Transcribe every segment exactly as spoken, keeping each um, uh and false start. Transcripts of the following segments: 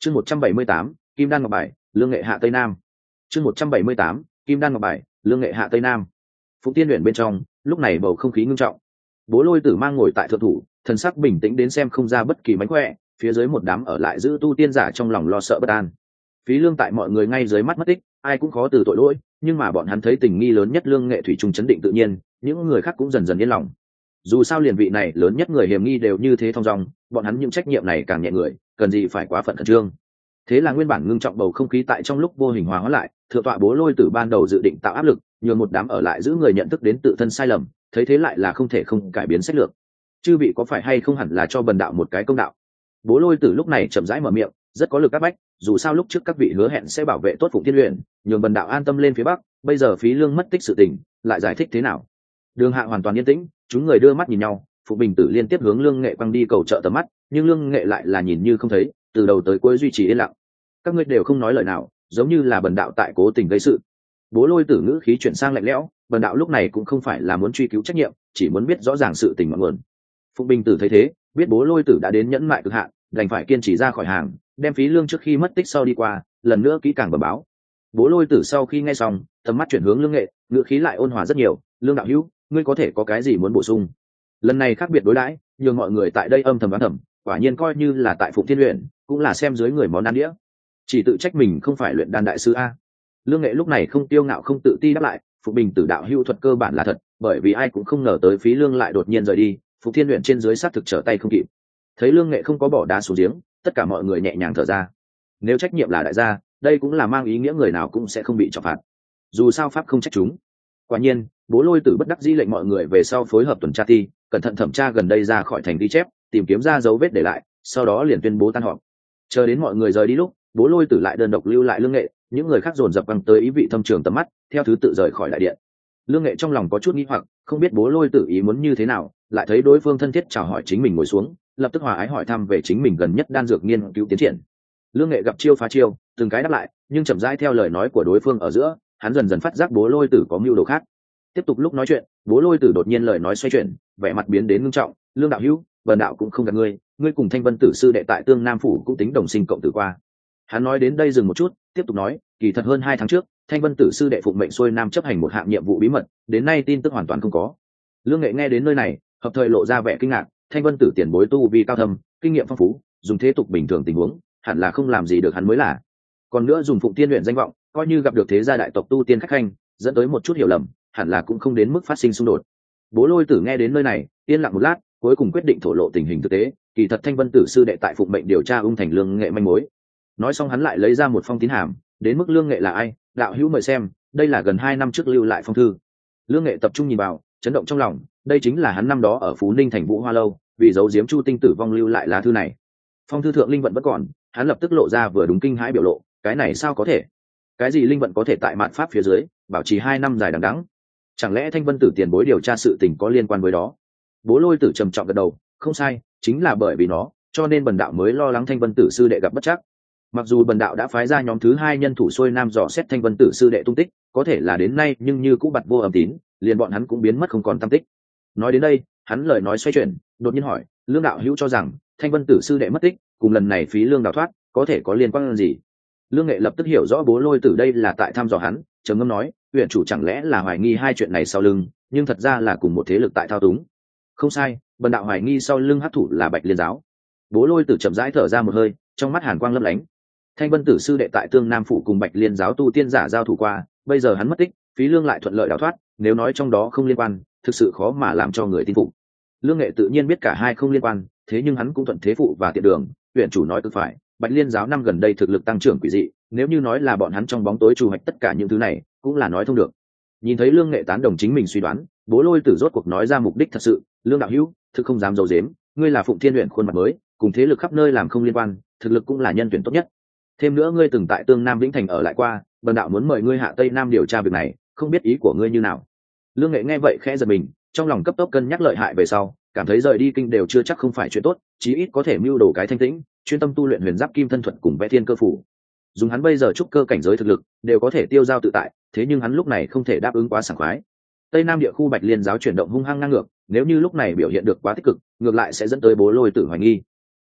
chương một trăm bảy mươi tám kim đan ngọc bài lương nghệ hạ tây nam chương một trăm bảy mươi tám kim đan ngọc bài lương nghệ hạ tây nam Phụng Tiên luyện bên trong lúc này bầu không khí ngưng trọng. Bố Lôi Tử mang ngồi tại thượng thủ, thần sắc bình tĩnh đến xem không ra bất kỳ mánh khỏe, phía dưới một đám ở lại giữ tu tiên giả trong lòng lo sợ bất an. Phí Lương tại mọi người ngay dưới mắt mất tích, ai cũng khó từ tội lỗi, nhưng mà bọn hắn thấy tình nghi lớn nhất Lương Nghệ thủy chung chấn định tự nhiên, những người khác cũng dần dần yên lòng. Dù sao liền vị này lớn nhất người hiểm nghi đều như thế thong dong, bọn hắn những trách nhiệm này càng nhẹ người, cần gì phải quá phận khẩn trương. Thế là nguyên bản ngưng trọng bầu không khí tại trong lúc vô hình hòa hóa lại, thượng tọa Bố Lôi Tử ban đầu dự định tạo áp lực, nhường một đám ở lại giữ người nhận thức đến tự thân sai lầm, thấy thế lại là không thể không cải biến sách lược. Chư vị có phải hay không hẳn là cho bần đạo một cái công đạo. Bố Lôi Tử lúc này chậm rãi mở miệng, rất có lực áp bách, dù sao lúc trước các vị hứa hẹn sẽ bảo vệ tốt Phụng Thiên Luyện, nhường bần đạo an tâm lên phía bắc, bây giờ Phí Lương mất tích sự tình, lại giải thích thế nào? Đường Hạ hoàn toàn yên tĩnh, chúng người đưa mắt nhìn nhau, Phụng Bình Tử liên tiếp hướng Lương Nghệ quăng đi cầu trợ tầm mắt, nhưng Lương Nghệ lại là nhìn như không thấy, từ đầu tới cuối duy trì yên lặng. Các ngươi đều không nói lời nào, giống như là bần đạo tại cố tình gây sự. Bố Lôi Tử ngữ khí chuyển sang lạnh lẽo, bần đạo lúc này cũng không phải là muốn truy cứu trách nhiệm, chỉ muốn biết rõ ràng sự tình ngọn nguồn. Phụng Bình Tử thấy thế, biết Bố Lôi Tử đã đến nhẫn mại cực hạn, đành phải kiên trì ra khỏi hàng, đem Phí Lương trước khi mất tích sau đi qua, lần nữa kỹ càng bẩm báo. Bố Lôi Tử sau khi nghe xong, tầm mắt chuyển hướng Lương Nghệ, ngữ khí lại ôn hòa rất nhiều. Lương đạo hữu, ngươi có thể có cái gì muốn bổ sung? Lần này khác biệt đối đãi, nhường mọi người tại đây âm thầm đoán thầm, quả nhiên coi như là tại Phụng Thiên Luyện, cũng là xem dưới người món ăn đĩa. Chỉ tự trách mình không phải luyện đan đại sư a. Lương Nghệ lúc này không tiêu ngạo không tự ti đáp lại, Phụng Bình Tử đạo hữu thuật cơ bản là thật, bởi vì ai cũng không ngờ tới Phí Lương lại đột nhiên rời đi, Phụng Thiên Luyện trên dưới sát thực trở tay không kịp. Thấy Lương Nghệ không có bỏ đá xuống giếng, tất cả mọi người nhẹ nhàng thở ra. Nếu trách nhiệm là đại gia, đây cũng là mang ý nghĩa người nào cũng sẽ không bị trọng phạt. Dù sao pháp không trách chúng. Quả nhiên, Bố Lôi Tử bất đắc dĩ lệnh mọi người về sau phối hợp tuần tra thi, cẩn thận thẩm tra gần đây ra khỏi thành ghi chép, tìm kiếm ra dấu vết để lại, sau đó liền tuyên bố tan họp. Chờ đến mọi người rời đi lúc, Bố Lôi Tử lại đơn độc lưu lại Lương Nghệ, những người khác dồn dập bằng tới ý vị thâm trường tầm mắt, theo thứ tự rời khỏi đại điện. Lương Nghệ trong lòng có chút nghi hoặc, không biết Bố Lôi Tử ý muốn như thế nào, lại thấy đối phương thân thiết chào hỏi chính mình ngồi xuống, lập tức hòa ái hỏi thăm về chính mình gần nhất đan dược nghiên cứu tiến triển. Lương Nghệ gặp chiêu phá chiêu, từng cái đáp lại, nhưng chậm rãi theo lời nói của đối phương ở giữa, hắn dần dần phát giác Bố Lôi Tử có mưu đồ khác. Tiếp tục lúc nói chuyện, Bố Lôi Tử đột nhiên lời nói xoay chuyển, vẻ mặt biến đến nghiêm trọng. Lương đạo hữu, bần đạo cũng không gạt ngươi, ngươi cùng Thanh Vân Tử sư đệ tại Tương Nam phủ cũng tính đồng sinh cộng tử qua. Hắn nói đến đây dừng một chút, tiếp tục nói, kỳ thật hơn hai tháng trước, Thanh Vân Tử sư đệ phụng mệnh xuôi nam chấp hành một hạng nhiệm vụ bí mật, đến nay tin tức hoàn toàn không có. Lương Nghệ nghe đến nơi này, hợp thời lộ ra vẻ kinh ngạc, Thanh Vân Tử tiền bối tu vi cao thâm, kinh nghiệm phong phú, dùng thế tục bình thường tình huống, hẳn là không làm gì được hắn mới là. Còn nữa dùng Phụng Tiên luyện danh vọng, coi như gặp được thế gia đại tộc tu tiên khách khanh, dẫn tới một chút hiểu lầm, hẳn là cũng không đến mức phát sinh xung đột. Bố Lôi Tử nghe đến nơi này, yên lặng một lát, cuối cùng quyết định thổ lộ tình hình thực tế, kỳ thật Thanh Vân Tử sư đệ tại phụng mệnh điều tra ung thành Lương Nghệ manh mối. Nói xong hắn lại lấy ra một phong tín hàm, đến mức Lương Nghệ là ai, đạo hữu mời xem, đây là gần hai năm trước lưu lại phong thư. Lương Nghệ tập trung nhìn vào, chấn động trong lòng, đây chính là hắn năm đó ở Phú Ninh thành Vũ Hoa lâu, vì giấu giếm Chu Tinh tử vong lưu lại lá thư này. Phong thư thượng linh vận vẫn còn, hắn lập tức lộ ra vừa đúng kinh hãi biểu lộ, cái này sao có thể? Cái gì linh vận có thể tại mạn pháp phía dưới, bảo trì hai năm dài đằng đẵng? Chẳng lẽ Thanh Vân Tử tiền bối điều tra sự tình có liên quan với đó? Bố Lôi Tử trầm trọng gật đầu, không sai, chính là bởi vì nó, cho nên bần đạo mới lo lắng Thanh Vân Tử sư đệ gặp bất trắc. Mặc dù bần đạo đã phái ra nhóm thứ hai nhân thủ xuôi nam dò xét Thanh Vân Tử sư đệ tung tích, có thể là đến nay nhưng như cũ bặt vô âm tín, liền bọn hắn cũng biến mất không còn tăm tích. Nói đến đây, hắn lời nói xoay chuyển, đột nhiên hỏi, Lương đạo hữu cho rằng Thanh Vân Tử sư đệ mất tích, cùng lần này Phí Lương đào thoát, có thể có liên quan gì? Lương Nghệ lập tức hiểu rõ Bố Lôi Tử đây là tại thăm dò hắn, trầm ngâm nói, huyện chủ chẳng lẽ là hoài nghi hai chuyện này sau lưng, nhưng thật ra là cùng một thế lực tại thao túng. Không sai, bần đạo hoài nghi sau lưng hắc thủ là Bạch Liên giáo. Bố Lôi Tử chậm rãi thở ra một hơi, trong mắt hàn quang lấp lánh. Thanh Vân Tử sư đệ tại Tương Nam phủ cùng Bạch Liên giáo tu tiên giả giao thủ qua, bây giờ hắn mất tích, Phí Lương lại thuận lợi đào thoát, nếu nói trong đó không liên quan, thực sự khó mà làm cho người tin phục. Lương Nghệ tự nhiên biết cả hai không liên quan, thế nhưng hắn cũng thuận thế phụ và tiện đường, huyện chủ nói cực phải, Bạch Liên giáo năm gần đây thực lực tăng trưởng quỷ dị, nếu như nói là bọn hắn trong bóng tối trù hoạch tất cả những thứ này, cũng là nói thông được. Nhìn thấy Lương Nghệ tán đồng chính mình suy đoán, Bố Lôi Tử rốt cuộc nói ra mục đích thật sự, Lương đạo hữu, thực không dám giấu giếm, ngươi là Phụng Thiên luyện khuôn mặt mới, cùng thế lực khắp nơi làm không liên quan, thực lực cũng là nhân tuyển tốt nhất. Thêm nữa ngươi từng tại Tương Nam Vĩnh Thành ở lại qua, bần đạo muốn mời ngươi hạ Tây Nam điều tra việc này, không biết ý của ngươi như nào. Lương Nghệ nghe vậy khẽ giật mình, trong lòng cấp tốc cân nhắc lợi hại về sau, cảm thấy rời đi kinh đều chưa chắc không phải chuyện tốt, chí ít có thể mưu đồ cái thanh tĩnh, chuyên tâm tu luyện huyền giáp kim thân thuật cùng vẽ thiên cơ phủ. Dùng hắn bây giờ trúc cơ cảnh giới thực lực, đều có thể tiêu giao tự tại, thế nhưng hắn lúc này không thể đáp ứng quá sảng khoái. Tây Nam địa khu Bạch Liên giáo chuyển động hung hăng ngang ngược, nếu như lúc này biểu hiện được quá tích cực, ngược lại sẽ dẫn tới Bố Lôi Tử hoài nghi.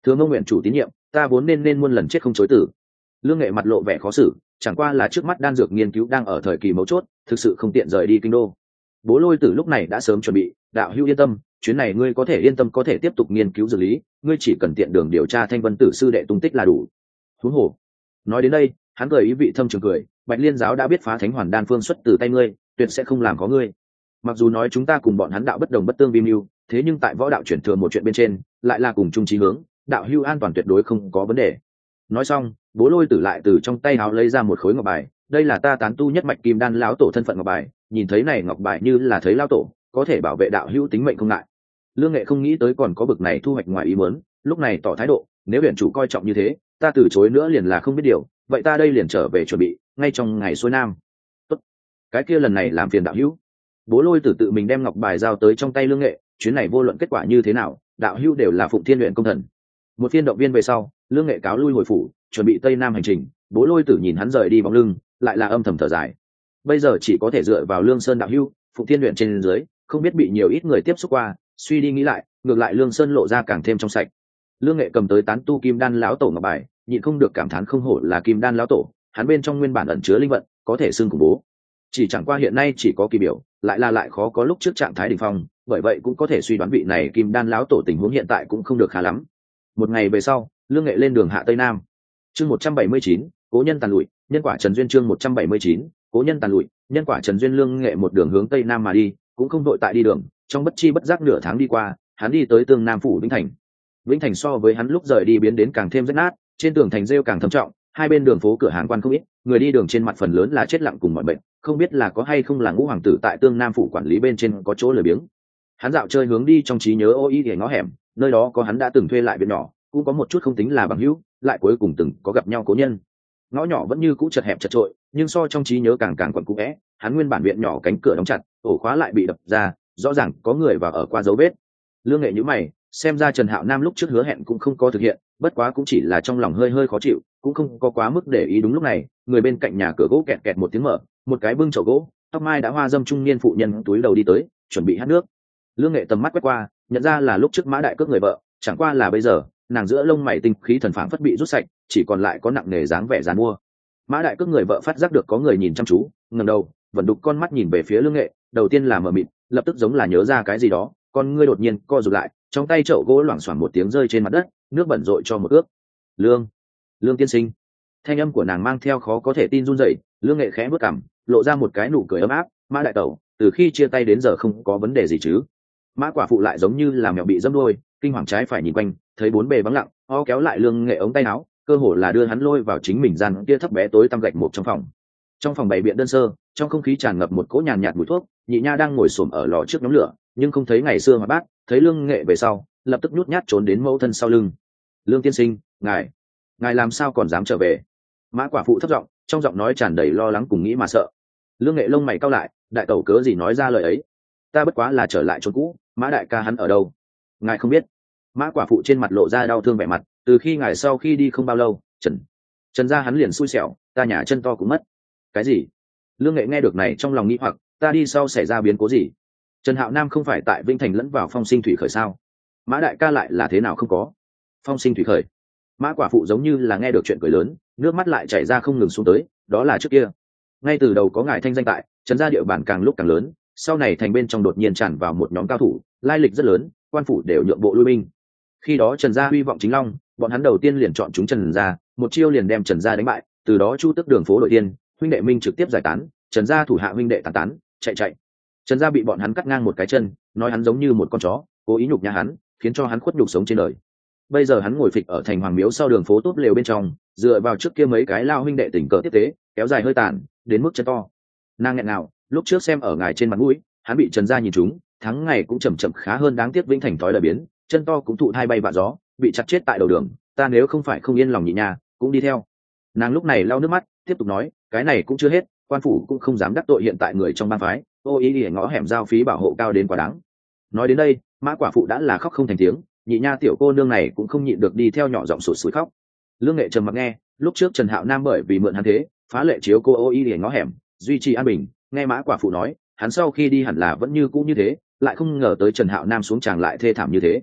Thừa Mông nguyện chủ tín nhiệm, ta vốn nên nên muôn lần chết không chối từ. Lương Nghệ mặt lộ vẻ khó xử, chẳng qua là trước mắt đan dược nghiên cứu đang ở thời kỳ mấu chốt, thực sự không tiện rời đi kinh đô. Bố Lôi Tử lúc này đã sớm chuẩn bị, đạo hữu yên tâm, chuyến này ngươi có thể yên tâm có thể tiếp tục nghiên cứu dược lý, ngươi chỉ cần tiện đường điều tra Thanh Vân Tử sư đệ tung tích là đủ. Huống hồ, nói đến đây, hắn cười ý vị thâm trường cười, Bạch Liên giáo đã biết phá Thánh Hoàn đan phương xuất từ tay ngươi, tuyệt sẽ không làm có ngươi. Mặc dù nói chúng ta cùng bọn hắn đạo bất đồng bất tương vi mưu, thế nhưng tại võ đạo chuyển thừa một chuyện bên trên, lại là cùng chung chí hướng, đạo hữu an toàn tuyệt đối không có vấn đề. Nói xong, Bố Lôi Tử lại từ trong tay áo lấy ra một khối ngọc bài, đây là ta tán tu nhất mạch kim đan lão tổ thân phận ngọc bài, nhìn thấy này ngọc bài như là thấy lão tổ, có thể bảo vệ đạo hữu tính mệnh không ngại. Lương Nghệ không nghĩ tới còn có bực này thu hoạch ngoài ý muốn, lúc này tỏ thái độ, nếu huyện chủ coi trọng như thế, ta từ chối nữa liền là không biết điều, vậy ta đây liền trở về chuẩn bị, ngay trong ngày xuôi nam. Tốt, cái kia lần này làm phiền đạo hữu. Bố Lôi Tử tự mình đem ngọc bài giao tới trong tay Lương Nghệ, chuyến này vô luận kết quả như thế nào, đạo hữu đều là Phụng Thiên luyện công thần. Một phiên động viên về sau, Lương Nghệ cáo lui hồi phủ, chuẩn bị tây nam hành trình. Bố Lôi Tử nhìn hắn rời đi bóng lưng, lại là âm thầm thở dài. Bây giờ chỉ có thể dựa vào Lương Sơn đạo hữu, Phụng Thiên luyện trên dưới, không biết bị nhiều ít người tiếp xúc qua, suy đi nghĩ lại, ngược lại Lương Sơn lộ ra càng thêm trong sạch. Lương Nghệ cầm tới tán tu kim đan lão tổ ngọc bài, nhịn không được cảm thán không hổ là kim đan lão tổ, hắn bên trong nguyên bản ẩn chứa linh vận, có thể xưng khủng bố. Chỉ chẳng qua hiện nay chỉ có kỳ biểu, lại là lại khó có lúc trước trạng thái đỉnh phong, bởi vậy cũng có thể suy đoán vị này kim đan lão tổ tình huống hiện tại cũng không được khá lắm. Một ngày về sau, Lương Nghệ lên đường hạ tây nam. Chương một trăm bảy mươi chín, cố nhân tàn lụi, nhân quả Trần Duyên. Chương một trăm bảy mươi chín, cố nhân tàn lụi, nhân quả Trần Duyên. Lương Nghệ một đường hướng tây nam mà đi, cũng không đội tại đi đường, trong bất chi bất giác nửa tháng đi qua, hắn đi tới tương nam phủ Vĩnh Thành. Vĩnh Thành so với hắn lúc rời đi biến đến càng thêm rách nát, trên tường thành rêu càng thâm trọng, hai bên đường phố cửa hàng quan không ít, người đi đường trên mặt phần lớn là chết lặng cùng mọi bệnh, không biết là có hay không là Ngũ hoàng tử tại tương nam phủ quản lý bên trên có chỗ lười biếng. Hắn dạo chơi hướng đi trong trí nhớ ô y để ngõ hẻm, nơi đó có hắn đã từng thuê lại viện nhỏ, cũng có một chút không tính là bằng hữu, lại cuối cùng từng có gặp nhau cố nhân. Ngõ nhỏ vẫn như cũ chật hẹp chật trội, nhưng so trong trí nhớ càng càng quẩn cũ vẽ, hắn nguyên bản viện nhỏ cánh cửa đóng chặt, ổ khóa lại bị đập ra, rõ ràng có người vào ở qua dấu vết. Lương Nghệ nhíu mày, xem ra Trần Hạo Nam lúc trước hứa hẹn cũng không có thực hiện, bất quá cũng chỉ là trong lòng hơi hơi khó chịu, cũng không có quá mức để ý. Đúng lúc này, người bên cạnh nhà cửa gỗ kẹt kẹt một tiếng mở, một cái bưng chậu gỗ, tóc mai đã hoa dâm trung niên phụ nhân túi đầu đi tới, chuẩn bị hát nước. Lương Nghệ tầm mắt quét qua, nhận ra là lúc trước Mã Đại Cước người vợ, chẳng qua là bây giờ, nàng giữa lông mày tinh khí thần phảng phất bị rút sạch, chỉ còn lại có nặng nề dáng vẻ giàn mua. Mã Đại Cước người vợ phát giác được có người nhìn chăm chú, ngẩng đầu, vẫn đục con mắt nhìn về phía Lương Nghệ, đầu tiên là mờ mịt, lập tức giống là nhớ ra cái gì đó, con ngươi đột nhiên co rụt lại, trong tay chậu gỗ loảng xoảng một tiếng rơi trên mặt đất, nước bẩn rội cho một ước. Lương, Lương tiên sinh. Thanh âm của nàng mang theo khó có thể tin run rẩy. Lương Nghệ khẽ bước cằm, lộ ra một cái nụ cười ấm áp. Mã đại tẩu, từ khi chia tay đến giờ không có vấn đề gì chứ? Mã quả phụ lại giống như là mèo bị dẫm đuôi, kinh hoàng trái phải nhìn quanh, thấy bốn bề vắng lặng, o kéo lại Lương Nghệ ống tay áo, cơ hồ là đưa hắn lôi vào chính mình gian kia thấp bé tối tăm gạch một trong phòng. Trong phòng bày biện đơn sơ, trong không khí tràn ngập một cỗ nhàn nhạt mùi thuốc. Nhị nha đang ngồi xổm ở lò trước nhóm lửa, nhưng không thấy ngày xưa mà bát, thấy Lương Nghệ về sau, lập tức nhút nhát trốn đến mẫu thân sau lưng. Lương tiên sinh, ngài ngài làm sao còn dám trở về? Mã quả phụ thấp giọng, trong giọng nói tràn đầy lo lắng cùng nghĩ mà sợ. Lương Nghệ lông mày cau lại, đại tẩu cớ gì nói ra lời ấy? Ta bất quá là trở lại chỗ cũ, Mã đại ca hắn ở đâu? Ngài không biết. Mã quả phụ trên mặt lộ ra đau thương vẻ mặt, từ khi ngài sau khi đi không bao lâu, Trần Trần gia hắn liền xui xẻo, ta nhà chân to cũng mất. Cái gì? Lương Nghệ nghe được này trong lòng nghĩ hoặc, ta đi sau xảy ra biến cố gì? Trần Hạo Nam không phải tại Vĩnh Thành lẫn vào phong sinh thủy khởi sao? Mã đại ca lại là thế nào không có? Phong sinh thủy khởi. Mã quả phụ giống như là nghe được chuyện cười lớn, nước mắt lại chảy ra không ngừng xuống tới. Đó là trước kia, ngay từ đầu có ngài thanh danh tại Trần gia địa bàn càng lúc càng lớn, sau này thành bên trong đột nhiên tràn vào một nhóm cao thủ, lai lịch rất lớn, quan phủ đều nhượng bộ lui binh. Khi đó Trần gia hy vọng chính long, bọn hắn đầu tiên liền chọn chúng Trần gia, một chiêu liền đem Trần gia đánh bại. Từ đó Chu Tức đường phố đội tiên, huynh đệ minh trực tiếp giải tán, Trần gia thủ hạ huynh đệ tán tán, chạy chạy. Trần gia bị bọn hắn cắt ngang một cái chân, nói hắn giống như một con chó, cố ý nhục nhã hắn, khiến cho hắn khuất nhục sống trên đời. Bây giờ hắn ngồi phịch ở thành Hoàng Miếu sau đường phố tốt lều bên trong, dựa vào trước kia mấy cái lao huynh đệ tình cờ tiếp tế, kéo dài hơi tàn, đến mức chân to. Nàng nghẹn nào, lúc trước xem ở ngài trên mặt mũi, hắn bị Trần gia nhìn trúng, thắng ngày cũng chậm chậm khá hơn, đáng tiếc Vĩnh Thành thói đời biến, chân to cũng thụ hai bay vạ gió, bị chặt chết tại đầu đường, ta nếu không phải không yên lòng nhị nhà, cũng đi theo. Nàng lúc này lau nước mắt, tiếp tục nói, cái này cũng chưa hết, quan phủ cũng không dám đắc tội hiện tại người trong bang phái, ô ý ỉa ngõ hẻm giao phí bảo hộ cao đến quá đáng. Nói đến đây, Mã quả phụ đã là khóc không thành tiếng, nhị nha tiểu cô nương này cũng không nhịn được đi theo nhỏ giọng sụt sùi khóc. Lương Nghệ trầm mặc nghe, lúc trước Trần Hạo Nam bởi vì mượn hắn thế, phá lệ chiếu cô ô ý ỉa ngõ hẻm, duy trì an bình, nghe Mã quả phụ nói, hắn sau khi đi hẳn là vẫn như cũ như thế, lại không ngờ tới Trần Hạo Nam xuống tràng lại thê thảm như thế.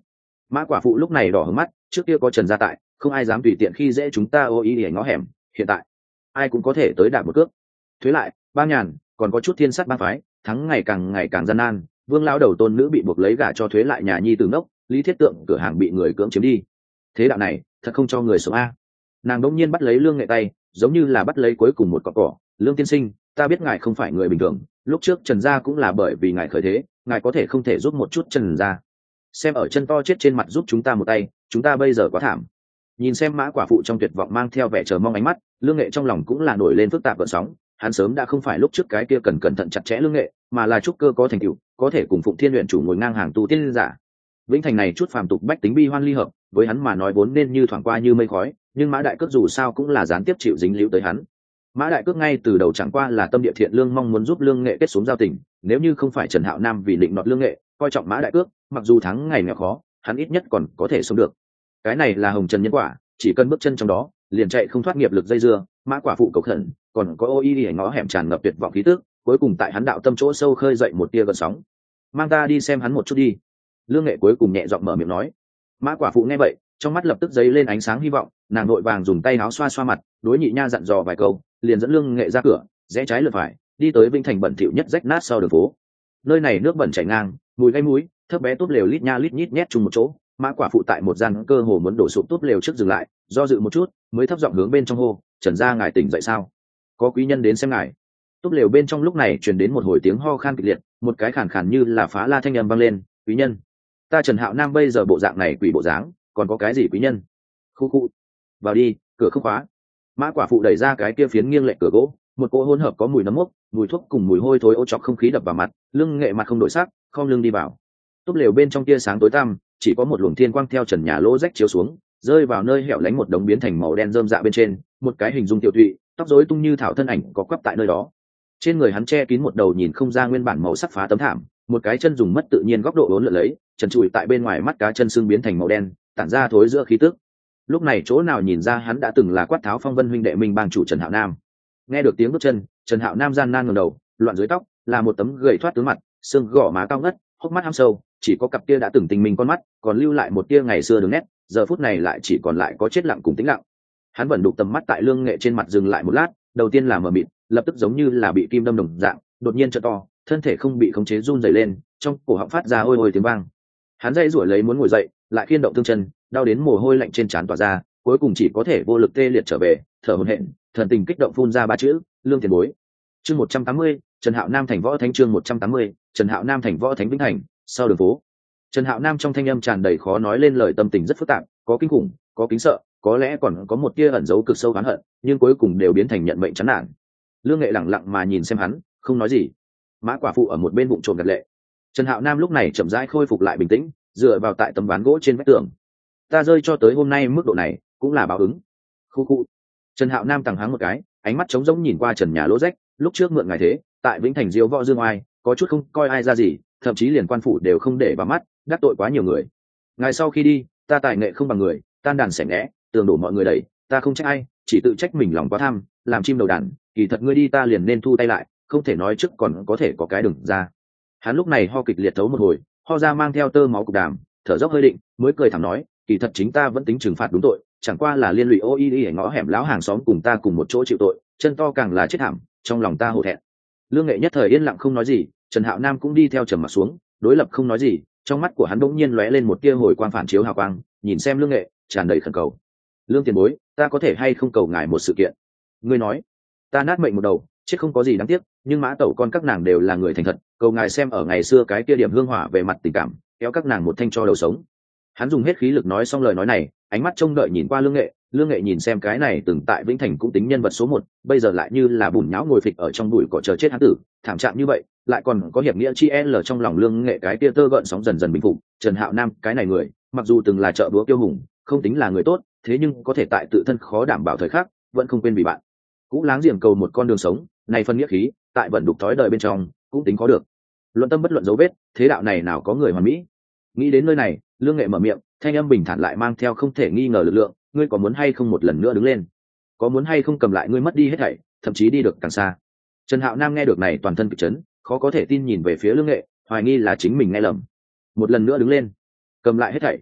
Mã quả phụ lúc này đỏ hứng mắt, trước kia có Trần gia tại, không ai dám tùy tiện khi dễ chúng ta ô ý để ngõ hẻm, hiện tại ai cũng có thể tới đạp một cước. Thuế lại, ba nhàn, còn có chút thiên sát bang phái, thắng ngày càng ngày càng gian nan, Vương lão đầu tôn nữ bị buộc lấy gả cho Thuế lại nhà nhi tử ngốc, Lý Thiết Tượng cửa hàng bị người cưỡng chiếm đi. Thế đạo này, thật không cho người sống a. Nàng đống nhiên bắt lấy Lương Nghệ tay, giống như là bắt lấy cuối cùng một cọng cỏ, Lương tiên sinh, ta biết ngài không phải người bình thường, lúc trước Trần gia cũng là bởi vì ngài khởi thế, ngài có thể không thể giúp một chút Trần gia. Xem ở chân to chết trên mặt giúp chúng ta một tay, chúng ta bây giờ quá thảm. Nhìn xem Mã quả phụ trong tuyệt vọng mang theo vẻ chờ mong ánh mắt, Lương Nghệ trong lòng cũng là nổi lên phức tạp gợn sóng. Hắn sớm đã không phải lúc trước cái kia cần cẩn thận chặt chẽ Lương Nghệ, mà là trúc cơ có thành tựu, có thể cùng Phụng Thiên luyện chủ ngồi ngang hàng tu tiên giả. Vĩnh Thành này chút phàm tục bách tính bi hoan ly hợp, với hắn mà nói vốn nên như thoảng qua như mây khói, nhưng Mã Đại Cước dù sao cũng là gián tiếp chịu dính líu tới hắn. Mã Đại Cước ngay từ đầu chẳng qua là tâm địa thiện lương, mong muốn giúp Lương Nghệ kết xuống giao tình, nếu như không phải Trần Hạo Nam vì định nọt Lương Nghệ, coi trọng Mã Đại Cước, mặc dù thắng ngày nghèo khó, hắn ít nhất còn có thể sống được. Cái này là hồng trần nhân quả, chỉ cần bước chân trong đó, liền chạy không thoát nghiệp lực dây dưa. Mã quả phụ cầu khẩn, còn có ô y đi ngõ hẻm tràn ngập tuyệt vọng khí tức, cuối cùng tại hắn đạo tâm chỗ sâu khơi dậy một tia gợn sóng. Mang ta đi xem hắn một chút đi. Lương Nghệ cuối cùng nhẹ giọng mở miệng nói. Mã quả phụ nghe vậy, trong mắt lập tức dấy lên ánh sáng hy vọng, nàng nội vàng dùng tay áo xoa xoa mặt, đối nhị nha dặn dò vài câu, liền dẫn Lương Nghệ ra cửa, rẽ trái lượt phải, đi tới Vĩnh Thành bẩn thỉu nhất rách nát sau đường phố. Nơi này nước bẩn chảy ngang, mùi gây mũi, thấp bé tốt lều lít nha lít nhít nhét chung một chỗ. Mã quả phụ tại một gian cơ hồ muốn đổ sụp tốt lều trước dừng lại, do dự một chút, mới thấp giọng hướng bên trong hô, Trần gia ngài tỉnh dậy sao? Có quý nhân đến xem ngài. Tốt lều bên trong lúc này truyền đến một hồi tiếng ho khan kịch liệt, một cái khàn khàn như là phá la thanh âm vang lên, quý nhân. Ta Trần Hạo Nam bây giờ bộ dạng này quỷ bộ dáng, còn có cái gì quý nhân? Khu khu. Vào đi, cửa không khóa. Mã quả phụ đẩy ra cái kia phiến nghiêng lệch cửa gỗ, một cỗ hỗn hợp có mùi nấm mốc, mùi thuốc cùng mùi hôi thối ô chọc không khí đập vào mặt. Lương Nghệ mặt không đổi sắc, khom lưng đi vào. Tốt lều bên trong tia sáng tối tăm, chỉ có một luồng thiên quang theo trần nhà lỗ rách chiếu xuống, rơi vào nơi hẻo lánh một đống biến thành màu đen rơm dạ bên trên, một cái hình dung tiểu thụy, tóc rối tung như thảo thân ảnh có quắp tại nơi đó. Trên người hắn che kín một đầu nhìn không ra nguyên bản màu sắc phá tấm thảm, một cái chân dùng mất tự nhiên góc độ uốn lượn lấy, trần trụi tại bên ngoài mắt cá chân xương biến thành màu đen, tản ra thối giữa khí tức. Lúc này chỗ nào nhìn ra hắn đã từng là Quát Tháo Phong Vân huynh đệ minh bang chủ Trần Hạo Nam. Nghe được tiếng bước chân, Trần Hạo Nam gian nan ngẩng đầu, loạn dưới tóc, là một tấm gầy thoát tướng mặt, xương gò má cao ngất, hốc mắt hăm sâu, chỉ có cặp kia đã từng tình mình con mắt, còn lưu lại một tia ngày xưa đường nét, giờ phút này lại chỉ còn lại có chết lặng cùng tĩnh lặng. Hắn vẫn đục tầm mắt tại Lương Nghệ trên mặt dừng lại một lát, đầu tiên là mờ mịt, lập tức giống như là bị kim đâm đồng dạng, đột nhiên trợ to, thân thể không bị khống chế run rẩy lên, trong cổ họng phát ra ôi ôi tiếng vang. Hắn dây rủi lấy muốn ngồi dậy, lại khiên động thương chân, đau đến mồ hôi lạnh trên trán tỏa ra, cuối cùng chỉ có thể vô lực tê liệt trở về, thở hổn hển, thần tình kích động phun ra ba chữ, Lương tiền bối. Chương một trăm tám mươi, Trần Hạo Nam thành võ thánh chương một trăm tám mươi, Trần Hạo Nam thành võ thánh Vĩnh Thành, sau đường phố. Trần Hạo Nam trong thanh âm tràn đầy khó nói lên lời tâm tình rất phức tạp, có kinh khủng, có kính sợ, có lẽ còn có một tia ẩn giấu cực sâu oán hận, nhưng cuối cùng đều biến thành nhận mệnh chán nản. Lương Nghệ lặng lặng mà nhìn xem hắn, không nói gì. Mã quả phụ ở một bên bụng trộm gật lệ. Trần Hạo Nam lúc này chậm rãi khôi phục lại bình tĩnh, dựa vào tại tấm ván gỗ trên vách tường. Ta rơi cho tới hôm nay mức độ này, cũng là báo ứng. Khu khu. Trần Hạo Nam tằng hắng một cái, ánh mắt trống rỗng nhìn qua trần nhà lỗ rách, lúc trước mượn ngài thế, tại Vĩnh Thành diếu võ dương oai, có chút không coi ai ra gì, thậm chí liền quan phủ đều không để vào mắt, đắc tội quá nhiều người. Ngài sau khi đi, ta tài nghệ không bằng người, tan đàn xẻ nghẽ, tường đổ mọi người đẩy, ta không trách ai, chỉ tự trách mình lòng quá tham, làm chim đầu đàn, kỳ thật ngươi đi ta liền nên thu tay lại, không thể nói trước còn có thể có cái đừng ra. Hắn lúc này ho kịch liệt thấu một hồi, ho ra mang theo tơ máu cục đàm, thở dốc hơi định, mới cười thẳng nói, kỳ thật chính ta vẫn tính trừng phạt đúng tội, chẳng qua là liên lụy ô y y ngõ hẻm lão hàng xóm cùng ta cùng một chỗ chịu tội, chân to càng là chết thảm, trong lòng ta hổ thẹn. Lương Nghệ nhất thời yên lặng không nói gì, Trần Hạo Nam cũng đi theo trầm mặt xuống, đối lập không nói gì, trong mắt của hắn bỗng nhiên lóe lên một tia hồi quang phản chiếu hào quang, nhìn xem Lương Nghệ, tràn đầy khẩn cầu. Lương tiền bối, ta có thể hay không cầu ngài một sự kiện? Ngươi nói, ta nát mệnh một đầu, chết không có gì đáng tiếc, nhưng mã tẩu con các nàng đều là người thành thật, cầu ngài xem ở ngày xưa cái kia điểm hương hỏa về mặt tình cảm, kéo các nàng một thanh cho đầu sống. Hắn dùng hết khí lực nói xong lời nói này, ánh mắt trông đợi nhìn qua Lương Nghệ, Lương Nghệ nhìn xem cái này từng tại Vĩnh Thành cũng tính nhân vật số một, bây giờ lại như là bùn nhão ngồi phịch ở trong bụi cỏ chờ chết hắn tử, thảm trạng như vậy, lại còn có hiệp nghĩa chi l trong lòng Lương Nghệ cái kia tơ gợn sóng dần dần bình phục. Trần Hạo Nam cái này người, mặc dù từng là trợ búa kiêu hùng, không tính là người tốt, thế nhưng có thể tại tự thân khó đảm bảo thời khắc, vẫn không quên vì bạn cũng láng giềng cầu một con đường sống, này phân nghĩa khí, tại vận đục thói đời bên trong, cũng tính có được. Luận tâm bất luận dấu vết, thế đạo này nào có người hoàn mỹ. Nghĩ đến nơi này, Lương Nghệ mở miệng, thanh âm bình thản lại mang theo không thể nghi ngờ lực lượng, ngươi có muốn hay không một lần nữa đứng lên? Có muốn hay không cầm lại ngươi mất đi hết thảy, thậm chí đi được càng xa? Trần Hạo Nam nghe được này toàn thân kịch chấn, khó có thể tin nhìn về phía Lương Nghệ, hoài nghi là chính mình nghe lầm. Một lần nữa đứng lên, cầm lại hết thảy.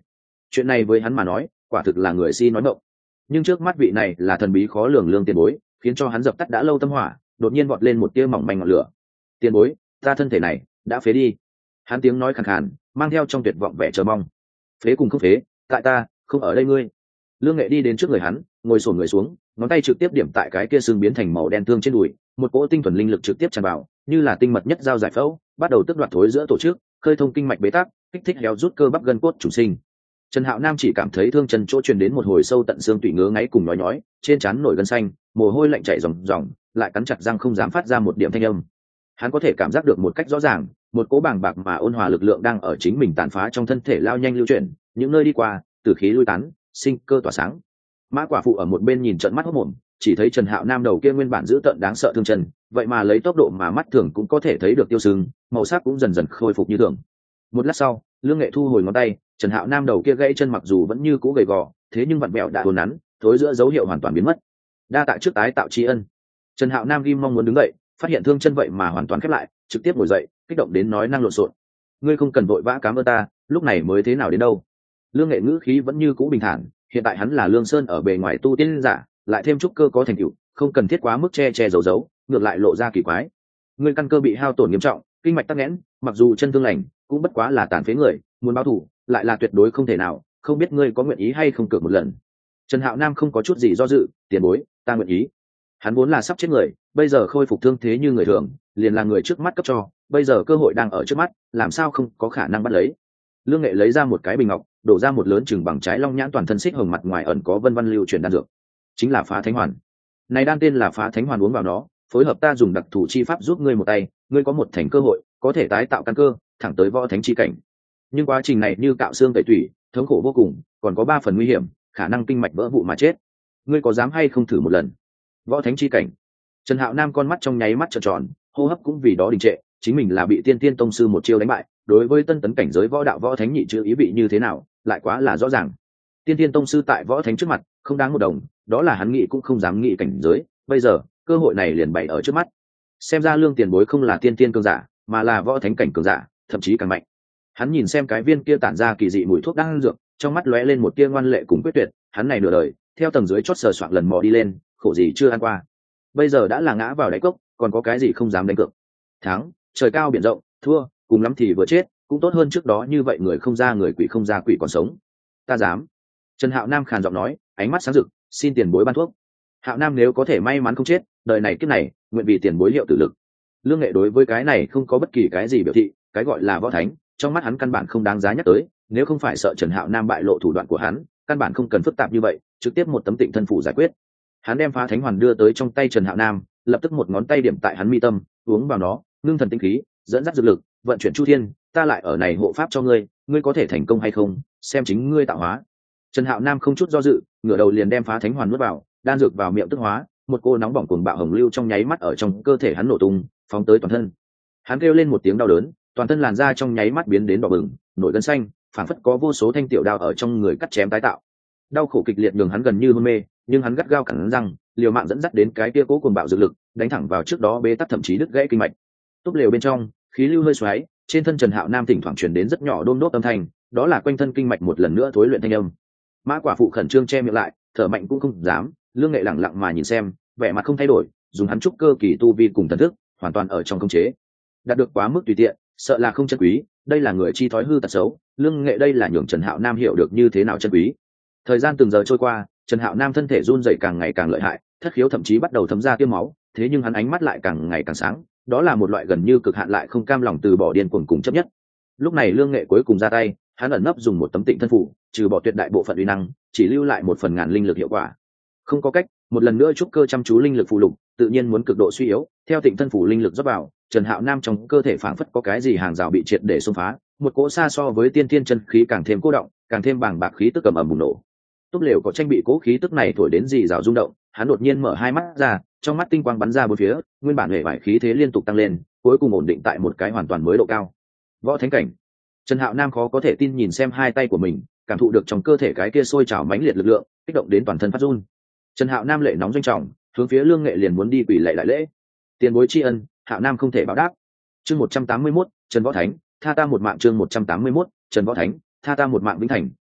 chuyện này với hắn mà nói quả thực là người si nói mộng, nhưng trước mắt vị này là thần bí khó lường lương tiền bối, khiến cho hắn dập tắt đã lâu tâm hỏa đột nhiên vọt lên một tia mỏng manh ngọn lửa. Tiền bối, ta thân thể này đã phế đi. Hắn tiếng nói khàn khàn mang theo trong tuyệt vọng vẻ chờ mong. Phế cùng không phế, tại ta không ở đây ngươi. Lương Nghệ đi đến trước người hắn, ngồi xổm người xuống, ngón tay trực tiếp điểm tại cái kia xương biến thành màu đen thương trên đùi, một cỗ tinh thuần linh lực trực tiếp tràn vào, như là tinh mật nhất dao giải phẫu, bắt đầu tức đoạt thối giữa tổ chức, khơi thông kinh mạch bế tắc, kích thích héo rút cơ bắp gân cốt chủ sinh. Trần Hạo Nam chỉ cảm thấy thương chân chỗ truyền đến một hồi sâu tận xương tủy ngứa ngáy cùng nhói nhói, trên trán nổi gân xanh, mồ hôi lạnh chảy ròng ròng, lại cắn chặt răng không dám phát ra một điểm thanh âm. Hắn có thể cảm giác được một cách rõ ràng, một cỗ bàng bạc mà ôn hòa lực lượng đang ở chính mình tàn phá trong thân thể lao nhanh lưu chuyển, những nơi đi qua, tử khí lui tán, sinh cơ tỏa sáng. Mã Quả Phụ ở một bên nhìn trợn mắt hốt mồm, chỉ thấy Trần Hạo Nam đầu kia nguyên bản giữ tợn đáng sợ thương chân, vậy mà lấy tốc độ mà mắt thường cũng có thể thấy được tiêu sưng, màu sắc cũng dần dần khôi phục như thường. Một lát sau, Lương Nghệ thu hồi ngón tay, Trần Hạo Nam đầu kia gãy chân mặc dù vẫn như cũ gầy gò, thế nhưng vặn vẹo đã uốn nắn, thối giữa dấu hiệu hoàn toàn biến mất. Đa tạ trước tái tạo tri ân. Trần Hạo Nam ghim mong muốn đứng dậy, phát hiện thương chân vậy mà hoàn toàn khép lại, trực tiếp ngồi dậy, kích động đến nói năng lộn xộn. Ngươi không cần vội vã cám ơn ta, lúc này mới thế nào đến đâu. Lương Nghệ ngữ khí vẫn như cũ bình thản, hiện tại hắn là Lương Sơn ở bề ngoài tu tiên giả, lại thêm trúc cơ có thành tựu, không cần thiết quá mức che che giấu giấu, ngược lại lộ ra kỳ quái. Ngươi căn cơ bị hao tổn nghiêm trọng, kinh mạch tắc nghẽn, mặc dù chân thương lành, cũng bất quá là tàn phế người, muốn báo thù, lại là tuyệt đối không thể nào, không biết ngươi có nguyện ý hay không cược một lần. Trần Hạo Nam không có chút gì do dự, tiền bối, ta nguyện ý. Hắn vốn là sắp chết người, bây giờ khôi phục thương thế như người thường, liền là người trước mắt cấp cho, bây giờ cơ hội đang ở trước mắt, làm sao không có khả năng bắt lấy. Lương Nghệ lấy ra một cái bình ngọc, đổ ra một lớn chừng bằng trái long nhãn toàn thân xích hồng mặt ngoài ẩn có vân vân lưu chuyển đan dược, chính là Phá Thánh Hoàn. Này đan tên là Phá Thánh Hoàn, uống vào nó, phối hợp ta dùng đặc thù chi pháp giúp ngươi một tay, ngươi có một thành cơ hội, có thể tái tạo căn cơ, thẳng tới võ thánh chi cảnh. Nhưng quá trình này như cạo xương tẩy tủy, thống khổ vô cùng, còn có ba phần nguy hiểm, khả năng kinh mạch vỡ vụ mà chết. Ngươi có dám hay không thử một lần? Võ thánh chi cảnh. Trần Hạo Nam con mắt trong nháy mắt trợn tròn, hô hấp cũng vì đó đình trệ, chính mình là bị Tiên Tiên tông sư một chiêu đánh bại, đối với tân tấn cảnh giới võ đạo võ thánh nhị chữ ý vị như thế nào, lại quá là rõ ràng. Tiên Tiên tông sư tại võ thánh trước mặt, không đáng một đồng, đó là hắn nghĩ cũng không dám nghĩ cảnh giới, bây giờ, cơ hội này liền bày ở trước mắt. Xem ra Lương tiền bối không là tiên tiên cường giả, mà là võ thánh cảnh cường giả, thậm chí càng mạnh. Hắn nhìn xem cái viên kia tản ra kỳ dị mùi thuốc đang dược, trong mắt lóe lên một tia ngoan lệ cùng quyết tuyệt, hắn này nửa đời, theo tầng dưới chót sờ soạng lần mò đi lên, khổ gì chưa ăn qua. Bây giờ đã là ngã vào đáy cốc, còn có cái gì không dám đánh cược. Thắng, trời cao biển rộng, thua, cùng lắm thì vừa chết, cũng tốt hơn trước đó như vậy người không ra người quỷ không ra quỷ còn sống. Ta dám. Trần Hạo Nam khàn giọng nói, ánh mắt sáng rực, xin tiền bối ban thuốc. Hạo Nam nếu có thể may mắn không chết, đời này kiếp này, nguyện vì tiền bối hiệu tử lực. Lương Nghệ đối với cái này không có bất kỳ cái gì biểu thị, cái gọi là võ thánh, trong mắt hắn căn bản không đáng giá nhắc tới, nếu không phải sợ Trần Hạo Nam bại lộ thủ đoạn của hắn, căn bản không cần phức tạp như vậy, trực tiếp một tấm tịnh thân phủ giải quyết. Hắn đem Phá Thánh Hoàn đưa tới trong tay Trần Hạo Nam, lập tức một ngón tay điểm tại hắn mi tâm, uống vào nó, ngưng thần tinh khí, dẫn dắt dược lực, vận chuyển chu thiên, ta lại ở này hộ pháp cho ngươi, ngươi có thể thành công hay không, xem chính ngươi tạo hóa. Trần Hạo Nam không chút do dự, ngửa đầu liền đem Phá Thánh Hoàn nuốt vào, đan dược vào miệng tức hóa, một cô nóng bỏng cuồng bạo hồng lưu trong nháy mắt ở trong cơ thể hắn nổ tung, phóng tới toàn thân. Hắn kêu lên một tiếng đau đớn, toàn thân làn da trong nháy mắt biến đến đỏ bừng, nổi gân xanh, phảng phất có vô số thanh tiểu đao ở trong người cắt chém tái tạo. Đau khổ kịch liệt nhường hắn gần như hôn mê, nhưng hắn gắt gao cắn răng, liều mạng dẫn dắt đến cái kia cố cuồng bạo dược lực, đánh thẳng vào trước đó bế tắc thậm chí đứt gãy kinh mạch. Túp lều bên trong, khí lưu hơi xoáy, trên thân Trần Hạo Nam thỉnh thoảng truyền đến rất nhỏ đôm đốt âm thanh, đó là quanh thân kinh mạch một lần nữa thối luyện thanh âm. Mã Quả Phụ khẩn trương che miệng lại, thở mạnh cũng không dám, Lương Nghệ lặng lặng mà nhìn xem, vẻ mặt không thay đổi, dùng hắn trúc cơ kỳ tu vi cùng thần thức, hoàn toàn ở trong khống chế. Đạt được quá mức tùy tiện, sợ là không chân quý, đây là người chi thói hư tật xấu, Lương Nghệ đây là nhường Trần Hạo Nam hiểu được như thế nào chân quý. Thời gian từng giờ trôi qua, Trần Hạo Nam thân thể run rẩy càng ngày càng lợi hại, thất khiếu thậm chí bắt đầu thấm ra tiêm máu, thế nhưng hắn ánh mắt lại càng ngày càng sáng, đó là một loại gần như cực hạn lại không cam lòng từ bỏ điên cuồng cùng chấp nhất. Lúc này Lương Nghệ cuối cùng ra tay, hắn ẩn nấp dùng một tấm tịnh thân phủ, trừ bỏ tuyệt đại bộ phận uy năng, chỉ lưu lại một phần ngàn linh lực hiệu quả. Không có cách, một lần nữa trúc cơ chăm chú linh lực phụ lục, tự nhiên muốn cực độ suy yếu, theo tịnh thân phủ linh lực rót vào, Trần Hạo Nam trong cơ thể phảng phất có cái gì hàng rào bị triệt để xông phá, một cỗ xa so với tiên thiên chân khí càng thêm cô động, càng thêm bàng bạc khí tức ầm ầm bùng nổ. Túp lều có tranh bị cố khí tức này thổi đến gì rào rung động, hắn đột nhiên mở hai mắt ra, trong mắt tinh quang bắn ra bốn phía, nguyên bản hệ vải khí thế liên tục tăng lên, cuối cùng ổn định tại một cái hoàn toàn mới độ cao. Võ thánh cảnh. Trần Hạo Nam khó có thể tin nhìn xem hai tay của mình, cảm thụ được trong cơ thể cái kia sôi trào mãnh liệt lực lượng, kích động đến toàn thân phát run. Trần Hạo Nam lệ nóng doanh trọng, hướng phía Lương Nghệ liền muốn đi quỳ lạy lại lễ. Tiền bối tri ân, Hạo Nam không thể báo đáp. Chương một trăm tám mươi mốt, Trần Võ Thánh, tha ta một mạng. Chương một trăm tám mươi mốt, Trần Võ Thánh, tha ta một mạng vĩnh thành.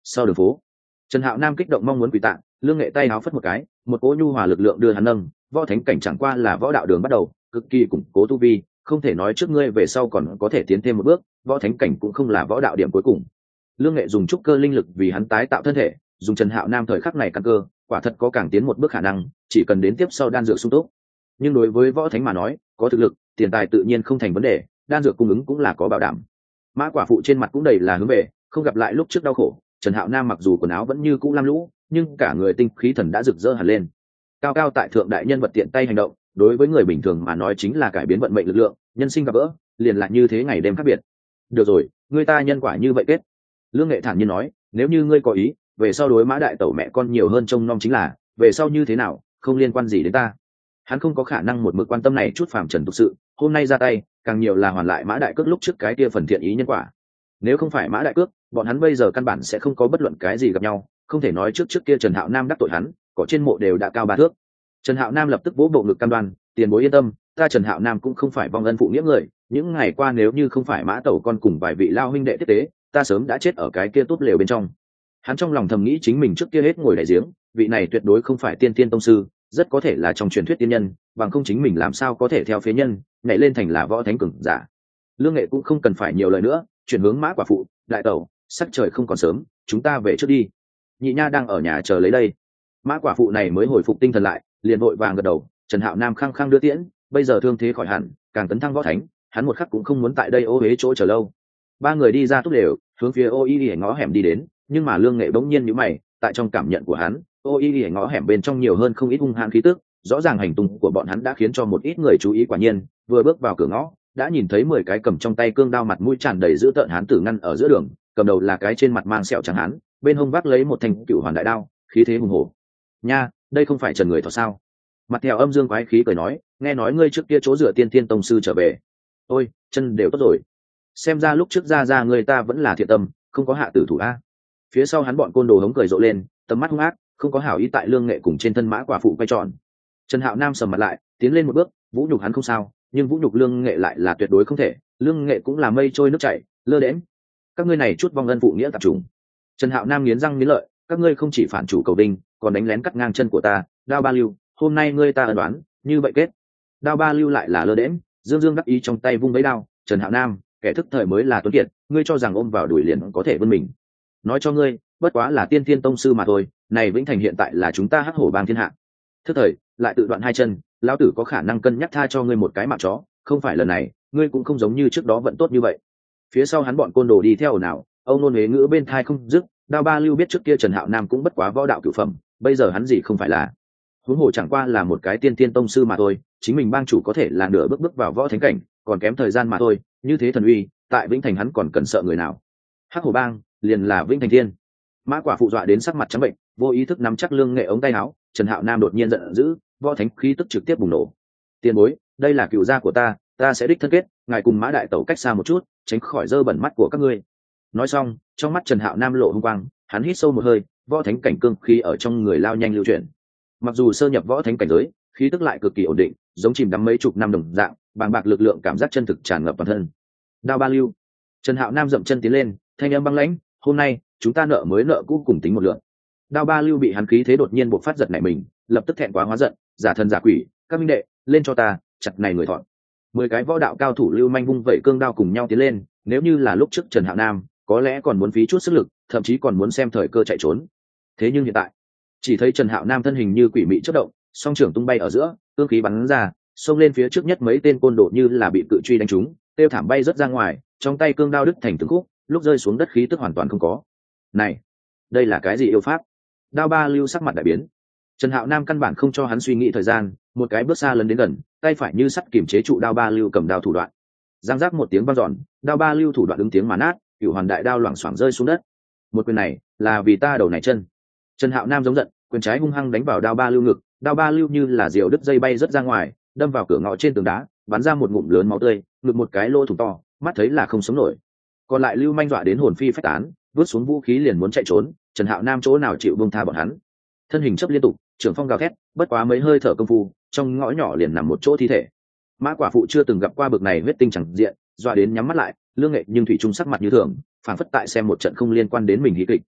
sau đường phố. Trần Hạo Nam kích động mong muốn quỳ tạ, Lương Nghệ tay áo phất một cái, một cỗ nhu hòa lực lượng đưa hắn nâng. Võ thánh cảnh chẳng qua là võ đạo đường bắt đầu, cực kỳ củng cố tu vi, không thể nói trước ngươi về sau còn có thể tiến thêm một bước, võ thánh cảnh cũng không là võ đạo điểm cuối cùng. Lương Nghệ dùng trúc cơ linh lực vì hắn tái tạo thân thể, dùng Trần Hạo Nam thời khắc này căn cơ, quả thật có càng tiến một bước khả năng, chỉ cần đến tiếp sau đan dược sung túc. Nhưng đối với võ thánh mà nói, có thực lực, tiền tài tự nhiên không thành vấn đề, đan dược cung ứng cũng là có bảo đảm. Mã Quả Phụ trên mặt cũng đầy là hướng về, không gặp lại lúc trước đau khổ, Trần Hạo Nam mặc dù quần áo vẫn như cũ lam lũ, nhưng cả người tinh khí thần đã rực rỡ hẳn lên. Cao cao tại thượng đại nhân vật tiện tay hành động, đối với người bình thường mà nói chính là cải biến vận mệnh lực lượng, nhân sinh gặp gỡ, liền lại như thế ngày đêm khác biệt. Được rồi, người ta nhân quả như vậy kết. Lương Nghệ thản nhiên nói, nếu như ngươi có ý, về sau đối Mã đại tẩu mẹ con nhiều hơn trông nom chính là, về sau như thế nào, không liên quan gì đến ta. Hắn không có khả năng một mực quan tâm này chút phàm trần tục sự, hôm nay ra tay, càng nhiều là hoàn lại Mã đại cước lúc trước cái kia phần thiện ý nhân quả. Nếu không phải Mã đại cước, bọn hắn bây giờ căn bản sẽ không có bất luận cái gì gặp nhau, không thể nói trước trước kia Trần Hạo Nam đắc tội hắn, có trên mộ đều đã cao ba thước. Trần Hạo Nam lập tức vỗ bộ ngực cam đoan, tiền bối yên tâm, ta Trần Hạo Nam cũng không phải vong ân phụ nghĩa người, những ngày qua nếu như không phải Mã tẩu con cùng vài vị lao huynh đệ tiếp tế, ta sớm đã chết ở cái kia tốt lều bên trong. Hắn trong lòng thầm nghĩ chính mình trước kia hết ngồi đại giếng, vị này tuyệt đối không phải tiên tiên tông sư, rất có thể là trong truyền thuyết tiên nhân, bằng không chính mình làm sao có thể theo phế nhân nhảy lên thành là võ thánh cường giả. Lương Nghệ cũng không cần phải nhiều lời nữa, chuyển hướng Mã Quả Phụ, đại tẩu, sắc trời không còn sớm, chúng ta về trước đi. Nhị nha đang ở nhà chờ lấy đây. Mã Quả Phụ này mới hồi phục tinh thần lại, liền vội vàng gật đầu. Trần Hạo Nam khăng khăng đưa tiễn, bây giờ thương thế khỏi hẳn, càng tấn thăng võ thánh, hắn một khắc cũng không muốn tại đây ô uế chỗ chờ lâu. Ba người đi ra túc đều, hướng phía ô y y ngõ hẻm đi đến, nhưng mà Lương Nghệ bỗng nhiên nhíu mày, tại trong cảm nhận của hắn, ô y y ngõ hẻm bên trong nhiều hơn không ít hung hãn khí tức, rõ ràng hành tung của bọn hắn đã khiến cho một ít người chú ý. Quả nhiên, vừa bước vào cửa ngõ, đã nhìn thấy mười cái cầm trong tay cương đao, mặt mũi tràn đầy dữ tợn hán tử ngăn ở giữa đường, cầm đầu là cái trên mặt mang sẹo trắng hán, bên hông vác lấy một thanh cựu hoàn đại đao, khí thế hùng hổ. Nha, đây không phải Trần người thọ sao? Mặt theo âm dương quái khí cười nói, nghe nói ngươi trước kia chỗ dựa tiên tiên tông sư trở về. Ôi, chân đều tốt rồi. Xem ra lúc trước ra ra người ta vẫn là thiện tâm, không có hạ tử thủ a. Phía sau hắn bọn côn đồ hống cười rộ lên, tầm mắt hung ác, không có hảo ý tại Lương Nghệ cùng trên thân Mã Quả Phụ quay tròn. Trần Hạo Nam sầm mặt lại, tiến lên một bước, vũ nhục hắn không sao, nhưng vũ nhục Lương Nghệ lại là tuyệt đối không thể. Lương Nghệ cũng là mây trôi nước chảy, lơ đễnh. Các ngươi này chút vong ân phụ nghĩa tạp trùng. Trần Hạo Nam nghiến răng nghiến lợi, các ngươi không chỉ phản chủ cầu đinh, còn đánh lén cắt ngang chân của ta. Đao Ba Lưu, hôm nay ngươi ta ân đoán, như vậy kết. Đao Ba Lưu lại là lơ đễnh, dương dương đắc ý trong tay vung lấy đao. Trần Hạo Nam, kẻ thức thời mới là tuấn kiệt, ngươi cho rằng ôm vào đuổi liền có thể vươn mình. Nói cho ngươi, bất quá là tiên thiên tông sư mà thôi, này Vĩnh Thành hiện tại là chúng ta hắc hổ bang thiên hạ. Thức thời, lại tự đoạn hai chân, lão tử có khả năng cân nhắc tha cho ngươi một cái mạng chó, không phải lần này, ngươi cũng không giống như trước đó vẫn tốt như vậy. Phía sau hắn bọn côn đồ đi theo ồn ào, ông nôn huế ngữ bên thai không dứt. Đao Ba Lưu biết trước kia Trần Hạo Nam cũng bất quá võ đạo cửu phẩm, bây giờ hắn gì không phải là, huống hồ chẳng qua là một cái tiên tiên tông sư mà thôi, chính mình bang chủ có thể là nửa bước bước vào võ thánh cảnh, còn kém thời gian mà thôi, như thế thần uy, tại Vĩnh Thành hắn còn cần sợ người nào? Hắc Hổ bang liền là Vĩnh Thành Thiên. Mã Quả Phụ dọa đến sắc mặt trắng bệnh, vô ý thức nắm chắc Lương Nghệ ống tay áo. Trần Hạo Nam đột nhiên giận dữ, võ thánh khí tức trực tiếp bùng nổ. Tiền bối, đây là cựu gia của ta, ta sẽ đích thân kết, ngài cùng Mã đại tẩu cách xa một chút, tránh khỏi dơ bẩn mắt của các ngươi. Nói xong, trong mắt Trần Hạo Nam lộ hung quang, hắn hít sâu một hơi, võ thánh cảnh cương khí ở trong người lao nhanh lưu chuyển. Mặc dù sơ nhập võ thánh cảnh giới, khí tức lại cực kỳ ổn định, giống chìm đắm mấy chục năm đồng dạng, bàng bạc lực lượng cảm giác chân thực tràn ngập toàn thân. Đao Ba Lưu. Trần Hạo Nam dậm chân tiến lên, thanh âm băng lãnh, hôm nay chúng ta nợ mới nợ cũ cùng tính một lượt. Đao Ba Lưu bị hắn khí thế đột nhiên bộc phát giật nảy mình, lập tức thẹn quá hóa giận, giả thân giả quỷ, các minh đệ, lên cho ta, chặt này người thọn. Mười cái võ đạo cao thủ lưu manh vung vẩy cương đao cùng nhau tiến lên, nếu như là lúc trước Trần Hạo Nam, có lẽ còn muốn phí chút sức lực, thậm chí còn muốn xem thời cơ chạy trốn. Thế nhưng hiện tại, chỉ thấy Trần Hạo Nam thân hình như quỷ mị chớp động, song trưởng tung bay ở giữa, cương khí bắn ra, xông lên phía trước nhất mấy tên côn đồ như là bị cự truy đánh trúng, tiêu thảm bay rất ra ngoài, trong tay cương đao đứt thành từng khúc, lúc rơi xuống đất khí tức hoàn toàn không có. Này, đây là cái gì yêu pháp? Đao Ba Lưu sắc mặt đại biến. Trần Hạo Nam căn bản không cho hắn suy nghĩ thời gian, một cái bước xa lấn đến gần, tay phải như sắt kìm chế trụ Đao Ba Lưu cầm đao thủ đoạn. Giang giác một tiếng vang dọn, Đao Ba Lưu thủ đoạn ứng tiếng mà nát, cửu hoàn đại đao loảng xoảng rơi xuống đất. Một quyền này, là vì ta đầu này chân. Trần Hạo Nam giống giận, quyền trái hung hăng đánh vào Đao Ba Lưu ngực, Đao Ba Lưu như là diều đứt dây bay rất ra ngoài, đâm vào cửa ngõ trên tường đá, bắn ra một ngụm lớn máu tươi, ngực một cái lỗ thủng to, mắt thấy là không sống nổi. Còn lại Lưu manh dọa đến hồn phi phách tán, vứt xuống vũ khí liền muốn chạy trốn. Trần Hạo Nam chỗ nào chịu buông tha bọn hắn, thân hình chấp liên tục, trưởng phong gào thét, bất quá mấy hơi thở công phu, trong ngõ nhỏ liền nằm một chỗ thi thể. Mã Quả Phụ chưa từng gặp qua bực này huyết tinh chẳng diện, dọa đến nhắm mắt lại. Lương Nghệ nhưng thủy chung sắc mặt như thường, phảng phất tại xem một trận không liên quan đến mình hí kịch.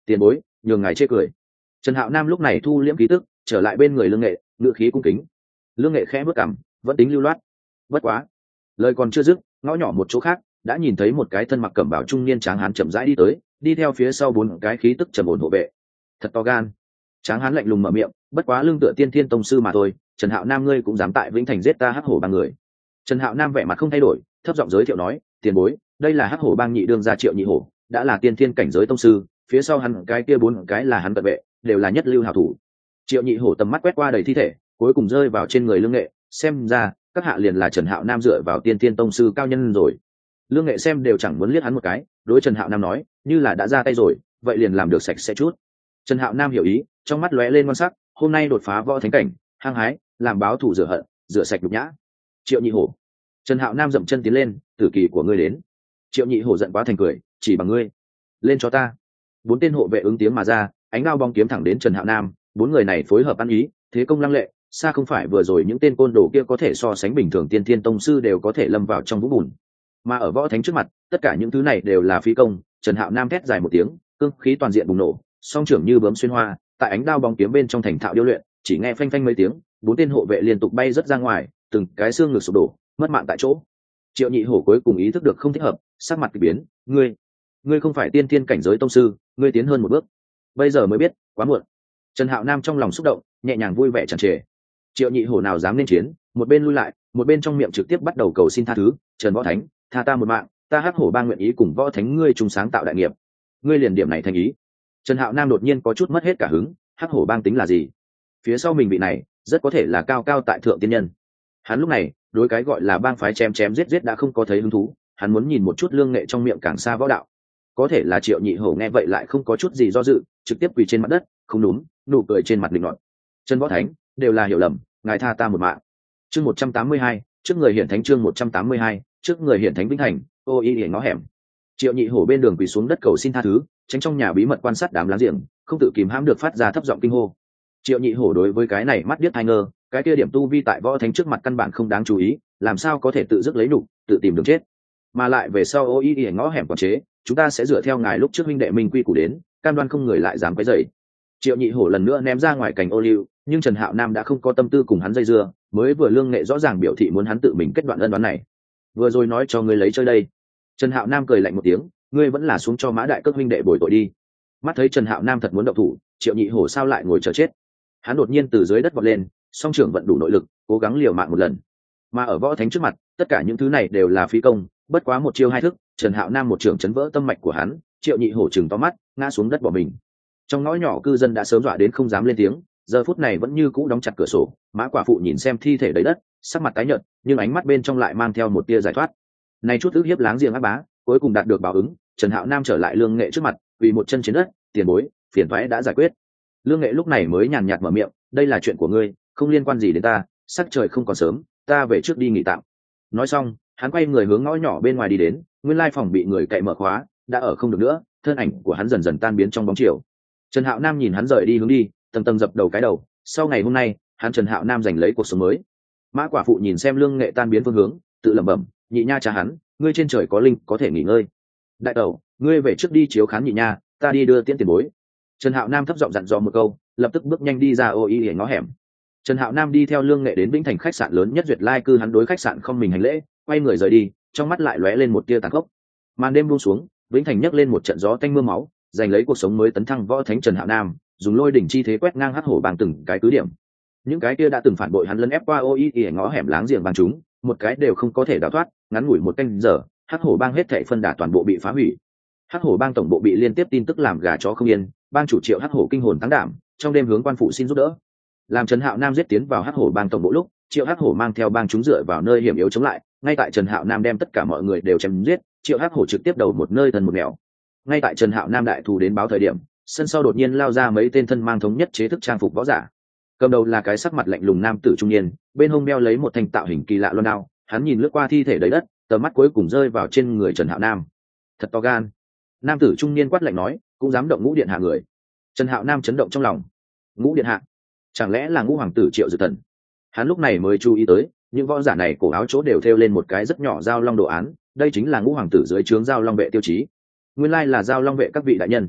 tiền bối nhường ngài chê cười. Trần Hạo Nam lúc này thu liễm khí tức, trở lại bên người Lương Nghệ, ngựa khí cung kính. Lương Nghệ khẽ bước cằm, vẫn tính lưu loát. Bất quá, lời còn chưa dứt, ngõ nhỏ một chỗ khác đã nhìn thấy một cái thân mặc cẩm bào trung niên tráng hán chậm rãi đi tới, đi theo phía sau bốn cái khí tức trầm ổn hộ vệ. Thật to gan. Tráng hán lạnh lùng mở miệng, bất quá lương tựa tiên thiên tông sư mà thôi, Trần Hạo Nam ngươi cũng dám tại Vĩnh Thành giết ta Hắc Hổ bang người. Trần Hạo Nam vẻ mặt không thay đổi, thấp giọng giới thiệu nói, tiền bối, đây là Hắc Hổ bang nhị đương gia Triệu Nhị Hổ, đã là tiên thiên cảnh giới tông sư, phía sau hắn cái kia bốn cái là hắn cận vệ, đều là nhất lưu hảo thủ. Triệu Nhị Hổ tầm mắt quét qua đầy thi thể, cuối cùng rơi vào trên người Lương Nghệ, xem ra các hạ liền là Trần Hạo Nam dựa vào tiên thiên tông sư cao nhân rồi. Lương Nghệ xem đều chẳng muốn liếc hắn một cái, đối Trần Hạo Nam nói, như là đã ra tay rồi, vậy liền làm được sạch sẽ chút. Trần Hạo Nam hiểu ý, trong mắt lóe lên quan sắc, hôm nay đột phá võ thánh cảnh, hăng hái, làm báo thù rửa hận, rửa sạch nhục nhã. Triệu Nhị Hổ. Trần Hạo Nam dậm chân tiến lên, tử kỳ của ngươi đến. Triệu Nhị Hổ giận quá thành cười, chỉ bằng ngươi, lên cho ta. Bốn tên hộ vệ ứng tiếng mà ra, ánh đao bóng kiếm thẳng đến Trần Hạo Nam, bốn người này phối hợp ăn ý, thế công lăng lệ, xa không phải vừa rồi những tên côn đồ kia có thể so sánh bình thường tiên thiên tông sư đều có thể lâm vào trong vũng bùn. Mà ở võ thánh trước mặt, tất cả những thứ này đều là phi công. Trần Hạo Nam thét dài một tiếng, cương khí toàn diện bùng nổ, song trưởng như bướm xuyên hoa, tại ánh đao bóng kiếm bên trong thành thạo điêu luyện, chỉ nghe phanh phanh mấy tiếng, bốn tên hộ vệ liên tục bay rất ra ngoài, từng cái xương ngực sụp đổ, mất mạng tại chỗ. Triệu Nhị Hổ cuối cùng ý thức được không thích hợp, sắc mặt kỳ biến, ngươi, ngươi không phải tiên thiên cảnh giới tông sư, ngươi tiến hơn một bước, bây giờ mới biết, quá muộn. Trần Hạo Nam trong lòng xúc động, nhẹ nhàng vui vẻ tràn trề. Triệu Nhị Hổ nào dám lên chiến, một bên lui lại, một bên trong miệng trực tiếp bắt đầu cầu xin tha thứ, Trần Võ Thánh, tha ta một mạng, ta Hắc Hổ bang nguyện ý cùng Võ Thánh ngươi chung sáng tạo đại nghiệp. Ngươi liền điểm này thành ý. Trần Hạo Nam đột nhiên có chút mất hết cả hứng, Hắc Hổ bang tính là gì? Phía sau mình vị này, rất có thể là cao cao tại thượng tiên nhân. Hắn lúc này, đối cái gọi là bang phái chém chém giết giết đã không có thấy hứng thú, hắn muốn nhìn một chút Lương Nghệ trong miệng càng xa võ đạo. Có thể là Triệu Nhị Hổ nghe vậy lại không có chút gì do dự, trực tiếp quỳ trên mặt đất, không đúng, nụ cười trên mặt định nọt. Trần Võ Thánh, đều là hiểu lầm, ngài tha ta một mạng. Chương một trăm tám mươi hai, trước người hiển thánh chương một trăm tám mươi hai, trước người hiển thánh Vĩnh Thành, ô y hiển ngõ hẻm. Triệu Nhị Hổ bên đường quỳ xuống đất cầu xin tha thứ, tránh trong nhà bí mật quan sát đám láng giềng, không tự kìm hãm được phát ra thấp giọng kinh hô. Triệu Nhị Hổ đối với cái này mắt điếc hai ngơ, cái kia điểm tu vi tại võ thánh trước mặt căn bản không đáng chú ý, làm sao có thể tự dứt lấy nụ, tự tìm đường chết. Mà lại về sau ô y hiển ngõ hẻm quản chế, chúng ta sẽ dựa theo ngài lúc trước huynh đệ minh quy củ đến, cam đoan không người lại dám quấy rầy. Triệu Nhị Hổ lần nữa ném ra ngoài cành ô liu, nhưng Trần Hạo Nam đã không có tâm tư cùng hắn dây dưa, mới vừa Lương Nghệ rõ ràng biểu thị muốn hắn tự mình kết đoạn ân đoán này. Vừa rồi nói cho ngươi lấy chơi đây. Trần Hạo Nam cười lạnh một tiếng, ngươi vẫn là xuống cho Mã đại cước huynh đệ bồi tội đi. Mắt thấy Trần Hạo Nam thật muốn động thủ, Triệu Nhị Hổ sao lại ngồi chờ chết? Hắn đột nhiên từ dưới đất vọt lên, song trưởng vận đủ nội lực, cố gắng liều mạng một lần. Mà ở võ thánh trước mặt, tất cả những thứ này đều là phí công, bất quá một chiêu hai thức, Trần Hạo Nam một trưởng chấn vỡ tâm mạch của hắn, Triệu Nhị Hổ trừng to mắt, ngã xuống đất bỏ mình. Trong ngõ nhỏ cư dân đã sớm dọa đến không dám lên tiếng, giờ phút này vẫn như cũ đóng chặt cửa sổ. Mã quả phụ nhìn xem thi thể đầy đất, sắc mặt tái nhợt, nhưng ánh mắt bên trong lại mang theo một tia giải thoát. Này chút ức hiếp láng giềng ác bá, cuối cùng đạt được báo ứng. Trần Hạo Nam trở lại Lương Nghệ trước mặt, vì một chân trên đất, tiền bối, phiền toái đã giải quyết. Lương Nghệ lúc này mới nhàn nhạt mở miệng, đây là chuyện của ngươi, không liên quan gì đến ta, sắc trời không còn sớm, ta về trước đi nghỉ tạm. Nói xong, hắn quay người hướng ngõ nhỏ bên ngoài đi đến, nguyên lai phòng bị người cậy mở khóa, đã ở không được nữa, thân ảnh của hắn dần dần tan biến trong bóng chiều. Trần Hạo Nam nhìn hắn rời đi hướng đi, tầng tầng dập đầu cái đầu, sau ngày hôm nay, hắn Trần Hạo Nam giành lấy cuộc sống mới. Mã quả phụ nhìn xem Lương Nghệ tan biến phương hướng, tự lẩm bẩm, nhị nha cha hắn, ngươi trên trời có linh, có thể nghỉ ngơi. Đại tẩu, ngươi về trước đi chiếu khán nhị nha, ta đi đưa tiễn tiền bối. Trần Hạo Nam thấp giọng dặn dò một câu, lập tức bước nhanh đi ra ô y ngõ hẻm. Trần Hạo Nam đi theo Lương Nghệ đến Vĩnh Thành khách sạn lớn nhất Duyệt Lai cư, hắn đối khách sạn không mình hành lễ, quay người rời đi, trong mắt lại lóe lên một tia tàn khốc. Màn đêm buông xuống, Vĩnh Thành nhấc lên một trận gió tanh mưa máu, giành lấy cuộc sống mới tấn thăng võ thánh Trần Hạo Nam, dùng lôi đỉnh chi thế quét ngang Hắc Hổ bang từng cái cứ điểm. Những cái kia đã từng phản bội hắn lấn ép qua ô y y ngõ hẻm láng giềng bang chúng, một cái đều không có thể đào thoát, ngắn ngủi một canh giờ, Hắc Hổ bang hết thảy phân đà toàn bộ bị phá hủy. Hắc Hổ bang tổng bộ bị liên tiếp tin tức làm gà chó không yên, bang chủ Triệu Hắc Hổ kinh hồn tăng đảm, trong đêm hướng quan phụ xin giúp đỡ. Làm Trần Hạo Nam giết tiến vào Hắc Hổ bang tổng bộ lúc, Triệu Hắc Hổ mang theo bang chúng dựa vào nơi hiểm yếu chống lại, ngay tại Trần Hạo Nam đem tất cả mọi người đều chém giết, Triệu Hắc Hổ trực tiếp đầu một nơi thần một nẻo. Ngay tại Trần Hạo Nam đại thù đến báo thời điểm, sân sau đột nhiên lao ra mấy tên thân mang thống nhất chế thức trang phục võ giả. Cầm đầu là cái sắc mặt lạnh lùng nam tử trung niên, bên hông đeo lấy một thanh tạo hình kỳ lạ loan đao, hắn nhìn lướt qua thi thể đầy đất, tầm mắt cuối cùng rơi vào trên người Trần Hạo Nam. Thật to gan. Nam tử trung niên quát lạnh nói, cũng dám động Ngũ điện hạ người. Trần Hạo Nam chấn động trong lòng. Ngũ điện hạ? Chẳng lẽ là Ngũ hoàng tử Triệu Dực Thần? Hắn lúc này mới chú ý tới, những võ giả này cổ áo chỗ đều thêu lên một cái rất nhỏ giao long đồ án, đây chính là Ngũ hoàng tử dưới trướng giao long vệ tiêu chí. Nguyên lai là giao long vệ các vị đại nhân.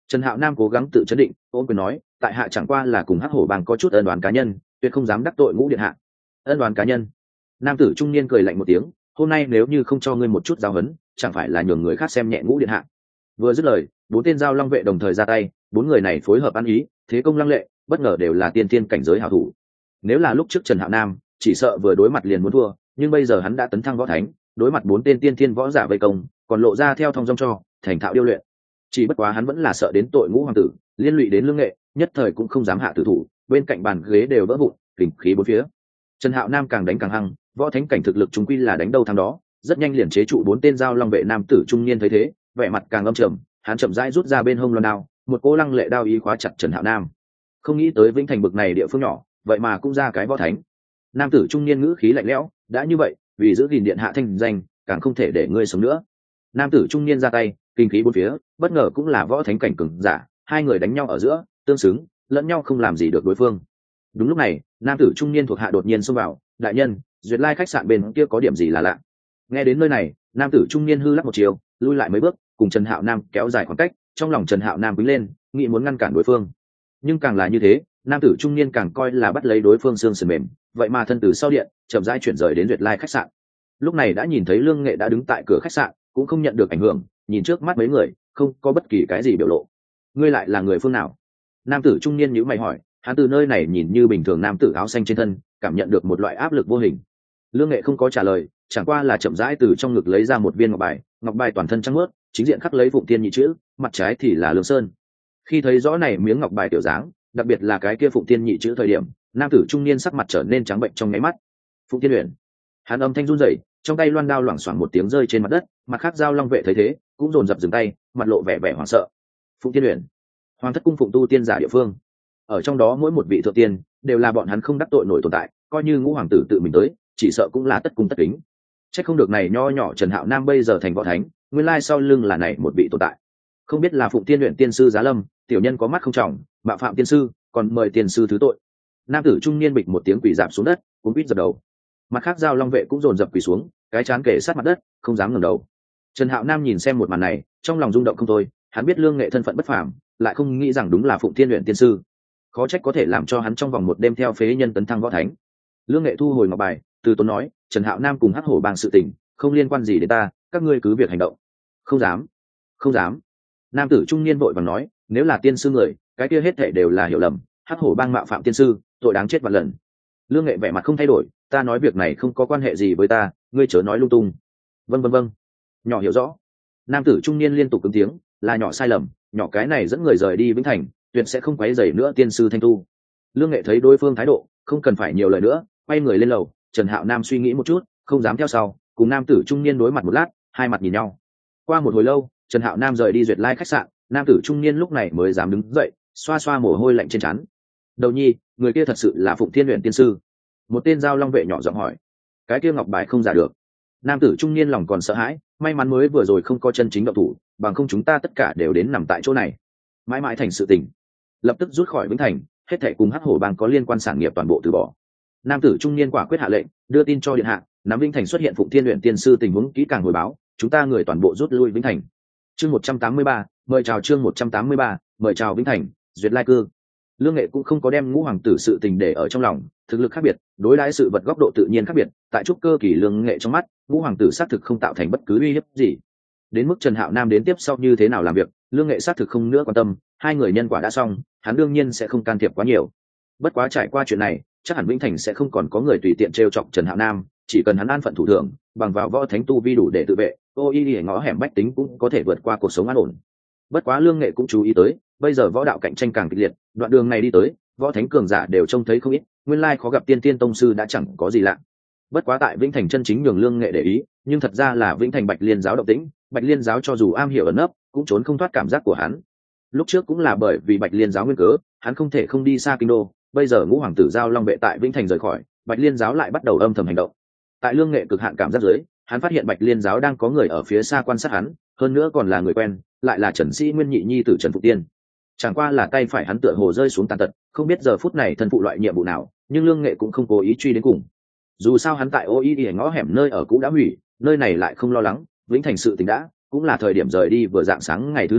Trần Hạo Nam cố gắng tự chấn định, ôm quyền nói, tại hạ chẳng qua là cùng hắc hổ bang có chút ân đoán cá nhân, tuyệt không dám đắc tội Ngũ điện hạ. Ân đoán cá nhân? Nam tử trung niên cười lạnh một tiếng, hôm nay nếu như không cho ngươi một chút giáo huấn, chẳng phải là nhường người khác xem nhẹ Ngũ điện hạ. Vừa dứt lời, bốn tên giao long vệ đồng thời ra tay, bốn người này phối hợp ăn ý, thế công lăng lệ, bất ngờ đều là tiên tiên cảnh giới hảo thủ. Nếu là lúc trước Trần Hạo Nam, chỉ sợ vừa đối mặt liền muốn thua, nhưng bây giờ hắn đã tấn thăng võ thánh, đối mặt bốn tên tiên thiên võ giả vây công, còn lộ ra theo thông dong cho thành thạo điêu luyện. Chỉ bất quá hắn vẫn là sợ đến tội Ngũ hoàng tử, liên lụy đến Lương Nghệ, nhất thời cũng không dám hạ tử thủ, bên cạnh bàn ghế đều vỡ vụn, kình khí bốn phía. Trần Hạo Nam càng đánh càng hăng, võ thánh cảnh thực lực chúng quy là đánh đâu thắng đó, rất nhanh liền chế trụ bốn tên giao long vệ nam tử trung niên thấy thế, vẻ mặt càng âm trầm, hắn chậm rãi rút ra bên hông loan đao, một cỗ lăng lệ đao ý khóa chặt Trần Hạo Nam. Không nghĩ tới Vĩnh Thành bực này địa phương nhỏ, vậy mà cũng ra cái võ thánh. Nam tử trung niên ngữ khí lạnh lẽo, đã như vậy, vì giữ gìn điện hạ thanh danh, càng không thể để ngươi sống nữa. Nam tử trung niên ra tay, kinh khí bốn phía, bất ngờ cũng là võ thánh cảnh cường giả, hai người đánh nhau ở giữa, tương xứng, lẫn nhau không làm gì được đối phương. Đúng lúc này, nam tử trung niên thuộc hạ đột nhiên xông vào, đại nhân, Duyệt Lai khách sạn bên kia có điểm gì là lạ. Nghe đến nơi này, nam tử trung niên hư lắc một chiều, lui lại mấy bước, cùng Trần Hạo Nam kéo dài khoảng cách, trong lòng Trần Hạo Nam quýnh lên, nghĩ muốn ngăn cản đối phương. Nhưng càng là như thế, nam tử trung niên càng coi là bắt lấy đối phương xương sườn mềm, vậy mà thân từ sau điện, chậm rãi chuyển rời đến Duyệt Lai khách sạn. Lúc này đã nhìn thấy Lương Nghệ đã đứng tại cửa khách sạn, cũng không nhận được ảnh hưởng, nhìn trước mắt mấy người, không có bất kỳ cái gì biểu lộ. Ngươi lại là người phương nào? Nam tử trung niên nhíu mày hỏi, hắn từ nơi này nhìn như bình thường nam tử áo xanh trên thân, cảm nhận được một loại áp lực vô hình. Lương Nghệ không có trả lời, chẳng qua là chậm rãi từ trong ngực lấy ra một viên ngọc bài, ngọc bài toàn thân trắng muốt, chính diện khắc lấy Phụng Tiên nhị chữ, mặt trái thì là Lương Sơn. Khi thấy rõ này miếng ngọc bài tiểu dáng, đặc biệt là cái kia Phụng Tiên nhị chữ thời điểm, nam tử trung niên sắc mặt trở nên trắng bệnh trong nháy mắt. Phụng Tiên Uyển. Hắn âm thanh run rẩy, trong tay loan đao loảng xoảng một tiếng rơi trên mặt đất, mặt khác giao long vệ thấy thế, cũng dồn dập dừng tay, mặt lộ vẻ vẻ hoảng sợ. Phụng Tiên Uyển, Hoàng thất cung phụng tu tiên giả địa phương. Ở trong đó mỗi một vị thượng tiên đều là bọn hắn không đắc tội nổi tồn tại, coi như Ngũ hoàng tử tự mình tới, chỉ sợ cũng là tất cung tất kính. Chắc không được này nho nhỏ Trần Hạo Nam bây giờ thành võ thánh, nguyên lai sau lưng là này một vị tồn tại. Không biết là Phụng Tiên Uyển tiên sư Giá Lâm, tiểu nhân có mắt không trọng, mạo phạm tiên sư, còn mời tiên sư thứ tội. Nam tử trung niên bịch một tiếng quỳ rạp xuống đất, cũng quýt dập đầu. Mặt khác giao long vệ cũng dồn dập quỳ xuống, cái chán kề sát mặt đất, không dám ngẩng đầu. Trần Hạo Nam nhìn xem một màn này, trong lòng rung động không thôi, hắn biết Lương Nghệ thân phận bất phàm, lại không nghĩ rằng đúng là Phụng Tiên Uyển tiên sư. Khó trách có thể làm cho hắn trong vòng một đêm theo phế nhân tấn thăng võ thánh. Lương Nghệ thu hồi ngọc bài, từ tốn nói, Trần Hạo Nam cùng hắc hổ bang sự tình, không liên quan gì đến ta, các ngươi cứ việc hành động. Không dám, không dám. Nam tử trung niên vội vàng nói, nếu là tiên sư người, cái kia hết thảy đều là hiểu lầm, hắc hổ bang mạo phạm tiên sư, tội đáng chết vạn lần. Lương Nghệ vẻ mặt không thay đổi, ta nói việc này không có quan hệ gì với ta, ngươi chớ nói lung tung. Vâng vâng vâng. Nhỏ hiểu rõ. Nam tử trung niên liên tục ứng tiếng, là nhỏ sai lầm, nhỏ cái này dẫn người rời đi Vĩnh Thành, tuyệt sẽ không quấy rầy nữa tiên sư thanh tu. Lương Nghệ thấy đối phương thái độ, không cần phải nhiều lời nữa, quay người lên lầu. Trần Hạo Nam suy nghĩ một chút, không dám theo sau, cùng nam tử trung niên đối mặt một lát, hai mặt nhìn nhau. Qua một hồi lâu, Trần Hạo Nam rời đi Duyệt Lai khách sạn, nam tử trung niên lúc này mới dám đứng dậy, xoa xoa mồ hôi lạnh trên trán. Đầu nhi, người kia thật sự là Phụng Thiên Uyển tiên sư? Một tên giao long vệ nhỏ giọng hỏi. Cái kia ngọc bài không giả được. Nam tử trung niên lòng còn sợ hãi, may mắn mới vừa rồi không có chân chính động thủ, bằng không chúng ta tất cả đều đến nằm tại chỗ này. Mãi mãi thành sự tình, lập tức rút khỏi Vĩnh Thành, hết thảy cùng hắc hổ bang có liên quan sản nghiệp toàn bộ từ bỏ. Nam tử trung niên quả quyết hạ lệnh, đưa tin cho điện hạ, nắm Vĩnh Thành xuất hiện Phụng Thiên Uyển tiên sư tình huống kỹ càng hồi báo, chúng ta người toàn bộ rút lui Vĩnh Thành. Chương một trăm tám mươi ba, mời chào chương một trăm tám mươi ba, mời chào Vĩnh Thành, Duyệt Lai cư. Lương Nghệ cũng không có đem Ngũ hoàng tử sự tình để ở trong lòng, thực lực khác biệt, đối đãi sự vật góc độ tự nhiên khác biệt, tại trúc cơ kỳ Lương Nghệ trong mắt, Ngũ hoàng tử xác thực không tạo thành bất cứ uy hiếp gì. Đến mức Trần Hạo Nam đến tiếp sau như thế nào làm việc, Lương Nghệ xác thực không nữa quan tâm, hai người nhân quả đã xong, hắn đương nhiên sẽ không can thiệp quá nhiều. Bất quá trải qua chuyện này, chắc hẳn Vĩnh Thành sẽ không còn có người tùy tiện trêu chọc Trần Hạo Nam, chỉ cần hắn an phận thủ thường, bằng vào võ thánh tu vi đủ để tự vệ, ô y đi ngõ hẻm bách tính cũng có thể vượt qua cuộc sống an ổn. Bất quá Lương Nghệ cũng chú ý tới, bây giờ võ đạo cạnh tranh càng kịch liệt, đoạn đường này đi tới, võ thánh cường giả đều trông thấy không ít, nguyên lai khó gặp tiên tiên tông sư đã chẳng có gì lạ. Bất quá tại Vĩnh Thành chân chính nhường Lương Nghệ để ý, nhưng thật ra là Vĩnh Thành Bạch Liên giáo động tĩnh, Bạch Liên giáo cho dù am hiểu ẩn nấp, cũng trốn không thoát cảm giác của hắn. Lúc trước cũng là bởi vì Bạch Liên giáo nguyên cớ, hắn không thể không đi xa kinh đô, bây giờ Ngũ hoàng tử giao long vệ tại Vĩnh Thành rời khỏi, Bạch Liên giáo lại bắt đầu âm thầm hành động. Tại Lương Nghệ cực hạn cảm giác dưới, hắn phát hiện Bạch Liên giáo đang có người ở phía xa quan sát hắn, hơn nữa còn là người quen, lại là Trần Sĩ Nguyên nhị nhi tử Trần Phụ Tiên. Chẳng qua là tay phải hắn tựa hồ rơi xuống tàn tật, không biết giờ phút này thân phụ loại nhiệm vụ nào, nhưng Lương Nghệ cũng không cố ý truy đến cùng. Dù sao hắn tại ô y đi ngõ hẻm nơi ở cũ đã hủy, nơi này lại không lo lắng, Vĩnh Thành sự tình đã, cũng là thời điểm rời đi. Vừa dạng sáng ngày thứ hai,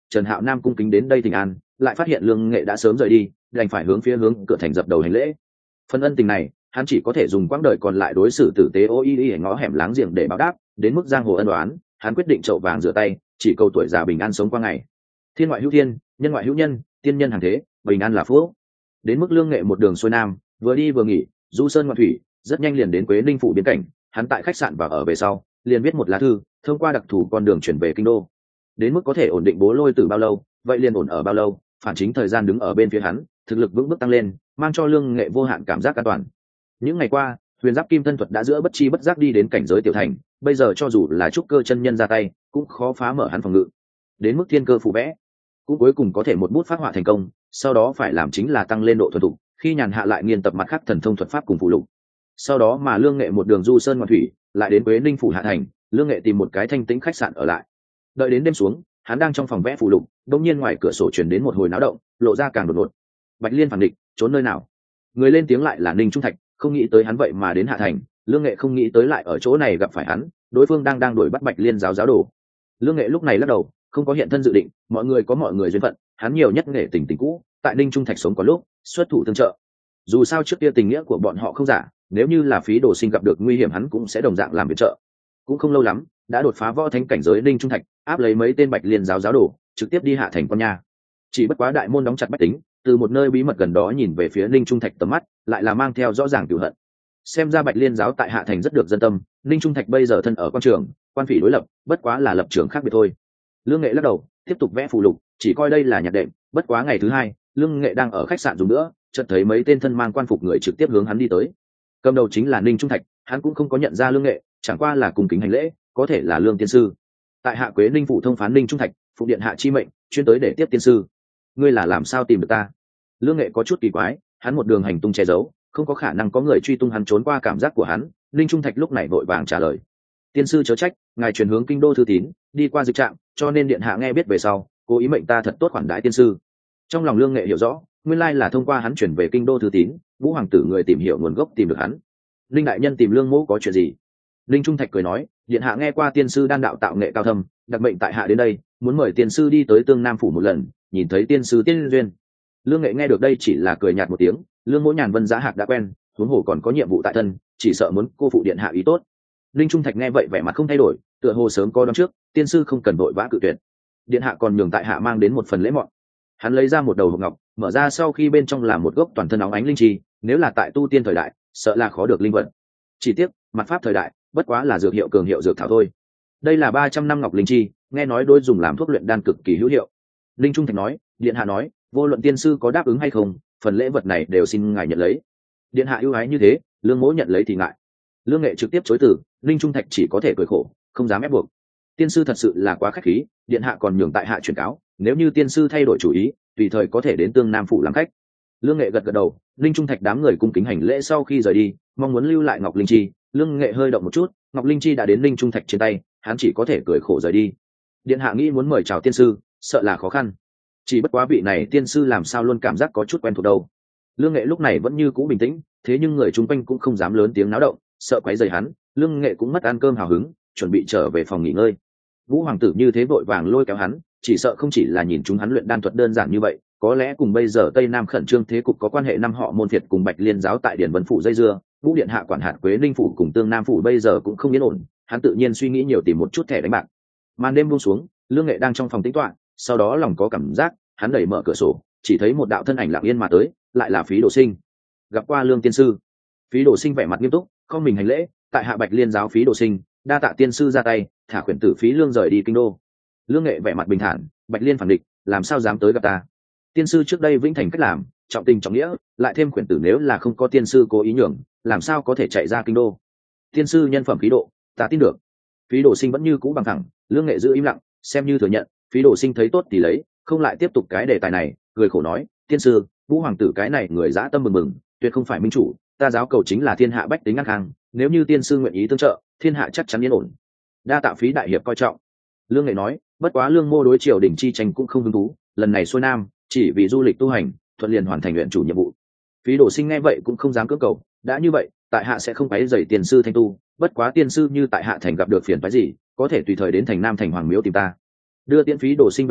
Trần Hạo Nam cung kính đến đây thỉnh an, lại phát hiện Lương Nghệ đã sớm rời đi, đành phải hướng phía hướng cửa thành dập đầu hành lễ. Phần ân tình này, hắn chỉ có thể dùng quãng đời còn lại đối xử tử tế ô y y ngõ hẻm láng giềng để báo đáp, đến mức giang hồ ân oán, hắn quyết định chậu vàng rửa tay, chỉ cầu tuổi già bình an sống qua ngày. Thiên ngoại hữu thiên, nhân ngoại hữu nhân, tiên nhân hàng thế, bình an là phúc. Đến mức Lương Nghệ một đường xuôi nam, vừa đi vừa nghỉ, du sơn ngoạn thủy, rất nhanh liền đến Quế Ninh phủ biên cảnh. Hắn tại khách sạn và ở về sau, liền viết một lá thư, thông qua đặc thù con đường chuyển về kinh đô. Đến mức có thể ổn định Bố Lôi Tử bao lâu, vậy liền ổn ở bao lâu, phản chính thời gian đứng ở bên phía hắn, thực lực vững bước tăng lên, mang cho Lương Nghệ vô hạn cảm giác an toàn. Những ngày qua, Huyền Giáp Kim Thân thuật đã giữa bất chi bất giác đi đến cảnh giới tiểu thành, bây giờ cho dù là trúc cơ chân nhân ra tay, cũng khó phá mở hắn phòng ngự. Đến mức thiên cơ phù vẽ, cũng cuối cùng có thể một bút phát họa thành công, sau đó phải làm chính là tăng lên độ thuần thục, khi nhàn hạ lại nghiên tập mặt khác thần thông thuật pháp cùng phụ lục. Sau đó mà Lương Nghệ một đường du sơn ngoạn thủy, lại đến Quế Ninh phủ hạ thành, Lương Nghệ tìm một cái thanh tĩnh khách sạn ở lại. Đợi đến đêm xuống, hắn đang trong phòng vẽ phụ lục, đột nhiên ngoài cửa sổ truyền đến một hồi náo động, lộ ra càng đột ngột. Bạch Liên phản địch, trốn nơi nào? Người lên tiếng lại là Ninh Trung Thạch, không nghĩ tới hắn vậy mà đến hạ thành, Lương Nghệ không nghĩ tới lại ở chỗ này gặp phải hắn, đối phương đang đang đuổi bắt Bạch Liên giáo giáo đồ. Lương Nghệ lúc này lắc đầu, không có hiện thân dự định, mọi người có mọi người duyên phận, hắn nhiều nhất nghệ tình tình cũ, tại Ninh Trung Thạch sống có lúc, xuất thủ tương trợ. Dù sao trước kia tình nghĩa của bọn họ không giả, nếu như là Phí Đồ Sinh gặp được nguy hiểm hắn cũng sẽ đồng dạng làm viện trợ. Cũng không lâu lắm, đã đột phá võ thánh cảnh giới Ninh Trung Thạch, áp lấy mấy tên Bạch Liên giáo giáo đồ, trực tiếp đi hạ thành con nha. Chỉ bất quá đại môn đóng chặt bách tính, từ một nơi bí mật gần đó nhìn về phía Ninh Trung Thạch tầm mắt, lại là mang theo rõ ràng cửu hận. Xem ra Bạch Liên giáo tại hạ thành rất được dân tâm, Ninh Trung Thạch bây giờ thân ở quan trường, quan phỉ đối lập, bất quá là lập trường khác biệt thôi. Lương Nghệ lắc đầu, tiếp tục vẽ phù lục, chỉ coi đây là nhạc đệm. Bất quá ngày thứ hai, Lương Nghệ đang ở khách sạn dùng nữa, chợt thấy mấy tên thân mang quan phục người trực tiếp hướng hắn đi tới. Cầm đầu chính là Ninh Trung Thạch, hắn cũng không có nhận ra Lương Nghệ, chẳng qua là cùng kính hành lễ, có thể là Lương tiên sư. Tại hạ Quế Ninh phủ thông phán Ninh Trung Thạch, phụ điện hạ chi mệnh, chuyên tới để tiếp tiên sư. Ngươi là làm sao tìm được ta? Lương Nghệ có chút kỳ quái, hắn một đường hành tung che giấu, không có khả năng có người truy tung hắn trốn qua cảm giác của hắn. Ninh Trung Thạch lúc này vội vàng trả lời: tiên sư chớ trách, ngài truyền hướng kinh đô thư tín, đi qua dịch trạm, cho nên điện hạ nghe biết về sau, cố ý mệnh ta thật tốt khoản đãi tiên sư. Trong lòng Lương Nghệ hiểu rõ, nguyên lai là thông qua hắn chuyển về kinh đô thư tín, Vũ hoàng tử người tìm hiểu nguồn gốc tìm được hắn. Linh đại nhân tìm Lương mỗ có chuyện gì? Linh Trung Thạch cười nói, điện hạ nghe qua tiên sư đan đạo tạo nghệ cao thâm, đặc mệnh tại hạ đến đây, muốn mời tiên sư đi tới Tương Nam phủ một lần, nhìn thấy tiên sư tiên duyên. Lương Nghệ nghe được đây chỉ là cười nhạt một tiếng, Lương mỗ nhàn vân giá hạc đã quen, huống hồ còn có nhiệm vụ tại thân, chỉ sợ muốn cô phụ điện hạ ý tốt. Linh Trung Thạch nghe vậy vẻ mặt không thay đổi, tựa hồ sớm có đoán trước, tiên sư không cần vội vã cự tuyệt. Điện hạ còn nhường tại hạ mang đến một phần lễ mọn. Hắn lấy ra một đầu hộp ngọc, mở ra sau khi bên trong là một gốc toàn thân óng ánh linh chi, nếu là tại tu tiên thời đại, sợ là khó được linh vật. Chỉ tiếc, mặt pháp thời đại, bất quá là dược hiệu cường hiệu dược thảo thôi. Đây là ba trăm năm ngọc linh chi, nghe nói đôi dùng làm thuốc luyện đan cực kỳ hữu hiệu. Linh Trung Thạch nói, điện hạ nói, vô luận tiên sư có đáp ứng hay không, phần lễ vật này đều xin ngài nhận lấy. Điện hạ ưu ái như thế, Lương mỗ nhận lấy thì ngại. Lương Nghệ trực tiếp chối từ, Linh Trung Thạch chỉ có thể cười khổ, không dám ép buộc. Tiên sư thật sự là quá khách khí, điện hạ còn nhường tại hạ truyền cáo, nếu như tiên sư thay đổi chủ ý, tùy thời có thể đến Tương Nam phủ làm khách. Lương Nghệ gật gật đầu, Linh Trung Thạch đám người cung kính hành lễ sau khi rời đi, mong muốn lưu lại ngọc linh chi. Lương Nghệ hơi động một chút, ngọc linh chi đã đến Linh Trung Thạch trên tay, hắn chỉ có thể cười khổ rời đi. Điện hạ nghĩ muốn mời chào tiên sư, sợ là khó khăn. Chỉ bất quá vị này tiên sư làm sao luôn cảm giác có chút quen thuộc đâu. Lương Nghệ lúc này vẫn như cũ bình tĩnh, thế nhưng người chung quanh cũng không dám lớn tiếng náo động, sợ quấy rầy hắn. Lương Nghệ cũng mất ăn cơm hào hứng, chuẩn bị trở về phòng nghỉ ngơi. Vũ hoàng tử như thế vội vàng lôi kéo hắn, chỉ sợ không chỉ là nhìn chúng hắn luyện đan thuật đơn giản như vậy, có lẽ cùng bây giờ Tây Nam khẩn trương thế cục có quan hệ. Năm họ môn phiệt cùng Bạch Liên giáo tại Điển Vân phủ dây dưa, Vũ điện hạ quản hạt Quế Ninh phủ cùng Tương Nam phủ bây giờ cũng không yên ổn, hắn tự nhiên suy nghĩ nhiều tìm một chút thẻ đánh bạc. Màn đêm buông xuống, Lương Nghệ đang trong phòng tĩnh tọa, sau đó lòng có cảm giác, hắn đẩy mở cửa sổ, chỉ thấy một đạo thân ảnh lặng yên mà tới, lại là Phí Đồ Sinh. Gặp qua Lương tiên sư. Phí Đồ Sinh vẻ mặt nghiêm túc, không mình hành lễ, tại hạ Bạch Liên giáo Phí Đồ Sinh, đa tạ tiên sư ra tay, thả khuyển tử Phí Lương rời đi kinh đô. Lương Nghệ vẻ mặt bình thản, Bạch Liên phản địch, làm sao dám tới gặp ta? Tiên sư trước đây vĩnh thành cách làm, trọng tình trọng nghĩa, lại thêm khuyển tử nếu là không có tiên sư cố ý nhường, làm sao có thể chạy ra kinh đô? Tiên sư nhân phẩm khí độ, ta tin được. Phí Đồ Sinh vẫn như cũ bằng thẳng, Lương Nghệ giữ im lặng, xem như thừa nhận. Phí Đồ Sinh thấy tốt thì lấy, không lại tiếp tục cái đề tài này, cười khổ nói, tiên sư, Vũ hoàng tử cái này người dã tâm mừng mừng, tuyệt không phải minh chủ, ta giáo cầu chính là thiên hạ bách tính ngang hàng, nếu như tiên sư nguyện ý tương trợ, thiên hạ chắc chắn yên ổn. Đa tạ Phí đại hiệp coi trọng. Lương Nghệ nói, bất quá Lương mô đối triều đình chi tranh cũng không hứng thú, lần này xuôi nam chỉ vì du lịch tu hành, thuận liền hoàn thành luyện chủ nhiệm vụ. Phí Đồ Sinh nghe vậy cũng không dám cưỡng cầu, đã như vậy, tại hạ sẽ không quấy rầy tiền sư thanh tu, bất quá tiên sư như tại hạ thành gặp được phiền phức gì, có thể tùy thời đến thành Nam thành Hoàng miếu tìm ta. Đưa tiễn Phí Đồ Sinh về sau,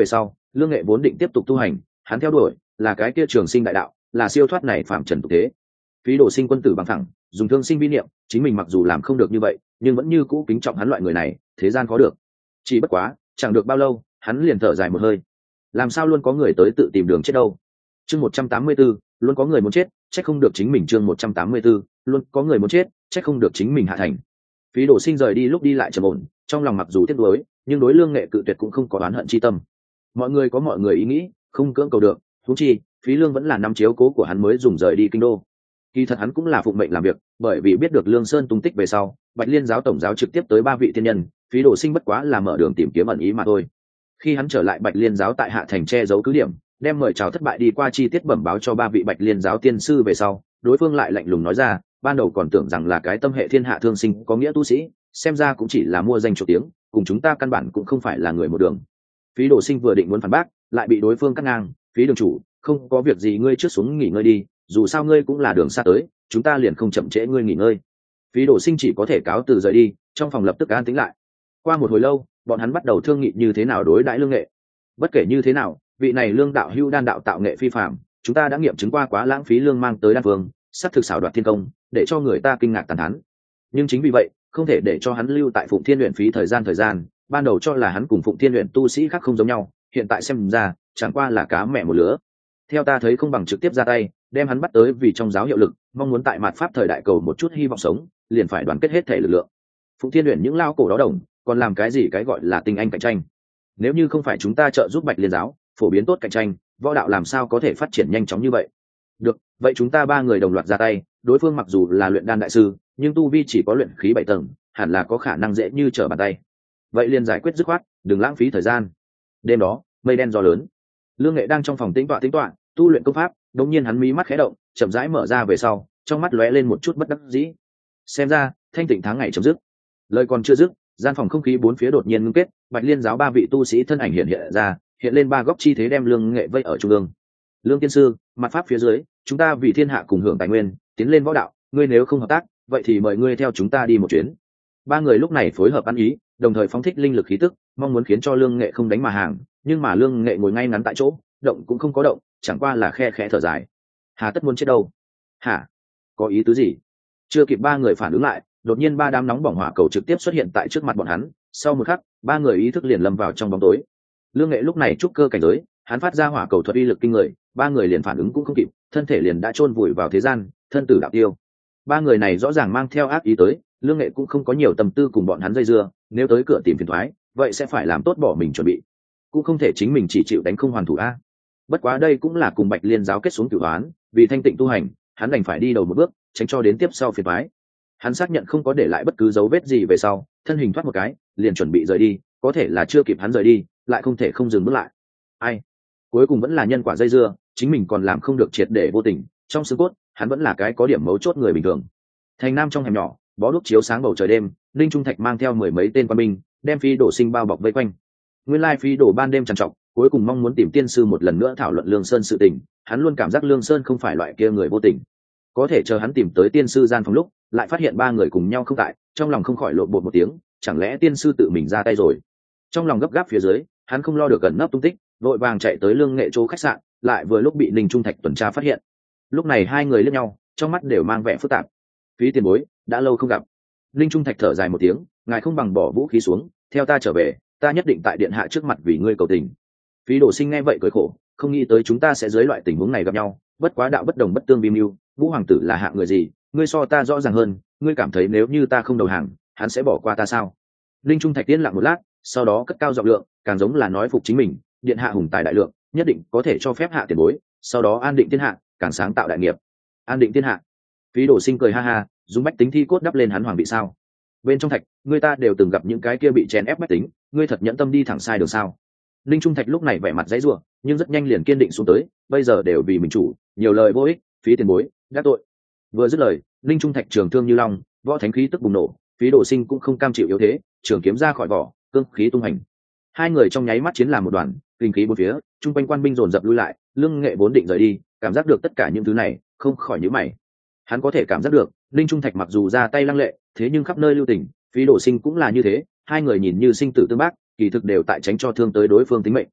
Lương Nghệ vốn định tiếp tục tu hành, hắn theo đuổi là cái kia trường sinh đại đạo, là siêu thoát này phạm trần tục thế. Phí Đồ Sinh quân tử bằng thẳng, dùng thương sinh vi niệm, chính mình mặc dù làm không được như vậy, nhưng vẫn như cũ kính trọng hắn loại người này, thế gian có được. Chỉ bất quá, chẳng được bao lâu, hắn liền thở dài một hơi. Làm sao luôn có người tới tự tìm đường chết đâu? Chương một trăm tám mươi 184, luôn có người muốn chết, trách không được chính mình chương một trăm tám mươi 184, luôn có người muốn chết, trách không được chính mình hạ thành. Phí Đồ Sinh rời đi lúc đi lại trầm ổn, trong lòng mặc dù tiếc nuối, nhưng đối Lương Nghệ cự tuyệt cũng không có oán hận chi tâm. Mọi người có mọi người ý nghĩ, không cưỡng cầu được, huống chi, Phí Lương vẫn là năm chiếu cố của hắn mới dùng rời đi kinh đô. Kỳ thật hắn cũng là phụng mệnh làm việc, bởi vì biết được Lương Sơn tung tích về sau, Bạch Liên giáo tổng giáo trực tiếp tới ba vị tiên nhân, Phí Đồ Sinh bất quá là mở đường tìm kiếm ẩn ý mà thôi. Khi hắn trở lại Bạch Liên giáo tại Hạ Thành che giấu cứ điểm, đem mời chào thất bại đi qua chi tiết bẩm báo cho ba vị Bạch Liên giáo tiên sư về sau, đối phương lại lạnh lùng nói ra, ban đầu còn tưởng rằng là cái tâm hệ thiên hạ thương sinh có nghĩa tu sĩ, xem ra cũng chỉ là mua danh chỗ tiếng, cùng chúng ta căn bản cũng không phải là người một đường. Phí Đồ Sinh vừa định muốn phản bác, lại bị đối phương cắt ngang, Phí đường chủ, không có việc gì ngươi trước xuống nghỉ ngơi đi, dù sao ngươi cũng là đường xa tới, chúng ta liền không chậm trễ ngươi nghỉ ngơi. Phí Đồ Sinh chỉ có thể cáo từ rời đi, trong phòng lập tức an tĩnh lại. Qua một hồi lâu, bọn hắn bắt đầu thương nghị như thế nào đối đãi Lương Nghệ. Bất kể như thế nào, vị này Lương đạo hữu đan đạo tạo nghệ phi phàm, chúng ta đã nghiệm chứng qua quá lãng phí lương mang tới đan phương, sắp thực xảo đoạt thiên công, để cho người ta kinh ngạc tàn thán. Nhưng chính vì vậy, không thể để cho hắn lưu tại Phụng Thiên luyện phí thời gian thời gian, ban đầu cho là hắn cùng Phụng Thiên luyện tu sĩ khác không giống nhau, hiện tại xem ra, chẳng qua là cá mẹ một lứa. Theo ta thấy không bằng trực tiếp ra tay, đem hắn bắt tới vì trong giáo hiệu lực, mong muốn tại mạt pháp thời đại cầu một chút hy vọng sống, liền phải đoàn kết hết thể lực lượng. Phụng Thiên luyện những lao cổ đó đồng, còn làm cái gì cái gọi là tinh anh cạnh tranh? Nếu như không phải chúng ta trợ giúp Bạch Liên giáo phổ biến tốt cạnh tranh, võ đạo làm sao có thể phát triển nhanh chóng như vậy? Được, vậy chúng ta ba người đồng loạt ra tay, đối phương mặc dù là luyện đan đại sư, nhưng tu vi chỉ có luyện khí bảy tầng, hẳn là có khả năng dễ như trở bàn tay. Vậy liền giải quyết dứt khoát, đừng lãng phí thời gian. Đêm đó, mây đen gió lớn. Lương Nghệ đang trong phòng tĩnh tọa tĩnh tọa, tu luyện công pháp, đột nhiên hắn mí mắt khẽ động, chậm rãi mở ra về sau, trong mắt lóe lên một chút bất đắc dĩ. Xem ra, thanh tịnh tháng ngày chấm dứt. Lời còn chưa dứt, gian phòng không khí bốn phía đột nhiên ngưng kết, Bạch Liên giáo ba vị tu sĩ thân ảnh hiện hiện ra, hiện lên ba góc chi thế đem Lương Nghệ vây ở trung ương. Lương tiên sư, mặt pháp phía dưới, chúng ta vì thiên hạ cùng hưởng tài nguyên, tiến lên võ đạo, ngươi nếu không hợp tác, vậy thì mời ngươi theo chúng ta đi một chuyến. Ba người lúc này phối hợp ăn ý, đồng thời phóng thích linh lực khí tức, mong muốn khiến cho Lương Nghệ không đánh mà hàng, nhưng mà Lương Nghệ ngồi ngay ngắn tại chỗ, động cũng không có động, chẳng qua là khe khẽ thở dài. Hà tất muốn chết đâu? Hả? Có ý tứ gì? Chưa kịp ba người phản ứng lại, đột nhiên ba đám nóng bỏng hỏa cầu trực tiếp xuất hiện tại trước mặt bọn hắn, sau một khắc, ba người ý thức liền lâm vào trong bóng tối. Lương Nghệ lúc này trúc cơ cảnh giới, hắn phát ra hỏa cầu thuật uy lực kinh người, ba người liền phản ứng cũng không kịp, thân thể liền đã chôn vùi vào thế gian, thân tử đạo tiêu. Ba người này rõ ràng mang theo ác ý tới, Lương Nghệ cũng không có nhiều tâm tư cùng bọn hắn dây dưa, nếu tới cửa tìm phiền toái, vậy sẽ phải làm tốt bỏ mình chuẩn bị, cũng không thể chính mình chỉ chịu đánh không hoàn thủ a. Bất quá đây cũng là cùng Bạch Liên giáo kết xuống cửu oán, vì thanh tịnh tu hành, hắn đành phải đi đầu một bước, tránh cho đến tiếp sau phiền toái. Hắn xác nhận không có để lại bất cứ dấu vết gì về sau, thân hình thoát một cái, liền chuẩn bị rời đi, có thể là chưa kịp hắn rời đi, lại không thể không dừng bước lại. Ai? Cuối cùng vẫn là nhân quả dây dưa, chính mình còn làm không được triệt để vô tình, trong xương cốt, hắn vẫn là cái có điểm mấu chốt người bình thường. Thành Nam trong hẻm nhỏ, bó đuốc chiếu sáng bầu trời đêm, Linh Trung Thạch mang theo mười mấy tên quan binh, đem Phi Đổ Sinh bao bọc vây quanh. Nguyên lai Phi Đổ ban đêm trằn trọc, cuối cùng mong muốn tìm tiên sư một lần nữa thảo luận Lương Sơn sự tình, hắn luôn cảm giác Lương Sơn không phải loại kia người vô tình. Có thể chờ hắn tìm tới tiên sư gian phòng lúc, lại phát hiện ba người cùng nhau không tại, trong lòng không khỏi lộn bột một tiếng, chẳng lẽ tiên sư tự mình ra tay rồi? Trong lòng gấp gáp phía dưới, hắn không lo được gần nấp tung tích, vội vàng chạy tới Lương Nghệ chỗ khách sạn, lại vừa lúc bị Ninh Trung Thạch tuần tra phát hiện. Lúc này hai người liếc nhau, trong mắt đều mang vẻ phức tạp. Phí tiền bối, đã lâu không gặp. Ninh Trung Thạch thở dài một tiếng, ngài không bằng bỏ vũ khí xuống, theo ta trở về, ta nhất định tại điện hạ trước mặt vì ngươi cầu tình. Phí Đổ Sinh nghe vậy cười khổ, không nghĩ tới chúng ta sẽ dưới loại tình huống này gặp nhau, bất quá đạo bất đồng bất tương vi mưu, Vũ hoàng tử là hạng người gì, ngươi so ta rõ ràng hơn, ngươi cảm thấy nếu như ta không đầu hàng, hắn sẽ bỏ qua ta sao? Ninh Trung Thạch yên lặng một lát, sau đó cất cao giọng lượng, càng giống là nói phục chính mình, điện hạ hùng tài đại lượng, nhất định có thể cho phép hạ tiền bối, sau đó an định thiên hạ, càng sáng tạo đại nghiệp. An định thiên hạ. Phí Đổ Sinh cười ha ha, dùng bách tính thi cốt đắp lên hắn hoàng vị sao? Bên trong thạch, người ta đều từng gặp những cái kia bị chèn ép bách tính, ngươi thật nhẫn tâm đi thẳng sai đường sao? Ninh Trung Thạch lúc này vẻ mặt dãy rủa, nhưng rất nhanh liền kiên định xuống tới, bây giờ đều vì mình chủ, nhiều lời vô ích, phí tiền bối, gác tội. Vừa dứt lời, Ninh Trung Thạch trường thương như long, võ thánh khí tức bùng nổ, Phí Đổ Sinh cũng không cam chịu yếu thế, trường kiếm ra khỏi vỏ, cương khí tung hành. Hai người trong nháy mắt chiến làm một đoàn, kinh khí bốn phía, trung quanh quan binh dồn dập lui lại, Lương Nghệ vốn định rời đi, cảm giác được tất cả những thứ này, không khỏi nhíu mày. Hắn có thể cảm giác được, Ninh Trung Thạch mặc dù ra tay lăng lệ, thế nhưng khắp nơi lưu tình, Phí Đổ Sinh cũng là như thế, hai người nhìn như sinh tử tương bác, kỳ thực đều tại tránh cho thương tới đối phương tính mệnh.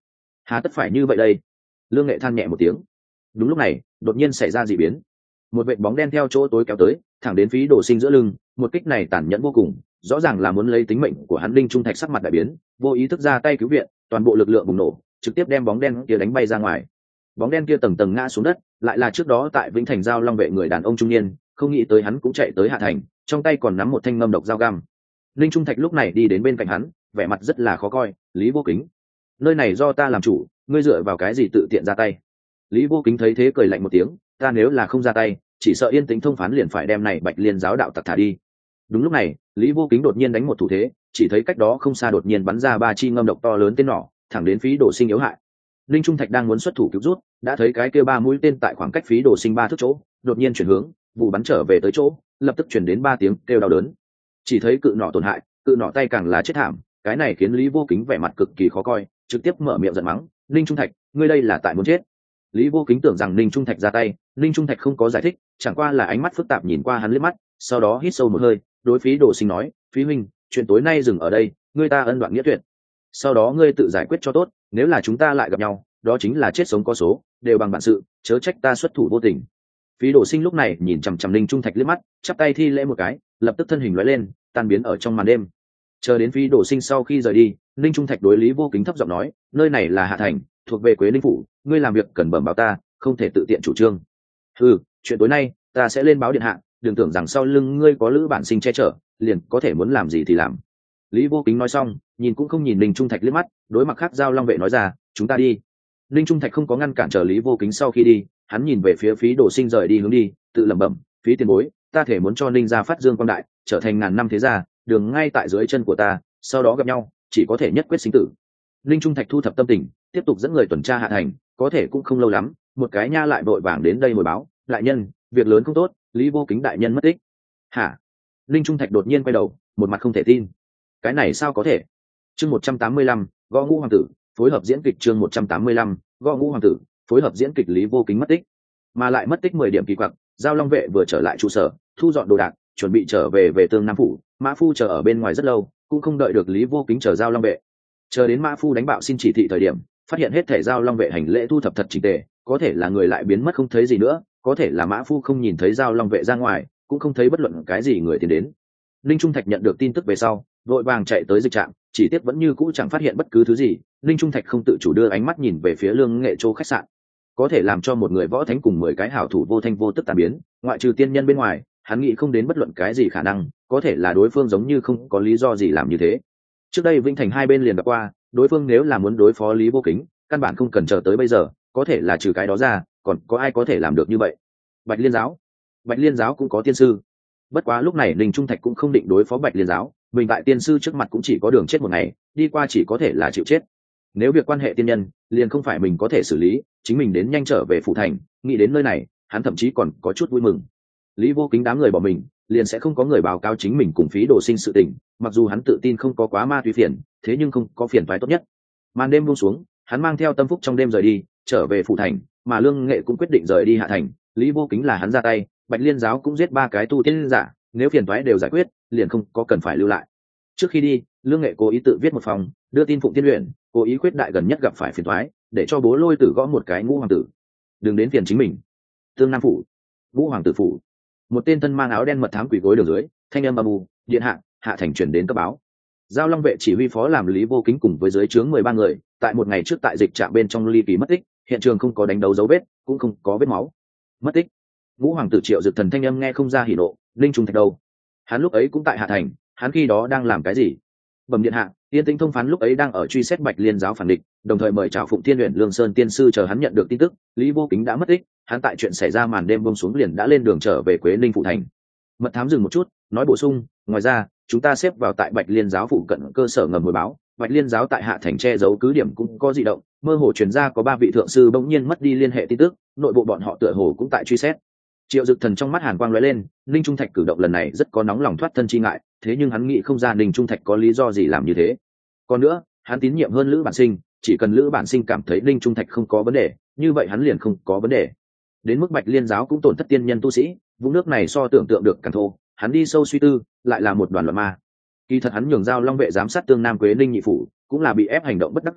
hà tất phải như vậy đây? Lương Nghệ than nhẹ một tiếng. Đúng lúc này đột nhiên xảy ra dị biến, một vệt bóng đen theo chỗ tối kéo tới, thẳng đến Phí Đồ Sinh giữa lưng. Một kích này tàn nhẫn vô cùng, rõ ràng là muốn lấy tính mệnh của hắn. Linh Trung Thạch sắc mặt đại biến, vô ý thức ra tay cứu viện, toàn bộ lực lượng bùng nổ, trực tiếp đem bóng đen kia đánh bay ra ngoài. Bóng đen kia tầng tầng ngã xuống đất, lại là trước đó tại Vĩnh Thành Giao Long vệ người đàn ông trung niên, không nghĩ tới hắn cũng chạy tới Hạ Thành, trong tay còn nắm một thanh ngâm độc dao găm. Linh Trung Thạch lúc này đi đến bên cạnh hắn, vẻ mặt rất là khó coi. Lý Vô Kính, nơi này do ta làm chủ, ngươi dựa vào cái gì tự tiện ra tay? Lý Vô Kính thấy thế cười lạnh một tiếng, ta nếu là không ra tay, chỉ sợ Yên Tĩnh thông phán liền phải đem này Bạch Liên giáo đạo tặc thả đi. Đúng lúc này Lý Vô Kính đột nhiên đánh một thủ thế, chỉ thấy cách đó không xa đột nhiên bắn ra ba chi ngâm độc to lớn tên nỏ, thẳng đến Phí Đồ Sinh yếu hại. Linh Trung Thạch đang muốn xuất thủ cứu rút, đã thấy cái kia ba mũi tên tại khoảng cách Phí Đồ Sinh ba thước chỗ đột nhiên chuyển hướng, vụ bắn trở về tới chỗ, lập tức chuyển đến ba tiếng kêu đau đớn. Chỉ thấy cự nỏ tổn hại, cự nỏ tay càng là chết thảm. Cái này khiến Lý Vô Kính vẻ mặt cực kỳ khó coi, trực tiếp mở miệng giận mắng, Linh Trung Thạch, ngươi đây là tại muốn chết? Lý Vô Kính tưởng rằng Linh Trung Thạch ra tay, Linh Trung Thạch không có giải thích, chẳng qua là ánh mắt phức tạp nhìn qua hắn liếc mắt, sau đó hít sâu một hơi, đối Phí Đồ Sinh nói, Phí huynh, chuyện tối nay dừng ở đây, ngươi ta ân đoạn nghĩa tuyệt, sau đó ngươi tự giải quyết cho tốt, nếu là chúng ta lại gặp nhau, đó chính là chết sống có số, đều bằng bản sự, chớ trách ta xuất thủ vô tình. Phí Đồ Sinh lúc này nhìn chằm chằm Linh Trung Thạch liếc mắt, chắp tay thi lễ một cái, lập tức thân hình lóe lên, tan biến ở trong màn đêm. Chờ đến Phí Đồ Sinh sau khi rời đi, Linh Trung Thạch đối Lý Vô Kính thấp giọng nói, nơi này là Hạ Thành, thuộc về Quế Linh phủ, ngươi làm việc cần bẩm báo ta, không thể tự tiện chủ trương. Ừ, chuyện tối nay ta sẽ lên báo điện hạ, đừng tưởng rằng sau lưng ngươi có Lữ Bản Sinh che chở, liền có thể muốn làm gì thì làm. Lý Vô Kính nói xong, nhìn cũng không nhìn Linh Trung Thạch liếc mắt, đối mặt khác Giao Long vệ nói ra, chúng ta đi. Linh Trung Thạch không có ngăn cản chờ Lý Vô Kính sau khi đi, hắn nhìn về phía Phí Đồ Sinh rời đi hướng đi, tự lẩm bẩm, Phí tiền bối, ta thể muốn cho Ninh gia phát dương quang đại, trở thành ngàn năm thế gia, đường ngay tại dưới chân của ta, sau đó gặp nhau, chỉ có thể nhất quyết sinh tử. Linh Trung Thạch thu thập tâm tình, tiếp tục dẫn người tuần tra Hạ Thành, có thể cũng không lâu lắm, một cái nha lại vội vàng đến đây hồi báo, đại nhân, việc lớn không tốt, Lý Vô Kính đại nhân mất tích. Hả? Linh Trung Thạch đột nhiên quay đầu, một mặt không thể tin. Cái này sao có thể? Chương một trăm tám mươi lăm, Gõ Ngũ hoàng tử, phối hợp diễn kịch. Chương một trăm tám mươi lăm, Gõ Ngũ hoàng tử, phối hợp diễn kịch. Lý Vô Kính mất tích, mà lại mất tích mười điểm kỳ quặc. Giao Long vệ vừa trở lại trụ sở, thu dọn đồ đạc, chuẩn bị trở về về Tương Nam phủ. Mã Phu chờ ở bên ngoài rất lâu, cũng không đợi được Lý Vô Kính chờ Giao Long vệ. Chờ đến Mã Phu đánh bạo xin chỉ thị thời điểm, phát hiện hết thể Giao Long vệ hành lễ thu thập thật chỉnh tề, có thể là người lại biến mất không thấy gì nữa, có thể là Mã Phu không nhìn thấy Giao Long vệ ra ngoài, cũng không thấy bất luận cái gì người tiến đến. Linh Trung Thạch nhận được tin tức về sau, vội vàng chạy tới dịch trạm, chỉ tiếc vẫn như cũ chẳng phát hiện bất cứ thứ gì. Linh Trung Thạch không tự chủ đưa ánh mắt nhìn về phía Lương Nghệ Châu khách sạn, có thể làm cho một người võ thánh cùng mười cái hảo thủ vô thanh vô tức tan biến, ngoại trừ tiên nhân bên ngoài, hắn nghĩ không đến bất luận cái gì khả năng, có thể là đối phương giống như không có lý do gì làm như thế. Trước đây Vĩnh Thành hai bên liền gặp qua, đối phương nếu là muốn đối phó Lý Vô Kính, căn bản không cần chờ tới bây giờ, có thể là trừ cái đó ra, còn có ai có thể làm được như vậy? Bạch Liên giáo, Bạch Liên giáo cũng có tiên sư, bất quá lúc này Linh Trung Thạch cũng không định đối phó Bạch Liên giáo, mình tại tiên sư trước mặt cũng chỉ có đường chết một ngày, đi qua chỉ có thể là chịu chết. Nếu việc quan hệ tiên nhân, liền không phải mình có thể xử lý, chính mình đến nhanh trở về phủ thành. Nghĩ đến nơi này, hắn thậm chí còn có chút vui mừng. Lý Vô Kính đám người bỏ mình, liền sẽ không có người báo cáo chính mình cùng Phí Đồ Sinh sự tình. Mặc dù hắn tự tin không có quá ma túy phiền, thế nhưng không có phiền toái tốt nhất. Màn đêm buông xuống, hắn mang theo tâm phúc trong đêm rời đi, trở về phủ thành. Mà Lương Nghệ cũng quyết định rời đi Hạ Thành. Lý Vô Kính là hắn ra tay, Bạch Liên giáo cũng giết ba cái tu tiên giả, nếu phiền toái đều giải quyết, liền không có cần phải lưu lại. Trước khi đi, Lương Nghệ cố ý tự viết một phòng, đưa tin Phụng Tiên Luyện, cố ý khuyết đại gần nhất gặp phải phiền toái, để cho Bố Lôi Tử gõ một cái Ngũ hoàng tử, đừng đến phiền chính mình. Tương Nam phủ, Ngũ hoàng tử phủ, một tên thân mang áo đen mật thám quỳ gối đường dưới, thanh âm âm u, điện hạ, Hạ Thành truyền đến cấp báo. Giao Long vệ chỉ huy phó làm Lý Vô Kính cùng với dưới trướng mười ba người, tại một ngày trước tại dịch trạm bên trong ly kỳ mất tích, hiện trường không có đánh đấu dấu vết, cũng không có vết máu. Mất tích. Ngũ hoàng tử Triệu Dực Thần thanh âm nghe không ra hỉ nộ, Linh Trung Thạch đâu? Hắn lúc ấy cũng tại Hạ Thành, hắn khi đó đang làm cái gì? Bẩm điện hạ, Tiên Tĩnh thông phán lúc ấy đang ở truy xét Bạch Liên giáo phản địch, đồng thời mời chào Phụng Thiên Luyện Lương Sơn tiên sư chờ hắn nhận được tin tức, Lý Vô Kính đã mất tích, hắn tại chuyện xảy ra màn đêm buông xuống liền đã lên đường trở về Quế Ninh phủ thành. Mật thám dừng một chút, nói bổ sung, ngoài ra, chúng ta xếp vào tại Bạch Liên giáo phụ cận cơ sở ngầm hồi báo, Bạch Liên giáo tại Hạ Thành che giấu cứ điểm cũng có dị động, mơ hồ truyền ra có ba vị thượng sư bỗng nhiên mất đi liên hệ tin tức, nội bộ bọn họ tựa hồ cũng tại truy xét. Triệu Dực Thần trong mắt hàn quang lóe lên, Ninh Trung Thạch cử động lần này rất có nóng lòng thoát thân chi ngại, thế nhưng hắn nghĩ không ra Ninh Trung Thạch có lý do gì làm như thế. Còn nữa, hắn tín nhiệm hơn Lữ Bản Sinh, chỉ cần Lữ Bản Sinh cảm thấy Ninh Trung Thạch không có vấn đề, như vậy hắn liền không có vấn đề. Đến mức Bạch Liên giáo cũng tổn thất tiên nhân tu sĩ, vùng nước này so tưởng tượng được càng thô, hắn đi sâu suy tư, lại là một đoàn loạn ma. Kỳ thật hắn nhường Giao Long vệ giám sát Tương Nam Quế Ninh nhị phủ, cũng là bị ép hành động bất đắc dĩ,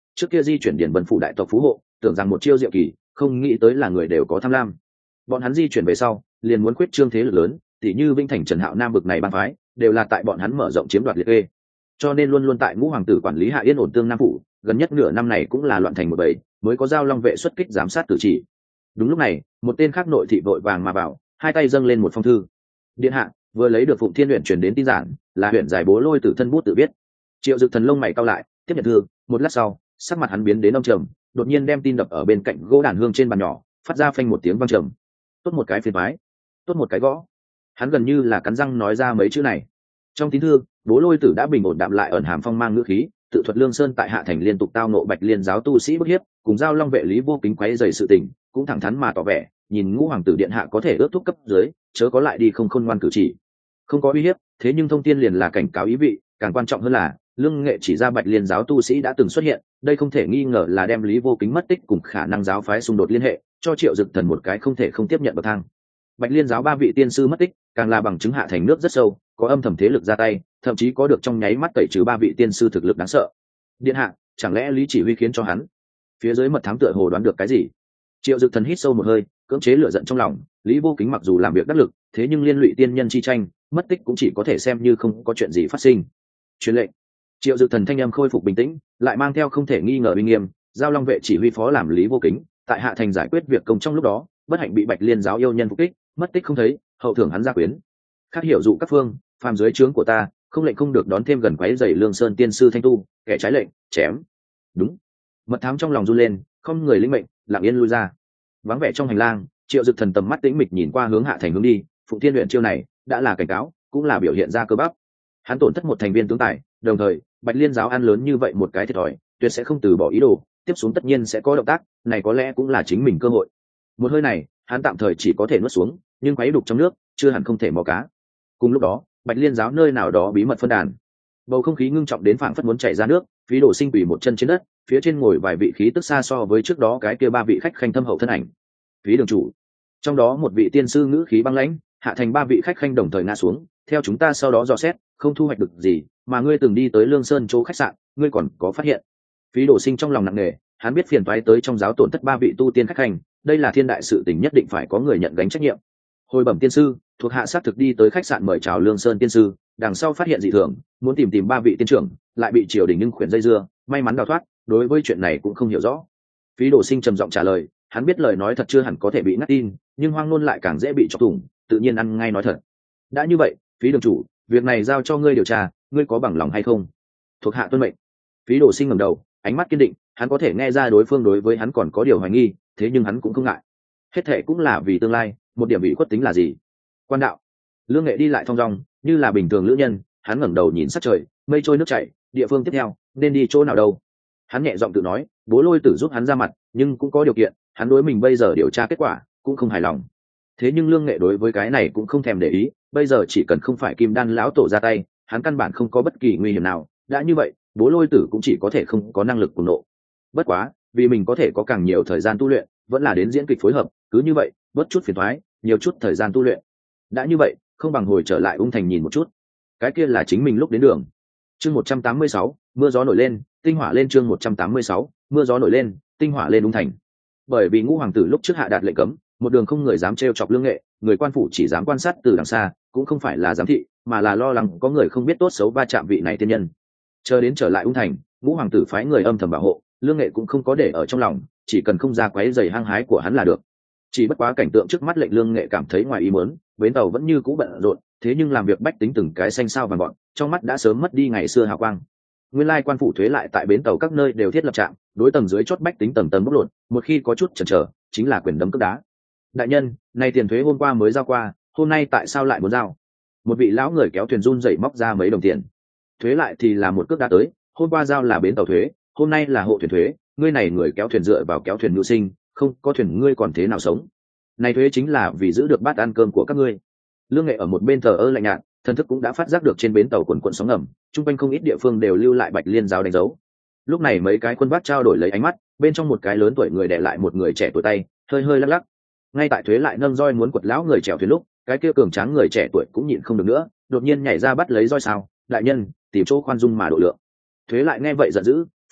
trước kia di chuyển điển vân phủ đại tộc phú hộ, tưởng rằng một chiêu diệu kỳ, không nghĩ tới là người đều có tham lam. Bọn hắn di chuyển về sau liền muốn khuyết trương thế lực lớn, tỉ như Vinh Thành Trần Hạo Nam bực này bang phái đều là tại bọn hắn mở rộng chiếm đoạt liệt kê, cho nên luôn luôn tại Ngũ hoàng tử quản lý hạ yên ổn tương nam phủ, gần nhất nửa năm này cũng là loạn thành một bầy, mới có giao long vệ xuất kích giám sát cử chỉ. Đúng lúc này một tên khác nội thị vội vàng mà vào, hai tay dâng lên một phong thư. Điện hạ vừa lấy được Phụng Thiên huyện truyền đến tin giản, là huyện giải bố lôi tử thân bút tự viết. Triệu Dực Thần lông mày cau lại, tiếp nhận thư, một lát sau sắc mặt hắn biến đến âm trầm, đột nhiên đem tin đập ở bên cạnh gỗ đàn hương trên bàn nhỏ, phát ra phanh một tiếng vang trầm. Tốt một cái phiền toái, tốt một cái gõ. Hắn gần như là cắn răng nói ra mấy chữ này. Trong tín thư, bố lôi tử đã bình ổn đạm lại ẩn hàm phong mang ngữ khí, tự thuật Lương Sơn tại Hạ Thành liên tục tao nộ Bạch Liên giáo tu sĩ bức hiếp, cùng giao long vệ Lý Vô Kính quấy rầy sự tình, cũng thẳng thắn mà tỏ vẻ, nhìn Ngũ hoàng tử điện hạ có thể ước thúc cấp dưới, chớ có lại đi không khôn ngoan cử chỉ. Không có uy hiếp, thế nhưng thông tin liền là cảnh cáo ý vị, càng quan trọng hơn là Lương Nghệ chỉ ra Bạch Liên giáo tu sĩ đã từng xuất hiện, đây không thể nghi ngờ là đem Lý Vô Kính mất tích cùng khả năng giáo phái xung đột liên hệ, cho Triệu Dực Thần một cái không thể không tiếp nhận bậc thang. Bạch Liên giáo ba vị tiên sư mất tích, càng là bằng chứng Hạ Thành nước rất sâu, có âm thầm thế lực ra tay, thậm chí có được trong nháy mắt tẩy trừ ba vị tiên sư thực lực đáng sợ. Điện hạ, chẳng lẽ Lý chỉ huy khiến cho hắn? Phía dưới mật thám tựa hồ đoán được cái gì. Triệu Dực Thần hít sâu một hơi, cưỡng chế lửa giận trong lòng. Lý Vô Kính mặc dù làm việc đắc lực, thế nhưng liên lụy tiên nhân chi tranh, mất tích cũng chỉ có thể xem như không có chuyện gì phát sinh. Truyền lệnh. Triệu Dực Thần thanh âm khôi phục bình tĩnh, lại mang theo không thể nghi ngờ uy nghiêm. Giao Long vệ chỉ huy phó làm Lý Vô Kính, tại Hạ Thành giải quyết việc công trong lúc đó, bất hạnh bị Bạch Liên giáo yêu nhân phục kích, mất tích không thấy, hậu thưởng hắn gia quyến. Khác hiểu dụ các phương, phàm dưới trướng của ta, không lệnh không được đón thêm gần quấy rầy Lương Sơn tiên sư thanh tu, kẻ trái lệnh, chém. Đúng. Mật thám trong lòng run lên, không người linh mệnh, lặng yên lui ra. Vắng vẻ trong hành lang, Triệu Dực Thần tầm mắt tĩnh mịch nhìn qua hướng Hạ Thành hướng đi, Phụng Thiên luyện chiêu này đã là cảnh cáo, cũng là biểu hiện ra cơ bắp. Hắn tổn thất một thành viên tướng tài, đồng thời Bạch Liên giáo ăn lớn như vậy một cái thiệt thòi, tuyệt sẽ không từ bỏ ý đồ, tiếp xuống tất nhiên sẽ có động tác, này có lẽ cũng là chính mình cơ hội. Một hơi này, hắn tạm thời chỉ có thể nuốt xuống, nhưng quấy đục trong nước, chưa hẳn không thể mò cá. Cùng lúc đó, Bạch Liên giáo nơi nào đó bí mật phân đàn, bầu không khí ngưng trọng đến phảng phất muốn chảy ra nước. Phí Đồ Sinh quỳ một chân trên đất, phía trên ngồi vài vị khí tức xa so với trước đó cái kia ba vị khách khanh thâm hậu thân ảnh. Phí đường chủ, trong đó một vị tiên sư ngữ khí băng lãnh, Hạ Thành ba vị khách khanh đồng thời ngã xuống, theo chúng ta sau đó dò xét, không thu hoạch được gì, mà ngươi từng đi tới Lương Sơn chỗ khách sạn, ngươi còn có phát hiện. Phí Đồ Sinh trong lòng nặng nề, hắn biết phiền toái tới trong giáo tổn thất ba vị tu tiên khách khanh, đây là thiên đại sự tình nhất định phải có người nhận gánh trách nhiệm. Hồi bẩm tiên sư, thuộc hạ xác thực đi tới khách sạn mời chào Lương Sơn tiên sư, đằng sau phát hiện dị thường, muốn tìm tìm ba vị tiên trưởng, lại bị triều đình nhưng khuyển dây dưa, may mắn đào thoát, đối với chuyện này cũng không hiểu rõ. Phí Đồ Sinh trầm giọng trả lời, hắn biết lời nói thật chưa hẳn có thể bị ngắt tin, nhưng hoang ngôn lại càng dễ bị chọc thủng, tự nhiên ăn ngay nói thật. Đã như vậy, Phí đường chủ, việc này giao cho ngươi điều tra, ngươi có bằng lòng hay không? Thuộc hạ tuân mệnh. Phí Đồ Sinh ngẩng đầu, ánh mắt kiên định, hắn có thể nghe ra đối phương đối với hắn còn có điều hoài nghi, thế nhưng hắn cũng không ngại. Hết thệ cũng là vì tương lai, một điểm bị khuất tính là gì? Quan đạo. Lương Nghệ đi lại thong dong, như là bình thường lữ nhân, hắn ngẩng đầu nhìn sát trời, mây trôi nước chảy, địa phương tiếp theo nên đi chỗ nào đâu? Hắn nhẹ giọng tự nói, Bố Lôi Tử giúp hắn ra mặt, nhưng cũng có điều kiện, hắn đối mình bây giờ điều tra kết quả cũng không hài lòng. Thế nhưng Lương Nghệ đối với cái này cũng không thèm để ý, bây giờ chỉ cần không phải Kim Đan lão tổ ra tay, hắn căn bản không có bất kỳ nguy hiểm nào. Đã như vậy, Bố Lôi Tử cũng chỉ có thể không có năng lực cùng nộ. Bất quá, vì mình có thể có càng nhiều thời gian tu luyện, vẫn là đến diễn kịch phối hợp, cứ như vậy, bớt chút phiền toái, nhiều chút thời gian tu luyện. Đã như vậy, không bằng hồi trở lại Ung Thành nhìn một chút. Cái kia là chính mình lúc đến đường. Chương một trăm tám mươi sáu, mưa gió nổi lên, tinh hỏa lên. Chương một trăm tám mươi sáu, mưa gió nổi lên, tinh hỏa lên Ung Thành. Bởi vì Ngũ hoàng tử lúc trước hạ đạt lệnh cấm, một đường không người dám trêu chọc Lương Nghệ, người quan phủ chỉ dám quan sát từ đằng xa, cũng không phải là giám thị, mà là lo lắng có người không biết tốt xấu va chạm vị này tiên nhân. Chờ đến trở lại Ung Thành, Ngũ hoàng tử phái người âm thầm bảo hộ, Lương Nghệ cũng không có để ở trong lòng, chỉ cần không ra quấy rầy hăng hái của hắn là được. Chỉ bất quá cảnh tượng trước mắt lệnh Lương Nghệ cảm thấy ngoài ý muốn, bến tàu vẫn như cũ bận rộn, thế nhưng làm việc bách tính từng cái xanh sao vàng gọn, trong mắt đã sớm mất đi ngày xưa hào quang. Nguyên lai quan phủ thuế lại tại bến tàu các nơi đều thiết lập trạm, đối tầng dưới chót bách tính tầng tầng bóc lột, một khi có chút chần chờ, chính là quyền đấm cước đá. Đại nhân, này tiền thuế hôm qua mới giao qua, hôm nay tại sao lại muốn giao? Một vị lão người kéo thuyền run rẩy móc ra mấy đồng tiền. Thuế lại thì là một cước đá tới, hôm qua giao là bến tàu thuế, hôm nay là hộ thuyền thuế, ngươi này người kéo thuyền dựa vào kéo thuyền mưu sinh, không có thuyền ngươi còn thế nào sống? Này thuế chính là vì giữ được bát ăn cơm của các ngươi. Lương Nghệ ở một bên thờ ơ lạnh nhạt, thần thức cũng đã phát giác được trên bến tàu quần quần sóng ngầm, chung quanh không ít địa phương đều lưu lại Bạch Liên giáo đánh dấu. Lúc này mấy cái quân vác trao đổi lấy ánh mắt, bên trong một cái lớn tuổi người đè lại một người trẻ tuổi tay, hơi hơi lắc lắc. Ngay tại thuế lại nâng roi muốn quật lão người chèo thuyền lúc, cái kia cường tráng người trẻ tuổi cũng nhịn không được nữa, đột nhiên nhảy ra bắt lấy roi sao, đại nhân, tìm chỗ khoan dung mà độ lượng. Thuế lại nghe vậy giận dữ, phản,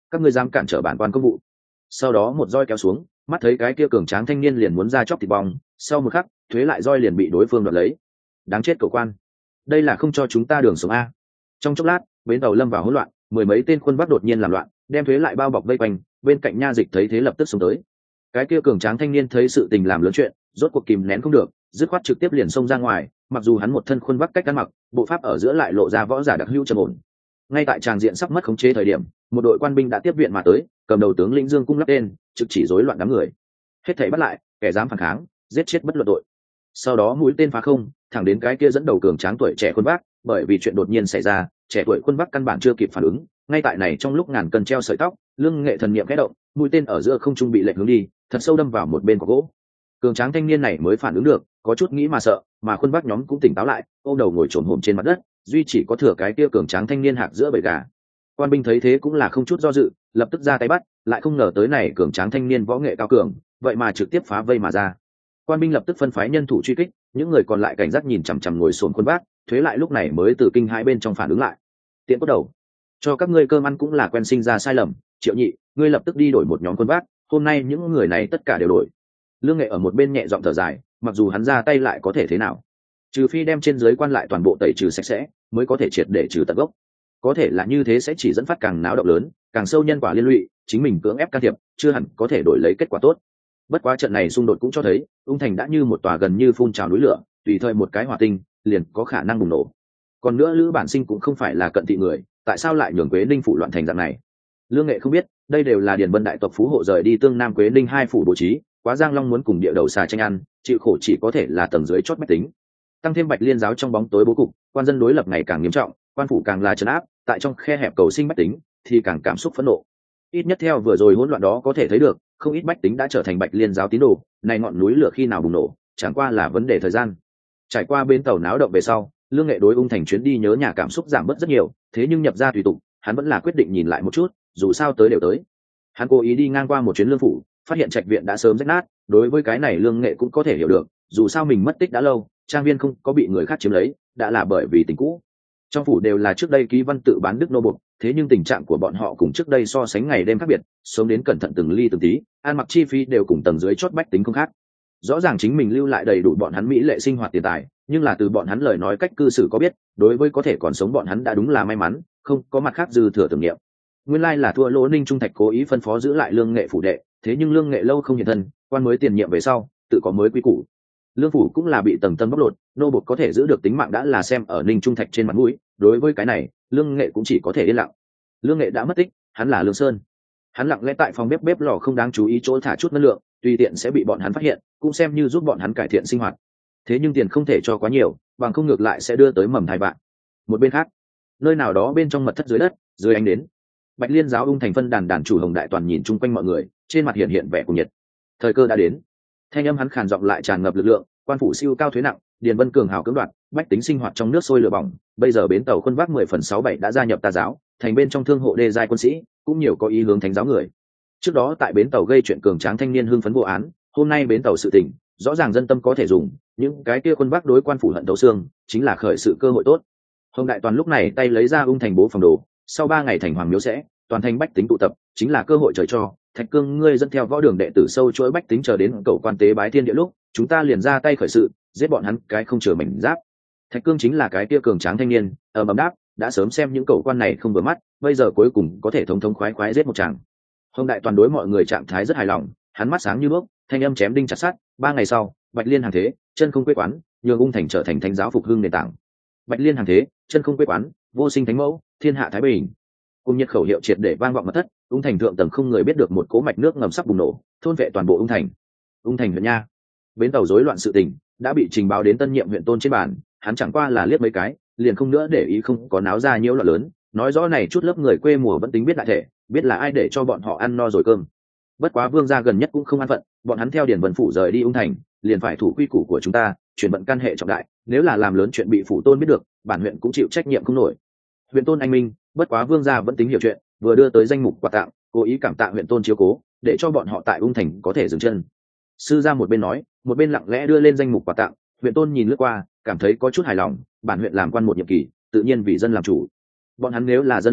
các ngươi dám cản trở bản quan công vụ. Sau đó một roi kéo xuống, mắt thấy cái kia cường tráng thanh niên liền muốn ra chóc thịt bong, sau một khắc thuế lại roi liền bị đối phương đoạt lấy. Đáng chết cậu quan, đây là không cho chúng ta đường sống a. Trong chốc lát bến tàu lâm vào hỗn loạn, mười mấy tên quân bắc đột nhiên làm loạn, đem thuế lại bao bọc vây quanh. Bên cạnh nha dịch thấy thế lập tức xông tới. Cái kia cường tráng thanh niên thấy sự tình làm lớn chuyện, rốt cuộc kìm nén không được, dứt khoát trực tiếp liền xông ra ngoài. Mặc dù hắn một thân khuôn vác cách ăn mặc, bộ pháp ở giữa lại lộ ra võ giả đặc hữu trầm ổn. Ngay tại tràng diện sắp mất khống chế thời điểm, một đội quan binh đã tiếp viện mà tới, cầm đầu tướng lĩnh Dương Cung lắp tên, trực chỉ rối loạn đám người. Hết thảy bắt lại, kẻ dám phản kháng, giết chết bất luận tội. Sau đó mũi tên phá không, thẳng đến cái kia dẫn đầu cường tráng tuổi trẻ quân vác, bởi vì chuyện đột nhiên xảy ra, trẻ tuổi quân vác căn bản chưa kịp phản ứng. Ngay tại này trong lúc ngàn cân treo sợi tóc, Lương Nghệ thần niệm khẽ động, mũi tên ở giữa không trung bị lệch hướng đi, thật sâu đâm vào một bên của gỗ. Cường tráng thanh niên này mới phản ứng được, có chút nghĩ mà sợ, mà quân vác nhóm cũng tỉnh táo lại, ôm đầu ngồi trồn hổm trên mặt đất, duy chỉ có thừa cái kia cường tráng thanh niên hạc giữa bầy gà. Quan binh thấy thế cũng là không chút do dự, lập tức ra tay bắt, lại không ngờ tới này cường tráng thanh niên võ nghệ cao cường, vậy mà trực tiếp phá vây mà ra. Quan binh lập tức phân phái nhân thủ truy kích, những người còn lại cảnh giác nhìn chằm chằm ngồi xổm quân vác, thuế lại lúc này mới từ kinh hai bên trong phản ứng lại. Tiện cốt đầu, cho các ngươi cơm ăn cũng là quen sinh ra sai lầm, Triệu Nhị, ngươi lập tức đi đổi một nhóm quân vác, hôm nay những người này tất cả đều đổi. Lương Nghệ ở một bên nhẹ giọng thở dài, mặc dù hắn ra tay lại có thể thế nào, trừ phi đem trên dưới quan lại toàn bộ tẩy trừ sạch sẽ, mới có thể triệt để trừ tận gốc. Có thể là như thế sẽ chỉ dẫn phát càng náo động lớn, càng sâu nhân quả liên lụy, chính mình cưỡng ép can thiệp chưa hẳn có thể đổi lấy kết quả tốt. Bất quá trận này xung đột cũng cho thấy ung thành đã như một tòa gần như phun trào núi lửa, tùy thời một cái hỏa tinh liền có khả năng bùng nổ. Còn nữa Lữ Bản Sinh cũng không phải là cận thị người, tại sao lại nhường Quế Ninh phủ loạn thành dạng này? Lương Nghệ không biết, đây đều là Điền Vân đại tộc phú hộ rời đi tương Nam Quế Ninh hai phủ bố trí, quá Giang Long muốn cùng địa đầu xà tranh ăn, chịu khổ chỉ có thể là tầng dưới chót bách tính. Tăng thêm Bạch Liên giáo trong bóng tối bố cục, quan dân đối lập ngày càng nghiêm trọng, quan phủ càng là trấn áp, tại trong khe hẹp cầu sinh bách tính thì càng cảm xúc phẫn nộ. Ít nhất theo vừa rồi hỗn loạn đó có thể thấy được, không ít bách tính đã trở thành Bạch Liên giáo tín đồ, này ngọn núi lửa khi nào bùng nổ, chẳng qua là vấn đề thời gian. Trải qua bến tàu náo động về sau, Lương Nghệ đối ung thành chuyến đi nhớ nhà cảm xúc giảm bớt rất nhiều, thế nhưng nhập ra tùy tục, hắn vẫn là quyết định nhìn lại một chút, dù sao tới đều tới. Hắn cố ý đi ngang qua một chuyến lương phủ, phát hiện trạch viện đã sớm rách nát, đối với cái này Lương Nghệ cũng có thể hiểu được, dù sao mình mất tích đã lâu, trang viên không có bị người khác chiếm lấy, đã là bởi vì tình cũ. Trong phủ đều là trước đây ký văn tự bán đức nô buộc, thế nhưng tình trạng của bọn họ cùng trước đây so sánh ngày đêm khác biệt, sống đến cẩn thận từng ly từng tí, ăn mặc chi phí đều cùng tầng dưới chót bách tính không khác. Rõ ràng chính mình lưu lại đầy đủ bọn hắn mỹ lệ sinh hoạt tiền tài, nhưng là từ bọn hắn lời nói cách cư xử có biết, đối với có thể còn sống bọn hắn đã đúng là may mắn, không có mặt khác dư thừa tưởng niệm. Nguyên lai là thua lỗ Ninh Trung Thạch cố ý phân phó giữ lại Lương Nghệ phủ đệ, thế nhưng Lương Nghệ lâu không hiện thân, quan mới tiền nhiệm về sau, tự có mới quy củ. Lương phủ cũng là bị tầng tầng bóc lột, nô bộc có thể giữ được tính mạng đã là xem ở Ninh Trung Thạch trên mặt mũi, đối với cái này, Lương Nghệ cũng chỉ có thể yên lặng. Lương Nghệ đã mất tích, hắn là Lương Sơn. Hắn lặng lẽ tại phòng bếp bếp lò không đáng chú ý chỗ thả chút năng lượng, tùy tiện sẽ bị bọn hắn phát hiện, cũng xem như giúp bọn hắn cải thiện sinh hoạt. Thế nhưng tiền không thể cho quá nhiều, bằng không ngược lại sẽ đưa tới mầm thai vạn. Một bên khác, nơi nào đó bên trong mật thất dưới đất, dưới ánh đến, Bạch Liên giáo ung thành phân đàn đàn chủ Hồng Đại Toàn nhìn chung quanh mọi người, trên mặt hiện hiện vẻ cuồng nhiệt. Thời cơ đã đến. Thanh âm hắn khàn giọng lại tràn ngập lực lượng, quan phủ siêu cao thuế nặng, Điền Vân cường hào cưỡng đoạt, bách tính sinh hoạt trong nước sôi lửa bỏng, bây giờ bến tàu quân vác mười phần sáu bảy đã gia nhập tà giáo, thành bên trong thương hộ đê giai quân sĩ, cũng nhiều có ý hướng thánh giáo người. Trước đó tại bến tàu gây chuyện cường tráng thanh niên hưng phấn vô án, hôm nay bến tàu sự tình, rõ ràng dân tâm có thể dùng, những cái kia quân vác đối quan phủ hận thấu xương, chính là khởi sự cơ hội tốt. Hồng Đại Toàn lúc này tay lấy ra ung thành bố phòng đồ, sau ba ngày thành hoàng miếu sẽ, toàn thành bách tính tụ tập, chính là cơ hội trời cho. Thạch Cương ngươi dẫn theo võ đường đệ tử sâu chuỗi bách tính chờ đến cầu quan tế bái thiên địa lúc, chúng ta liền ra tay khởi sự, giết bọn hắn cái không chừa mảnh giáp. Thạch Cương chính là cái kia cường tráng thanh niên, ở ầm đáp, đã sớm xem những cầu quan này không vừa mắt, bây giờ cuối cùng có thể thống thống khoái khoái giết một chàng. Hồng Đại Toàn đối mọi người trạng thái rất hài lòng, hắn mắt sáng như đuốc, thanh âm chém đinh chặt sắt. Ba ngày sau, Bạch Liên hàng thế, chân không quê quán, nhường ung thành trở thành thánh giáo phục hưng nền tảng. Bạch Liên hàng thế, chân không quê quán, vô sinh thánh mẫu, thiên hạ thái bình. Cùng nhiệt khẩu hiệu triệt để vang vọng mật thất, ung thành thượng tầng không người biết được một cỗ mạch nước ngầm sắp bùng nổ, thôn vệ toàn bộ ung thành. Ung thành huyện nha, bến tàu rối loạn sự tình đã bị trình báo đến tân nhiệm huyện tôn trên bàn, hắn chẳng qua là liếc mấy cái, liền không nữa để ý, không có náo ra nhiễu loạn lớn, nói rõ này chút lớp người quê mùa vẫn tính biết đại thể, biết là ai để cho bọn họ ăn no rồi cơm. Bất quá vương gia gần nhất cũng không an phận, bọn hắn theo Điền Vân phủ rời đi ung thành, liền phải thủ quy củ của chúng ta, chuyển bận căn hệ trọng đại, nếu là làm lớn chuyện bị phủ tôn biết được, bản huyện cũng chịu trách nhiệm không nổi. Huyện tôn anh minh, bất quá vương gia vẫn tính hiểu chuyện, vừa đưa tới danh mục quà tặng, cố ý cảm tạ huyện tôn chiếu cố, để cho bọn họ tại ung thành có thể dừng chân. Sư gia một bên nói, một bên lặng lẽ đưa lên danh mục quà tặng, huyện tôn nhìn lướt qua, cảm thấy có chút hài lòng, bản huyện làm quan một nhiệm kỳ, tự nhiên vì dân làm chủ. Bọn hắn nếu là dân lành,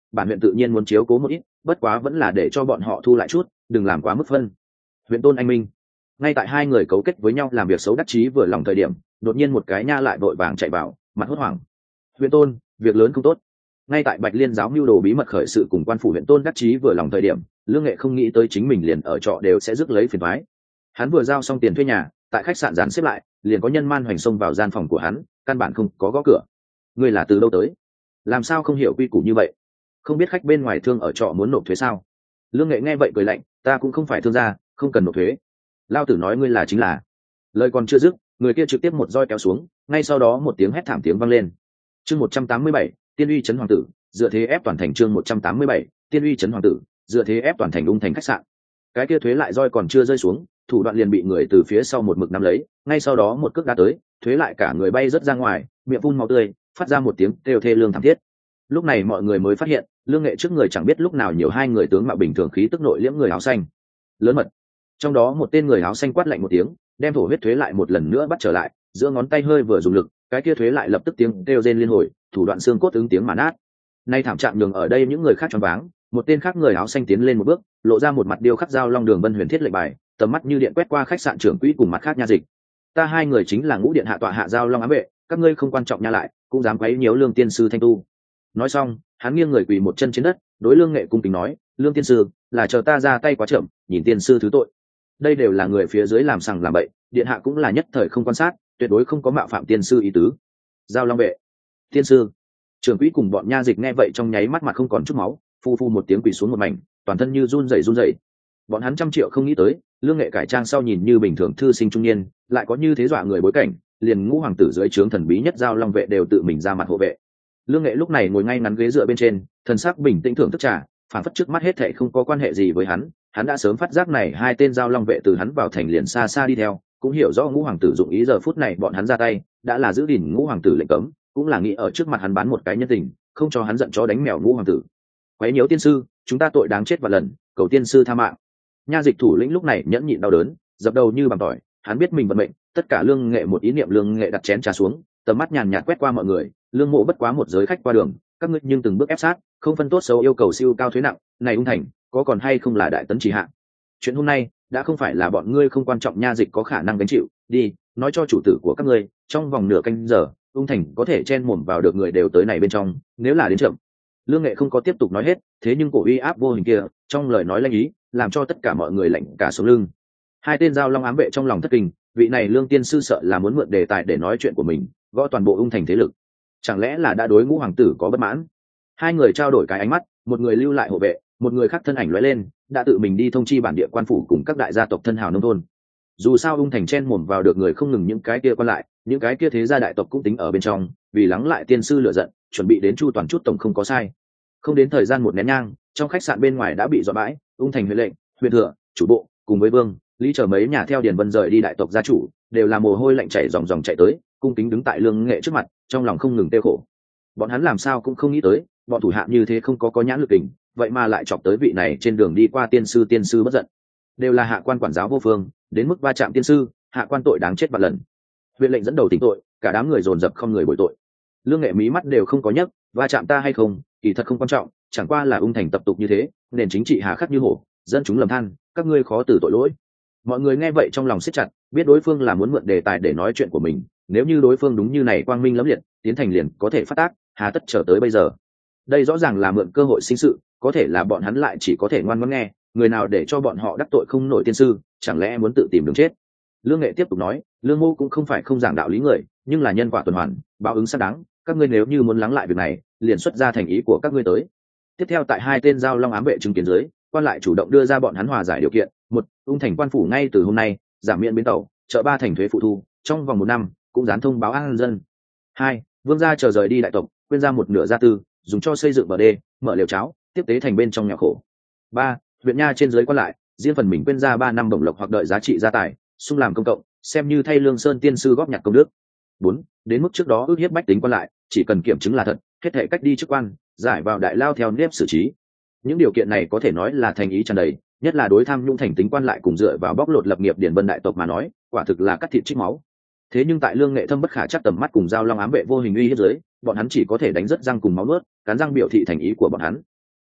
bản huyện tự nhiên muốn chiếu cố một ít, bất quá vẫn là để cho bọn họ thu lại chút, đừng làm quá mức phân. Huyện Tôn anh minh. Ngay tại hai người cấu kết với nhau làm việc xấu đắc chí vừa lòng thời điểm, đột nhiên một cái nha lại vội vàng chạy vào, mặt hốt hoảng. Huyện Tôn, việc lớn không tốt. Ngay tại Bạch Liên giáo mưu đồ bí mật khởi sự cùng quan phủ Huyện Tôn đắc chí vừa lòng thời điểm, Lương Nghệ không nghĩ tới chính mình liền ở trọ đều sẽ rước lấy phiền toái. Hắn vừa giao xong tiền thuê nhà, tại khách sạn dàn xếp lại, liền có nhân man hoành xông vào gian phòng của hắn, căn bản không có gõ cửa. Ngươi là từ đâu tới? Làm sao không hiểu quy củ như vậy? Không biết khách bên ngoài thương ở trọ muốn nộp thuế sao? Lương Nghệ nghe vậy cười lạnh, ta cũng không phải thương gia, không cần nộp thuế. Lao tử nói ngươi là chính là. Lời còn chưa dứt, người kia trực tiếp một roi kéo xuống, ngay sau đó một tiếng hét thảm tiếng vang lên. Chương một trăm tám mươi bảy, Tiên uy trấn hoàng tử, dựa thế ép toàn thành. Chương một trăm tám mươi bảy, Tiên uy trấn hoàng tử, dựa thế ép toàn thành. Ung thành khách sạn. Cái kia thuế lại roi còn chưa rơi xuống, thủ đoạn liền bị người từ phía sau một mực nắm lấy, ngay sau đó một cước đá tới, thuế lại cả người bay rất ra ngoài, miệng phun máu tươi, phát ra một tiếng kêu thê lương thảm thiết. Lúc này mọi người mới phát hiện, Lương Nghệ trước người chẳng biết lúc nào nhiều hai người tướng mạo bình thường khí tức nội liễm người áo xanh. Lớn mật. Trong đó một tên người áo xanh quát lạnh một tiếng, đem thổ huyết thuế lại một lần nữa bắt trở lại, giữa ngón tay hơi vừa dùng lực, cái kia thuế lại lập tức tiếng kêu rên liên hồi, thủ đoạn xương cốt ứng tiếng mà nát. Nay thảm trạng nhường ở đây những người khác choáng váng, một tên khác người áo xanh tiến lên một bước, lộ ra một mặt điêu khắc dao long đường vân huyền thiết lệnh bài, tầm mắt như điện quét qua khách sạn trưởng quỹ cùng mặt khác nha dịch. Ta hai người chính là ngũ điện hạ tọa hạ dao long ám vệ, các ngươi không quan trọng nha lại, cũng dám quấy nhiễu Lương tiên sư thanh tu. Nói xong, hắn nghiêng người quỳ một chân trên đất, đối Lương Nghệ cung kính nói, Lương tiên sư, là chờ ta ra tay quá chậm, nhìn tiên sư thứ tội. Đây đều là người phía dưới làm sằng làm bậy, điện hạ cũng là nhất thời không quan sát, tuyệt đối không có mạo phạm tiên sư ý tứ. Giao long vệ, tiên sư. Trưởng quỹ cùng bọn nha dịch nghe vậy trong nháy mắt mặt không còn chút máu, phu phu một tiếng quỳ xuống một mảnh, toàn thân như run rẩy run rẩy. Bọn hắn trăm triệu không nghĩ tới, Lương Nghệ cải trang sau nhìn như bình thường thư sinh trung niên, lại có như thế dọa người bối cảnh, liền ngũ hoàng tử dưới trướng thần bí nhất giao long vệ đều tự mình ra mặt hộ vệ. Lương Nghệ lúc này ngồi ngay ngắn ghế dựa bên trên, thần sắc bình tĩnh thưởng thức trà, phản phất trước mắt hết thảy không có quan hệ gì với hắn, hắn đã sớm phát giác này hai tên giao long vệ từ hắn vào thành liền xa xa đi theo, cũng hiểu rõ ngũ hoàng tử dụng ý giờ phút này bọn hắn ra tay, đã là giữ gìn ngũ hoàng tử lệnh cấm, cũng là nghĩ ở trước mặt hắn bán một cái nhân tình, không cho hắn giận chó đánh mèo ngũ hoàng tử. Quấy nhiễu tiên sư, chúng ta tội đáng chết vạn lần, cầu tiên sư tha mạng. Nha dịch thủ lĩnh lúc này nhẫn nhịn đau đớn, dập đầu như bằng tỏi, hắn biết mình vận mệnh, tất cả Lương Nghệ một ý niệm Lương Nghệ đặt chén trà xuống, tầm mắt nhàn nhạt quét qua mọi người, Lương Mộ bất quá một giới khách qua đường, các ngươi nhưng từng bước ép sát, không phân tốt xấu yêu cầu siêu cao thuế nặng, này Ung thành, có còn hay không là đại tấn chỉ hạ. Chuyện hôm nay đã không phải là bọn ngươi không quan trọng, nha dịch có khả năng gánh chịu, đi, nói cho chủ tử của các ngươi, trong vòng nửa canh giờ, Ung thành có thể chen mồm vào được người đều tới này bên trong, nếu là đến chậm. Lương Nghệ không có tiếp tục nói hết, thế nhưng cổ uy áp vô hình kia, trong lời nói lanh ý, làm cho tất cả mọi người lạnh cả sống lưng. Hai tên giao long ám vệ trong lòng thất kinh, vị này Lương tiên sư sợ là muốn mượn đề tài để nói chuyện của mình, gõ toàn bộ Ung thành thế lực. Chẳng lẽ là đã đối ngũ hoàng tử có bất mãn? Hai người trao đổi cái ánh mắt, một người lưu lại hộ vệ, một người khác thân ảnh lóe lên, đã tự mình đi thông chi bản địa quan phủ cùng các đại gia tộc thân hào nông thôn. Dù sao Ung thành chen mồm vào được người không ngừng những cái kia quan lại, những cái kia thế gia đại tộc cũng tính ở bên trong, vì lắng lại tiên sư lửa giận, chuẩn bị đến chu toàn chút tổng không có sai. Không đến thời gian một nén nhang, trong khách sạn bên ngoài đã bị dọa bãi, Ung thành huyện lệnh, huyện thừa, chủ bộ cùng với vương lý chờ mấy nhà theo điền vân rời đi đại tộc gia chủ, đều là mồ hôi lạnh chảy ròng ròng chạy tới, cung kính đứng tại Lương Nghệ trước mặt, trong lòng không ngừng tiêu khổ. Bọn hắn làm sao cũng không nghĩ tới, bọn thủ hạ như thế không có có nhãn lực kình, vậy mà lại chọc tới vị này trên đường đi qua tiên sư tiên sư bất giận. Đều là hạ quan quản giáo vô phương, đến mức va chạm tiên sư, hạ quan tội đáng chết vạn lần. Huyện lệnh dẫn đầu tỉnh tội, cả đám người dồn dập không người bồi tội. Lương Nghệ mí mắt đều không có nhấc, va chạm ta hay không, kỳ thật không quan trọng, chẳng qua là Ung thành tập tục như thế, nền chính trị hà khắc như hổ, dân chúng lầm than, các ngươi khó từ tội lỗi. Mọi người nghe vậy trong lòng siết chặt, biết đối phương là muốn mượn đề tài để nói chuyện của mình, nếu như đối phương đúng như này quang minh lẫm liệt, tiến thành liền có thể phát tác, hà tất trở tới bây giờ. Đây rõ ràng là mượn cơ hội sinh sự, có thể là bọn hắn lại chỉ có thể ngoan ngoãn nghe, người nào để cho bọn họ đắc tội không nổi tiên sư, chẳng lẽ muốn tự tìm đường chết. Lương Nghệ tiếp tục nói, Lương Mô cũng không phải không giảng đạo lý người, nhưng là nhân quả tuần hoàn, báo ứng xác đáng, các ngươi nếu như muốn lắng lại việc này, liền xuất ra thành ý của các ngươi tới. Tiếp theo tại hai tên giao long ám vệ chứng kiến dưới, quan lại chủ động đưa ra bọn hắn hòa giải điều kiện. Một, Ung thành quan phủ ngay từ hôm nay giảm miễn bến tàu, chợ ba thành thuế phụ thu, trong vòng một năm cũng dán thông báo an dân. Hai, vương gia chờ rời đi đại tộc, quyên ra một nửa gia tư, dùng cho xây dựng bờ đê, mở liều cháo, tiếp tế thành bên trong nhà khổ. Ba, huyện nha trên dưới quan lại, riêng phần mình quyên ra ba năm bổng lộc hoặc đợi giá trị gia tài, xung làm công cộng, xem như thay Lương Sơn tiên sư góp nhặt công đức. Bốn, đến mức trước đó ước hiếp bách tính quan lại, chỉ cần kiểm chứng là thật, hết thảy cách đi chức quan, giải vào đại lao theo nếp xử trí. Những điều kiện này có thể nói là thành ý tràn đầy, nhất là đối tham nhũng thành tính quan lại cùng dựa vào bóc lột lập nghiệp điển vân đại tộc mà nói, quả thực là cắt thịt trích máu. Thế nhưng tại Lương Nghệ thâm bất khả chắc tầm mắt cùng giao long ám vệ vô hình uy hiếp dưới, bọn hắn chỉ có thể đánh rất răng cùng máu nuốt, cắn răng biểu thị thành ý của bọn hắn.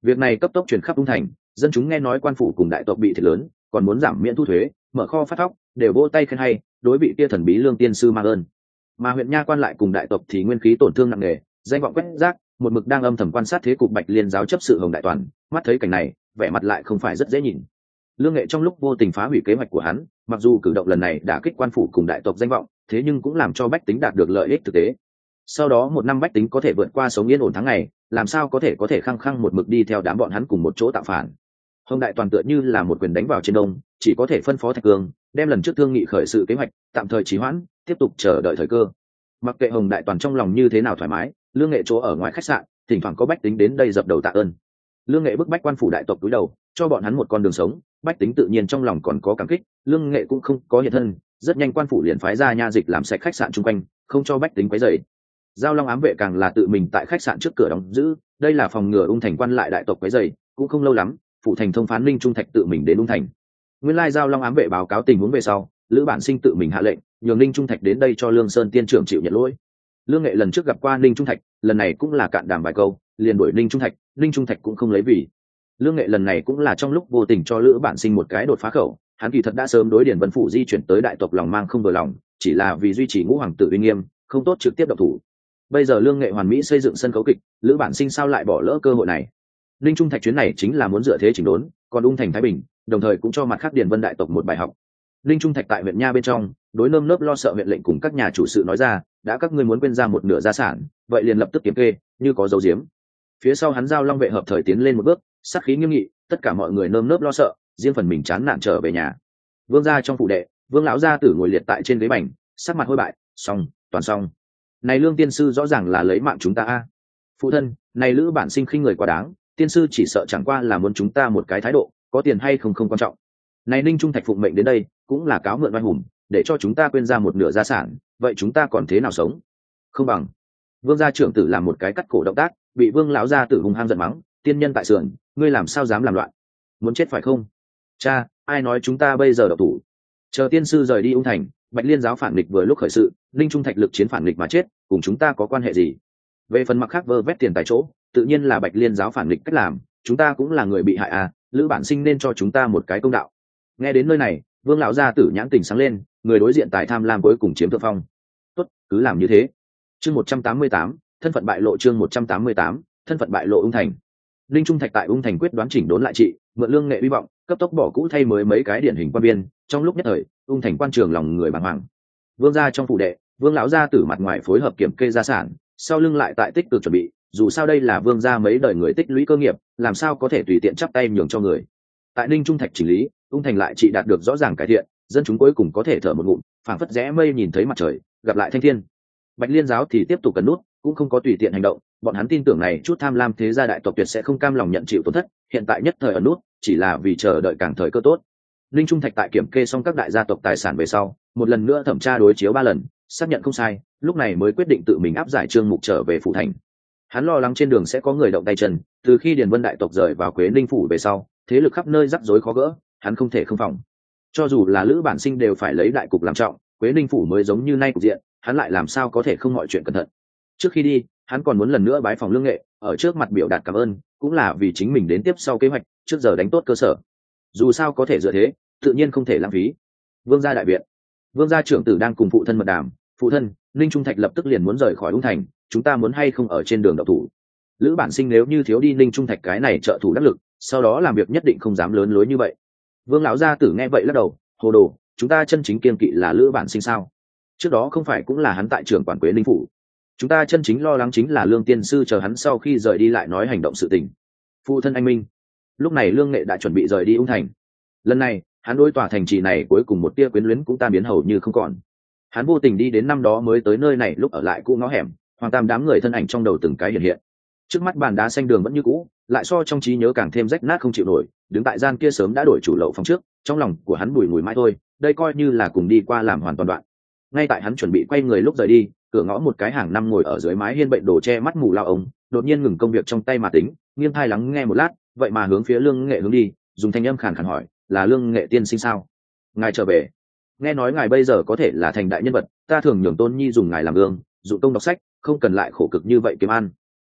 Việc này cấp tốc truyền khắp ung thành, dân chúng nghe nói quan phủ cùng đại tộc bị thiệt lớn, còn muốn giảm miễn thu thuế, mở kho phát thóc, đều vỗ tay khen hay, đối vị kia thần bí lương tiên sư mang ơn. Mà huyện nha quan lại cùng đại tộc thì nguyên khí tổn thương nặng nề, danh vọng quét rác, một mực đang âm thầm quan sát thế cục Bạch Liên giáo chấp sự Hồng Đại Toàn, mắt thấy cảnh này, vẻ mặt lại không phải rất dễ nhìn. Lương Nghệ trong lúc vô tình phá hủy kế hoạch của hắn, mặc dù cử động lần này đã kích quan phủ cùng đại tộc danh vọng, thế nhưng cũng làm cho bách tính đạt được lợi ích thực tế. Sau đó một năm bách tính có thể vượt qua sống yên ổn tháng ngày, làm sao có thể có thể khăng khăng một mực đi theo đám bọn hắn cùng một chỗ tạo phản. Hồng Đại Toàn tựa như là một quyền đánh vào trên đông, chỉ có thể phân phó Thạch Cương đem lần trước thương nghị khởi sự kế hoạch tạm thời trì hoãn, tiếp tục chờ đợi thời cơ. Mặc kệ Hồng Đại Toàn trong lòng như thế nào thoải mái, Lương Nghệ chỗ ở ngoài khách sạn, thỉnh thoảng có bách tính đến đây dập đầu tạ ơn. Lương Nghệ bức bách quan phủ đại tộc túi đầu, cho bọn hắn một con đường sống, bách tính tự nhiên trong lòng còn có cảm kích, Lương Nghệ cũng không có hiện thân, rất nhanh quan phủ liền phái ra nha dịch làm sạch khách sạn chung quanh, không cho bách tính quấy rầy. Giao Long ám vệ càng là tự mình tại khách sạn trước cửa đóng giữ, đây là phòng ngừa ung thành quan lại đại tộc quấy rầy, cũng không lâu lắm, phủ thành thông phán Ninh Trung Thạch tự mình đến ung thành. Nguyên lai Giao Long ám vệ báo cáo tình huống về sau, Lữ Bản Sinh tự mình hạ lệnh, nhường Ninh Trung Thạch đến đây cho Lương Sơn tiên trưởng chịu nhận lỗi. Lương Nghệ lần trước gặp qua Ninh Trung Thạch, lần này cũng là cạn đàm vài câu, liền đuổi Ninh Trung Thạch, Ninh Trung Thạch cũng không lấy vì. Lương Nghệ lần này cũng là trong lúc vô tình cho Lữ Bản Sinh một cái đột phá khẩu, hắn kỳ thật đã sớm đối Điền Vân phủ di chuyển tới đại tộc lòng mang không vừa lòng, chỉ là vì duy trì ngũ hoàng tử uy nghiêm, không tốt trực tiếp động thủ. Bây giờ Lương Nghệ hoàn mỹ xây dựng sân khấu kịch, Lữ Bản Sinh sao lại bỏ lỡ cơ hội này. Ninh Trung Thạch chuyến này chính là muốn dựa thế chỉnh đốn, còn ung thành thái bình, đồng thời cũng cho mặt khác Điền Vân đại tộc một bài học. Ninh Trung Thạch tại huyện nha bên trong, đối nơm nớp lo sợ huyện lệnh cùng các nhà chủ sự nói ra, đã các ngươi muốn quên ra một nửa gia sản, vậy liền lập tức kiểm kê, như có dấu diếm. Phía sau hắn Giao Long vệ hợp thời tiến lên một bước, sát khí nghiêm nghị, tất cả mọi người nơm nớp lo sợ, riêng phần mình chán nản trở về nhà. Vương gia trong phủ đệ, Vương lão gia tử ngồi liệt tại trên ghế bành, sắc mặt hôi bại, xong, toàn xong. Này Lương tiên sư rõ ràng là lấy mạng chúng ta a. Phụ thân, này Lữ Bản Sinh khinh người quá đáng, tiên sư chỉ sợ chẳng qua là muốn chúng ta một cái thái độ, có tiền hay không không quan trọng. Này Ninh Trung Thạch phụng mệnh đến đây, cũng là cáo mượn oai hùng, để cho chúng ta quên ra một nửa gia sản, vậy chúng ta còn thế nào sống? Không bằng. Vương gia trưởng tử làm một cái cắt cổ động tác, bị Vương lão gia tử hung hăng giận mắng, tiên nhân tại sườn, ngươi làm sao dám làm loạn? Muốn chết phải không? Cha, ai nói chúng ta bây giờ độc thủ? Chờ tiên sư rời đi ung thành, Bạch Liên giáo phản nghịch vừa lúc khởi sự, Ninh Trung Thạch lực chiến phản nghịch mà chết, cùng chúng ta có quan hệ gì? Về phần mặt khác vơ vét tiền tại chỗ, tự nhiên là Bạch Liên giáo phản nghịch cách làm, chúng ta cũng là người bị hại à, Lữ Bản Sinh nên cho chúng ta một cái công đạo. Nghe đến nơi này, Vương lão gia tử nhãn tình sáng lên, người đối diện tài tham lam cuối cùng chiếm thượng phong. Tốt, cứ làm như thế. Chương một trăm tám mươi tám, thân phận bại lộ chương một trăm tám mươi tám, thân phận bại lộ ung thành. Linh Trung Thạch tại ung thành quyết đoán chỉnh đốn lại trị, mượn Lương Nghệ hy vọng, cấp tốc bỏ cũ thay mới mấy cái điển hình quan biên, trong lúc nhất thời, ung thành quan trường lòng người bàng hoàng. Vương gia trong phủ đệ, Vương lão gia tử mặt ngoài phối hợp kiểm kê gia sản, sau lưng lại tại tích cực chuẩn bị, dù sao đây là Vương gia mấy đời người tích lũy cơ nghiệp, làm sao có thể tùy tiện chắp tay nhường cho người. Tại Ninh Trung Thạch chỉnh lý, ung thành lại trị đạt được rõ ràng cải thiện, dân chúng cuối cùng có thể thở một ngụm, phảng phất rẽ mây nhìn thấy mặt trời, gặp lại thanh thiên. Bạch Liên giáo thì tiếp tục cấn nút, cũng không có tùy tiện hành động, bọn hắn tin tưởng này chút tham lam thế gia đại tộc tuyệt sẽ không cam lòng nhận chịu tổn thất, hiện tại nhất thời ẩn nút, chỉ là vì chờ đợi càng thời cơ tốt. Ninh Trung Thạch tại kiểm kê xong các đại gia tộc tài sản về sau, một lần nữa thẩm tra đối chiếu ba lần, xác nhận không sai, lúc này mới quyết định tự mình áp giải Trương Mục trở về phủ thành. Hắn lo lắng trên đường sẽ có người động tay chân, từ khi Điền Vân đại tộc rời vào Quế Ninh phủ về sau, thế lực khắp nơi rắc rối khó gỡ, hắn không thể không phòng. Cho dù là Lữ Bản Sinh đều phải lấy đại cục làm trọng, Quế Ninh phủ mới giống như nay cục diện, hắn lại làm sao có thể không mọi chuyện cẩn thận. Trước khi đi, hắn còn muốn lần nữa bái phòng Lương Nghệ, ở trước mặt biểu đạt cảm ơn, cũng là vì chính mình đến tiếp sau kế hoạch, trước giờ đánh tốt cơ sở. Dù sao có thể dựa thế, tự nhiên không thể lãng phí. Vương gia đại viện, Vương gia trưởng tử đang cùng phụ thân mật đàm, phụ thân, Ninh Trung Thạch lập tức liền muốn rời khỏi ung thành, chúng ta muốn hay không ở trên đường đậu thủ. Lữ Bản Sinh nếu như thiếu đi Ninh Trung Thạch cái này trợ thủ đắc lực, sau đó làm việc nhất định không dám lớn lối như vậy. Vương lão gia tử nghe vậy lắc đầu, hồ đồ, chúng ta chân chính kiên kỵ là Lữ Bản Sinh sao? Trước đó không phải cũng là hắn tại trưởng quản Quế Ninh phủ. Chúng ta chân chính lo lắng chính là Lương tiên sư chờ hắn sau khi rời đi lại nói hành động sự tình. Phụ thân anh minh. Lúc này Lương Nghệ đã chuẩn bị rời đi ung thành. Lần này, hắn đối tòa thành trì này cuối cùng một tia quyến luyến cũng tan biến hầu như không còn. Hắn vô tình đi đến năm đó mới tới nơi này, lúc ở lại cũ ngõ hẻm, Hoàng Tam đám người thân ảnh trong đầu từng cái hiện hiện. Trước mắt bàn đá xanh đường vẫn như cũ, lại so trong trí nhớ càng thêm rách nát không chịu nổi, đứng tại gian kia sớm đã đổi chủ lậu phòng trước, trong lòng của hắn bùi ngùi mãi thôi, đây coi như là cùng đi qua làm hoàn toàn đoạn. Ngay tại hắn chuẩn bị quay người lúc rời đi, cửa ngõ một cái hàng năm ngồi ở dưới mái hiên bệnh đồ che mắt mù lao ông, đột nhiên ngừng công việc trong tay mà tính, nghiêng thai lắng nghe một lát, vậy mà hướng phía Lương Nghệ hướng đi, dùng thanh âm khàn khàn hỏi, là Lương Nghệ tiên sinh sao? Ngài trở về. Nghe nói ngài bây giờ có thể là thành đại nhân vật, ta thường nhường Tôn Nhi dùng ngài làm gương, dụng công đọc sách, không cần lại khổ cực như vậy kiếm ăn.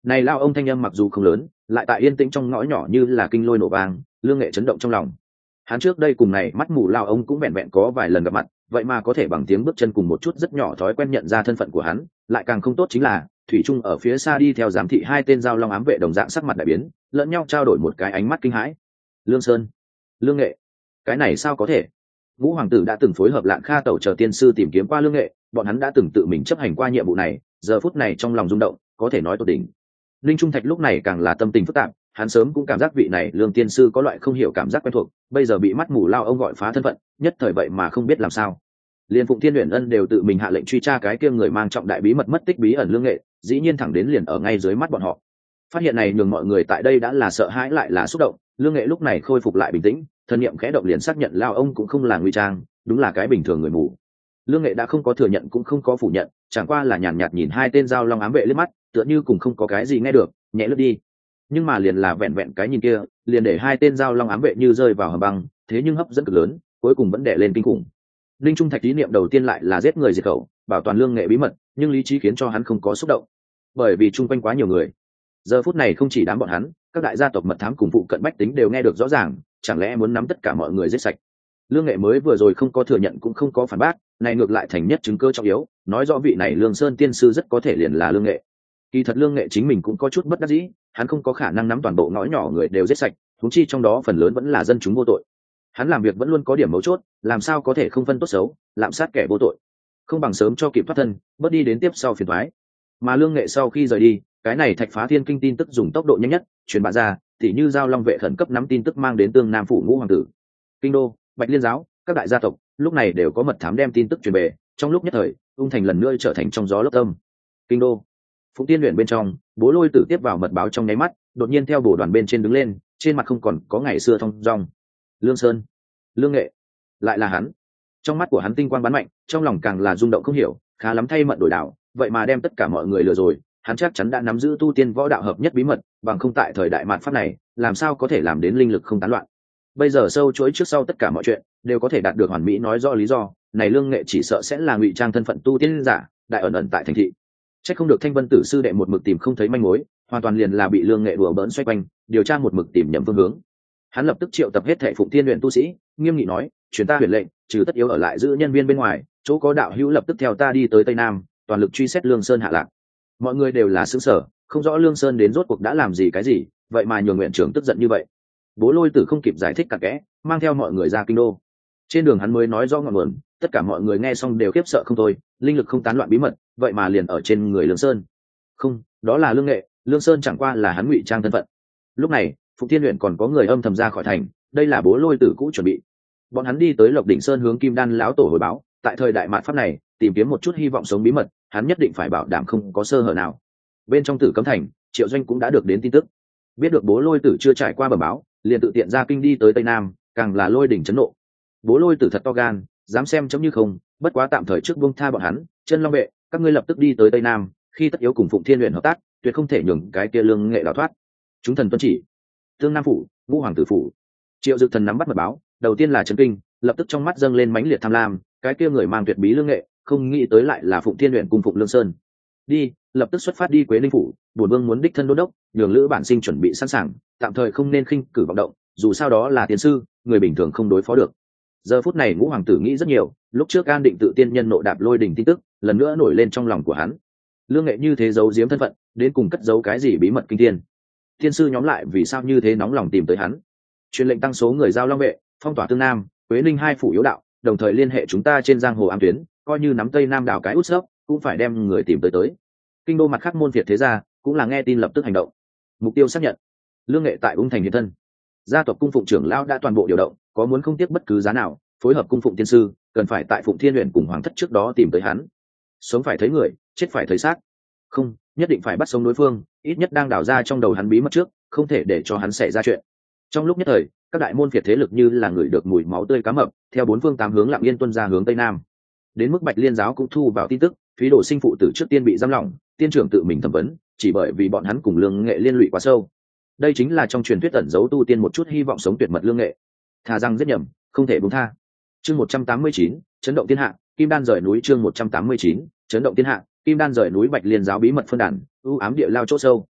Này lao ông thanh âm mặc dù không lớn, lại tại yên tĩnh trong ngõ nhỏ như là kinh lôi nổ vang, Lương Nghệ chấn động trong lòng. Hắn trước đây cùng này mắt mù lao ông cũng vẹn vẹn có vài lần gặp mặt, vậy mà có thể bằng tiếng bước chân cùng một chút rất nhỏ thói quen nhận ra thân phận của hắn, lại càng không tốt chính là thủy trung ở phía xa đi theo giám thị hai tên giao long ám vệ đồng dạng sắc mặt đại biến, lẫn nhau trao đổi một cái ánh mắt kinh hãi. Lương Sơn, Lương Nghệ, cái này sao có thể? Ngũ hoàng tử đã từng phối hợp Lạng Kha tẩu chờ tiên sư tìm kiếm qua Lương Nghệ, bọn hắn đã từng tự mình chấp hành qua nhiệm vụ này, giờ phút này trong lòng rung động, có thể nói tột đỉnh. Linh Trung Thạch lúc này càng là tâm tình phức tạp, hắn sớm cũng cảm giác vị này Lương tiên sư có loại không hiểu cảm giác quen thuộc, bây giờ bị mắt mù lao ông gọi phá thân phận, nhất thời vậy mà không biết làm sao. Liên Phụng Thiên Uyển Ân đều tự mình hạ lệnh truy tra cái kia người mang trọng đại bí mật mất tích bí ẩn Lương Nghệ, dĩ nhiên thẳng đến liền ở ngay dưới mắt bọn họ. Phát hiện này nhường mọi người tại đây đã là sợ hãi lại là xúc động, Lương Nghệ lúc này khôi phục lại bình tĩnh, thân niệm khẽ động liền xác nhận lao ông cũng không là ngụy trang, đúng là cái bình thường người mù. Lương Nghệ đã không có thừa nhận cũng không có phủ nhận, chẳng qua là nhàn nhạt nhìn hai tên giao long ám vệ liếc mắt, tựa như cùng không có cái gì nghe được, nhẹ lướt đi. Nhưng mà liền là vẹn vẹn cái nhìn kia, liền để hai tên giao long ám vệ như rơi vào hầm băng, thế nhưng hấp dẫn cực lớn, cuối cùng vẫn đè lên kinh khủng. Linh Trung Thạch ý niệm đầu tiên lại là giết người diệt khẩu, bảo toàn Lương Nghệ bí mật, nhưng lý trí khiến cho hắn không có xúc động, bởi vì chung quanh quá nhiều người. Giờ phút này không chỉ đám bọn hắn, các đại gia tộc mật thám cùng phụ cận bách tính đều nghe được rõ ràng, chẳng lẽ muốn nắm tất cả mọi người giết sạch? Lương Nghệ mới vừa rồi không có thừa nhận cũng không có phản bác, này ngược lại thành nhất chứng cơ trọng yếu, nói rõ vị này Lương Sơn tiên sư rất có thể liền là Lương Nghệ. Kỳ thật Lương Nghệ chính mình cũng có chút bất đắc dĩ, hắn không có khả năng nắm toàn bộ ngõ nhỏ người đều giết sạch, huống chi trong đó phần lớn vẫn là dân chúng vô tội. Hắn làm việc vẫn luôn có điểm mấu chốt, làm sao có thể không phân tốt xấu, lạm sát kẻ vô tội. Không bằng sớm cho kịp thoát thân, bớt đi đến tiếp sau phiền toái. Mà Lương Nghệ sau khi rời đi, cái này Thạch Phá Thiên Kinh tin tức dùng tốc độ nhanh nhất truyền bá ra, tỉ như giao long vệ khẩn cấp nắm tin tức mang đến Tương Nam phủ Ngũ hoàng tử, Kinh đô, Bạch Liên giáo, các đại gia tộc lúc này đều có mật thám đem tin tức truyền về, trong lúc nhất thời, Ung Thành lần nữa trở thành trong gió lốc tâm. Kinh đô, Phụng Tiên Uyển bên trong, Bố Lôi Tử tiếp vào mật báo trong nháy mắt, đột nhiên theo bổ đoàn bên trên đứng lên, trên mặt không còn có ngày xưa thông dong. Lương Sơn, Lương Nghệ, lại là hắn. Trong mắt của hắn tinh quang bắn mạnh, trong lòng càng là rung động không hiểu, khá lắm thay mận đổi đảo, vậy mà đem tất cả mọi người lừa rồi. Hắn chắc chắn đã nắm giữ tu tiên võ đạo hợp nhất bí mật, bằng không tại thời đại mạt pháp này, làm sao có thể làm đến linh lực không tán loạn. Bây giờ sâu chuỗi trước sau tất cả mọi chuyện đều có thể đạt được hoàn mỹ nói rõ lý do, này Lương Nghệ chỉ sợ sẽ là ngụy trang thân phận tu tiên giả, đại ẩn ẩn tại thành thị. Chắc không được Thanh Vân Tử sư đệ một mực tìm không thấy manh mối, hoàn toàn liền là bị Lương Nghệ đùa bỡn xoay quanh, điều tra một mực tìm nhầm phương hướng. Hắn lập tức triệu tập hết thảy Phụng Thiên Uyển tu sĩ, nghiêm nghị nói, truyền ta huyền lệnh, trừ tất yếu ở lại giữ nhân viên bên ngoài, chỗ có đạo hữu lập tức theo ta đi tới Tây Nam, toàn lực truy xét Lương Sơn hạ lạc. Mọi người đều là xứ sở, không rõ Lương Sơn đến rốt cuộc đã làm gì cái gì, vậy mà nhường nguyện trưởng tức giận như vậy. Bố Lôi Tử không kịp giải thích cặn kẽ, mang theo mọi người ra kinh đô. Trên đường hắn mới nói rõ ngọn nguồn, tất cả mọi người nghe xong đều khiếp sợ không thôi, linh lực không tán loạn bí mật, vậy mà liền ở trên người Lương Sơn. Không, đó là Lương Nghệ, Lương Sơn chẳng qua là hắn ngụy trang thân phận. Lúc này, Phụng Thiên Uyển còn có người âm thầm ra khỏi thành, đây là Bố Lôi Tử cũ chuẩn bị. Bọn hắn đi tới Lộc Đỉnh Sơn hướng Kim Đan lão tổ hồi báo, tại thời đại mạt pháp này, tìm kiếm một chút hy vọng sống bí mật, hắn nhất định phải bảo đảm không có sơ hở nào. Bên trong Tử Cấm Thành, Triệu Doanh cũng đã được đến tin tức, biết được Bố Lôi Tử chưa trải qua bẩm báo, liền tự tiện ra kinh đi tới Tây Nam, càng là lôi đỉnh chấn nộ. Bố Lôi Tử thật to gan, dám xem chấm như không, bất quá tạm thời trước buông tha bọn hắn, Chân Long vệ, các ngươi lập tức đi tới Tây Nam, khi tất yếu cùng Phụng Thiên Uyển hợp tác, tuyệt không thể nhường cái kia Lương Nghệ đào thoát. Chúng thần tuân chỉ. Tương Nam phủ, Ngũ hoàng tử phủ. Triệu Dực Thần nắm bắt mật báo, đầu tiên là chấn kinh, lập tức trong mắt dâng lên mãnh liệt tham lam, cái kia người mang tuyệt bí Lương Nghệ, không nghĩ tới lại là Phụng Thiên Uyển cùng Phụng Lương Sơn. Đi, lập tức xuất phát đi Quế Linh phủ, bổn vương muốn đích thân đôn đốc, nhường Lữ bản sinh chuẩn bị sẵn sàng, tạm thời không nên khinh cử vọng động, dù sao đó là tiên sư, người bình thường không đối phó được. Giờ phút này Ngũ hoàng tử nghĩ rất nhiều, lúc trước An Định tự tiên nhân nộ đạp lôi đỉnh tin tức, lần nữa nổi lên trong lòng của hắn. Lương Nghệ như thế giấu giếm thân phận, đến cùng cất giấu cái gì bí mật kinh thiên? Tiên sư nhóm lại vì sao như thế nóng lòng tìm tới hắn? Truyền lệnh tăng số người giao long vệ, phong tỏa Tương Nam, Quế Ninh hai phủ yếu đạo, đồng thời liên hệ chúng ta trên giang hồ ám tuyến, coi như nắm Tây Nam đảo cái út sấp, cũng phải đem người tìm tới tới. Kinh đô mặt khác môn phiệt thế gia cũng là nghe tin lập tức hành động. Mục tiêu xác nhận, Lương Nghệ tại Ung Thành hiện thân. Gia tộc cung phụng trưởng lão đã toàn bộ điều động, có muốn không tiếc bất cứ giá nào, phối hợp cung phụng tiên sư, cần phải tại Phụng Thiên Uyển cùng hoàng thất trước đó tìm tới hắn. Sống phải thấy người, chết phải thấy xác. Không, nhất định phải bắt sống đối phương, ít nhất đang đào ra trong đầu hắn bí mật trước, không thể để cho hắn xảy ra chuyện. Trong lúc nhất thời, các đại môn phiệt thế lực như là người được mùi máu tươi cá mập, theo bốn phương tám hướng lặng yên tuân ra hướng Tây Nam. Đến mức Bạch Liên giáo cũng thu vào tin tức, Phí Đồ sinh phụ tử trước tiên bị giam lỏng, tiên trưởng tự mình thẩm vấn, chỉ bởi vì bọn hắn cùng Lương Nghệ liên lụy quá sâu. Đây chính là trong truyền thuyết ẩn giấu tu tiên một chút hy vọng sống tuyệt mật Lương Nghệ. Thà rằng giết nhầm, không thể buông tha. Chương một trăm tám mươi chín, chấn động thiên hạ, Kim Đan rời núi. Chương một trăm tám mươi chín, chấn động thiên hạ, Kim Đan rời núi. Bạch Liên giáo bí mật phân đàn, u ám địa lao chỗ sâu.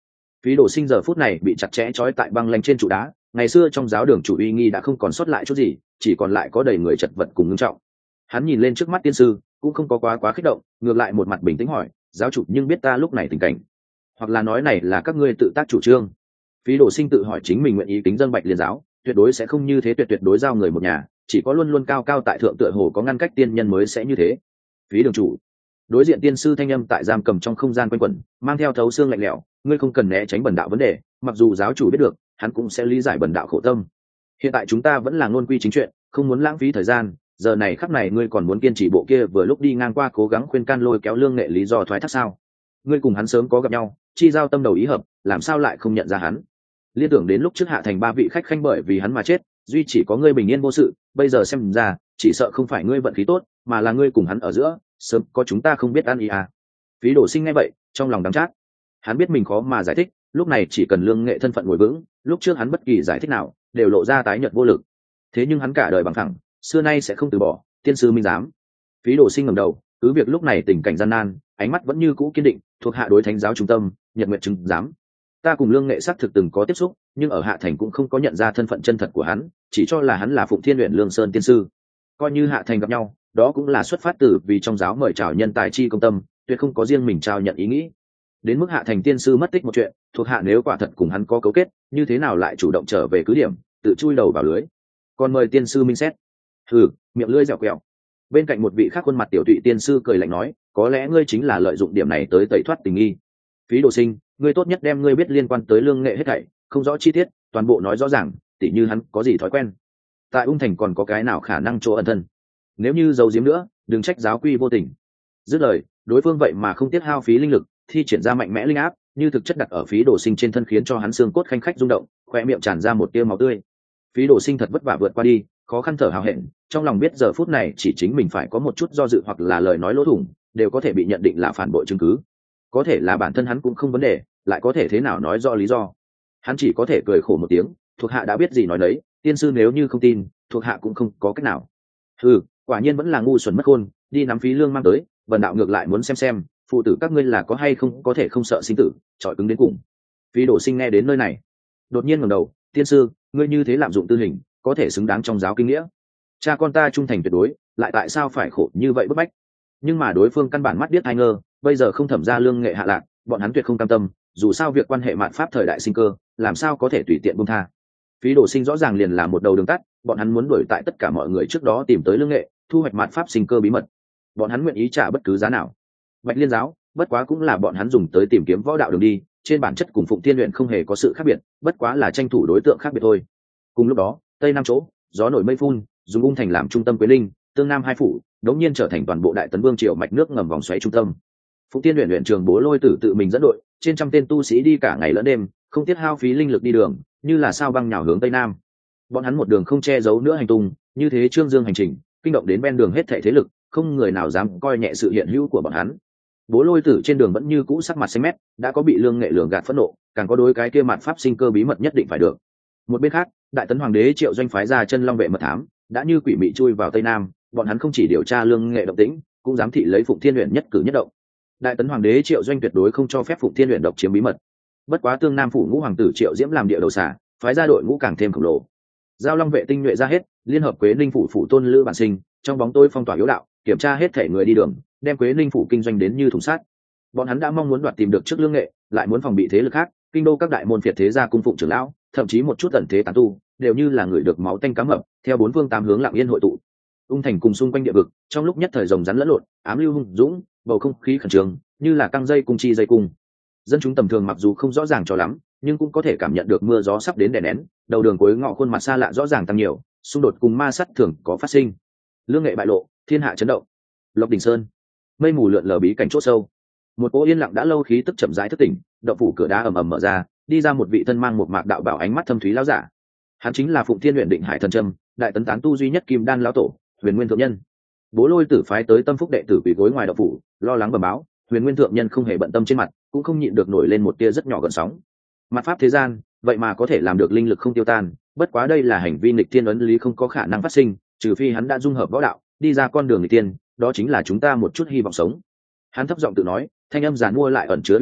Phí Đồ Sinh giờ phút này bị chặt chẽ trói tại băng lanh trên trụ đá, ngày xưa trong giáo đường chủ uy nghi đã không còn sót lại chút gì, chỉ còn lại có đầy người chật vật cùng ngưng trọng. Hắn nhìn lên trước mắt tiên sư, cũng không có quá quá kích động, ngược lại một mặt bình tĩnh hỏi, giáo chủ nhưng biết ta lúc này tình cảnh, hoặc là nói này là các ngươi tự tác chủ trương? Phí Đồ Sinh tự hỏi chính mình nguyện ý kính dâng Bạch Liên giáo, tuyệt đối sẽ không như thế, tuyệt tuyệt đối giao người một nhà, chỉ có luôn luôn cao cao tại thượng tựa hồ có ngăn cách tiên nhân mới sẽ như thế. Phí đường chủ. Đối diện tiên sư thanh âm tại giam cầm trong không gian quanh quẩn, mang theo thấu xương lạnh lẽo, ngươi không cần né tránh bần đạo vấn đề, mặc dù giáo chủ biết được, hắn cũng sẽ lý giải bần đạo khổ tâm. Hiện tại chúng ta vẫn là ngôn quy chính chuyện, không muốn lãng phí thời gian, giờ này khắc này ngươi còn muốn kiên trì bộ kia vừa lúc đi ngang qua cố gắng khuyên can lôi kéo Lương Nghệ lý do thoái thác sao? Ngươi cùng hắn sớm có gặp nhau, chi giao tâm đầu ý hợp, làm sao lại không nhận ra hắn? Liên tưởng đến lúc trước hạ thành ba vị khách khanh bởi vì hắn mà chết, duy chỉ có ngươi bình yên vô sự, bây giờ xem ra, chỉ sợ không phải ngươi vận khí tốt, mà là ngươi cùng hắn ở giữa, sớm có chúng ta không biết ăn ý à. Phí Đồ Sinh nghe vậy, trong lòng đắng chát. Hắn biết mình khó mà giải thích, lúc này chỉ cần Lương Nghệ thân phận ngồi vững, lúc trước hắn bất kỳ giải thích nào đều lộ ra tái nhợt vô lực. Thế nhưng hắn cả đời bằng thẳng, xưa nay sẽ không từ bỏ, tiên sư minh giám. Phí Đồ Sinh ngẩng đầu, cứ việc lúc này tình cảnh gian nan, ánh mắt vẫn như cũ kiên định, thuộc hạ đối thánh giáo trung tâm, nhật nguyện chứng giám. Ta cùng Lương Nghệ xác thực từng có tiếp xúc, nhưng ở hạ thành cũng không có nhận ra thân phận chân thật của hắn, chỉ cho là hắn là Phụng Thiên Luyện Lương Sơn tiên sư. Coi như hạ thành gặp nhau, đó cũng là xuất phát từ vì trong giáo mời chào nhân tài chi công tâm, tuyệt không có riêng mình trao nhận ý nghĩ. Đến mức hạ thành tiên sư mất tích một chuyện, thuộc hạ nếu quả thật cùng hắn có cấu kết, như thế nào lại chủ động trở về cứ điểm, tự chui đầu vào lưới. Còn mời tiên sư minh xét. Hừ, miệng lưỡi dẻo quẹo. Bên cạnh một vị khác khuôn mặt tiểu tụy tiên sư cười lạnh nói, có lẽ ngươi chính là lợi dụng điểm này tới tẩy thoát tình nghi. Phí Đồ Sinh, ngươi tốt nhất đem ngươi biết liên quan tới Lương Nghệ hết thảy, không rõ chi tiết, toàn bộ nói rõ ràng, tỉ như hắn có gì thói quen, tại ung thành còn có cái nào khả năng chỗ ẩn thân. Nếu như giấu giếm nữa, đừng trách giáo quy vô tình. Dứt lời, đối phương vậy mà không tiết hao phí linh lực, thi triển ra mạnh mẽ linh áp, như thực chất đặt ở Phí Đồ Sinh trên thân, khiến cho hắn xương cốt khanh khách rung động, khoe miệng tràn ra một tia máu tươi. Phí Đồ Sinh thật vất vả vượt qua đi, khó khăn thở hào hẹn, trong lòng biết giờ phút này chỉ chính mình phải có một chút do dự hoặc là lời nói lỗ thủng, đều có thể bị nhận định là phản bội chứng cứ. Có thể là bản thân hắn cũng không vấn đề, lại có thể thế nào nói rõ lý do. Hắn chỉ có thể cười khổ một tiếng, thuộc hạ đã biết gì nói đấy, tiên sư nếu như không tin, thuộc hạ cũng không có cách nào. Ừ, quả nhiên vẫn là ngu xuẩn mất khôn, đi nắm Phí Lương mang tới, bần đạo ngược lại muốn xem xem phụ tử các ngươi là có hay không có thể không sợ sinh tử, chọi cứng đến cùng. Phí Đồ Sinh nghe đến nơi này, đột nhiên ngẩng đầu, tiên sư, ngươi như thế lạm dụng tư hình, có thể xứng đáng trong giáo kinh nghĩa. Cha con ta trung thành tuyệt đối, lại tại sao phải khổ như vậy bức bách? Nhưng mà đối phương căn bản mắt biết ai ngơ, bây giờ không thẩm ra Lương Nghệ hạ lạc, bọn hắn tuyệt không cam tâm, dù sao việc quan hệ mạn pháp thời đại sinh cơ, làm sao có thể tùy tiện buông tha. Phí Đồ Sinh rõ ràng liền là một đầu đường tắt, bọn hắn muốn đuổi tại tất cả mọi người trước đó tìm tới Lương Nghệ, thu hoạch mạn pháp sinh cơ bí mật. Bọn hắn nguyện ý trả bất cứ giá nào. Bạch Liên giáo, bất quá cũng là bọn hắn dùng tới tìm kiếm võ đạo đường đi, trên bản chất cùng Phụng Thiên Luyện không hề có sự khác biệt, bất quá là tranh thủ đối tượng khác biệt thôi. Cùng lúc đó, tây nam chỗ, gió nổi mây phun, dùng ung thành làm trung tâm Quế Linh, tương nam hai phủ, đống nhiên trở thành toàn bộ Đại Tấn Vương triều mạch nước ngầm vòng xoáy trung tâm. Phụng Thiên Luyện luyện trường Bố Lôi Tử tự mình dẫn đội, trên trăm tên tu sĩ đi cả ngày lẫn đêm, không tiết hao phí linh lực đi đường, như là sao băng nhào hướng tây nam. Bọn hắn một đường không che giấu nữa hành tung, như thế trương dương hành trình, kinh động đến ven đường hết thảy thế lực, không người nào dám coi nhẹ sự hiện hữu của bọn hắn. Bố Lôi Tử trên đường vẫn như cũ sắc mặt xanh mét, đã có bị Lương Nghệ lường gạt phẫn nộ, càng có đối cái kia mạn pháp sinh cơ bí mật nhất định phải được. Một bên khác, Đại Tấn Hoàng đế Triệu Doanh phái ra Chân Long vệ mật thám, đã như quỷ mị chui vào tây nam, bọn hắn không chỉ điều tra Lương Nghệ động tĩnh, cũng giám thị lấy Phụng Thiên Luyện nhất cử nhất động. Đại Tấn Hoàng đế Triệu Doanh tuyệt đối không cho phép Phụng Thiên Luyện độc chiếm bí mật. Bất quá tương nam phủ ngũ hoàng tử Triệu Diễm làm địa đầu xả, phái ra đội ngũ càng thêm khổng lồ. Giao Long vệ tinh nhuệ ra hết, liên hợp Quế Ninh phủ phủ tôn Lữ Bản Sinh, trong bóng tối phong tỏa yếu đạo, kiểm tra hết thể người đi đường, đem Quế Ninh phủ kinh doanh đến như thùng sắt. Bọn hắn đã mong muốn đoạt tìm được trước Lương Nghệ, lại muốn phòng bị thế lực khác, kinh đô các đại môn phiệt thế gia cung phụng trưởng lão, thậm chí một chút ẩn thế tán tu, đều như là người được máu tanh cám hập, theo bốn phương tám hướng lặng yên hội tụ. Ung thành cùng xung quanh địa vực, trong lúc nhất thời rồng rắn lẫn lộn, ám lưu hung dũng, bầu không khí khẩn trương, như là căng dây cung chi dây cung. Dân chúng tầm thường mặc dù không rõ ràng cho lắm, nhưng cũng có thể cảm nhận được mưa gió sắp đến đè nén, đầu đường cuối ngõ khuôn mặt xa lạ rõ ràng tăng nhiều, xung đột cùng ma sát thường có phát sinh. Lương Nghệ bại lộ, thiên hạ chấn động. Lộc Đình Sơn, mây mù lượn lờ bí cảnh chỗ sâu, một cỗ yên lặng đã lâu khí tức chậm rãi thức tỉnh, động phủ cửa đá ầm ầm mở ra, đi ra một vị thân mang một mạc đạo bảo ánh mắt thâm thúy lão giả. Hắn chính là Phụng Thiên Luyện Định Hải Thần Trâm, Đại Tấn tán tu duy nhất Kim Đan lão tổ, Huyền Nguyên thượng nhân. Bố Lôi Tử phái tới tâm phúc đệ tử quỳ gối ngoài động phủ, lo lắng bẩm báo, Huyền Nguyên thượng nhân không hề bận tâm, trên mặt cũng không nhịn được nổi lên một tia rất nhỏ gợn sóng. Mặt pháp thế gian, vậy mà có thể làm được linh lực không tiêu tan, bất quá đây là hành vi nghịch thiên ấn lý không có khả năng phát sinh, trừ phi hắn đã dung hợp võ đạo, đi ra con đường nghịch tiên, đó chính là chúng ta một chút hy vọng sống. Hắn thấp giọng tự nói, thanh âm giàn mua lại ẩn chứa uy nghiêm,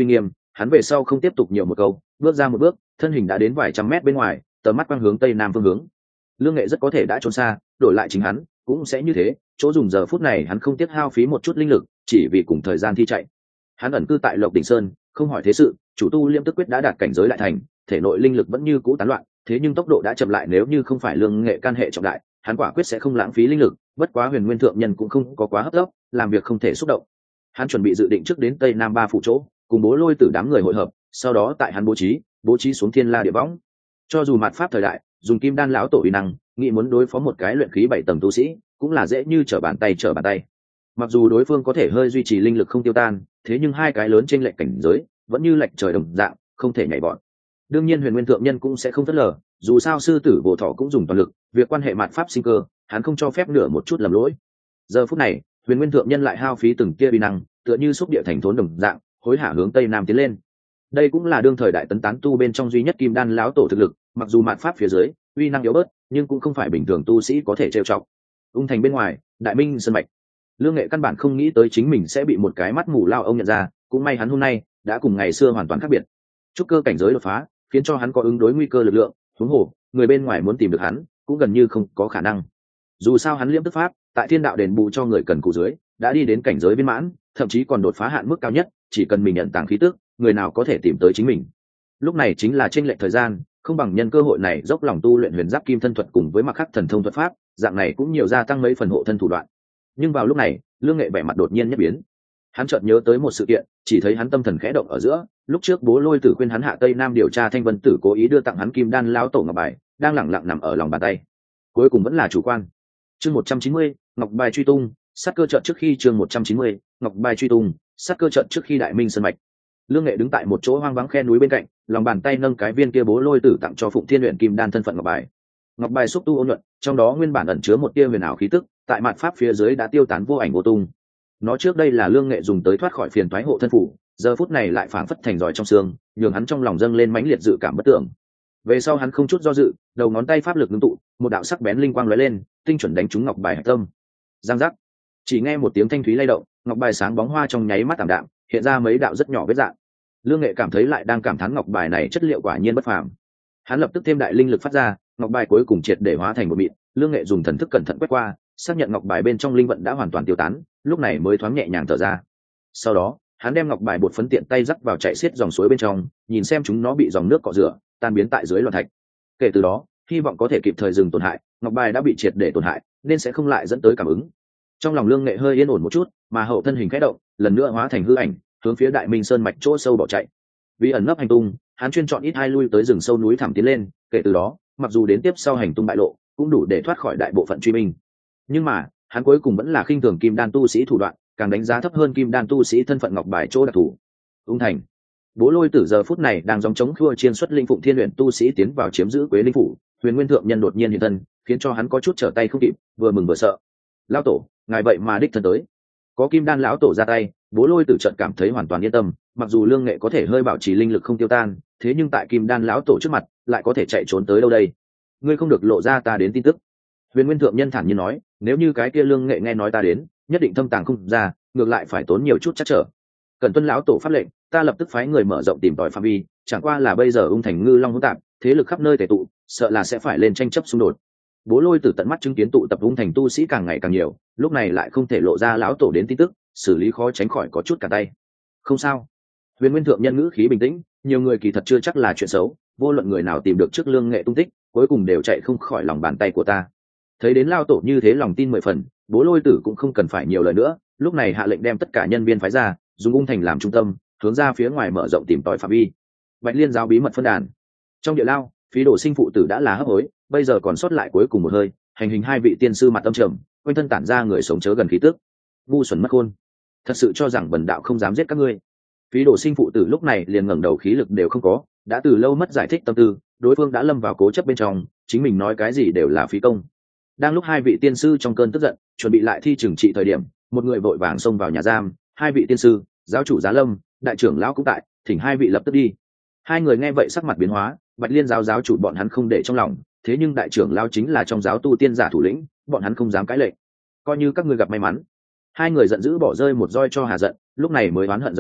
hắn về sau không tiếp tục nhiều một câu, bước ra một bước, thân hình đã đến vài trăm mét bên ngoài, tầm mắt quang hướng tây nam phương hướng. Lương Nghệ rất có thể đã trốn xa, đổi lại chính hắn cũng sẽ như thế, chỗ dùng giờ phút này hắn không tiếc hao phí một chút linh lực, chỉ vì cùng thời gian thi chạy. Hắn ẩn cư tại Lộc Đỉnh Sơn, không hỏi thế sự, chủ tu Liêm Tức Quyết đã đạt cảnh giới đại thành, thể nội linh lực vẫn như cũ tán loạn, thế nhưng tốc độ đã chậm lại, nếu như không phải Lương Nghệ can hệ trọng đại, hắn quả quyết sẽ không lãng phí linh lực. Bất quá Huyền Nguyên thượng nhân cũng không có quá hấp tấp, làm việc không thể xúc động. Hắn chuẩn bị dự định trước đến tây nam ba phủ chỗ, cùng Bố Lôi Tử đám người hội hợp, sau đó tại hắn bố trí, bố trí xuống Thiên La Địa Võng. Cho dù mạt pháp thời đại, dùng Kim Đan lão tổ uy năng, nghĩ muốn đối phó một cái luyện khí bảy tầng tu sĩ, cũng là dễ như trở bàn tay trở bàn tay. Mặc dù đối phương có thể hơi duy trì linh lực không tiêu tan, thế nhưng hai cái lớn trên lệch cảnh giới, vẫn như lệch trời đồng dạng, không thể nhảy vọt. Đương nhiên Huyền Nguyên thượng nhân cũng sẽ không phớt lờ, dù sao sư tử Vô Thọ cũng dùng toàn lực, việc quan hệ mạt pháp sinh cơ, hắn không cho phép nửa một chút lầm lỗi. Giờ phút này, Huyền Nguyên thượng nhân lại hao phí từng tia uy năng, tựa như xúc địa thành thốn đồng dạng, hối hả hướng tây nam tiến lên. Đây cũng là đương thời đại tấn tán tu bên trong duy nhất Kim Đan lão tổ thực lực, mặc dù mạt pháp phía dưới uy năng yếu bớt, nhưng cũng không phải bình thường tu sĩ có thể trêu chọc. Ung thành bên ngoài, Đại Minh Sơn mạch. Lương Nghệ căn bản không nghĩ tới chính mình sẽ bị một cái mắt mù lao ông nhận ra, cũng may hắn hôm nay đã cùng ngày xưa hoàn toàn khác biệt. Trúc cơ cảnh giới đột phá, khiến cho hắn có ứng đối nguy cơ lực lượng, huống hồ, người bên ngoài muốn tìm được hắn, cũng gần như không có khả năng. Dù sao hắn Liêm Tức Pháp, tại Thiên Đạo đền bù cho người cần cù dưới, đã đi đến cảnh giới viên mãn, thậm chí còn đột phá hạn mức cao nhất, chỉ cần mình nhận tàng khí tức, người nào có thể tìm tới chính mình. Lúc này chính là chênh lệch thời gian, không bằng nhân cơ hội này dốc lòng tu luyện Huyền Giáp Kim Thân thuật cùng với mặc khắc thần thông thuật pháp, dạng này cũng nhiều gia tăng mấy phần hộ thân thủ đoạn. Nhưng vào lúc này, Lương Nghệ vẻ mặt đột nhiên nhất biến. Hắn chợt nhớ tới một sự kiện, chỉ thấy hắn tâm thần khẽ động ở giữa, lúc trước Bố Lôi Tử khuyên hắn hạ tây nam điều tra Thanh Vân Tử cố ý đưa tặng hắn Kim Đan lão tổ ngọc bài, đang lẳng lặng nằm ở lòng bàn tay. Cuối cùng vẫn là chủ quan. Chương một trăm chín mươi, ngọc bài truy tung, sát cơ trận trước khi chương một trăm chín mươi, ngọc bài truy tung, sát cơ trận trước khi Đại Minh Sơn mạch. Lương Nghệ đứng tại một chỗ hoang vắng khe núi bên cạnh, lòng bàn tay nâng cái viên kia Bố Lôi Tử tặng cho Phụng Thiên luyện Kim Đan thân phận ngọc bài. Ngọc bài xúc tu ôn nhuận, trong đó nguyên bản ẩn chứa một tia huyền ảo khí tức, tại mạt pháp phía dưới đã tiêu tán vô ảnh vô tung. Nó trước đây là Lương Nghệ dùng tới thoát khỏi phiền toái hộ thân phủ, giờ phút này lại phảng phất thành giỏi trong xương, nhường hắn trong lòng dâng lên mãnh liệt dự cảm bất tưởng. Về sau hắn không chút do dự, đầu ngón tay pháp lực ngưng tụ, một đạo sắc bén linh quang lóe lên, tinh chuẩn đánh trúng ngọc bài hạch tâm. Giang giác, chỉ nghe một tiếng thanh thúy lay động, ngọc bài sáng bóng hoa trong nháy mắt tạm đạm, hiện ra mấy đạo rất nhỏ vết rạn. Lương Nghệ cảm thấy lại đang cảm thán ngọc bài này chất liệu quả nhiên bất phàm. Hắn lập tức thêm đại linh lực phát ra, ngọc bài cuối cùng triệt để hóa thành một mịn. Lương Nghệ dùng thần thức cẩn thận quét qua, xác nhận ngọc bài bên trong linh vận đã hoàn toàn tiêu tán, lúc này mới thoáng nhẹ nhàng thở ra. Sau đó, hắn đem ngọc bài bột phấn tiện tay rắc vào chảy xiết dòng suối bên trong, nhìn xem chúng nó bị dòng nước cọ rửa, tan biến tại dưới loạn thạch. Kể từ đó, hy vọng có thể kịp thời dừng tổn hại, ngọc bài đã bị triệt để tổn hại, nên sẽ không lại dẫn tới cảm ứng. Trong lòng Lương Nghệ hơi yên ổn một chút, mà hậu thân hình khẽ động, lần nữa hóa thành hư ảnh, hướng phía Đại Minh Sơn mạch chỗ sâu bỏ chạy. Vì ẩn nấp hành tung, hắn chuyên chọn ít hai lui tới rừng sâu núi thẳm tiến lên, kể từ đó, mặc dù đến tiếp sau hành tung bại lộ, cũng đủ để thoát khỏi đại bộ phận truy binh. Nhưng mà, hắn cuối cùng vẫn là khinh thường Kim Đan tu sĩ thủ đoạn, càng đánh giá thấp hơn Kim Đan tu sĩ thân phận ngọc bài chỗ đặc thù. Ung thành. Bố Lôi Tử giờ phút này đang dòng chống khua chiên xuất linh Phụng Thiên luyện tu sĩ tiến vào chiếm giữ Quế Linh phủ, Huyền Nguyên thượng nhân đột nhiên hiện thân, khiến cho hắn có chút trở tay không kịp, vừa mừng vừa sợ. Lão tổ, ngài vậy mà đích thân tới. Có Kim Đan lão tổ ra tay, Bố Lôi Tử chợt cảm thấy hoàn toàn yên tâm, mặc dù Lương Nghệ có thể hơi bảo trì linh lực không tiêu tan, thế nhưng tại Kim Đan lão tổ trước mặt, lại có thể chạy trốn tới đâu đây? Ngươi không được lộ ra ta đến tin tức. Huyền Nguyên thượng nhân thản nhiên nói, nếu như cái kia Lương Nghệ nghe nói ta đến, nhất định thâm tàng không ra, ngược lại phải tốn nhiều chút chắc trở. Cần tuân lão tổ pháp lệnh, ta lập tức phái người mở rộng tìm tòi phạm vi, chẳng qua là bây giờ Ung thành ngư long hỗn tạp, thế lực khắp nơi tề tụ, sợ là sẽ phải lên tranh chấp xung đột. Bố Lôi Tử tận mắt chứng kiến tụ tập Ung thành tu sĩ càng ngày càng nhiều, lúc này lại không thể lộ ra lão tổ đến tin tức, xử lý khó tránh khỏi có chút cả tay. Không sao. Huyền Nguyên thượng nhân ngữ khí bình tĩnh, nhiều người kỳ thật chưa chắc là chuyện xấu, vô luận người nào tìm được trước Lương Nghệ tung tích, cuối cùng đều chạy không khỏi lòng bàn tay của ta. Thấy đến lao tổ như thế lòng tin mười phần, Bố Lôi Tử cũng không cần phải nhiều lời nữa, lúc này hạ lệnh đem tất cả nhân viên phái ra, dùng Ung thành làm trung tâm, hướng ra phía ngoài mở rộng tìm tòi phạm vi. Bạch Liên giáo bí mật phân đàn. Trong địa lao, Phí Đồ Sinh phụ tử đã là hấp hối, bây giờ còn sót lại cuối cùng một hơi, hành hình hai vị tiên sư mặt âm trầm, quanh thân tản ra người sống chớ gần khí tức. Ngu xuẩn mất khôn, thật sự cho rằng bần đạo không dám giết các ngươi. Phí Đồ Sinh phụ tử lúc này liền ngẩng đầu khí lực đều không có, đã từ lâu mất giải thích tâm tư, đối phương đã lâm vào cố chấp bên trong, chính mình nói cái gì đều là phí công. Đang lúc hai vị tiên sư trong cơn tức giận, chuẩn bị lại thi trừng trị thời điểm, một người vội vàng xông vào nhà giam, hai vị tiên sư, giáo chủ Giá Lâm, đại trưởng lão cũng tại, thỉnh hai vị lập tức đi. Hai người nghe vậy sắc mặt biến hóa, Bạch Liên giáo giáo chủ bọn hắn không để trong lòng, thế nhưng đại trưởng lão chính là trong giáo tu tiên giả thủ lĩnh, bọn hắn không dám cãi lệnh. Coi như các ngươi gặp may mắn. Hai người giận dữ bỏ rơi một roi cho hà giận, lúc này mới oán hận rời đi,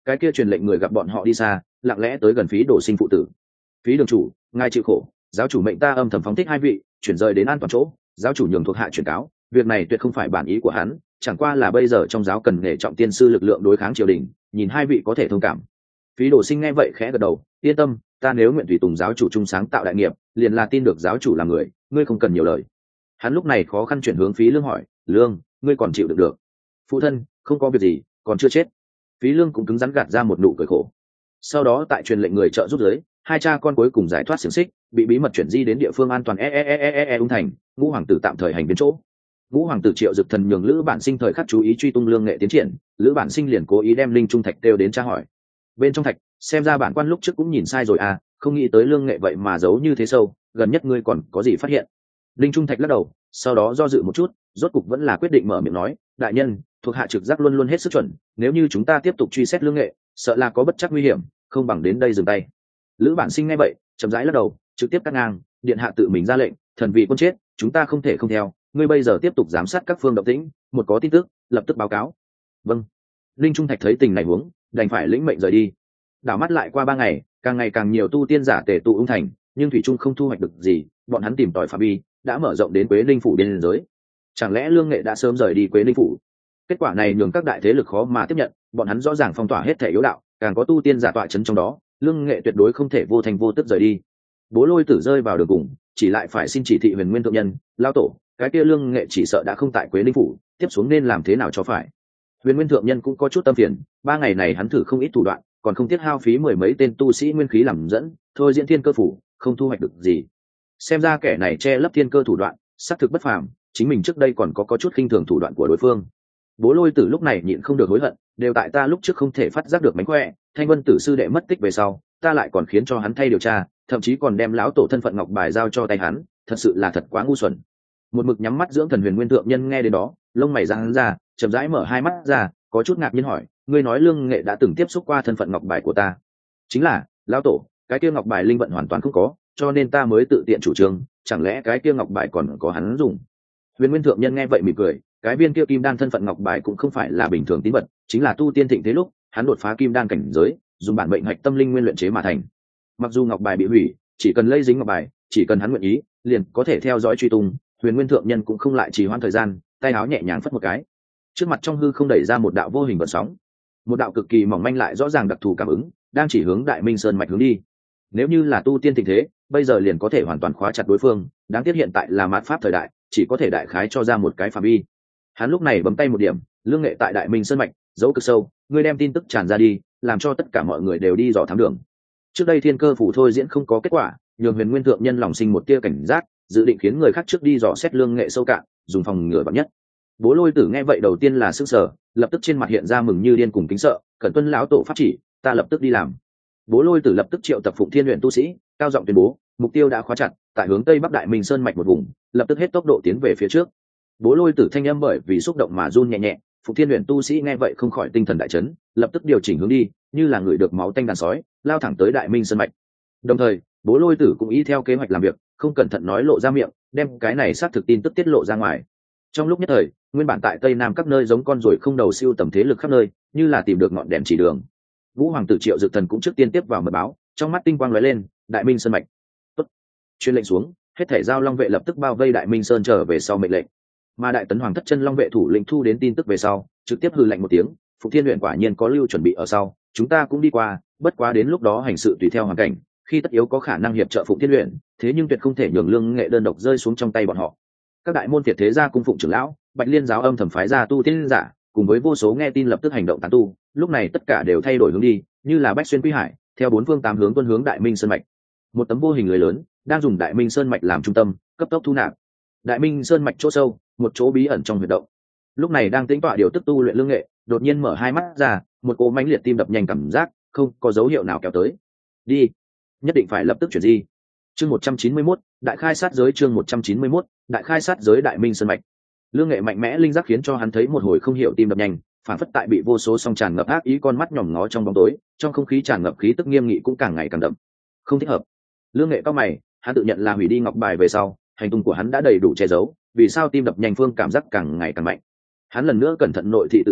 cái kia truyền lệnh người gặp bọn họ đi xa, lặng lẽ tới gần Phí Đồ Sinh phụ tử. Phí đường chủ, ngài chịu khổ, giáo chủ mệnh ta âm thầm phóng thích hai vị, chuyển rời đến an toàn chỗ. Giáo chủ nhường thuộc hạ truyền cáo, việc này tuyệt không phải bản ý của hắn, chẳng qua là bây giờ trong giáo cần nghề trọng tiên sư lực lượng đối kháng triều đình, nhìn hai vị có thể thông cảm. Phí Đồ Sinh nghe vậy khẽ gật đầu, yên tâm, ta nếu nguyện tùy tùng giáo chủ chung sáng tạo đại nghiệp, liền là tin được giáo chủ là người, ngươi không cần nhiều lời. Hắn lúc này khó khăn chuyển hướng Phí Lương hỏi, Lương, ngươi còn chịu được được? Phụ thân, không có việc gì, còn chưa chết. Phí Lương cũng cứng rắn gạt ra một nụ cười khổ. Sau đó tại truyền lệnh người trợ giúp giới, hai cha con cuối cùng giải thoát xiềng xích, bị bí mật chuyển di đến địa phương an toàn e e e e e, e ung thành. Ngũ hoàng tử tạm thời hành biến chỗ. Ngũ hoàng tử Triệu Dực Thần nhường Lữ Bản Sinh thời khắc chú ý truy tung Lương Nghệ tiến triển, Lữ Bản Sinh liền cố ý đem linh trung thạch kêu đến tra hỏi. Bên trong thạch, xem ra bản quan lúc trước cũng nhìn sai rồi à, không nghĩ tới Lương Nghệ vậy mà giấu như thế sâu, gần nhất ngươi còn có gì phát hiện? Linh trung thạch lắc đầu, sau đó do dự một chút, rốt cục vẫn là quyết định mở miệng nói, đại nhân, thuộc hạ trực giác luôn luôn hết sức chuẩn, nếu như chúng ta tiếp tục truy xét Lương Nghệ, sợ là có bất chắc nguy hiểm, không bằng đến đây dừng tay. Lữ Bản Sinh nghe vậy, chậm rãi lắc đầu, trực tiếp cắt ngang, điện hạ tự mình ra lệnh, thần vị quân chết, chúng ta không thể không theo, ngươi bây giờ tiếp tục giám sát các phương động tĩnh, một có tin tức, lập tức báo cáo. Vâng. Linh trung thạch thấy tình này huống, đành phải lĩnh mệnh rời đi. Đảo mắt lại qua ba ngày, càng ngày càng nhiều tu tiên giả tề tụ ung thành, nhưng thủy trung không thu hoạch được gì, bọn hắn tìm tòi phạm vi đã mở rộng đến Quế Linh phủ biên giới. Chẳng lẽ Lương Nghệ đã sớm rời đi Quế Linh phủ? Kết quả này nhường các đại thế lực khó mà tiếp nhận, bọn hắn rõ ràng phong tỏa hết thể yếu đạo, càng có tu tiên giả tọa chấn trong đó, Lương Nghệ tuyệt đối không thể vô thành vô tức rời đi. Bố Lôi Tử rơi vào đường cùng, chỉ lại phải xin chỉ thị Huyền Nguyên thượng nhân, lao tổ, cái kia Lương Nghệ chỉ sợ đã không tại Quế Linh phủ, tiếp xuống nên làm thế nào cho phải? Huyền Nguyên thượng nhân cũng có chút tâm phiền, ba ngày này hắn thử không ít thủ đoạn, còn không tiếc hao phí mười mấy tên tu sĩ nguyên khí làm dẫn, thôi diễn thiên cơ phủ, không thu hoạch được gì. Xem ra kẻ này che lấp thiên cơ thủ đoạn, xác thực bất phàm, chính mình trước đây còn có có chút khinh thường thủ đoạn của đối phương. Bố Lôi Tử lúc này nhịn không được hối hận, đều tại ta lúc trước không thể phát giác được mánh khỏe, Thanh Vân Tử sư đệ mất tích về sau, ta lại còn khiến cho hắn thay điều tra, thậm chí còn đem lão tổ thân phận ngọc bài giao cho tay hắn, thật sự là thật quá ngu xuẩn. Một mực nhắm mắt dưỡng thần Huyền Nguyên thượng nhân nghe đến đó, lông mày giãn ra, chậm rãi mở hai mắt ra, có chút ngạc nhiên hỏi, ngươi nói Lương Nghệ đã từng tiếp xúc qua thân phận ngọc bài của ta? Chính là, lão tổ, cái kia ngọc bài linh vận hoàn toàn không có, cho nên ta mới tự tiện chủ trương, chẳng lẽ cái kia ngọc bài còn có hắn dùng? Huyền Nguyên thượng nhân nghe vậy mỉm cười, cái viên kia kim đan thân phận ngọc bài cũng không phải là bình thường tín vật, chính là tu tiên thịnh thế lúc hắn đột phá kim đan cảnh giới, dùng bản mệnh hạch tâm linh nguyên luyện chế mà thành. Mặc dù ngọc bài bị hủy, chỉ cần lây dính ngọc bài, chỉ cần hắn nguyện ý, liền có thể theo dõi truy tung. Huyền Nguyên thượng nhân cũng không lại trì hoãn thời gian, tay áo nhẹ nhàng phất một cái, trước mặt trong hư không đẩy ra một đạo vô hình vận sóng, một đạo cực kỳ mỏng manh lại rõ ràng đặc thù cảm ứng, đang chỉ hướng Đại Minh Sơn mạch hướng đi. Nếu như là tu tiên tình thế, bây giờ liền có thể hoàn toàn khóa chặt đối phương, đáng tiếc hiện tại là mạt pháp thời đại, chỉ có thể đại khái cho ra một cái phạm vi. Hắn lúc này bấm tay một điểm, Lương Nghệ tại Đại Minh Sơn mạch, dấu cực sâu, ngươi đem tin tức tràn ra đi, làm cho tất cả mọi người đều đi dò thám đường. Trước đây thiên cơ phủ thôi diễn không có kết quả, nhường Huyền Nguyên thượng nhân lòng sinh một tia cảnh giác, dự định khiến người khác trước đi dò xét Lương Nghệ sâu cạn, dùng phòng ngừa vạn nhất. Bố Lôi Tử nghe vậy đầu tiên là sững sờ, lập tức trên mặt hiện ra mừng như điên cùng kính sợ, cẩn tuân lão tổ pháp chỉ, ta lập tức đi làm. Bố Lôi Tử lập tức triệu tập Phụng Thiên luyện tu sĩ, cao giọng tuyên bố, mục tiêu đã khóa chặt, tại hướng tây bắc Đại Minh Sơn mạch một vùng, lập tức hết tốc độ tiến về phía trước. Bố Lôi Tử thanh âm bởi vì xúc động mà run nhẹ nhẹ, Phụng Thiên luyện tu sĩ nghe vậy không khỏi tinh thần đại chấn, lập tức điều chỉnh hướng đi, như là người được máu tanh đàn sói, lao thẳng tới Đại Minh Sơn mạch. Đồng thời, Bố Lôi Tử cũng y theo kế hoạch làm việc, không cẩn thận nói lộ ra miệng, đem cái này xác thực tin tức tiết lộ ra ngoài. Trong lúc nhất thời, nguyên bản tại tây nam các nơi giống con ruồi không đầu siêu tầm thế lực khắp nơi, như là tìm được ngọn đèn chỉ đường. Vũ hoàng tử Triệu Dực Thần cũng trước tiên tiếp vào mật báo, trong mắt tinh quang lóe lên, Đại Minh Sơn mạch. Tốt. Truyền lệnh xuống, hết thể giao long vệ lập tức bao vây Đại Minh Sơn trở về sau mệnh lệnh. Mà Đại Tấn Hoàng thất chân long vệ thủ lĩnh thu đến tin tức về sau, trực tiếp hừ lạnh một tiếng, Phục Thiên luyện quả nhiên có lưu chuẩn bị ở sau, chúng ta cũng đi qua, bất quá đến lúc đó hành sự tùy theo hoàn cảnh, khi tất yếu có khả năng hiệp trợ Phục Thiên luyện, thế nhưng tuyệt không thể nhường Lương Nghệ đơn độc rơi xuống trong tay bọn họ. Các đại môn phiệt thế gia cung phụng trưởng lão, Bạch Liên giáo âm thầm phái ra tu tiên giả, cùng với vô số nghe tin lập tức hành động tán tu, lúc này tất cả đều thay đổi hướng đi, như là bách xuyên quy hải, theo bốn phương tám hướng tuân hướng Đại Minh Sơn mạch. Một tấm vô hình lưới lớn đang dùng Đại Minh Sơn mạch làm trung tâm, cấp tốc thu nạp. Đại Minh Sơn mạch chỗ sâu, một chỗ bí ẩn trong huyệt động. Lúc này đang tĩnh tọa điều tức tu luyện Lương Nghệ, đột nhiên mở hai mắt ra, một cỗ mãnh liệt tim đập nhanh cảm giác, không có dấu hiệu nào kéo tới. Đi, nhất định phải lập tức chuyển di. Chương một trăm chín mươi mốt, đại khai sát giới chương một trăm chín mươi mốt, đại khai sát giới Đại Minh Sơn mạch. Lương Nghệ mạnh mẽ linh giác khiến cho hắn thấy một hồi không hiểu tim đập nhanh, phản phất tại bị vô số song tràn ngập ác ý con mắt nhòm ngó trong bóng tối, trong không khí tràn ngập khí tức nghiêm nghị cũng càng ngày càng đậm. Không thích hợp. Lương Nghệ cao mày, hắn tự nhận là hủy đi ngọc bài về sau, hành tung của hắn đã đầy đủ che giấu, vì sao tim đập nhanh phương cảm giác càng ngày càng mạnh. Hắn lần nữa cẩn thận nội thị tự thân,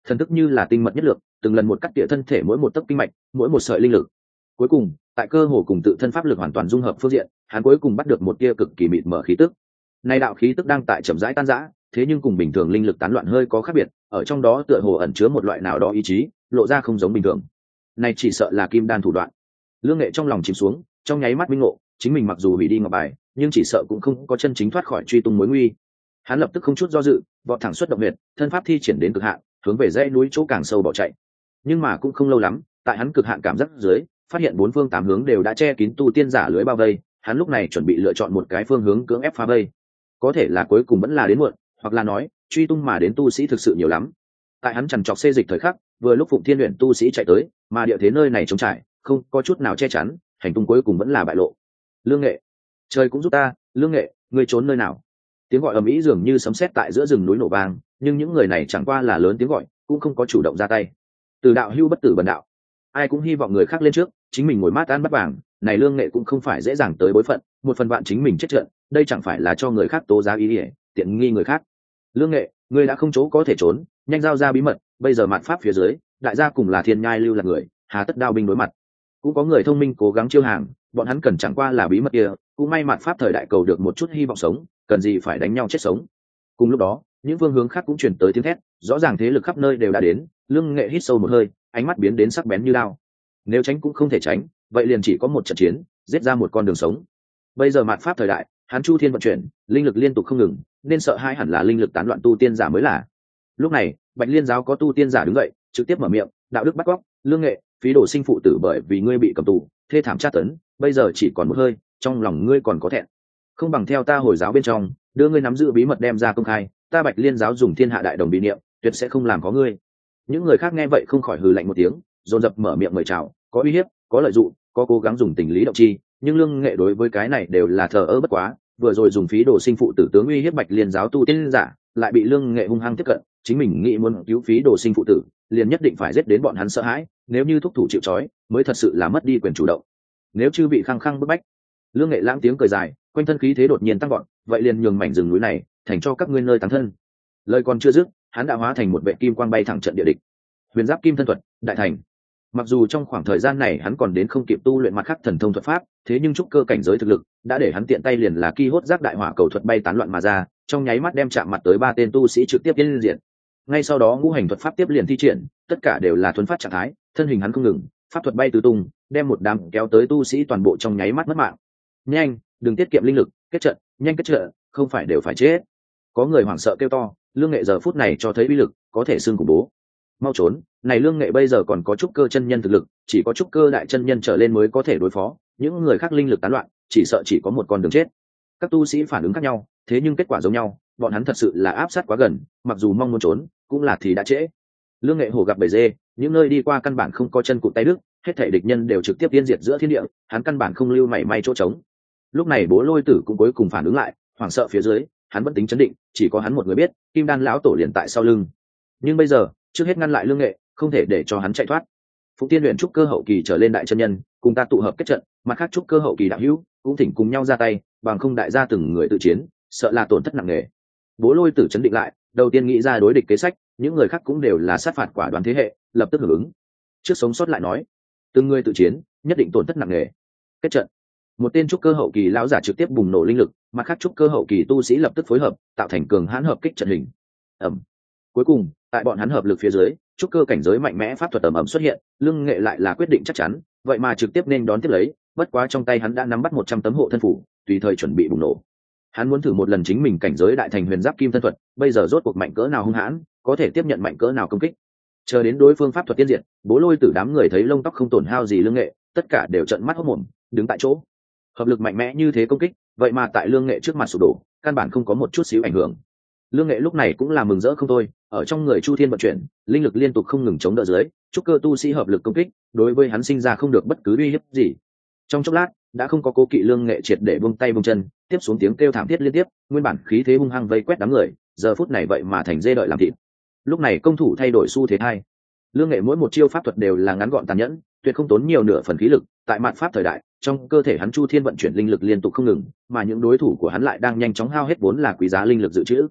thần thức như là tinh mật nhất lược, từng lần một cắt tỉa thân thể mỗi một tấc kinh mạch, mỗi một sợi linh lực. Cuối cùng, tại cơ hồ cùng tự thân pháp lực hoàn toàn dung hợp phương diện, hắn cuối cùng bắt được một tia cực kỳ mịt mở khí tức. Này đạo khí tức đang tại chậm rãi tan rã, thế nhưng cùng bình thường linh lực tán loạn hơi có khác biệt, ở trong đó tựa hồ ẩn chứa một loại nào đó ý chí, lộ ra không giống bình thường. Này chỉ sợ là kim đan thủ đoạn. Lương Nghệ trong lòng chìm xuống, trong nháy mắt minh ngộ, chính mình mặc dù hủy đi ngọc bài, nhưng chỉ sợ cũng không có chân chính thoát khỏi truy tung mối nguy. Hắn lập tức không chút do dự, vọt thẳng xuất động huyệt, thân pháp thi triển đến cực hạn, hướng về dãy núi chỗ càng sâu bỏ chạy. Nhưng mà cũng không lâu lắm, tại hắn cực hạn cảm giác dưới, phát hiện bốn phương tám hướng đều đã che kín tu tiên giả lưới bao vây, hắn lúc này chuẩn bị lựa chọn một cái phương hướng cưỡng ép phá vây. Có thể là cuối cùng vẫn là đến muộn, hoặc là nói, truy tung mà đến tu sĩ thực sự nhiều lắm. Tại hắn chằn chọc xê dịch thời khắc, vừa lúc Phụng Thiên luyện tu sĩ chạy tới, mà địa thế nơi này trống trải, không có chút nào che chắn, hành tung cuối cùng vẫn là bại lộ. Lương Nghệ, trời cũng giúp ta, Lương Nghệ, ngươi trốn nơi nào? Tiếng gọi ầm ĩ dường như sấm sét tại giữa rừng núi nổ vang, nhưng những người này chẳng qua là lớn tiếng gọi, cũng không có chủ động ra tay. Từ đạo hưu bất tử bần đạo, ai cũng hy vọng người khác lên trước, chính mình ngồi mát ăn bắt vàng, này Lương Nghệ cũng không phải dễ dàng tới bối phận, một phần vạn chính mình chết trận, đây chẳng phải là cho người khác tố giá ý ỉa, tiện nghi người khác. Lương Nghệ, ngươi đã không chỗ có thể trốn, nhanh giao ra bí mật, bây giờ mạn pháp phía dưới, đại gia cùng là thiên nhai lưu là người, hà tất đao binh đối mặt. Cũng có người thông minh cố gắng chiêu hàng, bọn hắn cần chẳng qua là bí mật kia, cũng may mạn pháp thời đại cầu được một chút hy vọng sống, cần gì phải đánh nhau chết sống. Cùng lúc đó, những phương hướng khác cũng truyền tới tiếng thét, rõ ràng thế lực khắp nơi đều đã đến. Lương Nghệ hít sâu một hơi, ánh mắt biến đến sắc bén như đao. Nếu tránh cũng không thể tránh, vậy liền chỉ có một trận chiến, giết ra một con đường sống. Bây giờ mạn pháp thời đại, hắn chu thiên vận chuyển, linh lực liên tục không ngừng, nên sợ hãi hẳn là linh lực tán loạn tu tiên giả mới là. Lúc này, Bạch Liên giáo có tu tiên giả đứng dậy, trực tiếp mở miệng, đạo đức bắt cóc, Lương Nghệ, phí đồ sinh phụ tử bởi vì ngươi bị cầm tù, thê thảm tra tấn, bây giờ chỉ còn một hơi, trong lòng ngươi còn có thẹn. Không bằng theo ta hồi giáo bên trong, đưa ngươi nắm giữ bí mật đem ra công khai, ta Bạch Liên giáo dùng thiên hạ đại đồng bí niệm, tuyệt sẽ không làm có ngươi. Những người khác nghe vậy không khỏi hừ lạnh một tiếng, dồn dập mở miệng mời chào, có uy hiếp, có lợi dụng, có cố gắng dùng tình lý động chi, nhưng Lương Nghệ đối với cái này đều là thờ ơ bất quá, vừa rồi dùng phí đồ sinh phụ tử tướng uy hiếp Bạch Liên giáo tu tiên giả, lại bị Lương Nghệ hung hăng tiếp cận, chính mình nghĩ muốn cứu phí đồ sinh phụ tử, liền nhất định phải giết đến bọn hắn sợ hãi, nếu như thúc thủ chịu trói, mới thật sự là mất đi quyền chủ động. Nếu chưa bị khăng khăng bức bách. Lương Nghệ lãng tiếng cười dài, quanh thân khí thế đột nhiên tăng vọt, vậy liền nhường mảnh rừng núi này thành cho các ngươi nơi táng thân. Lời còn chưa dứt, hắn đã hóa thành một vệ kim quang bay thẳng trận địa địch. Huyền giáp kim thân thuật, đại thành. Mặc dù trong khoảng thời gian này hắn còn đến không kịp tu luyện mặt khác thần thông thuật pháp, thế nhưng trúc cơ cảnh giới thực lực đã để hắn tiện tay liền là ki hốt giác đại hỏa cầu thuật bay tán loạn mà ra, trong nháy mắt đem chạm mặt tới ba tên tu sĩ trực tiếp tiến diện. Ngay sau đó ngũ hành thuật pháp tiếp liền thi triển, tất cả đều là thuần phát trạng thái, thân hình hắn không ngừng, pháp thuật bay tứ tung, đem một đám kéo tới tu sĩ toàn bộ trong nháy mắt mất mạng. Nhanh, đừng tiết kiệm linh lực, kết trận, nhanh kết trận, không phải đều phải chết. Có người hoảng sợ kêu to, Lương Nghệ giờ phút này cho thấy uy lực, có thể xưng khủng bố. Mau trốn, này Lương Nghệ bây giờ còn có trúc cơ chân nhân thực lực, chỉ có trúc cơ đại chân nhân trở lên mới có thể đối phó, những người khác linh lực tán loạn, chỉ sợ chỉ có một con đường chết. Các tu sĩ phản ứng khác nhau, thế nhưng kết quả giống nhau, bọn hắn thật sự là áp sát quá gần, mặc dù mong muốn trốn, cũng là thì đã trễ. Lương Nghệ hổ gặp bầy dê, những nơi đi qua căn bản không có chân cụt tay đứt, hết thảy địch nhân đều trực tiếp tiên diệt giữa thiên địa, hắn căn bản không lưu mảy may chỗ trống. Lúc này Bố Lôi Tử cũng cuối cùng phản ứng lại, hoảng sợ phía dưới, hắn vẫn tính chấn định, chỉ có hắn một người biết, Kim Đan lão tổ liền tại sau lưng. Nhưng bây giờ, trước hết ngăn lại Lương Nghệ, không thể để cho hắn chạy thoát. Phụng Tiên luyện trúc cơ hậu kỳ trở lên đại chân nhân, cùng ta tụ hợp kết trận, mặt khác trúc cơ hậu kỳ đạo hữu, cũng thỉnh cùng nhau ra tay, bằng không đại gia từng người tự chiến, sợ là tổn thất nặng nề. Bố Lôi Tử chấn định lại, đầu tiên nghĩ ra đối địch kế sách, những người khác cũng đều là sát phạt quả đoán thế hệ, lập tức hưởng ứng. Trước sống sót lại nói, từng người tự chiến, nhất định tổn thất nặng nề. Kết trận. Một tên trúc cơ hậu kỳ lão giả trực tiếp bùng nổ linh lực, mặt khác trúc cơ hậu kỳ tu sĩ lập tức phối hợp, tạo thành cường hãn hợp kích trận hình. Ầm. Cuối cùng, tại bọn hắn hợp lực phía dưới, trúc cơ cảnh giới mạnh mẽ pháp thuật ầm ầm xuất hiện, Lương Nghệ lại là quyết định chắc chắn, vậy mà trực tiếp nên đón tiếp lấy, bất quá trong tay hắn đã nắm bắt một trăm tấm hộ thân phủ, tùy thời chuẩn bị bùng nổ. Hắn muốn thử một lần chính mình cảnh giới đại thành huyền giáp kim thân thuật, bây giờ rốt cuộc mạnh cỡ nào hung hãn, có thể tiếp nhận mạnh cỡ nào công kích. Chờ đến đối phương pháp thuật tiên diệt, Bố Lôi Tử đám người thấy lông tóc không tổn hao gì Lương Nghệ, tất cả đều trợn mắt hốt mồm, đứng tại chỗ. Hợp lực mạnh mẽ như thế công kích, vậy mà tại Lương Nghệ trước mặt sụp đổ, căn bản không có một chút xíu ảnh hưởng. Lương Nghệ lúc này cũng là mừng rỡ không thôi, ở trong người chu thiên vận chuyển, linh lực liên tục không ngừng chống đỡ dưới, trúc cơ tu sĩ hợp lực công kích, đối với hắn sinh ra không được bất cứ uy hiếp gì. Trong chốc lát, đã không có cố kỵ Lương Nghệ triệt để buông tay buông chân, tiếp xuống tiếng kêu thảm thiết liên tiếp, nguyên bản khí thế hung hăng vây quét đám người, giờ phút này vậy mà thành dê đợi làm thịt. Lúc này công thủ thay đổi xu thế hai. Lương Nghệ mỗi một chiêu pháp thuật đều là ngắn gọn tàn nhẫn, tuyệt không tốn nhiều nửa phần khí lực, tại mạn pháp thời đại, trong cơ thể hắn chu thiên vận chuyển linh lực liên tục không ngừng, mà những đối thủ của hắn lại đang nhanh chóng hao hết vốn là quý giá linh lực dự trữ.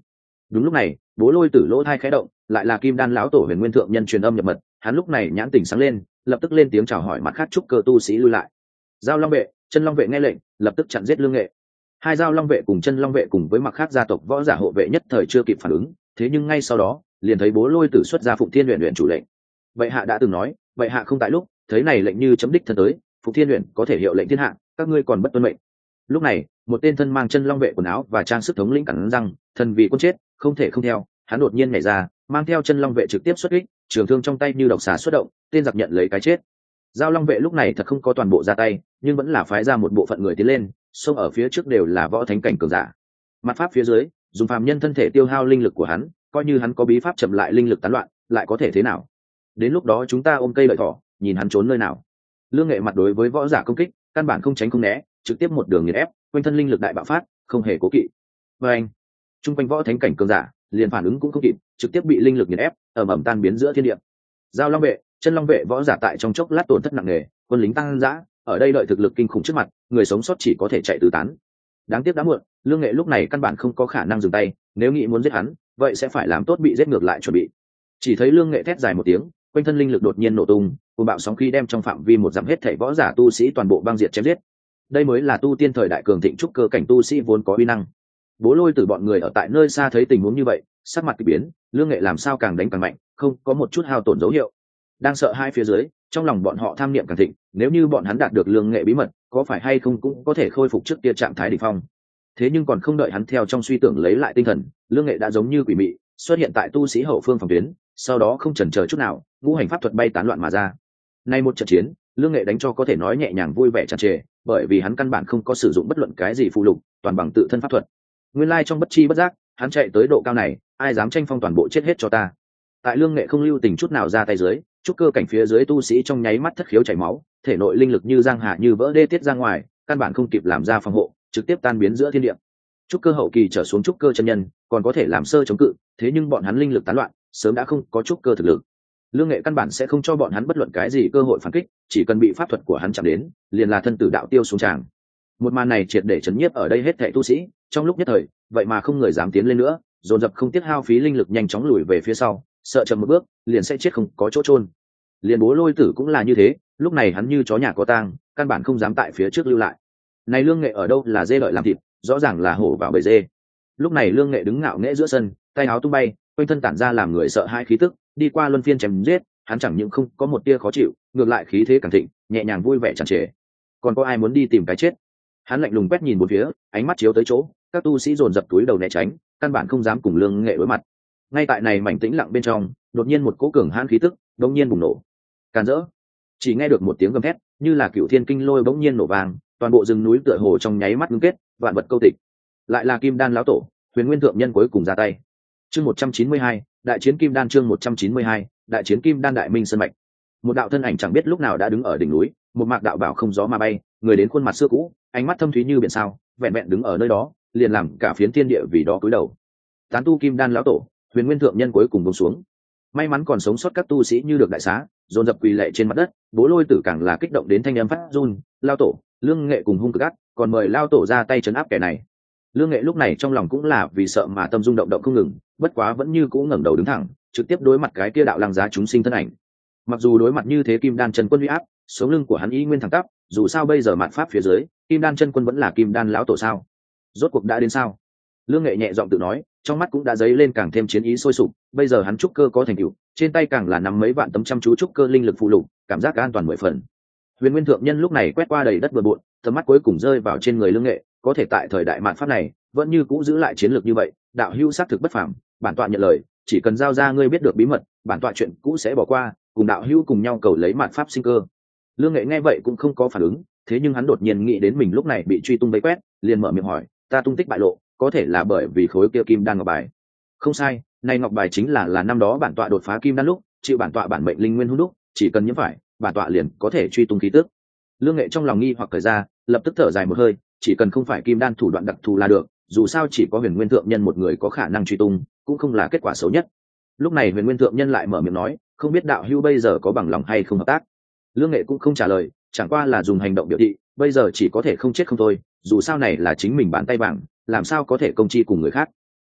Đúng lúc này bố lôi tử lỗ thai khẽ động, lại là kim đan lão tổ Huyền Nguyên thượng nhân truyền âm nhập mật. Hắn lúc này nhãn tỉnh sáng lên, lập tức lên tiếng chào hỏi mặt khác trúc cơ tu sĩ lui lại. Giao long vệ, chân long vệ nghe lệnh, lập tức chặn giết Lương Nghệ. Hai giao long vệ cùng chân long vệ cùng với mặt khác gia tộc võ giả hộ vệ nhất thời chưa kịp phản ứng, thế nhưng ngay sau đó liền thấy bố lôi tử xuất ra Phụng Thiên luyện luyện chủ lệnh. Vậy hạ đã từng nói, vậy hạ không tại lúc, thấy này lệnh như chấm đích thân tới, Phụng Thiên luyện có thể hiệu lệnh thiên hạ, các ngươi còn bất tuân mệnh. Lúc này một tên thân mang chân long vệ quần áo và trang sức thống lĩnh cắn răng, thần vì quân chết không thể không theo. Hắn đột nhiên nhảy ra, mang theo chân long vệ trực tiếp xuất kích, trường thương trong tay như độc xà xuất động, tên giặc nhận lấy cái chết. Giao long vệ lúc này thật không có toàn bộ ra tay, nhưng vẫn là phái ra một bộ phận người tiến lên, xông ở phía trước đều là võ thánh cảnh cường giả. Mặt pháp phía dưới dùng phàm nhân thân thể tiêu hao linh lực của hắn, coi như hắn có bí pháp chậm lại linh lực tán loạn, lại có thể thế nào? Đến lúc đó chúng ta ôm cây lợi thỏ, nhìn hắn trốn nơi nào. Lương Nghệ mặt đối với võ giả công kích, căn bản không tránh không né, trực tiếp một đường nghiền ép, quanh thân linh lực đại bạo phát, không hề cố kỵ. Và anh, trung quanh võ thánh cảnh cường giả liền phản ứng cũng không kịp, trực tiếp bị linh lực nghiền ép, ầm ầm tan biến giữa thiên địa. Giao long vệ, chân long vệ võ giả tại trong chốc lát tổn thất nặng nề, quân lính tăng dã, ở đây đợi thực lực kinh khủng trước mặt, người sống sót chỉ có thể chạy tứ tán. Đáng tiếc đã muộn, Lương Nghệ lúc này căn bản không có khả năng dừng tay, nếu nghĩ muốn giết hắn, vậy sẽ phải làm tốt bị giết ngược lại chuẩn bị. Chỉ thấy Lương Nghệ thét dài một tiếng, quanh thân linh lực đột nhiên nổ tung, cuồng bạo sóng khí đem trong phạm vi một dặm hết thảy võ giả tu sĩ toàn bộ băng diệt chém giết. Đây mới là tu tiên thời đại cường thịnh trúc cơ cảnh tu sĩ vốn có uy năng. Bố lôi từ bọn người ở tại nơi xa thấy tình huống như vậy, sắc mặt kỳ biến, Lương Nghệ làm sao càng đánh càng mạnh, không có một chút hao tổn dấu hiệu. Đang sợ hai phía dưới, trong lòng bọn họ tham niệm càng thịnh, nếu như bọn hắn đạt được Lương Nghệ bí mật, có phải hay không cũng có thể khôi phục trước kia trạng thái đỉnh phong. Thế nhưng còn không đợi hắn theo trong suy tưởng lấy lại tinh thần, Lương Nghệ đã giống như quỷ mị xuất hiện tại tu sĩ hậu phương phòng tuyến, sau đó không chần chờ chút nào, ngũ hành pháp thuật bay tán loạn mà ra. Nay một trận chiến, Lương Nghệ đánh cho có thể nói nhẹ nhàng vui vẻ tràn trề, bởi vì hắn căn bản không có sử dụng bất luận cái gì phụ lục, toàn bằng tự thân pháp thuật. Nguyên lai trong bất chi bất giác, hắn chạy tới độ cao này, ai dám tranh phong toàn bộ chết hết cho ta. Tại Lương Nghệ không lưu tình chút nào ra tay dưới, trúc cơ cảnh phía dưới tu sĩ trong nháy mắt thất khiếu chảy máu, thể nội linh lực như giang hà như vỡ đê tiết ra ngoài, căn bản không kịp làm ra phòng hộ, trực tiếp tan biến giữa thiên địa. Trúc cơ hậu kỳ trở xuống trúc cơ chân nhân, còn có thể làm sơ chống cự, thế nhưng bọn hắn linh lực tán loạn, sớm đã không có trúc cơ thực lực. Lương Nghệ căn bản sẽ không cho bọn hắn bất luận cái gì cơ hội phản kích, chỉ cần bị pháp thuật của hắn chạm đến, liền là thân tử đạo tiêu xuống tràng. Một màn này triệt để chấn nhiếp ở đây hết thảy tu sĩ, trong lúc nhất thời, vậy mà không người dám tiến lên nữa, dồn dập không tiếc hao phí linh lực nhanh chóng lùi về phía sau, sợ chậm một bước, liền sẽ chết không có chỗ chôn. Liền Bố Lôi Tử cũng là như thế, lúc này hắn như chó nhà có tang, căn bản không dám tại phía trước lưu lại. Này Lương Nghệ ở đâu là dê đợi làm thịt, rõ ràng là hổ vào bầy dê. Lúc này Lương Nghệ đứng ngạo nghễ giữa sân, tay áo tung bay, quanh thân tản ra làm người sợ hai khí tức, đi qua luân phiên chém giết, hắn chẳng những không có một tia khó chịu, ngược lại khí thế càng thịnh, nhẹ nhàng vui vẻ tràn trề. Còn có ai muốn đi tìm cái chết? Hắn lạnh lùng quét nhìn một phía, ánh mắt chiếu tới chỗ, các tu sĩ dồn dập túi đầu né tránh, căn bản không dám cùng Lương Nghệ đối mặt. Ngay tại này mảnh tĩnh lặng bên trong, đột nhiên một cỗ cường hãn khí tức đột nhiên bùng nổ. Càn rỡ! Chỉ nghe được một tiếng gầm thét, như là cựu thiên kinh lôi bỗng nhiên nổ vang, toàn bộ rừng núi tựa hồ trong nháy mắt ngưng kết, vạn vật câu tịch. Lại là Kim Đan lão tổ, Huyền Nguyên thượng nhân cuối cùng ra tay. Chương một trăm chín mươi hai, đại chiến Kim Đan chương một trăm chín mươi hai, đại chiến Kim Đan đại minh sơn mạch. Một đạo thân ảnh chẳng biết lúc nào đã đứng ở đỉnh núi, một mạc đạo bảo không gió mà bay, người đến khuôn mặt xưa cũ, ánh mắt thâm thúy như biển sao, vẹn vẹn đứng ở nơi đó, liền làm cả phiến thiên địa vì đó cúi đầu. Tán tu Kim Đan lão tổ, Huyền Nguyên thượng nhân cuối cùng buông xuống. May mắn còn sống sót các tu sĩ như được đại xá, dồn dập quỳ lạy trên mặt đất, Bố Lôi Tử càng là kích động đến thanh âm phát run, lao tổ, Lương Nghệ cùng hung cực ác, còn mời lao tổ ra tay trấn áp kẻ này. Lương Nghệ lúc này trong lòng cũng là vì sợ mà tâm rung động động không ngừng, bất quá vẫn như cũ ngẩng đầu đứng thẳng, trực tiếp đối mặt cái kia đạo lăng giá chúng sinh thân ảnh. Mặc dù đối mặt như thế Kim Đan chân quân uy áp, sống lưng của hắn ý nguyên thẳng tắp, dù sao bây giờ mạn pháp phía dưới, Kim Đan chân quân vẫn là Kim Đan lão tổ sao? Rốt cuộc đã đến sao? Lương Nghệ nhẹ giọng tự nói, trong mắt cũng đã dấy lên càng thêm chiến ý sôi sục, bây giờ hắn trúc cơ có thành tựu, trên tay càng là nắm mấy vạn tấm chăm chú trúc cơ linh lực phụ lục, cảm giác an toàn mười phần. Huyền Nguyên thượng nhân lúc này quét qua đầy đất bừa bộn, tầm mắt cuối cùng rơi vào trên người Lương Nghệ, có thể tại thời đại mạn pháp này, vẫn như cũ giữ lại chiến lược như vậy, đạo hữu xác thực bất phàm, bản tọa nhận lời, chỉ cần giao ra ngươi biết được bí mật, bản tọa chuyện cũ sẽ bỏ qua, cùng đạo hữu cùng nhau cầu lấy mạn pháp sinh cơ. Lương Nghệ nghe vậy cũng không có phản ứng, thế nhưng hắn đột nhiên nghĩ đến mình lúc này bị truy tung vây quét, liền mở miệng hỏi, ta tung tích bại lộ, có thể là bởi vì khối kia kim đan ngọc bài. Không sai, này ngọc bài chính là là năm đó bản tọa đột phá kim đan lúc, chịu bản tọa bản mệnh linh nguyên hung đúc, chỉ cần nhiễm phải, bản tọa liền có thể truy tung khí tức. Lương Nghệ trong lòng nghi hoặc thời ra, lập tức thở dài một hơi, chỉ cần không phải kim đan thủ đoạn đặc thù là được, dù sao chỉ có Huyền Nguyên thượng nhân một người có khả năng truy tung, cũng không là kết quả xấu nhất. Lúc này Huyền Nguyên thượng nhân lại mở miệng nói, không biết đạo hữu bây giờ có bằng lòng hay không hợp tác. Lương Nghệ cũng không trả lời, chẳng qua là dùng hành động biểu thị, bây giờ chỉ có thể không chết không thôi, dù sao này là chính mình bán tay vàng, làm sao có thể công chi cùng người khác.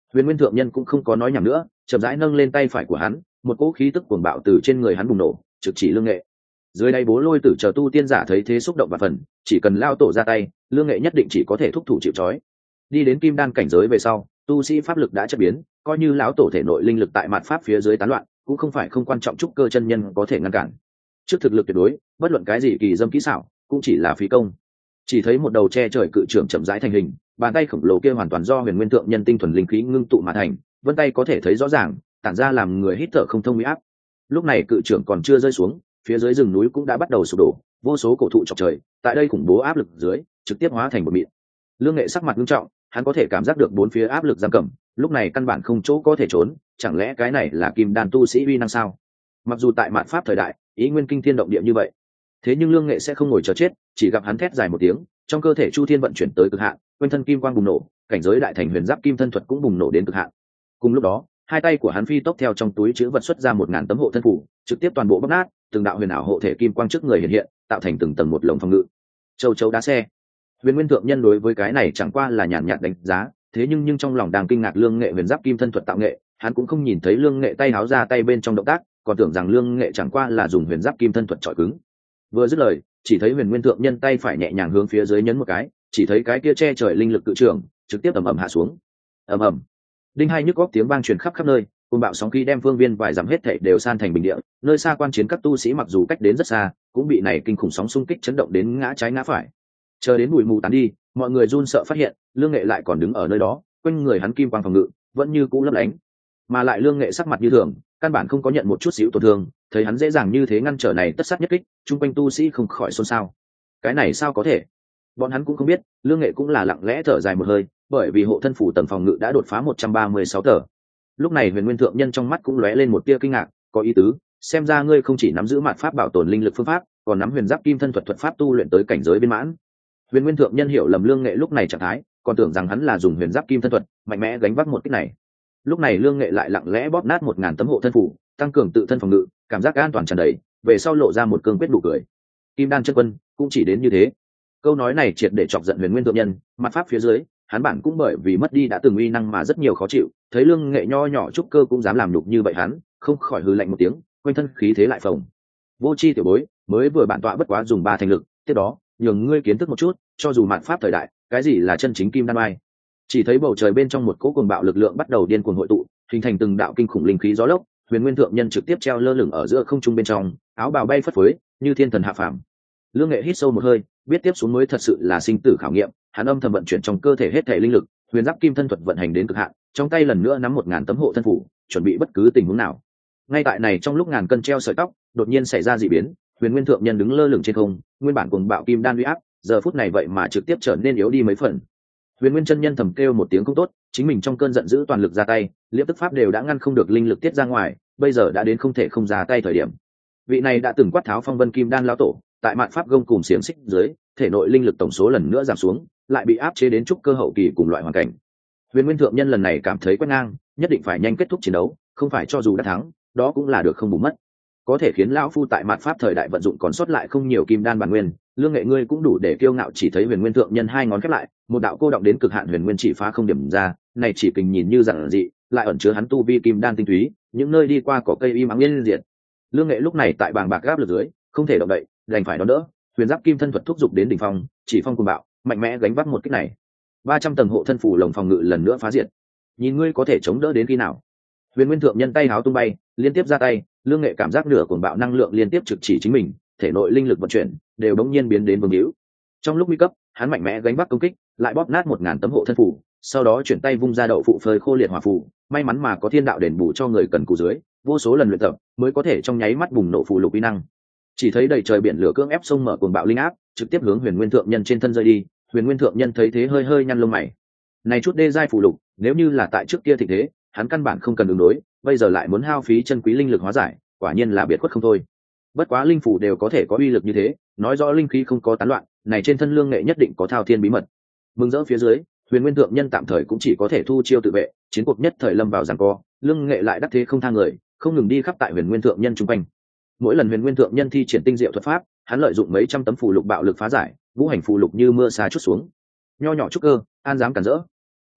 Huyền Nguyên thượng nhân cũng không có nói nhảm nữa, chậm rãi nâng lên tay phải của hắn, một cỗ khí tức cuồng bạo từ trên người hắn bùng nổ, trực chỉ Lương Nghệ. Dưới đây Bố Lôi Tử chờ tu tiên giả thấy thế xúc động và phần, chỉ cần lao tổ ra tay, Lương Nghệ nhất định chỉ có thể thúc thủ chịu trói. Đi đến kim đan cảnh giới về sau, tu sĩ pháp lực đã chất biến, coi như lão tổ thể nội linh lực tại mạt pháp phía dưới tán loạn, cũng không phải không quan trọng trúc cơ chân nhân có thể ngăn cản. Trước thực lực tuyệt đối, bất luận cái gì kỳ dâm kỹ xảo, cũng chỉ là phí công. Chỉ thấy một đầu che trời cự trưởng chậm rãi thành hình, bàn tay khổng lồ kia hoàn toàn do Huyền Nguyên thượng nhân tinh thuần linh khí ngưng tụ mà thành, vân tay có thể thấy rõ ràng, tản ra làm người hít thở không thông uy áp. Lúc này cự trưởng còn chưa rơi xuống, phía dưới rừng núi cũng đã bắt đầu sụp đổ, vô số cổ thụ chọc trời, tại đây khủng bố áp lực dưới, trực tiếp hóa thành một mịn. Lương Nghệ sắc mặt nghiêm trọng, hắn có thể cảm giác được bốn phía áp lực giam cầm, lúc này căn bản không chỗ có thể trốn, chẳng lẽ cái này là kim đan tu sĩ uy năng sao? Mặc dù tại mạn pháp thời đại, ý nguyên kinh thiên động địa như vậy, thế nhưng Lương Nghệ sẽ không ngồi chờ chết, chỉ gặp hắn thét dài một tiếng, trong cơ thể chu thiên vận chuyển tới cực hạn, quanh thân kim quang bùng nổ, cảnh giới đại thành huyền giáp kim thân thuật cũng bùng nổ đến cực hạn. Cùng lúc đó, hai tay của hắn phi tốc theo trong túi chứa vật xuất ra một ngàn tấm hộ thân phủ, trực tiếp toàn bộ bóc nát, từng đạo huyền ảo hộ thể kim quang trước người hiện hiện, tạo thành từng tầng một lồng phòng ngự. Châu chấu đá xe. Huyền Nguyên thượng nhân đối với cái này chẳng qua là nhàn nhạt đánh giá, thế nhưng nhưng trong lòng đang kinh ngạc Lương Nghệ huyền giáp kim thân thuật tạo nghệ, hắn cũng không nhìn thấy Lương Nghệ tay háo ra tay bên trong động tác, còn tưởng rằng Lương Nghệ chẳng qua là dùng huyền giáp kim thân thuật chọi cứng. Vừa dứt lời, chỉ thấy Huyền Nguyên thượng nhân tay phải nhẹ nhàng hướng phía dưới nhấn một cái, chỉ thấy cái kia che trời linh lực cự trường trực tiếp ầm ầm hạ xuống. Ầm ầm. Đinh hai nhức góc tiếng vang truyền khắp khắp nơi, cơn bạo sóng khí đem phương viên vài dặm hết thảy đều san thành bình địa, nơi xa quan chiến các tu sĩ mặc dù cách đến rất xa, cũng bị này kinh khủng sóng xung kích chấn động đến ngã trái ngã phải. Chờ đến bụi mù tán đi, mọi người run sợ phát hiện, Lương Nghệ lại còn đứng ở nơi đó, quanh người hắn kim quang phòng ngự vẫn như cũ lấp lánh, mà lại Lương Nghệ sắc mặt như thường, căn bản không có nhận một chút xíu tổn thương, thấy hắn dễ dàng như thế ngăn trở này tất sát nhất kích, chung quanh tu sĩ không khỏi xôn xao. Cái này sao có thể? Bọn hắn cũng không biết, Lương Nghệ cũng là lặng lẽ thở dài một hơi, bởi vì hộ thân phủ tầng phòng ngự đã đột phá một trăm ba mươi sáu tờ. Lúc này Huyền Nguyên thượng nhân trong mắt cũng lóe lên một tia kinh ngạc, có ý tứ, xem ra ngươi không chỉ nắm giữ mạt pháp bảo tồn linh lực phương pháp, còn nắm huyền giáp kim thân thuật thuật pháp tu luyện tới cảnh giới viên mãn. Huyền Nguyên thượng nhân hiểu lầm Lương Nghệ lúc này trạng thái, còn tưởng rằng hắn là dùng huyền giáp kim thân thuật mạnh mẽ gánh vác một kích này. Lúc này Lương Nghệ lại lặng lẽ bóp nát một ngàn tấm hộ thân phủ, tăng cường tự thân phòng ngự, cảm giác an toàn tràn đầy, về sau lộ ra một cương quyết đủ cười. Kim đan chân quân cũng chỉ đến như thế. Câu nói này triệt để chọc giận Huyền Nguyên thượng nhân, mặt pháp phía dưới, hắn bản cũng bởi vì mất đi đã từng uy năng mà rất nhiều khó chịu, thấy Lương Nghệ nho nhỏ trúc cơ cũng dám làm nhục như vậy hắn, không khỏi hừ lạnh một tiếng, quanh thân khí thế lại phồng. Vô chi tiểu bối, mới vừa bản tọa bất quá dùng ba thành lực, tiếp đó, nhường ngươi kiến thức một chút, cho dù mạt pháp thời đại, cái gì là chân chính kim đan oai. Chỉ thấy bầu trời bên trong một cỗ cuồng bạo lực lượng bắt đầu điên cuồng hội tụ, hình thành từng đạo kinh khủng linh khí gió lốc, Huyền Nguyên thượng nhân trực tiếp treo lơ lửng ở giữa không trung bên trong, áo bào bay phất phới, như thiên thần hạ phàm. Lương Nghệ hít sâu một hơi, biết tiếp xuống mới thật sự là sinh tử khảo nghiệm, hắn âm thầm vận chuyển trong cơ thể hết thể linh lực, huyền giáp kim thân thuật vận hành đến cực hạn, trong tay lần nữa nắm một ngàn tấm hộ thân phủ, chuẩn bị bất cứ tình huống nào. Ngay tại này trong lúc ngàn cân treo sợi tóc, đột nhiên xảy ra dị biến, Huyền Nguyên thượng nhân đứng lơ lửng trên không, nguyên bản cuồng bạo kim đan uy áp, giờ phút này vậy mà trực tiếp trở nên yếu đi mấy phần. Huyền Nguyên chân nhân thầm kêu một tiếng không tốt, chính mình trong cơn giận dữ toàn lực ra tay, liễm tức pháp đều đã ngăn không được linh lực tiết ra ngoài, bây giờ đã đến không thể không ra tay thời điểm. Vị này đã từng quát tháo phong vân kim đan lão tổ, tại mạn pháp gông cùng xiềng xích dưới, thể nội linh lực tổng số lần nữa giảm xuống, lại bị áp chế đến trúc cơ hậu kỳ cùng loại hoàn cảnh. Huyền Nguyên thượng nhân lần này cảm thấy quét ngang, nhất định phải nhanh kết thúc chiến đấu, không phải cho dù đã thắng, đó cũng là được không bù mất. Có thể khiến lão phu tại mạn pháp thời đại vận dụng còn sót lại không nhiều kim đan bản nguyên, Lương Nghệ ngươi cũng đủ để kiêu ngạo. Chỉ thấy Huyền Nguyên thượng nhân hai ngón khép lại, một đạo cô động đến cực hạn huyền nguyên chỉ phá không điểm ra, này chỉ kình nhìn như giản dị, lại ẩn chứa hắn tu vi kim đan tinh túy, những nơi đi qua có cây im ắng liên diệt. Lương Nghệ lúc này tại bàng bạc áp lực dưới, không thể động đậy, đành phải đón đỡ. Huyền giáp kim thân thuật thúc giục đến đỉnh phong, chỉ phong cuồng bạo, mạnh mẽ gánh vác một kích này. ba trăm tầng hộ thân phủ lồng phòng ngự lần nữa phá diệt. Nhìn ngươi có thể chống đỡ đến khi nào? Huyền Nguyên thượng nhân tay háo tung bay, liên tiếp ra tay, Lương Nghệ cảm giác nửa cuồng bạo năng lượng liên tiếp trực chỉ chính mình, thể nội linh lực vận chuyển đều đống nhiên biến đến vương hữu. Trong lúc nguy cấp, hắn mạnh mẽ gánh vác công kích, lại bóp nát một ngàn tấm hộ thân phủ, sau đó chuyển tay vung ra đậu phụ phơi khô liệt hỏa phù, may mắn mà có thiên đạo đền bù cho người cần cù dưới, vô số lần luyện tập mới có thể trong nháy mắt bùng nổ phù lục uy năng. Chỉ thấy đầy trời biển lửa cưỡng ép sông mở cuồng bạo linh áp, trực tiếp hướng Huyền Nguyên thượng nhân trên thân rơi đi. Huyền Nguyên thượng nhân thấy thế hơi hơi nhăn lông mày. Này chút đê giai phù lục, nếu như là tại trước kia thì thế, hắn căn bản không cần ứng đối, bây giờ lại muốn hao phí chân quý linh lực hóa giải, quả nhiên là biệt khuất không thôi. Bất quá linh phù đều có thể có uy lực như thế, nói rõ linh khí không có tán loạn, này trên thân Lương Nghệ nhất định có thao thiên bí mật. Mừng rỡ phía dưới, Huyền Nguyên thượng nhân tạm thời cũng chỉ có thể thu chiêu tự vệ, chiến cuộc nhất thời lâm vào giằng co, Lương Nghệ lại đắc thế không thang người, không ngừng đi khắp tại Huyền Nguyên thượng nhân trung quanh. Mỗi lần Huyền Nguyên thượng nhân thi triển tinh diệu thuật pháp, hắn lợi dụng mấy trăm tấm phù lục bạo lực phá giải, ngũ hành phù lục như mưa sa chút xuống. Nho nhỏ trúc cơ, an dám cản rỡ.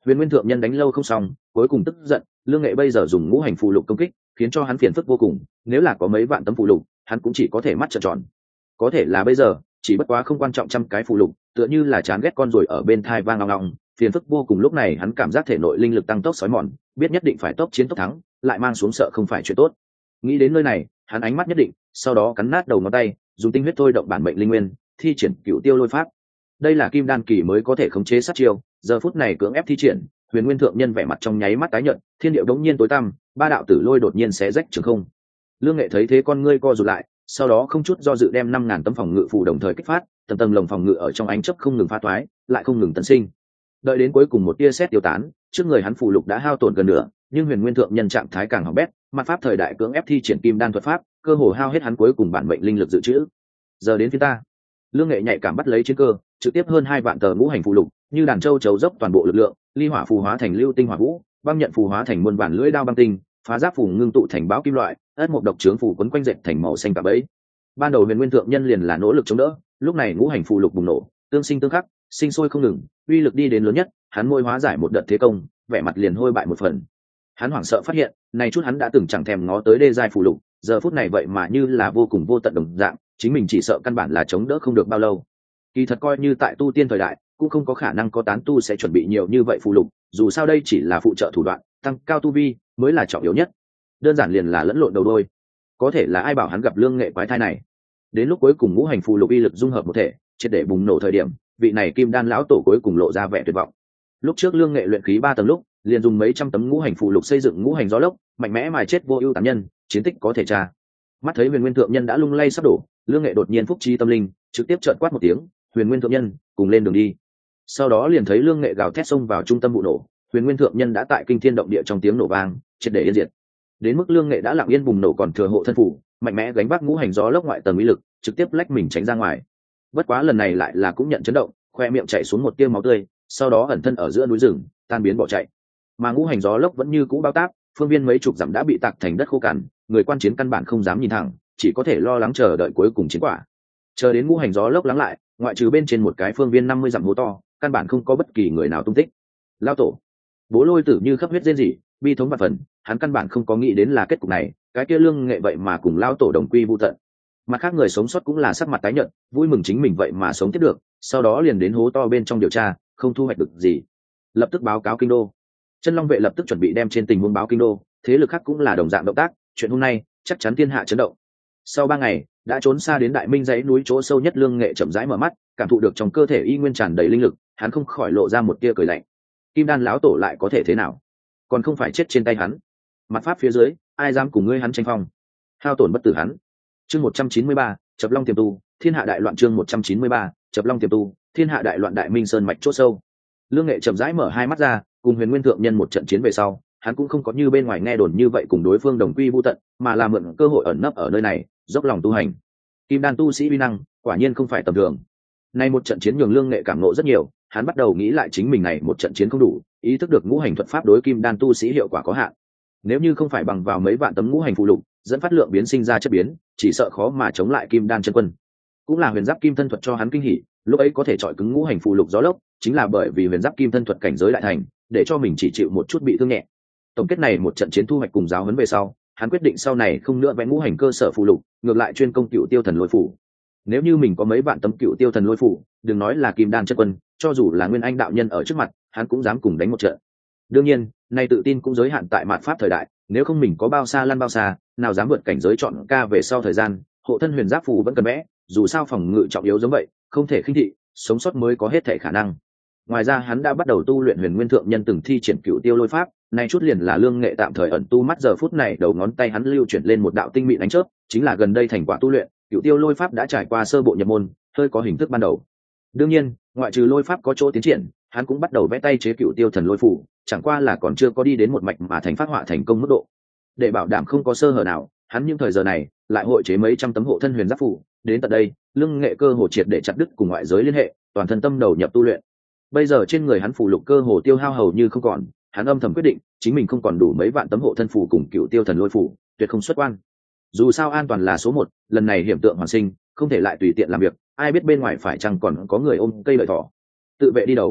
Huyền Nguyên thượng nhân đánh lâu không xong, cuối cùng tức giận, Lương Nghệ bây giờ dùng ngũ hành phù lục công kích, khiến cho hắn phiền phức vô cùng, nếu là có mấy vạn tấm phù lục, hắn cũng chỉ có thể mắt trợn tròn. Có thể là bây giờ, chỉ bất quá không quan trọng trăm cái phù lục, tựa như là chán ghét con ruồi ở bên thai vang ngong ngong, phiền phức vô cùng. Lúc này hắn cảm giác thể nội linh lực tăng tốc sói mòn, biết nhất định phải tốc chiến tốc thắng, lại mang xuống sợ không phải chuyện tốt. Nghĩ đến nơi này, hắn ánh mắt nhất định, sau đó cắn nát đầu ngón tay, dùng tinh huyết thôi động bản mệnh linh nguyên, thi triển Cửu Tiêu Lôi Pháp. Đây là kim đan kỳ mới có thể khống chế sát chiêu, giờ phút này cưỡng ép thi triển, Huyền Nguyên thượng nhân vẻ mặt trong nháy mắt tái nhợt, thiên điệu đống nhiên tối tăm, ba đạo tử lôi đột nhiên xé rách trường không. Lương Nghệ thấy thế con ngươi co rụt lại, sau đó không chút do dự đem năm ngàn tấm phòng ngự phù đồng thời kích phát, tầng tầng lồng phòng ngự ở trong ánh chớp không ngừng phá toái, lại không ngừng tấn sinh. Đợi đến cuối cùng một tia sét tiêu tán, trước người hắn phù lục đã hao tổn gần nửa, nhưng Huyền Nguyên thượng nhân trạng thái càng hỏng bét, mặt pháp thời đại cưỡng ép thi triển kim đan thuật pháp, cơ hồ hao hết hắn cuối cùng bản mệnh linh lực dự trữ. Giờ đến phía ta. Lương Nghệ nhạy cảm bắt lấy chiến cơ, trực tiếp hơn hai vạn tờ ngũ hành phù lục, như đàn châu chấu dốc toàn bộ lực lượng, ly hỏa phù hóa thành lưu tinh hỏa vũ, băng nhận phù hóa thành muôn vàn lưỡi đao băng tinh, phá giáp phù ngưng tụ thành báo kim loại, ất một độc trướng phù quấn quanh dệt thành màu xanh cả bẫy. Ban đầu Huyền Nguyên thượng nhân liền là nỗ lực chống đỡ, lúc này ngũ hành phù lục bùng nổ, tương sinh tương khắc, sinh sôi không ngừng, uy lực đi đến lớn nhất, hắn môi hóa giải một đợt thế công, vẻ mặt liền hôi bại một phần. Hắn hoảng sợ phát hiện, này chút hắn đã từng chẳng thèm ngó tới đê giai phù lục, giờ phút này vậy mà như là vô cùng vô tận đồng dạng, chính mình chỉ sợ căn bản là chống đỡ không được bao lâu. Kỳ thật coi như tại tu tiên thời đại, cũng không có khả năng có tán tu sẽ chuẩn bị nhiều như vậy phù lục, dù sao đây chỉ là phụ trợ thủ đoạn, tăng cao tu vi mới là trọng yếu nhất. Đơn giản liền là lẫn lộn đầu đôi. Có thể là ai bảo hắn gặp Lương Nghệ quái thai này. Đến lúc cuối cùng ngũ hành phù lục uy lực dung hợp một thể, triệt để bùng nổ thời điểm, vị này kim đan lão tổ cuối cùng lộ ra vẻ tuyệt vọng. Lúc trước Lương Nghệ luyện khí ba tầng lúc, liền dùng mấy trăm tấm ngũ hành phù lục xây dựng ngũ hành gió lốc, mạnh mẽ mài chết vô ưu tán nhân, chiến tích có thể tra. Mắt thấy Huyền Nguyên thượng nhân đã lung lay sắp đổ, Lương Nghệ đột nhiên phúc trí tâm linh, trực tiếp trợn quát một tiếng, Huyền Nguyên thượng nhân, cùng lên đường đi. Sau đó liền thấy Lương Nghệ gào thét xông vào trung tâm vụ nổ, Huyền Nguyên thượng nhân đã tại kinh thiên động địa trong tiếng nổ vang, triệt để yên diệt. Đến mức Lương Nghệ đã lặng yên bùng nổ còn thừa hộ thân phủ, mạnh mẽ gánh vác ngũ hành gió lốc ngoại tầng uy lực, trực tiếp lách mình tránh ra ngoài. Bất quá lần này lại là cũng nhận chấn động, khoe miệng chảy xuống một tia máu tươi, sau đó ẩn thân ở giữa núi rừng, tan biến bỏ chạy. Mà ngũ hành gió lốc vẫn như cũ bao tác, phương viên mấy chục dặm đã bị tạc thành đất khô cằn, người quan chiến căn bản không dám nhìn thẳng, chỉ có thể lo lắng chờ đợi cuối cùng chiến quả. Chờ đến ngũ hành gió lốc lắng lại, ngoại trừ bên trên một cái phương viên năm mươi dặm hố to, căn bản không có bất kỳ người nào tung tích. Lao tổ, Bố Lôi Tử như khắp huyết rên rỉ, bi thống và phần, hắn căn bản không có nghĩ đến là kết cục này, cái kia Lương Nghệ vậy mà cùng lao tổ đồng quy vu tận. Mặt khác người sống sót cũng là sắc mặt tái nhợt, vui mừng chính mình vậy mà sống tiếp được, sau đó liền đến hố to bên trong điều tra, không thu hoạch được gì, lập tức báo cáo kinh đô. Chân Long vệ lập tức chuẩn bị đem trên tình huống báo kinh đô, thế lực khác cũng là đồng dạng động tác, chuyện hôm nay chắc chắn thiên hạ chấn động. Sau ba ngày, đã trốn xa đến Đại Minh dãy núi chỗ sâu nhất, Lương Nghệ chậm rãi mở mắt, cảm thụ được trong cơ thể y nguyên tràn đầy linh lực, hắn không khỏi lộ ra một tia cười lạnh. Kim đan lão tổ lại có thể thế nào? Còn không phải chết trên tay hắn. Mặt pháp phía dưới, ai dám cùng ngươi hắn tranh phong? Hao tổn bất tử hắn. Chương một trăm chín mươi ba, Chập Long tiềm tu, thiên hạ đại loạn. Chương một trăm chín mươi ba, Chập Long tiềm tu, thiên hạ đại loạn. Đại Minh sơn mạch chỗ sâu. Lương Nghệ chậm rãi mở hai mắt ra, cùng Huyền Nguyên thượng nhân một trận chiến về sau, hắn cũng không có như bên ngoài nghe đồn như vậy cùng đối phương đồng quy vu tận, mà là mượn cơ hội ẩn nấp ở nơi này, dốc lòng tu hành. Kim đan tu sĩ uy năng, quả nhiên không phải tầm thường. Nay một trận chiến nhường Lương Nghệ cảm ngộ rất nhiều, hắn bắt đầu nghĩ lại chính mình này một trận chiến không đủ, ý thức được ngũ hành thuật pháp đối kim đan tu sĩ hiệu quả có hạn. Nếu như không phải bằng vào mấy vạn tấm ngũ hành phụ lục, dẫn phát lượng biến sinh ra chất biến, chỉ sợ khó mà chống lại kim đan chân quân. Cũng là huyền giáp kim thân thuật cho hắn kinh hỉ, lúc ấy có thể chọi cứng ngũ hành phụ lục gió lốc, chính là bởi vì huyền giáp kim thân thuật cảnh giới đại thành, để cho mình chỉ chịu một chút bị thương nhẹ. Tổng kết này một trận chiến thu hoạch cùng giáo huấn về sau, hắn quyết định sau này không nữa vẽ ngũ hành cơ sở phụ lục, ngược lại chuyên công Cựu Tiêu Thần Lôi phủ. Nếu như mình có mấy vạn tấm Cựu Tiêu Thần Lôi phủ, đừng nói là kim đan chân quân, cho dù là nguyên anh đạo nhân ở trước mặt, hắn cũng dám cùng đánh một trận. Đương nhiên, này tự tin cũng giới hạn tại mạt pháp thời đại, nếu không mình có bao xa lăn bao xa, nào dám vượt cảnh giới chọn ca về sau thời gian, hộ thân huyền giáp phù vẫn cần vẽ, dù sao phòng ngự trọng yếu giống vậy, không thể khinh thị, sống sót mới có hết thể khả năng. Ngoài ra hắn đã bắt đầu tu luyện Huyền Nguyên thượng nhân từng thi triển Cựu Tiêu Lôi pháp, nay chút liền là Lương Nghệ tạm thời ẩn tu mắt giờ phút này đầu ngón tay hắn lưu chuyển lên một đạo tinh mịn ánh chớp, chính là gần đây thành quả tu luyện, Cựu Tiêu Lôi pháp đã trải qua sơ bộ nhập môn, hơi có hình thức ban đầu. Đương nhiên, ngoại trừ lôi pháp có chỗ tiến triển, hắn cũng bắt đầu vẽ tay chế Cựu Tiêu Thần Lôi phủ, chẳng qua là còn chưa có đi đến một mạch mà thành phát họa thành công mức độ. Để bảo đảm không có sơ hở nào, hắn những thời giờ này lại hội chế mấy trăm tấm hộ thân huyền giáp phủ, đến tận đây, Lương Nghệ cơ hồ triệt để chặt đứt cùng ngoại giới liên hệ, toàn thân tâm đầu nhập tu luyện. Bây giờ trên người hắn phủ lục cơ hồ tiêu hao hầu như không còn, hắn âm thầm quyết định, chính mình không còn đủ mấy vạn tấm hộ thân phủ cùng Cựu Tiêu Thần Lôi phủ, tuyệt không xuất quan. Dù sao an toàn là số một, lần này hiểm tượng hoàn sinh, không thể lại tùy tiện làm việc, ai biết bên ngoài phải chăng còn có người ôm cây lợi thỏ. Tự vệ đi đầu.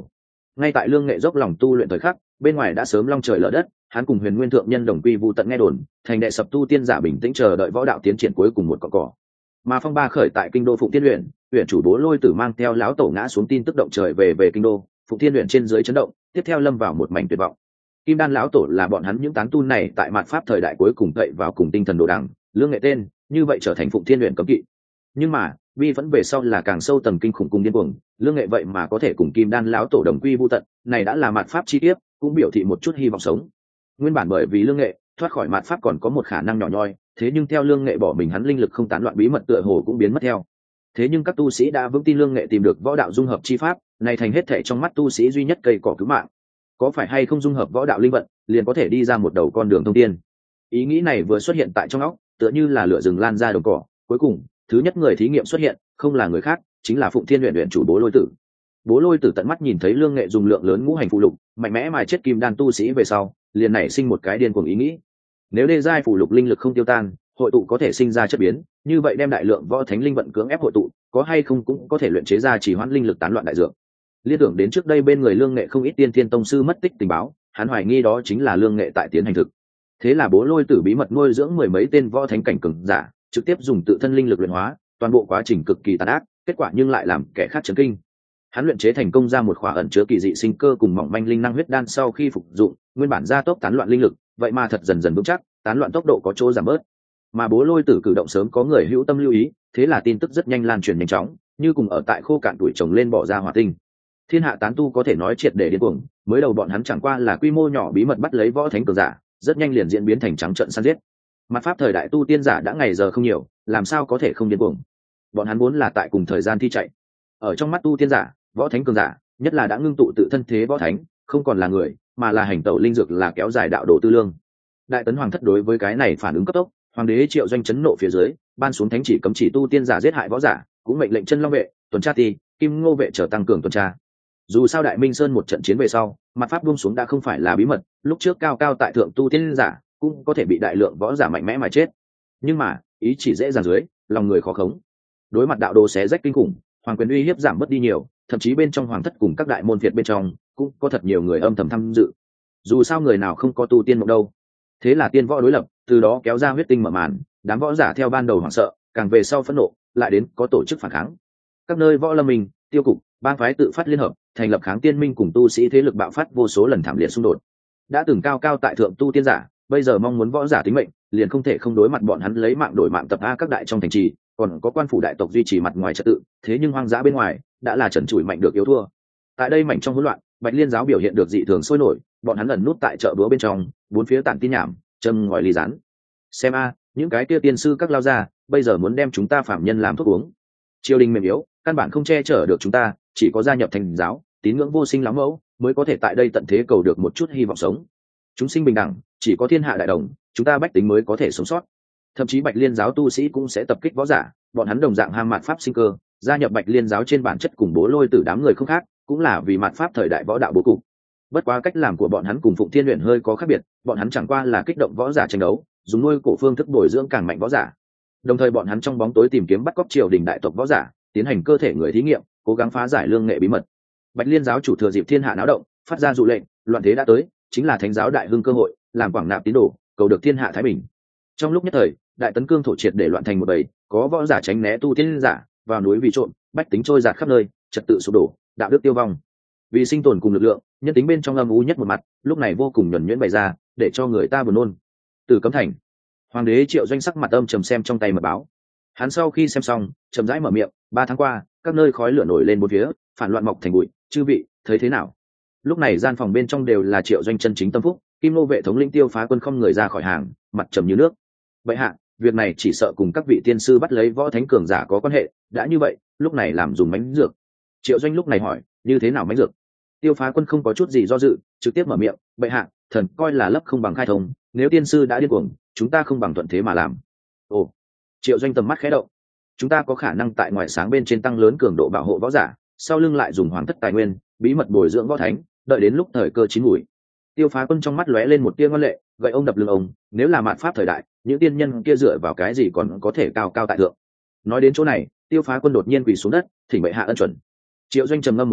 Ngay tại Lương Nghệ dốc lòng tu luyện thời khắc, bên ngoài đã sớm long trời lở đất, hắn cùng Huyền Nguyên thượng nhân đồng quy vu tận nghe đồn, thành đệ sập tu tiên giả bình tĩnh chờ đợi võ đạo tiến triển cuối cùng một cọ cỏ. Mà phong ba khởi tại kinh đô Phụng Tiên huyện, huyện chủ Bố Lôi Tử mang theo lão tổ ngã xuống tin tức động trời về về kinh đô, Phụng Tiên huyện trên dưới chấn động, tiếp theo lâm vào một mảnh tuyệt vọng. Kim Đan lão tổ là bọn hắn những tán tu này tại mạt pháp thời đại cuối cùng cậy vào cùng tinh thần đồ đằng, Lương Nghệ tên, như vậy trở thành Phụng Tiên huyện cấm kỵ. Nhưng mà, vi vẫn về sau là càng sâu tầng kinh khủng cùng điên cuồng, Lương Nghệ vậy mà có thể cùng Kim Đan lão tổ đồng quy vu tận, này đã là mạt pháp chi tiết, cũng biểu thị một chút hy vọng sống. Nguyên bản bởi vì Lương Nghệ thoát khỏi mạt pháp còn có một khả năng nhỏ nhoi, thế nhưng theo Lương Nghệ bỏ mình hắn linh lực không tán loạn bí mật tựa hồ cũng biến mất theo. Thế nhưng các tu sĩ đã vững tin Lương Nghệ tìm được võ đạo dung hợp chi pháp, này thành hết thảy trong mắt tu sĩ duy nhất cây cỏ cứu mạng. Có phải hay không dung hợp võ đạo linh vận, liền có thể đi ra một đầu con đường thông tiên. Ý nghĩ này vừa xuất hiện tại trong óc, tựa như là lửa rừng lan ra đồng cỏ, cuối cùng, thứ nhất người thí nghiệm xuất hiện, không là người khác, chính là Phụng Thiên huyện huyện chủ Bố Lôi Tử. Bố Lôi Tử tận mắt nhìn thấy Lương Nghệ dùng lượng lớn ngũ hành phụ lục, mạnh mẽ mài chết kim đan tu sĩ về sau, liền nảy sinh một cái điên cuồng ý nghĩ. Nếu đê giai phụ lục linh lực không tiêu tan, hội tụ có thể sinh ra chất biến, như vậy đem đại lượng võ thánh linh vận cưỡng ép hội tụ, có hay không cũng có thể luyện chế ra chỉ hoãn linh lực tán loạn đại dược. Liên tưởng đến trước đây bên người Lương Nghệ không ít tiên thiên tông sư mất tích tình báo, hắn hoài nghi đó chính là Lương Nghệ tại tiến hành thực. Thế là Bố Lôi Tử bí mật nuôi dưỡng mười mấy tên võ thánh cảnh cường giả, trực tiếp dùng tự thân linh lực luyện hóa, toàn bộ quá trình cực kỳ tàn ác, kết quả nhưng lại làm kẻ khác chấn kinh. Hắn luyện chế thành công ra một khỏa ẩn chứa kỳ dị sinh cơ cùng mỏng manh linh năng huyết đan, sau khi phục dụng, nguyên bản gia tốc tán loạn linh lực, vậy mà thật dần dần vững chắc, tán loạn tốc độ có chỗ giảm bớt. Mà Bố Lôi Tử cử động sớm có người hữu tâm lưu ý, thế là tin tức rất nhanh lan truyền nhanh chóng, như cùng ở tại khô cạn tuổi trồng lên bỏ ra hỏa tinh. Thiên hạ tán tu có thể nói triệt để điên cuồng, mới đầu bọn hắn chẳng qua là quy mô nhỏ bí mật bắt lấy võ thánh cường giả, rất nhanh liền diễn biến thành trắng trợn săn giết. Mặt pháp thời đại tu tiên giả đã ngày giờ không nhiều, làm sao có thể không điên cuồng. Bọn hắn muốn là tại cùng thời gian thi chạy. Ở trong mắt tu tiên giả, võ thánh cường giả, nhất là đã ngưng tụ tự thân thế võ thánh, không còn là người, mà là hành tẩu linh dược, là kéo dài đạo đồ tư lương. Đại tấn hoàng thất đối với cái này phản ứng cấp tốc, hoàng đế Triệu Doanh chấn nộ phía dưới, ban xuống thánh chỉ cấm chỉ tu tiên giả giết hại võ giả, cũng mệnh lệnh chân long vệ, tuần tra ti, kim ngô vệ trở tăng cường tuần tra. Dù sao Đại Minh Sơn một trận chiến về sau, mặt pháp buông xuống đã không phải là bí mật, lúc trước cao cao tại thượng tu tiên giả cũng có thể bị đại lượng võ giả mạnh mẽ mà chết. Nhưng mà, ý chỉ dễ dàng dưới, lòng người khó khống. Đối mặt đạo đồ xé rách kinh khủng, hoàng quyền uy hiếp giảm mất đi nhiều, thậm chí bên trong hoàng thất cùng các đại môn việt bên trong cũng có thật nhiều người âm thầm tham dự. Dù sao người nào không có tu tiên mộng đâu. Thế là tiên võ đối lập, từ đó kéo ra huyết tinh mở màn, đám võ giả theo ban đầu hoảng sợ, càng về sau phẫn nộ, lại đến có tổ chức phản kháng. Các nơi võ lâm mình, tiêu cục, bang phái tự phát liên hợp, thành lập kháng tiên minh cùng tu sĩ thế lực bạo phát vô số lần thảm liệt xung đột. Đã từng cao cao tại thượng tu tiên giả, bây giờ mong muốn võ giả tính mệnh, liền không thể không đối mặt bọn hắn lấy mạng đổi mạng tập a các đại trong thành trì, còn có quan phủ đại tộc duy trì mặt ngoài trật tự, thế nhưng hoang dã bên ngoài đã là trần trụi mạnh được yếu thua. Tại đây mảnh trong hỗn loạn, Bạch Liên giáo biểu hiện được dị thường sôi nổi, bọn hắn ẩn nút tại chợ búa bên trong, bốn phía tản tin nhảm, châm ngòi ly rán. Xem a, những cái kia tiên sư các lao ra, bây giờ muốn đem chúng ta phạm nhân làm thuốc uống. Triều đình mềm yếu, căn bản không che chở được chúng ta, chỉ có gia nhập thành giáo, tín ngưỡng vô sinh lắm mẫu, mới có thể tại đây tận thế cầu được một chút hy vọng sống. Chúng sinh bình đẳng, chỉ có thiên hạ đại đồng, chúng ta bách tính mới có thể sống sót. Thậm chí Bạch Liên giáo tu sĩ cũng sẽ tập kích võ giả, bọn hắn đồng dạng ham mạt pháp sinh cơ, gia nhập Bạch Liên giáo trên bản chất cùng Bố Lôi Tử đám người không khác, cũng là vì mạt pháp thời đại võ đạo bố cục. Bất quá cách làm của bọn hắn cùng Phụng Thiên Uyển hơi có khác biệt, bọn hắn chẳng qua là kích động võ giả tranh đấu, dùng nuôi cổ phương thức bồi dưỡng càng mạnh võ giả. Đồng thời bọn hắn trong bóng tối tìm kiếm bắt cóc triều đình đại tộc võ giả, tiến hành cơ thể người thí nghiệm, cố gắng phá giải Lương Nghệ bí mật. Bạch Liên giáo chủ thừa dịp thiên hạ náo động, phát ra dụ lệnh, loạn thế đã tới, chính là thánh giáo đại hưng cơ hội, làm quảng nạp tín đồ, cầu được thiên hạ thái bình. Trong lúc nhất thời, đại tấn cương thổ triệt để loạn thành một bầy, có võ giả tránh né tu tiên giả, vào núi vì trộm, bách tính trôi dạt khắp nơi, trật tự sụp đổ, đạo đức tiêu vong. Vì sinh tồn cùng lực lượng, nhân tính bên trong âm u nhất một mặt, lúc này vô cùng nhuần nhuyễn bày ra, để cho người ta buồn nôn. Từ Cấm Thành, hoàng đế Triệu Doanh sắc mặt âm trầm xem trong tay mật báo. Hắn sau khi xem xong, chậm rãi mở miệng, ba tháng qua, các nơi khói lửa nổi lên bốn phía, phản loạn mọc thành bụi, chư vị thấy thế nào? Lúc này gian phòng bên trong đều là Triệu Doanh chân chính tâm phúc, Kim Nô vệ thống lĩnh Tiêu Phá Quân không người ra khỏi hàng, mặt trầm như nước. Vậy hạ, việc này chỉ sợ cùng các vị tiên sư bắt lấy võ thánh cường giả có quan hệ, đã như vậy, lúc này làm dùng mánh dược. Triệu Doanh lúc này hỏi, như thế nào mánh dược? Tiêu Phá Quân không có chút gì do dự, trực tiếp mở miệng, bệ hạ, thần coi là lấp không bằng khai thông, nếu tiên sư đã điên cuồng, chúng ta không bằng thuận thế mà làm. Ồ. Triệu Doanh tầm mắt khẽ động, chúng ta có khả năng tại ngoài sáng bên trên tăng lớn cường độ bảo hộ võ giả, sau lưng lại dùng hoàng thất tài nguyên bí mật bồi dưỡng võ thánh, đợi đến lúc thời cơ chín muồi. Tiêu Phá Quân trong mắt lóe lên một tia ngoan lệ, gậy ông đập lưng ông, nếu là mạt pháp thời đại, những tiên nhân kia dựa vào cái gì còn có thể cao cao tại thượng? Nói đến chỗ này, Tiêu Phá Quân đột nhiên quỳ xuống đất, thỉnh bệ hạ ân chuẩn. Triệu Doanh trầm ngâm một lát,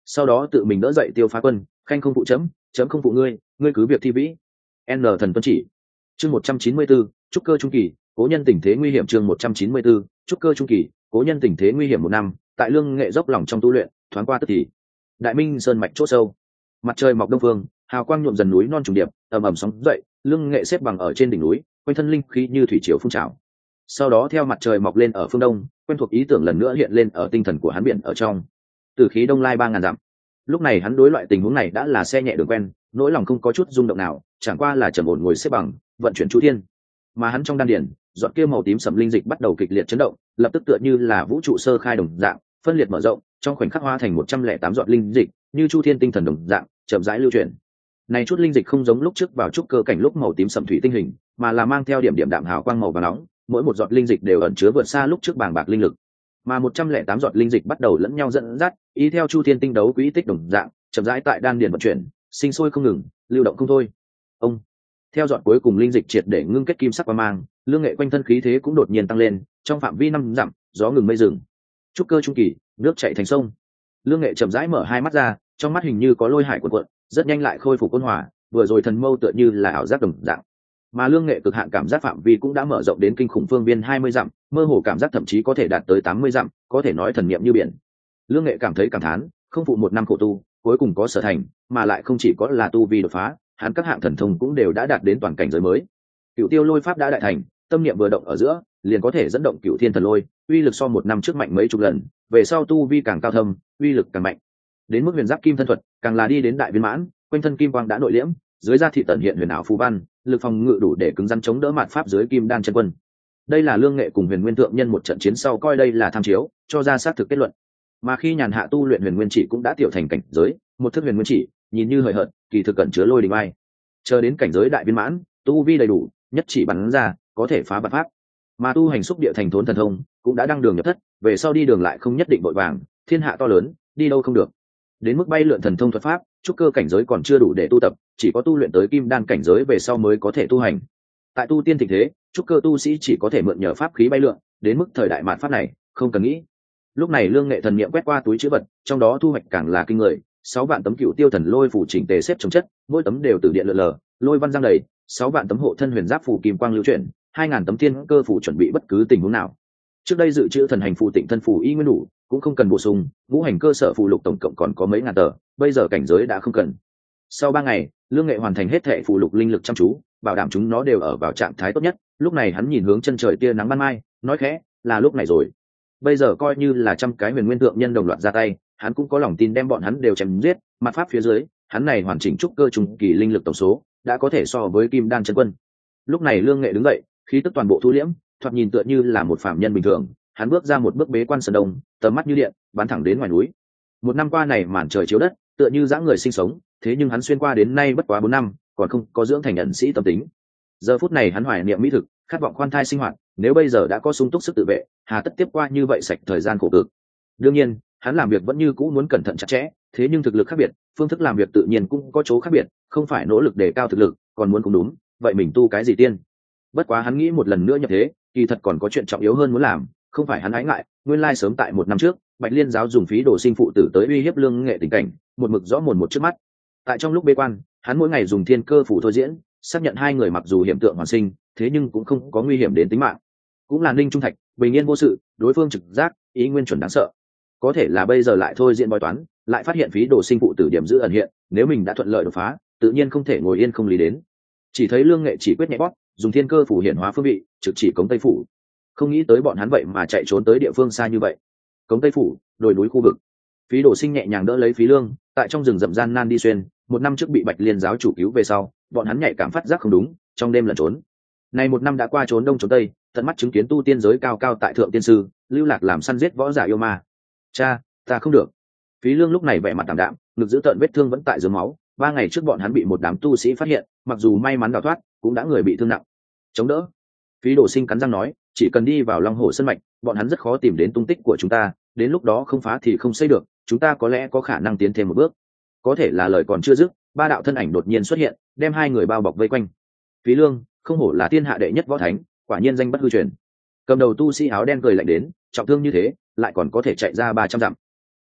sau đó tự mình đỡ dậy Tiêu Phá Quân, khanh không phụ chấm, chấm không phụ ngươi, ngươi cứ việc thi vĩ. N thần tuân chỉ. Chương một trăm chín mươi 194, trúc cơ trung kỳ, cố nhân tình thế nguy hiểm. Chương một trăm chín mươi 194, trúc cơ trung kỳ, cố nhân tình thế nguy hiểm. Một năm, tại Lương Nghệ dốc lòng trong tu luyện, thoáng qua tức thì. Đại Minh sơn mạch chỗ sâu, mặt trời mọc đông phương, hào quang nhuộm dần núi non trùng điệp, ầm ầm sóng dậy, Lương Nghệ xếp bằng ở trên đỉnh núi, quanh thân linh khí như thủy triều phun trào. Sau đó theo mặt trời mọc lên ở phương đông, quen thuộc ý tưởng lần nữa hiện lên ở tinh thần của hắn biển ở trong. Từ khí đông lai ba ngàn dặm. Lúc này hắn đối loại tình huống này đã là xe nhẹ đường quen, nỗi lòng không có chút rung động nào, chẳng qua là trầm ổn ngồi xếp bằng, vận chuyển chú thiên. Mà hắn trong đan điển, giọt kia màu tím sẫm linh dịch bắt đầu kịch liệt chấn động, lập tức tựa như là vũ trụ sơ khai đồng dạng, phân liệt mở rộng, trong khoảnh khắc hóa thành một trăm lẻ tám giọt linh dịch, như chu thiên tinh thần đồng dạng, chậm rãi lưu chuyển. Này chút linh dịch không giống lúc trước vào trúc cơ cảnh lúc màu tím sẫm thủy tinh hình, mà là mang theo điểm điểm đạm hào quang màu vàng nóng, mỗi một giọt linh dịch đều ẩn chứa vượt xa lúc trước bàng bạc linh lực. Mà một trăm lẻ tám giọt linh dịch bắt đầu lẫn nhau dẫn dắt, ý theo chu thiên tinh đấu quỹ tích đồng dạng, chậm rãi tại đan điền vận chuyển, sinh sôi không ngừng, lưu động không thôi. Ông theo giọt cuối cùng linh dịch triệt để ngưng kết kim sắc quang mang, Lương Nghệ quanh thân khí thế cũng đột nhiên tăng lên, trong phạm vi năm dặm, gió ngừng mây dừng. Trúc cơ trung kỳ, nước chảy thành sông. Lương Nghệ chậm rãi mở hai mắt ra, trong mắt hình như có lôi hải cuộn cuộn, rất nhanh lại khôi phục ôn hòa, vừa rồi thần mâu tựa như là ảo giác đồng dạng. Mà Lương Nghệ cực hạn cảm giác phạm vi cũng đã mở rộng đến kinh khủng phương viên hai mươi dặm, mơ hồ cảm giác thậm chí có thể đạt tới tám mươi dặm, có thể nói thần niệm như biển. Lương Nghệ cảm thấy cảm thán, không phụ một năm khổ tu, cuối cùng có sở thành, mà lại không chỉ có là tu vi đột phá, hắn các hạng thần thông cũng đều đã đạt đến toàn cảnh giới mới. Cửu Tiêu Lôi pháp đã đại thành, tâm niệm vừa động ở giữa, liền có thể dẫn động Cửu Thiên Thần Lôi, uy lực so một năm trước mạnh mấy chục lần, về sau tu vi càng cao thâm, uy lực càng mạnh. Đến mức Huyền Giáp Kim thân thuật, càng là đi đến đại viên mãn, quanh thân kim quang đã nội liễm, dưới da thị tận hiện huyền ảo phù văn, lực phòng ngự đủ để cứng rắn chống đỡ mạt pháp dưới kim đan chân quân. Đây là Lương Nghệ cùng Huyền Nguyên thượng nhân một trận chiến sau coi đây là tham chiếu, cho ra xác thực kết luận. Mà khi nhàn hạ tu luyện Huyền Nguyên chỉ cũng đã tiểu thành cảnh giới, một thức Huyền Nguyên chỉ, nhìn như hời hợt, kỳ thực cẩn chứa lôi đình ai. Chờ đến cảnh giới đại viên mãn, tu vi đầy đủ, nhất chỉ bắn ra, có thể phá vạn pháp. Mà tu hành xúc địa thành thốn thần thông, cũng đã đăng đường nhập thất, về sau đi đường lại không nhất định vội vàng, thiên hạ to lớn, đi đâu không được. Đến mức bay lượn thần thông thuật pháp, trúc cơ cảnh giới còn chưa đủ để tu tập, chỉ có tu luyện tới kim đan cảnh giới về sau mới có thể tu hành. Tại tu tiên tình thế, trúc cơ tu sĩ chỉ có thể mượn nhờ pháp khí bay lượn, đến mức thời đại mạt pháp này, không cần nghĩ. Lúc này Lương Nghệ thần niệm quét qua túi trữ vật, trong đó thu hoạch càng là kinh người, sáu vạn tấm Cựu Tiêu Thần Lôi phủ chỉnh tề xếp chồng chất, mỗi tấm đều từ điện lượn lờ, lôi văn giăng đầy, sáu vạn tấm hộ thân huyền giáp phủ kim quang lưu chuyển, hai ngàn tấm thiên cơ phủ chuẩn bị bất cứ tình huống nào. Trước đây dự trữ thần hành phù tịnh thân phù y nguyên đủ, cũng không cần bổ sung, ngũ hành cơ sở phù lục tổng cộng còn có mấy ngàn tờ, bây giờ cảnh giới đã không cần. Sau ba ngày, Lương Nghệ hoàn thành hết thệ phù lục linh lực chăm chú, bảo đảm chúng nó đều ở vào trạng thái tốt nhất. Lúc này hắn nhìn hướng chân trời tia nắng ban mai, nói khẽ, là lúc này rồi. Bây giờ coi như là trăm cái Huyền Nguyên thượng nhân đồng loạt ra tay, hắn cũng có lòng tin đem bọn hắn đều chém giết. Mặt pháp phía dưới, hắn này hoàn chỉnh trúc cơ trung kỳ linh lực tổng số đã có thể so với kim đan chân quân. Lúc này Lương Nghệ đứng dậy, khí tức toàn bộ thu liễm, thoạt nhìn tựa như là một phàm nhân bình thường. Hắn bước ra một bước bế quan sơn đông, tầm mắt như điện, bắn thẳng đến ngoài núi. Một năm qua này màn trời chiếu đất, tựa như dã người sinh sống, thế nhưng hắn xuyên qua đến nay bất quá bốn năm, còn không có dưỡng thành ẩn sĩ tâm tính. Giờ phút này hắn hoài niệm mỹ thực, khát vọng khoan thai sinh hoạt, nếu bây giờ đã có sung túc sức tự vệ, hà tất tiếp qua như vậy sạch thời gian khổ cực. Đương nhiên, hắn làm việc vẫn như cũ muốn cẩn thận chặt chẽ, thế nhưng thực lực khác biệt, phương thức làm việc tự nhiên cũng có chỗ khác biệt, không phải nỗ lực để cao thực lực, còn muốn cũng đúng, vậy mình tu cái gì tiên? Bất quá hắn nghĩ một lần nữa nhập thế, kỳ thật còn có chuyện trọng yếu hơn muốn làm, không phải hắn ái ngại, nguyên lai sớm tại một năm trước, Bạch Liên giáo dùng phí đồ sinh phụ tử tới uy hiếp Lương Nghệ tình cảnh, một mực rõ mồn một trước mắt. Tại trong lúc bế quan, hắn mỗi ngày dùng thiên cơ phủ thôi diễn, xác nhận hai người mặc dù hiểm tượng hoàn sinh, thế nhưng cũng không có nguy hiểm đến tính mạng. Cũng là Ninh Trung Thạch, bình yên vô sự, đối phương trực giác, ý nguyên chuẩn đáng sợ. Có thể là bây giờ lại thôi diễn bói toán, lại phát hiện phí đồ sinh phụ tử điểm giữ ẩn hiện, nếu mình đã thuận lợi đột phá, tự nhiên không thể ngồi yên không lý đến. Chỉ thấy Lương Nghệ chỉ quyết nhẹ bóp, dùng thiên cơ phủ hiển hóa phương vị, trực chỉ cống Tây phủ. Không nghĩ tới bọn hắn vậy mà chạy trốn tới địa phương xa như vậy. Cống Tây phủ, đồi núi khu vực. Phí đồ sinh nhẹ nhàng đỡ lấy Phí Lương, tại trong rừng rậm gian nan đi xuyên, một năm trước bị Bạch Liên giáo chủ cứu về sau, bọn hắn nhạy cảm phát giác không đúng, trong đêm lẩn trốn. Này một năm đã qua trốn đông trốn tây, tận mắt chứng kiến tu tiên giới cao cao tại thượng tiên sư, lưu lạc làm săn giết võ giả yêu ma. Cha, ta không được. Phí Lương lúc này vẻ mặt tạm đạm, ngực giữ tợn vết thương vẫn tại dưới máu. Ba ngày trước bọn hắn bị một đám tu sĩ phát hiện, mặc dù may mắn đào thoát, cũng đã người bị thương nặng. Chống đỡ. Phí Đồ Sinh cắn răng nói, chỉ cần đi vào Long Hồ Sơn mạch, bọn hắn rất khó tìm đến tung tích của chúng ta, đến lúc đó không phá thì không xây được, chúng ta có lẽ có khả năng tiến thêm một bước. Có thể là lời còn chưa dứt, ba đạo thân ảnh đột nhiên xuất hiện, đem hai người bao bọc vây quanh. Phí Lương, không hổ là thiên hạ đệ nhất võ thánh, quả nhiên danh bất hư truyền. Cầm đầu tu sĩ áo đen cười lạnh đến, trọng thương như thế, lại còn có thể chạy ra ba trăm dặm.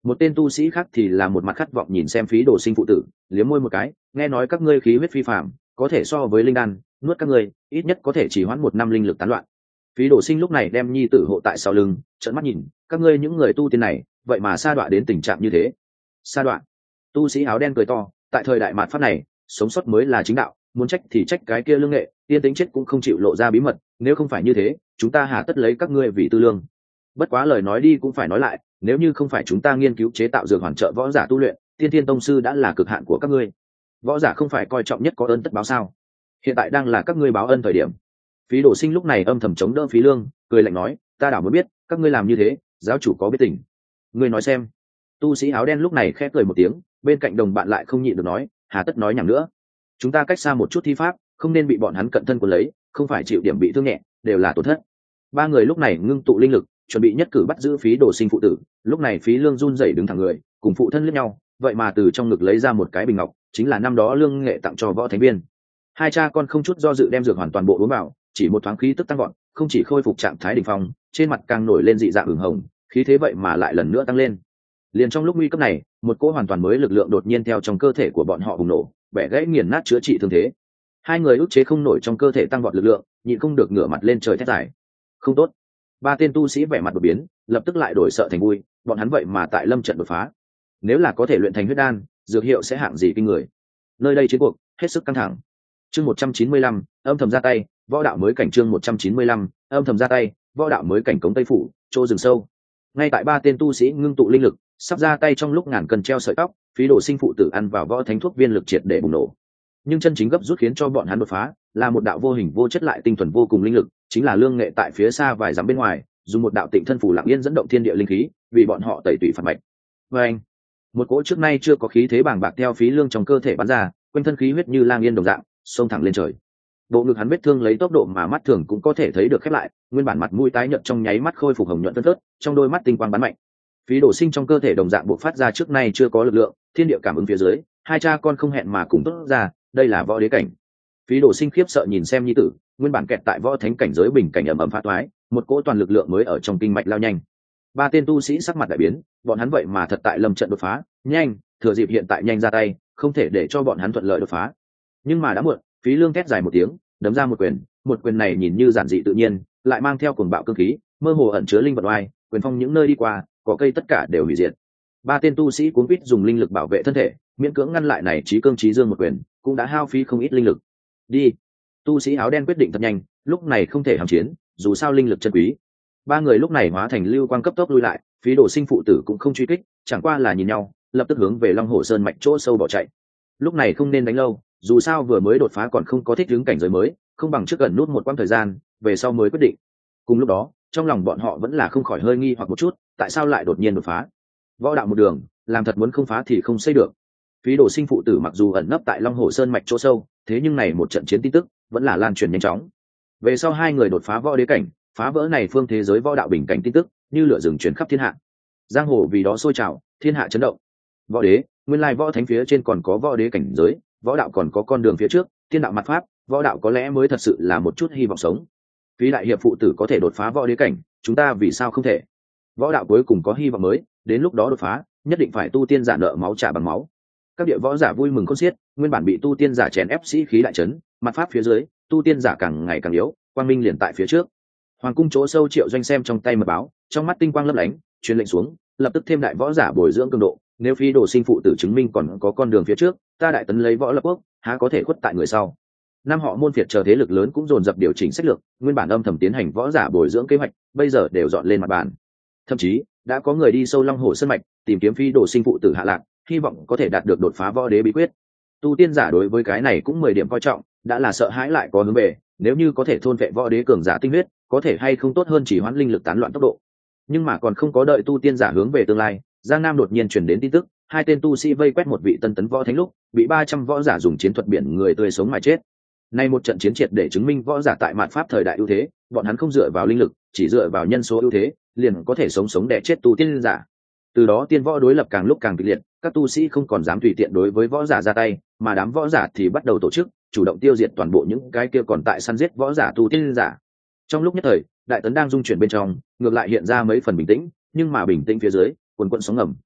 Một tên tu sĩ khác thì là một mặt khát vọng nhìn xem phí đồ sinh phụ tử, liếm môi một cái, nghe nói các ngươi khí huyết phi phàm, có thể so với linh đan, nuốt các ngươi ít nhất có thể chỉ hoãn một năm linh lực tán loạn. Phí đồ sinh lúc này đem nhi tử hộ tại sau lưng, trợn mắt nhìn, các ngươi những người tu tiên này vậy mà sa đọa đến tình trạng như thế. Sa đọa? Tu sĩ áo đen cười to, tại thời đại mạt pháp này, sống sót mới là chính đạo, muốn trách thì trách cái kia lương nghệ, tiên tính chết cũng không chịu lộ ra bí mật, nếu không phải như thế chúng ta hà tất lấy các ngươi vì tư lương. Bất quá lời nói đi cũng phải nói lại, nếu như không phải chúng ta nghiên cứu chế tạo dược hoàn trợ võ giả tu luyện, tiên thiên tông sư đã là cực hạn của các ngươi. Võ giả không phải coi trọng nhất có ơn tất báo sao? Hiện tại đang là các ngươi báo ân thời điểm. Phí đồ sinh lúc này âm thầm chống đỡ phí lương, cười lạnh nói, ta đảo muốn biết các ngươi làm như thế giáo chủ có biết tình. Ngươi nói xem. Tu sĩ áo đen lúc này khẽ cười một tiếng, bên cạnh đồng bạn lại không nhịn được nói, hà tất nói nhảm nữa, chúng ta cách xa một chút thi pháp, không nên bị bọn hắn cận thân cuốn lấy, không phải chịu điểm bị thương nhẹ đều là tổn thất. Ba người lúc này ngưng tụ linh lực, chuẩn bị nhất cử bắt giữ phí đồ sinh phụ tử. Lúc này phí lương run rẩy đứng thẳng người, cùng phụ thân liếc nhau, vậy mà từ trong ngực lấy ra một cái bình ngọc, chính là năm đó lương nghệ tặng cho võ thánh viên. Hai cha con không chút do dự đem dược hoàn toàn bộ uống vào, chỉ một thoáng khí tức tăng gọn, không chỉ khôi phục trạng thái đỉnh phong, trên mặt càng nổi lên dị dạng ửng hồng, khí thế vậy mà lại lần nữa tăng lên. Liền trong lúc nguy cấp này, một cỗ hoàn toàn mới lực lượng đột nhiên theo trong cơ thể của bọn họ bùng nổ, bẻ gãy nghiền nát chữa trị thương thế. Hai người ức chế không nổi trong cơ thể tăng vọt lực lượng, nhịn không được ngửa mặt lên trời thét dài. Không tốt! Ba tên tu sĩ vẻ mặt đột biến, lập tức lại đổi sợ thành vui, bọn hắn vậy mà tại lâm trận đột phá. Nếu là có thể luyện thành huyết đan, dược hiệu sẽ hạng gì kinh người. Nơi đây chiến cuộc hết sức căng thẳng. Chương một trăm chín mươi lăm, âm thầm ra tay, võ đạo mới cảnh. Chương một trăm chín mươi lăm, âm thầm ra tay, võ đạo mới cảnh. Cống Tây phủ, chỗ rừng sâu. Ngay tại ba tên tu sĩ ngưng tụ linh lực, sắp ra tay trong lúc ngàn cân treo sợi tóc, phí đồ sinh phụ tử ăn vào võ thánh thuốc viên lực triệt để bùng nổ. Nhưng chân chính gấp rút khiến cho bọn hắn đột phá, là một đạo vô hình vô chất lại tinh thuần vô cùng linh lực, chính là lương nghệ tại phía xa vài dặm bên ngoài, dùng một đạo tịnh thân phủ lặng yên dẫn động thiên địa linh khí, vì bọn họ tẩy tủy phản mạch. Và anh, một cỗ trước nay chưa có khí thế bàng bạc theo phí lương trong cơ thể bắn ra, quanh thân khí huyết như lang yên đồng dạng, xông thẳng lên trời. Bộ ngực hắn vết thương lấy tốc độ mà mắt thường cũng có thể thấy được khép lại, nguyên bản mặt mũi tái nhợt trong nháy mắt khôi phục hồng nhuận tớt tớt, trong đôi mắt tinh quang bắn mạnh. Phí đồ sinh trong cơ thể đồng dạng bộc phát ra trước nay chưa có lực lượng, thiên địa cảm ứng phía dưới, hai cha con không hẹn mà cùng tốt ra, đây là võ đế cảnh. Phí đồ sinh khiếp sợ nhìn xem nhi tử, nguyên bản kẹt tại võ thánh cảnh giới bình cảnh ầm ầm phá toái, một cỗ toàn lực lượng mới ở trong kinh mạch lao nhanh. Ba tên tu sĩ sắc mặt đại biến, bọn hắn vậy mà thật tại lâm trận đột phá, nhanh, thừa dịp hiện tại nhanh ra tay, không thể để cho bọn hắn thuận lợi đột phá. Nhưng mà đã muộn, phí lương thét dài một tiếng, đấm ra một quyền, một quyền này nhìn như giản dị tự nhiên, lại mang theo cuồng bạo cương khí, mơ hồ ẩn chứa linh vật oai, quyền phong những nơi đi qua, cỏ cây tất cả đều hủy diệt. Ba tên tu sĩ cuốn quýt dùng linh lực bảo vệ thân thể, miễn cưỡng ngăn lại này chí cương chí dương một quyền, cũng đã hao phí không ít linh lực. Đi. Tu sĩ áo đen quyết định thật nhanh, lúc này không thể hòng chiến, dù sao linh lực chân quý. Ba người lúc này hóa thành lưu quang cấp tốc lui lại, phí đồ sinh phụ tử cũng không truy kích, chẳng qua là nhìn nhau, lập tức hướng về Long Hồ Sơn mạch chỗ sâu bỏ chạy. Lúc này không nên đánh lâu, dù sao vừa mới đột phá còn không có thích ứng cảnh giới mới, không bằng trước gần nút một quãng thời gian, về sau mới quyết định. Cùng lúc đó, trong lòng bọn họ vẫn là không khỏi hơi nghi hoặc một chút, tại sao lại đột nhiên đột phá? Võ đạo một đường, làm thật muốn không phá thì không xây được. Phí đồ sinh phụ tử mặc dù ẩn nấp tại Long Hồ Sơn mạch chỗ sâu, thế nhưng này một trận chiến tin tức vẫn là lan truyền nhanh chóng. Về sau hai người đột phá võ đế cảnh, phá vỡ này phương thế giới võ đạo bình cảnh tin tức, như lửa rừng truyền khắp thiên hạ. Giang hồ vì đó sôi trào, thiên hạ chấn động. Võ đế, nguyên lai võ thánh phía trên còn có võ đế cảnh giới, võ đạo còn có con đường phía trước, thiên đạo mặt pháp, võ đạo có lẽ mới thật sự là một chút hy vọng sống. Phí đại hiệp phụ tử có thể đột phá võ đế cảnh, chúng ta vì sao không thể? Võ đạo cuối cùng có hy vọng mới, đến lúc đó đột phá, nhất định phải tu tiên giả nợ máu trả bằng máu. Các địa võ giả vui mừng khôn xiết, nguyên bản bị tu tiên giả chèn ép sĩ khí đại chấn, mặt pháp phía dưới, tu tiên giả càng ngày càng yếu, quang minh liền tại phía trước. Hoàng cung chỗ sâu Triệu Doanh xem trong tay mật báo, trong mắt tinh quang lấp lánh, truyền lệnh xuống, lập tức thêm đại võ giả bồi dưỡng cường độ, nếu Phí đồ sinh phụ tử chứng minh còn có con đường phía trước, ta đại tấn lấy võ lập quốc, há có thể khuất tại người sau. Năm họ môn phiệt chờ thế lực lớn cũng dồn dập điều chỉnh sách lược, nguyên bản âm thầm tiến hành võ giả bồi dưỡng kế hoạch, bây giờ đều dọn lên mặt bàn. Thậm chí đã có người đi sâu Long Hồ Sơn mạch, tìm kiếm Phí đồ sinh phụ tử hạ lạc, hy vọng có thể đạt được đột phá võ đế bí quyết. Tu tiên giả đối với cái này cũng mười điểm coi trọng, đã là sợ hãi lại có hướng về, nếu như có thể thôn vệ võ đế cường giả tinh huyết, có thể hay không tốt hơn chỉ hoãn linh lực tán loạn tốc độ. Nhưng mà còn không có đợi tu tiên giả hướng về tương lai, Giang Nam đột nhiên truyền đến tin tức, hai tên tu sĩ vây quét một vị tân tấn võ thánh lúc, bị ba trăm võ giả dùng chiến thuật biển người tươi sống mà chết. Nay một trận chiến triệt để chứng minh võ giả tại mạt pháp thời đại ưu thế, bọn hắn không dựa vào linh lực, chỉ dựa vào nhân số ưu thế, liền có thể sống sống đè chết tu tiên giả. Từ đó tiên võ đối lập càng lúc càng kịch liệt, các tu sĩ không còn dám tùy tiện đối với võ giả ra tay, mà đám võ giả thì bắt đầu tổ chức, chủ động tiêu diệt toàn bộ những cái kia còn tại săn giết võ giả tu tiên giả. Trong lúc nhất thời, đại tấn đang dung chuyển bên trong, ngược lại hiện ra mấy phần bình tĩnh, nhưng mà bình tĩnh phía dưới, quần quần sóng ngầm,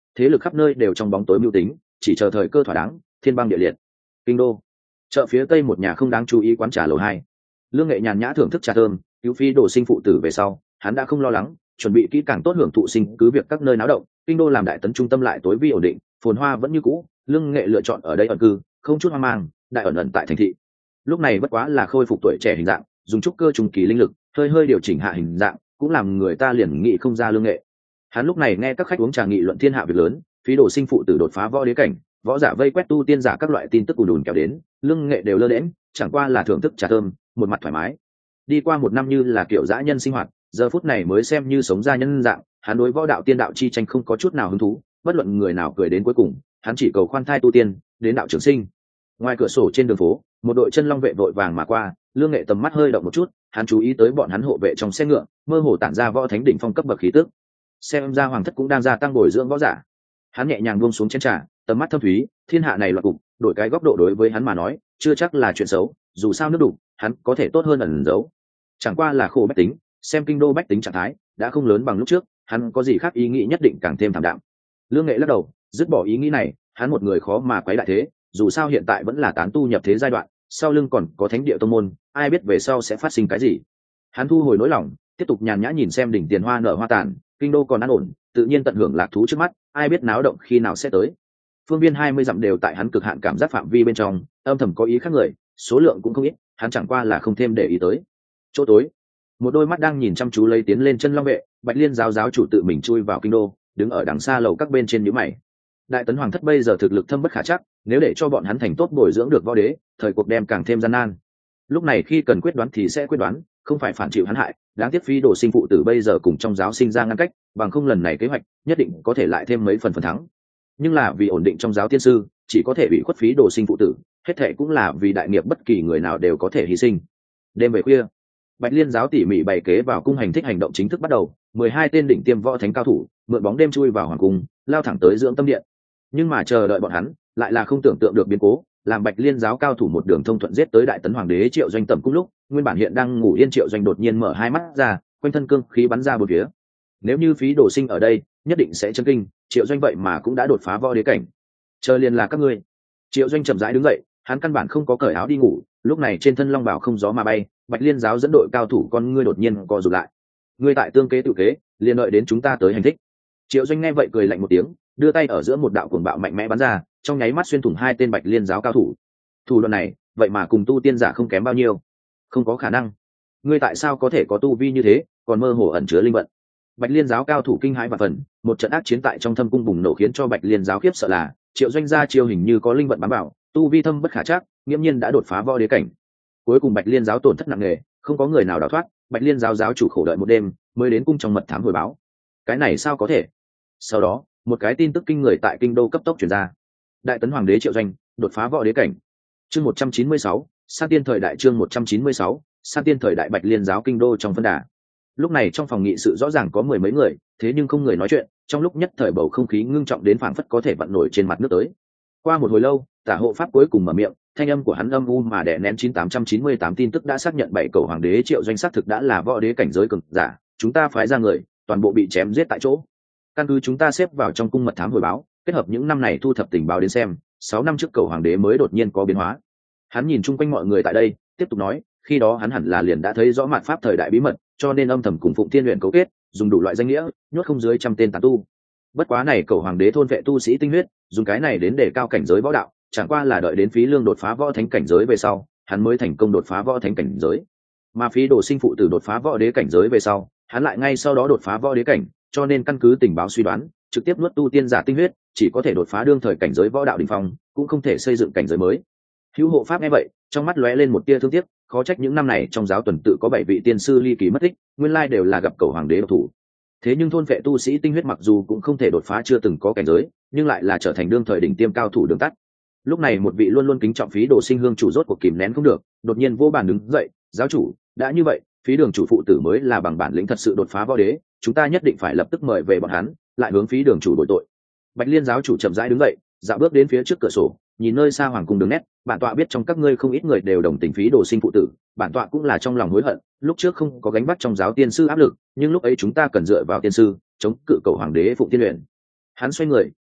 thế lực khắp nơi đều trong bóng tối mưu tính, chỉ chờ thời cơ thỏa đáng, thiên băng địa liệt. Kinh đô, chợ phía tây một nhà không đáng chú ý quán trà lầu hai. Lương Nghệ nhàn nhã thưởng thức trà thơm, cứu Phí Đồ Sinh phụ tử về sau, hắn đã không lo lắng, chuẩn bị kỹ càng tốt hưởng thụ sinh cứ việc các nơi náo động, kinh đô làm đại tấn trung tâm lại tối vi ổn định, phồn hoa vẫn như cũ. Lương Nghệ lựa chọn ở đây ẩn cư, không chút hoang mang, đại ẩn ẩn tại thành thị. Lúc này bất quá là khôi phục tuổi trẻ hình dạng, dùng trúc cơ trùng kỳ linh lực, hơi hơi điều chỉnh hạ hình dạng, cũng làm người ta liền nghĩ không ra Lương Nghệ. Hắn lúc này nghe các khách uống trà nghị luận thiên hạ việc lớn, Phí Đồ Sinh phụ tử đột phá võ đế cảnh, võ giả vây quét tu tiên giả các loại tin tức ùn ùn kéo đến, Lương Nghệ đều lơ đễnh, chẳng qua là thưởng thức trà thơm, một mặt thoải mái. Đi qua một năm như là kiểu dã nhân sinh hoạt, giờ phút này mới xem như sống ra nhân dạng. Hắn đối võ đạo tiên đạo chi tranh không có chút nào hứng thú, bất luận người nào cười đến cuối cùng, hắn chỉ cầu khoan thai tu tiên, đến đạo trường sinh. Ngoài cửa sổ trên đường phố, một đội chân long vệ vội vàng mà qua, Lương Nghệ tầm mắt hơi động một chút, hắn chú ý tới bọn hắn hộ vệ trong xe ngựa, mơ hồ tản ra võ thánh đỉnh phong cấp bậc khí tức. Xem ra hoàng thất cũng đang gia tăng bồi dưỡng võ giả. Hắn nhẹ nhàng buông xuống chén trà, tầm mắt thâm thúy, thiên hạ này loạn cục, đổi cái góc độ đối với hắn mà nói, chưa chắc là chuyện xấu, dù sao nước đủ, hắn có thể tốt hơn ẩn giấu. Chẳng qua là khổ bách tính, xem kinh đô bách tính trạng thái đã không lớn bằng lúc trước, hắn có gì khác ý nghĩ nhất định càng thêm thảm đạm. Lương Nghệ lắc đầu, dứt bỏ ý nghĩ này, hắn một người khó mà quấy đại thế, dù sao hiện tại vẫn là tán tu nhập thế giai đoạn, sau lưng còn có thánh địa tông môn, ai biết về sau sẽ phát sinh cái gì. Hắn thu hồi nỗi lòng, tiếp tục nhàn nhã nhìn xem đỉnh tiền hoa nở hoa tàn, kinh đô còn an ổn, tự nhiên tận hưởng lạc thú trước mắt, ai biết náo động khi nào sẽ tới. Phương viên hai mươi dặm đều tại hắn cực hạn cảm giác phạm vi bên trong, âm thầm có ý khác người, số lượng cũng không ít, hắn chẳng qua là không thêm để ý tới. Chỗ tối, một đôi mắt đang nhìn chăm chú lấy tiến lên chân long vệ, Bạch Liên giáo giáo chủ tự mình chui vào kinh đô, đứng ở đằng xa lầu các bên trên nhíu mày. Đại tấn hoàng thất bây giờ thực lực thâm bất khả trắc, nếu để cho bọn hắn thành tốt bồi dưỡng được võ đế, thời cuộc đem càng thêm gian nan. Lúc này khi cần quyết đoán thì sẽ quyết đoán, không phải phản chịu hắn hại. Đáng tiếc Phí Đồ Sinh phụ tử bây giờ cùng trong giáo sinh ra ngăn cách, bằng không lần này kế hoạch nhất định có thể lại thêm mấy phần phần thắng. Nhưng là vì ổn định trong giáo tiên sư, chỉ có thể bị khuất Phí Đồ Sinh phụ tử, hết thệ cũng là vì đại nghiệp, bất kỳ người nào đều có thể hy sinh. Đêm về khuya, Bạch Liên giáo tỉ mỉ bày kế vào cung hành thích hành động chính thức bắt đầu, mười hai tên đỉnh tiêm võ thánh cao thủ mượn bóng đêm chui vào hoàng cung, lao thẳng tới dưỡng tâm điện. Nhưng mà chờ đợi bọn hắn lại là không tưởng tượng được biến cố, làm Bạch Liên giáo cao thủ một đường thông thuận giết tới đại tấn hoàng đế Triệu Doanh tầm cung lúc, nguyên bản hiện đang ngủ yên Triệu Doanh đột nhiên mở hai mắt ra, quanh thân cương khí bắn ra bốn phía. Nếu như Phí Đồ Sinh ở đây, nhất định sẽ chấn kinh, Triệu Doanh vậy mà cũng đã đột phá võ đế cảnh. Chờ liền là các ngươi. Triệu Doanh chậm rãi đứng dậy, hắn căn bản không có cởi áo đi ngủ, lúc này trên thân long bào không gió mà bay. Bạch Liên giáo dẫn đội cao thủ con ngươi đột nhiên co rụt lại. Ngươi tại tương kế tự kế, liền đợi đến chúng ta tới hành thích. Triệu Doanh nghe vậy cười lạnh một tiếng, đưa tay ở giữa một đạo cuồng bạo mạnh mẽ bắn ra, trong nháy mắt xuyên thủng hai tên Bạch Liên giáo cao thủ. Thủ đoạn này, vậy mà cùng tu tiên giả không kém bao nhiêu. Không có khả năng. Ngươi tại sao có thể có tu vi như thế, còn mơ hồ ẩn chứa linh vận? Bạch Liên giáo cao thủ kinh hãi và phần, một trận ác chiến tại trong thâm cung bùng nổ khiến cho Bạch Liên giáo khiếp sợ là, Triệu Doanh ra chiêu hình như có linh vận bám bảo, tu vi thâm bất khả trắc, nghiễm nhiên đã đột phá võ đế cảnh. Cuối cùng Bạch Liên giáo tổn thất nặng nề, không có người nào đào thoát. Bạch Liên giáo giáo chủ khổ đợi một đêm mới đến cung trong mật thám hồi báo. Cái này sao có thể? Sau đó một cái tin tức kinh người tại kinh đô cấp tốc truyền ra: đại tấn hoàng đế Triệu Doanh đột phá võ đế cảnh. Chương một trăm chín mươi sáu, San Tiên thời đại. Chương một trăm chín mươi sáu, San Tiên thời đại. Bạch Liên giáo kinh đô trong phân đà. Lúc này trong phòng nghị sự rõ ràng có mười mấy người, thế nhưng không người nói chuyện, trong lúc nhất thời bầu không khí ngưng trọng đến phảng phất có thể vặn nổi trên mặt nước tới. Qua một hồi lâu, Tả hộ pháp cuối cùng mở miệng, thanh âm của hắn âm u mà đè nén chín tám trăm chín mươi tám tin tức đã xác nhận bảy cầu hoàng đế Triệu Doanh xác thực đã là võ đế cảnh giới cường giả, chúng ta phái ra người, toàn bộ bị chém giết tại chỗ. Căn cứ chúng ta xếp vào trong cung mật thám hồi báo, kết hợp những năm này thu thập tình báo đến xem, sáu năm trước cầu hoàng đế mới đột nhiên có biến hóa. Hắn nhìn chung quanh mọi người tại đây, tiếp tục nói, khi đó hắn hẳn là liền đã thấy rõ mạt pháp thời đại bí mật, cho nên âm thầm cùng Phụng Thiên Huyền cấu kết, dùng đủ loại danh nghĩa, nhốt không dưới trăm tên tán tu. Bất quá này cầu hoàng đế thôn vệ tu sĩ tinh huyết, dùng cái này đến đề cao cảnh giới võ đạo, chẳng qua là đợi đến Phí Lương đột phá võ thánh cảnh giới về sau, hắn mới thành công đột phá võ thánh cảnh giới. Mà Phí Đồ Sinh phụ tử đột phá võ đế cảnh giới về sau, hắn lại ngay sau đó đột phá võ đế cảnh, cho nên căn cứ tình báo suy đoán, trực tiếp nuốt tu tiên giả tinh huyết, chỉ có thể đột phá đương thời cảnh giới võ đạo đỉnh phong, cũng không thể xây dựng cảnh giới mới. Hữu hộ pháp nghe vậy, trong mắt lóe lên một tia thương tiếc, khó trách những năm này trong giáo tuần tự có bảy vị tiên sư ly kỳ mất tích, nguyên lai đều là gặp cầu hoàng đế độc thủ. Thế nhưng thôn vệ tu sĩ tinh huyết mặc dù cũng không thể đột phá chưa từng có cảnh giới, nhưng lại là trở thành đương thời đỉnh tiêm cao thủ đường tắt. Lúc này một vị luôn luôn kính trọng Phí Đồ Sinh hương chủ rốt cuộc kìm nén không được, đột nhiên vô bàn đứng dậy, giáo chủ, đã như vậy, Phí Đường chủ phụ tử mới là bằng bản lĩnh thật sự đột phá võ đế, chúng ta nhất định phải lập tức mời về bọn hắn, lại hướng Phí Đường chủ bồi tội. Bạch Liên giáo chủ chậm rãi đứng dậy, dạo bước đến phía trước cửa sổ, nhìn nơi xa hoàng cung đường nét, bản tọa biết trong các ngươi không ít người đều đồng tình Phí Đồ Sinh phụ tử, bản tọa cũng là trong lòng hối hận, lúc trước không có gánh vác trong giáo tiên sư áp lực, nhưng lúc ấy chúng ta cần dựa vào tiên sư, chống cự cầu hoàng đế Phụng Tiên Luyện. Hắn xoay người,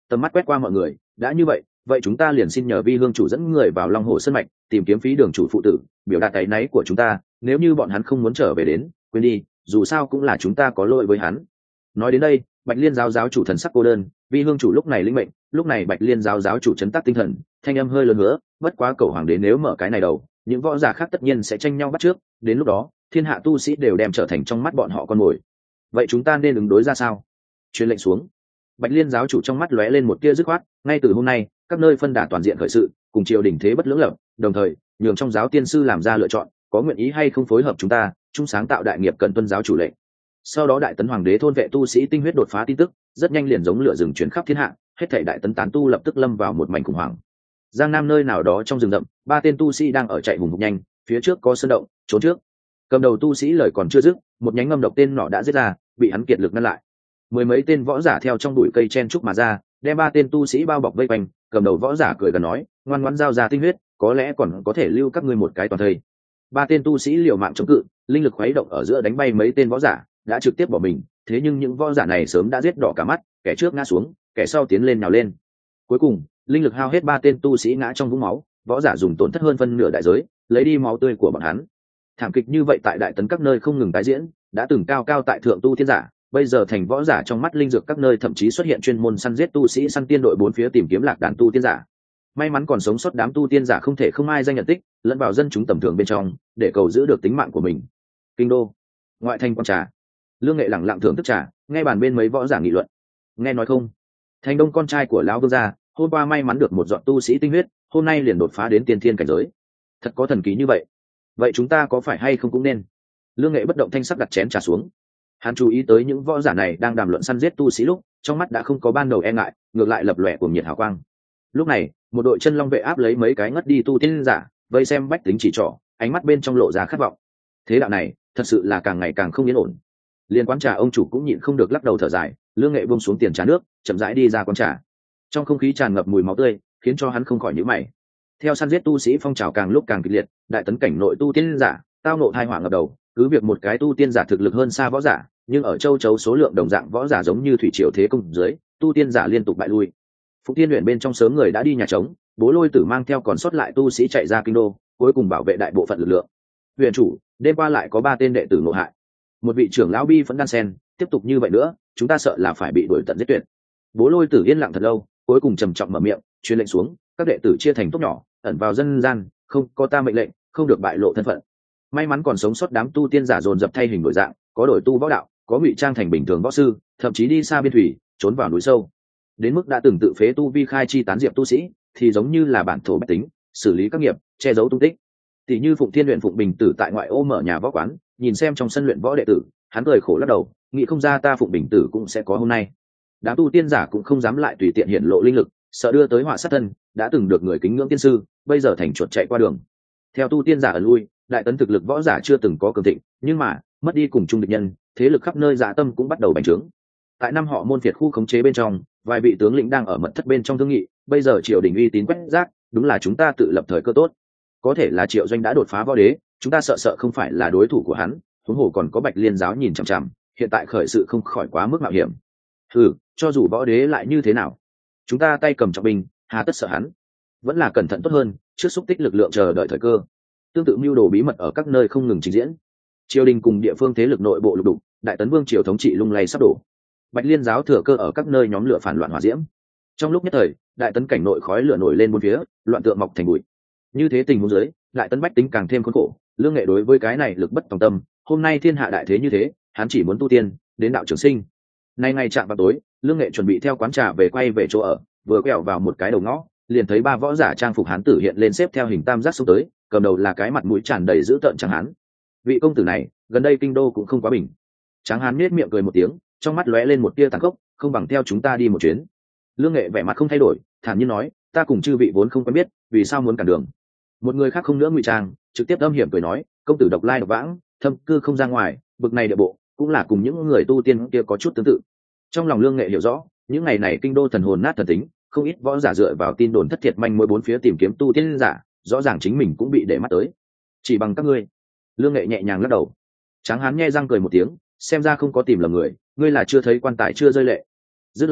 tầm mắt quét qua mọi người. Đã như vậy, vậy chúng ta liền xin nhờ vi hương chủ dẫn người vào Long Hồ Sơn mạch tìm kiếm phí đường chủ phụ tử, biểu đạt áy náy của chúng ta. Nếu như bọn hắn không muốn trở về đến, quên đi, dù sao cũng là chúng ta có lỗi với hắn. Nói đến đây, Bạch Liên giáo giáo chủ thần sắc cô đơn, vi hương chủ lúc này linh mệnh. Lúc này Bạch Liên giáo giáo chủ chấn tác tinh thần, thanh âm hơi lớn hứa, bất quá cầu hoàng đế nếu mở cái này đầu, những võ giả khác tất nhiên sẽ tranh nhau bắt trước, đến lúc đó thiên hạ tu sĩ đều đem trở thành trong mắt bọn họ con mồi. Vậy chúng ta nên ứng đối ra sao? Truyền lệnh xuống. Bạch Liên giáo chủ trong mắt lóe lên một tia dứt khoát, ngay từ hôm nay các nơi phân đà toàn diện khởi sự, cùng triều đình thế bất lưỡng lập, đồng thời nhường trong giáo tiên sư làm ra lựa chọn, có nguyện ý hay không phối hợp chúng ta chung sáng tạo đại nghiệp cần tuân giáo chủ lệnh. Sau đó đại tấn hoàng đế thôn vệ tu sĩ tinh huyết đột phá tin tức rất nhanh liền giống lửa rừng chuyển khắp thiên hạ, hết thảy đại tấn tán tu lập tức lâm vào một mảnh khủng hoảng. Giang Nam nơi nào đó trong rừng rậm, ba tên tu sĩ đang ở chạy hùng hục nhanh, phía trước có sơn động, trốn trước. Cầm đầu tu sĩ lời còn chưa dứt, một nhánh ngâm độc tên nọ đã giết ra, bị hắn kiệt lực ngăn lại. Mười mấy tên võ giả theo trong bụi cây chen trúc mà ra, đem ba tên tu sĩ bao bọc vây quanh. Cầm đầu võ giả cười gần nói, ngoan ngoãn giao ra tinh huyết, có lẽ còn có thể lưu các ngươi một cái toàn thây. Ba tên tu sĩ liều mạng chống cự, linh lực khuấy động ở giữa đánh bay mấy tên võ giả, đã trực tiếp bỏ mình. Thế nhưng những võ giả này sớm đã giết đỏ cả mắt, kẻ trước ngã xuống, kẻ sau tiến lên nhào lên. Cuối cùng, linh lực hao hết, ba tên tu sĩ ngã trong vũng máu, võ giả dùng tổn thất hơn phân nửa đại giới, lấy đi máu tươi của bọn hắn. Thảm kịch như vậy tại đại tấn các nơi không ngừng tái diễn, đã từng cao cao tại thượng tu tiên giả, bây giờ thành võ giả trong mắt linh dược các nơi thậm chí xuất hiện chuyên môn săn giết tu sĩ săn tiên đội bốn phía tìm kiếm lạc đàn tu tiên giả. May mắn còn sống sót đám tu tiên giả không thể không ai danh nhận tích, lẫn vào dân chúng tầm thường bên trong, để cầu giữ được tính mạng của mình. Kinh đô, ngoại thành quan trà, Lương Nghệ lẳng lặng thưởng thức trà, nghe bàn bên mấy võ giả nghị luận. Nghe nói không, Thành Đông con trai của lão vương gia, hôm qua may mắn được một giọt tu sĩ tinh huyết, hôm nay liền đột phá đến tiên thiên cảnh giới. Thật có thần kỳ như vậy. Vậy chúng ta có phải hay không cũng nên? Lương Nghệ bất động thanh sắc đặt chén trà xuống. Hắn chú ý tới những võ giả này đang đàm luận săn giết tu sĩ lúc, trong mắt đã không có ban đầu e ngại, ngược lại lập lòe cuồng nhiệt hào quang. Lúc này, một đội chân long vệ áp lấy mấy cái ngất đi tu tiên giả, vây xem bách tính chỉ trỏ, ánh mắt bên trong lộ ra khát vọng. Thế đạo này, thật sự là càng ngày càng không yên ổn. Liên quán trà ông chủ cũng nhịn không được lắc đầu thở dài, Lương Nghệ buông xuống tiền trà nước, chậm rãi đi ra quán trà. Trong không khí tràn ngập mùi máu tươi, khiến cho hắn không khỏi nhíu mày. Theo săn giết tu sĩ phong trào càng lúc càng kịch liệt, đại tấn cảnh nội tu tiên giả tao nộ tai họa ngập đầu, cứ việc một cái tu tiên giả thực lực hơn xa võ giả, nhưng ở châu chấu số lượng đồng dạng võ giả giống như thủy triều thế công dưới, tu tiên giả liên tục bại lui. Phụng Tiên luyện bên trong sớm người đã đi nhà trống, Bố Lôi Tử mang theo còn sót lại tu sĩ chạy ra kinh đô, cuối cùng bảo vệ đại bộ phận lực lượng. Huyền chủ, đêm qua lại có ba tên đệ tử ngộ hại. Một vị trưởng lão bi vẫn đan sen, tiếp tục như vậy nữa, chúng ta sợ là phải bị đuổi tận giết tuyệt. Bố Lôi Tử yên lặng thật lâu, cuối cùng trầm trọng mở miệng, truyền lệnh xuống, các đệ tử chia thành tốc nhỏ, ẩn vào dân gian, không có ta mệnh lệnh, không được bại lộ thân phận. May mắn còn sống sót đám tu tiên giả dồn dập thay hình đổi dạng, có đổi tu võ đạo, có ngụy trang thành bình thường võ sư, thậm chí đi xa biên thủy, trốn vào núi sâu. Đến mức đã từng tự phế tu vi khai chi tán diệp tu sĩ, thì giống như là bản thổ bách tính, xử lý các nghiệp, che giấu tung tích. Tỷ như Phụng Thiên luyện Phụng Bình Tử tại ngoại ô mở nhà võ quán, nhìn xem trong sân luyện võ đệ tử, hắn cười khổ lắc đầu, nghĩ không ra ta Phụng Bình Tử cũng sẽ có hôm nay. Đám tu tiên giả cũng không dám lại tùy tiện hiển lộ linh lực, sợ đưa tới họa sát thân, đã từng được người kính ngưỡng tiên sư, bây giờ thành chuột chạy qua đường. Theo tu tiên giả ẩn lui, đại tấn thực lực võ giả chưa từng có cường thịnh, nhưng mà mất đi cùng chung địch nhân, thế lực khắp nơi dạ tâm cũng bắt đầu bành trướng. Tại năm họ môn phiệt khu khống chế bên trong, vài vị tướng lĩnh đang ở mật thất bên trong thương nghị, bây giờ triều đình uy tín quét rác, đúng là chúng ta tự lập thời cơ tốt. Có thể là Triệu Doanh đã đột phá võ đế, chúng ta sợ sợ không phải là đối thủ của hắn, huống hồ còn có Bạch Liên giáo nhìn chằm chằm, hiện tại khởi sự không khỏi quá mức mạo hiểm. Ừ, cho dù võ đế lại như thế nào, chúng ta tay cầm trọng binh, hà tất sợ hắn? Vẫn là cẩn thận tốt hơn, trước xúc tích lực lượng chờ đợi thời cơ. Tương tự mưu đồ bí mật ở các nơi không ngừng trình diễn. Triều đình cùng địa phương thế lực nội bộ lục đục, đại tấn vương triều thống trị lung lay sắp đổ. Bạch Liên giáo thừa cơ ở các nơi nhóm lửa phản loạn hỏa diễm. Trong lúc nhất thời, đại tấn cảnh nội khói lửa nổi lên bốn phía, loạn tượng mọc thành bụi. Như thế tình huống dưới, đại tấn bách tính càng thêm khốn khổ. Lương Nghệ đối với cái này lực bất tòng tâm, hôm nay thiên hạ đại thế như thế, hắn chỉ muốn tu tiên, đến đạo trường sinh. Nay ngày chạm vào tối, Lương Nghệ chuẩn bị theo quán trà về quay về chỗ ở, vừa quẹo vào một cái đầu ngõ, liền thấy ba võ giả trang phục hán tử hiện lên xếp theo hình tam giác xông tới, cầm đầu là cái mặt mũi tràn đầy dữ tợn trắng hán. Vị công tử này, gần đây kinh đô cũng không quá bình. Tráng hán nết miệng cười một tiếng, trong mắt lóe lên một tia tàn khốc, không bằng theo chúng ta đi một chuyến. Lương Nghệ vẻ mặt không thay đổi, thản nhiên nói, ta cùng chư vị vốn không quen biết, vì sao muốn cản đường? Một người khác không nữa ngụy trang, trực tiếp âm hiểm cười nói, công tử độc lai độc vãng, thâm cư không ra ngoài, bực này địa bộ, cũng là cùng những người tu tiên kia có chút tương tự. Trong lòng Lương Nghệ hiểu rõ, những ngày này kinh đô thần hồn nát thần tính, không ít võ giả dựa vào tin đồn thất thiệt manh mối bốn phía tìm kiếm tu tiên giả, rõ ràng chính mình cũng bị để mắt tới. Chỉ bằng các ngươi? Lương Nghệ nhẹ nhàng lắc đầu. Tráng hán nhe răng cười một tiếng, xem ra không có tìm lầm người, ngươi là chưa thấy quan tài chưa rơi lệ. Dứt lời,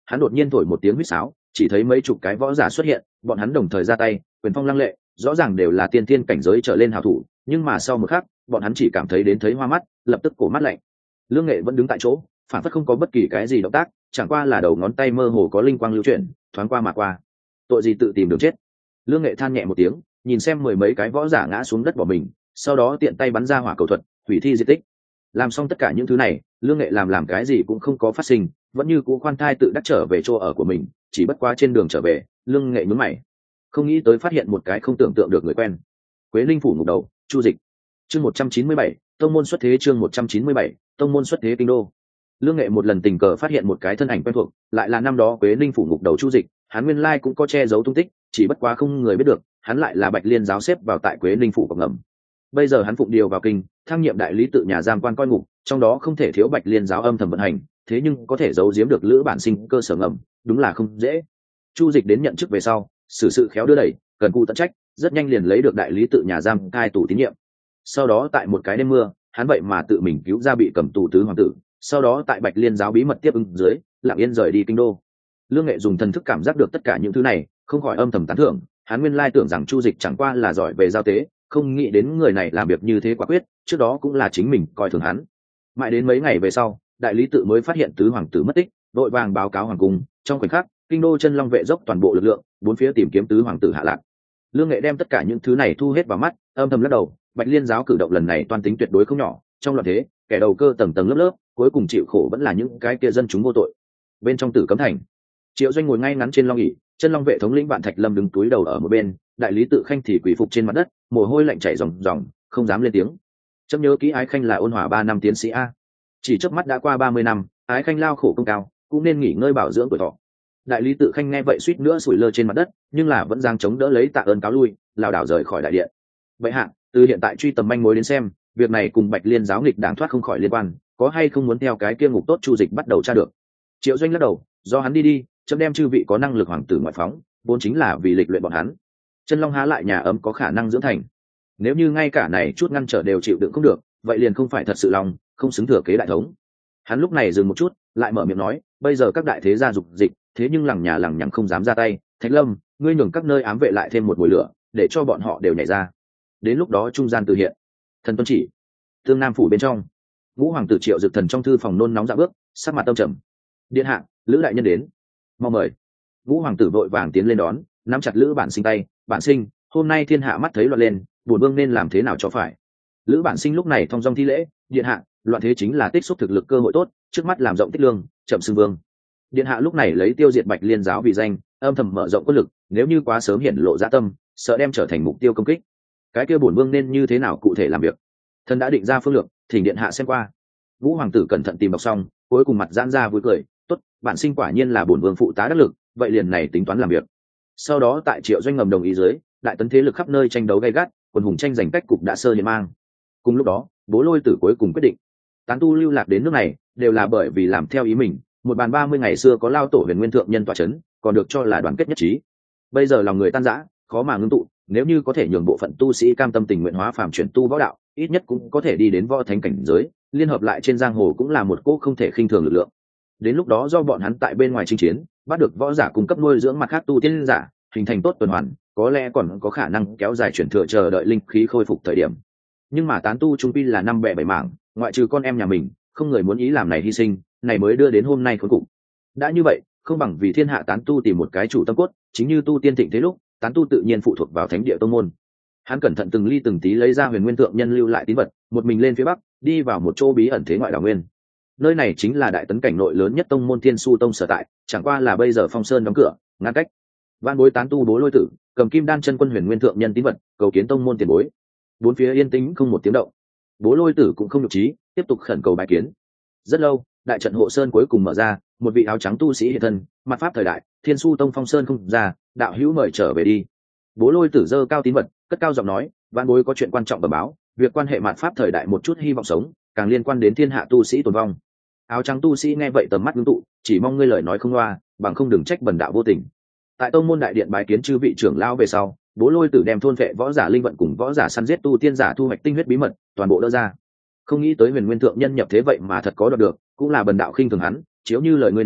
Hắn đột nhiên thổi một tiếng huýt sáo, chỉ thấy mấy chục cái võ giả xuất hiện, bọn hắn đồng thời ra tay, quyền phong lăng lệ, rõ ràng đều là tiên thiên cảnh giới trở lên hảo thủ, nhưng mà sau một khắc, bọn hắn chỉ cảm thấy đến thấy hoa mắt, lập tức cổ mắt lạnh. Lương Nghệ vẫn đứng tại chỗ, phản phất không có bất kỳ cái gì động tác, chẳng qua là đầu ngón tay mơ hồ có linh quang lưu chuyển, thoáng qua mà qua. Tội gì tự tìm đường chết. Lương Nghệ than nhẹ một tiếng, nhìn xem mười mấy cái võ giả ngã xuống đất bỏ mình, sau đó tiện tay bắn ra hỏa cầu thuật, hủy thi di tích. Làm xong tất cả những thứ này, Lương Nghệ làm làm cái gì cũng không có phát sinh, vẫn như cũ khoan thai tự đắc trở về chỗ ở của mình, chỉ bất quá trên đường trở về, Lương Nghệ nhướng mày, không nghĩ tới phát hiện một cái không tưởng tượng được người quen. Quế Linh phủ ngục đầu, Chu Dịch. Chương một trăm chín mươi bảy, tông môn xuất thế chương một trăm chín mươi bảy, tông môn xuất thế kinh đô. Lương Nghệ một lần tình cờ phát hiện một cái thân ảnh quen thuộc, lại là năm đó Quế Linh phủ ngục đầu Chu Dịch, hắn nguyên lai cũng có che giấu tung tích, chỉ bất quá không người biết được, hắn lại là Bạch Liên giáo xếp vào tại Quế Linh phủ cổng ngầm. Bây giờ hắn phụng điều vào kinh, thăng nhiệm đại lý tự nhà giam quan coi ngục, trong đó không thể thiếu Bạch Liên giáo âm thầm vận hành, thế nhưng có thể giấu giếm được Lữ Bản Sinh cơ sở ngầm, đúng là không dễ. Chu Dịch đến nhận chức về sau, xử sự khéo đưa đẩy, cần cù tận trách, rất nhanh liền lấy được đại lý tự nhà giam cai tù tín nhiệm. Sau đó tại một cái đêm mưa, hắn vậy mà tự mình cứu ra bị cầm tù tứ hoàng tử, sau đó tại Bạch Liên giáo bí mật tiếp ứng dưới, lặng yên rời đi kinh đô. Lương Nghệ dùng thần thức cảm giác được tất cả những thứ này, không khỏi âm thầm tán thưởng, hắn nguyên lai tưởng rằng Chu Dịch chẳng qua là giỏi về giao tế, không nghĩ đến người này làm việc như thế quả quyết, trước đó cũng là chính mình coi thường hắn. Mãi đến mấy ngày về sau, đại lý tự mới phát hiện tứ hoàng tử mất tích, đội vàng báo cáo hoàng cung, trong khoảnh khắc, kinh đô Chân Long vệ dốc toàn bộ lực lượng, bốn phía tìm kiếm tứ hoàng tử hạ lạc. Lương Nghệ đem tất cả những thứ này thu hết vào mắt, âm thầm lắc đầu, Bạch Liên giáo cử động lần này toan tính tuyệt đối không nhỏ, trong loạn thế, kẻ đầu cơ tầng tầng lớp lớp, cuối cùng chịu khổ vẫn là những cái kia dân chúng vô tội. Bên trong Tử Cấm thành, Triệu Doanh ngồi ngay ngắn trên long ỷ, Chân Long vệ thống lĩnh Vạn Thạch Lâm đứng túi đầu ở một bên, đại lý tự Khanh thì quỳ phục trên mặt đất, mồ hôi lạnh chảy ròng ròng, không dám lên tiếng. Chấm nhớ kỹ Ái Khanh là ôn hòa ba năm tiến sĩ a. Chỉ chớp mắt đã qua ba mươi năm, Ái Khanh lao khổ công cao, cũng nên nghỉ ngơi bảo dưỡng tuổi thọ. Đại lý tự Khanh nghe vậy suýt nữa sủi lơ trên mặt đất, nhưng là vẫn giang chống đỡ lấy tạ ơn cáo lui, lảo đảo rời khỏi đại điện. Vậy hạ, từ hiện tại truy tầm manh mối đến xem, việc này cùng Bạch Liên giáo nghịch đảng thoát không khỏi liên quan, có hay không muốn theo cái kia ngục tốt Chu Dịch bắt đầu tra được. Triệu Doanh lắc đầu, do hắn đi đi, chấm đem chư vị có năng lực hoàng tử ngoại phóng, vốn chính là vì lịch luyện bọn hắn. Chân Long há lại nhà ấm có khả năng dưỡng thành, nếu như ngay cả này chút ngăn trở đều chịu đựng không được, vậy liền không phải thật sự lòng, không xứng thừa kế đại thống. Hắn lúc này dừng một chút, lại mở miệng nói, bây giờ các đại thế gia dục dịch, thế nhưng lằng nhà lằng nhằng không dám ra tay. Thạch Lâm, ngươi nhường các nơi ám vệ lại thêm một mùi lửa, để cho bọn họ đều nhảy ra. Đến lúc đó trung gian từ hiện. Thần tuân chỉ. Tương Nam phủ bên trong, Ngũ hoàng tử Triệu Dực Thần trong thư phòng nôn nóng dạ bước, sắc mặt tâm trầm. Điện hạ, Lữ đại nhân đến, mau mời. Ngũ hoàng tử vội vàng tiến lên đón, nắm chặt Lữ Bản Sinh tay, Bản Sinh, hôm nay thiên hạ mắt thấy loạn lên, bổn vương nên làm thế nào cho phải. Lữ Bản Sinh lúc này thong dong thi lễ, điện hạ, loạn thế chính là tích xúc thực lực cơ hội tốt, trước mắt làm rộng tích lương, chậm xưng vương. Điện hạ lúc này lấy tiêu diệt Bạch Liên giáo vì danh, âm thầm mở rộng quân lực, nếu như quá sớm hiển lộ dã tâm, sợ đem trở thành mục tiêu công kích. Cái kia bổn vương nên như thế nào cụ thể làm việc? Thần đã định ra phương lược, thỉnh điện hạ xem qua. Vũ hoàng tử cẩn thận tìm đọc xong, cuối cùng mặt giãn ra vui cười, tốt, Bản Sinh quả nhiên là bổn vương phụ tá đắc lực, vậy liền này tính toán làm việc. Sau đó tại Triệu Doanh ngầm đồng ý dưới, đại tấn thế lực khắp nơi tranh đấu gay gắt, quần hùng tranh giành cách cục đã sơ hiện mang. Cùng lúc đó, Bố Lôi Tử cuối cùng quyết định, tán tu lưu lạc đến nước này đều là bởi vì làm theo ý mình. Một bàn ba mươi ngày xưa có lao tổ Huyền Nguyên thượng nhân tọa chấn, còn được cho là đoàn kết nhất trí. Bây giờ lòng người tan rã, khó mà ngưng tụ, nếu như có thể nhường bộ phận tu sĩ cam tâm tình nguyện hóa phàm chuyển tu võ đạo, ít nhất cũng có thể đi đến võ thánh cảnh giới, liên hợp lại trên giang hồ cũng là một cỗ không thể khinh thường lực lượng. Đến lúc đó do bọn hắn tại bên ngoài chinh chiến, bắt được võ giả cung cấp nuôi dưỡng mặt khác tu tiên giả, hình thành tốt tuần hoàn, có lẽ còn có khả năng kéo dài chuyển thừa chờ đợi linh khí khôi phục thời điểm. Nhưng mà tán tu trung pi là năm bè bảy mảng, ngoại trừ con em nhà mình, không người muốn ý làm này hy sinh, này mới đưa đến hôm nay khốn cùng. Đã như vậy, không bằng vì thiên hạ tán tu tìm một cái chủ tâm cốt, chính như tu tiên thịnh thế lúc, tán tu tự nhiên phụ thuộc vào thánh địa tông môn. Hắn cẩn thận từng ly từng tí lấy ra Huyền Nguyên thượng nhân lưu lại tín vật, một mình lên phía bắc, đi vào một chỗ bí ẩn thế ngoại đảo nguyên. Nơi này chính là đại tấn cảnh nội lớn nhất tông môn Thiên Su tông sở tại, chẳng qua là bây giờ Phong Sơn đóng cửa, ngăn cách. Van bối tán tu Bố Lôi Tử, cầm Kim Đan chân quân Huyền Nguyên thượng nhân tín vật, cầu kiến tông môn tiền bối. Bốn phía yên tĩnh không một tiếng động. Bố Lôi Tử cũng không nhục trí, tiếp tục khẩn cầu bài kiến. Rất lâu, đại trận hộ sơn cuối cùng mở ra, một vị áo trắng tu sĩ hiện thân, mặt pháp thời đại, Thiên Su tông Phong Sơn không ra, đạo hữu mời trở về đi. Bố Lôi Tử giơ cao tín vật, cất cao giọng nói, van bối có chuyện quan trọng bẩm báo, việc quan hệ mặt pháp thời đại một chút hy vọng sống, càng liên quan đến thiên hạ tu sĩ tồn vong. Áo trắng tu sĩ nghe vậy tầm mắt ngưng tụ, chỉ mong ngươi lời nói không loa, bằng không đừng trách bần đạo vô tình. Tại tông môn đại điện bái kiến chư vị trưởng lão về sau, Bố Lôi Tử đem thôn vệ võ giả linh vận cùng võ giả săn giết tu tiên giả thu hoạch tinh huyết bí mật toàn bộ đỡ ra. Không nghĩ tới Huyền Nguyên thượng nhân nhập thế vậy mà thật có đoạt được, cũng là bần đạo khinh thường hắn, chiếu như lời ngươi nói,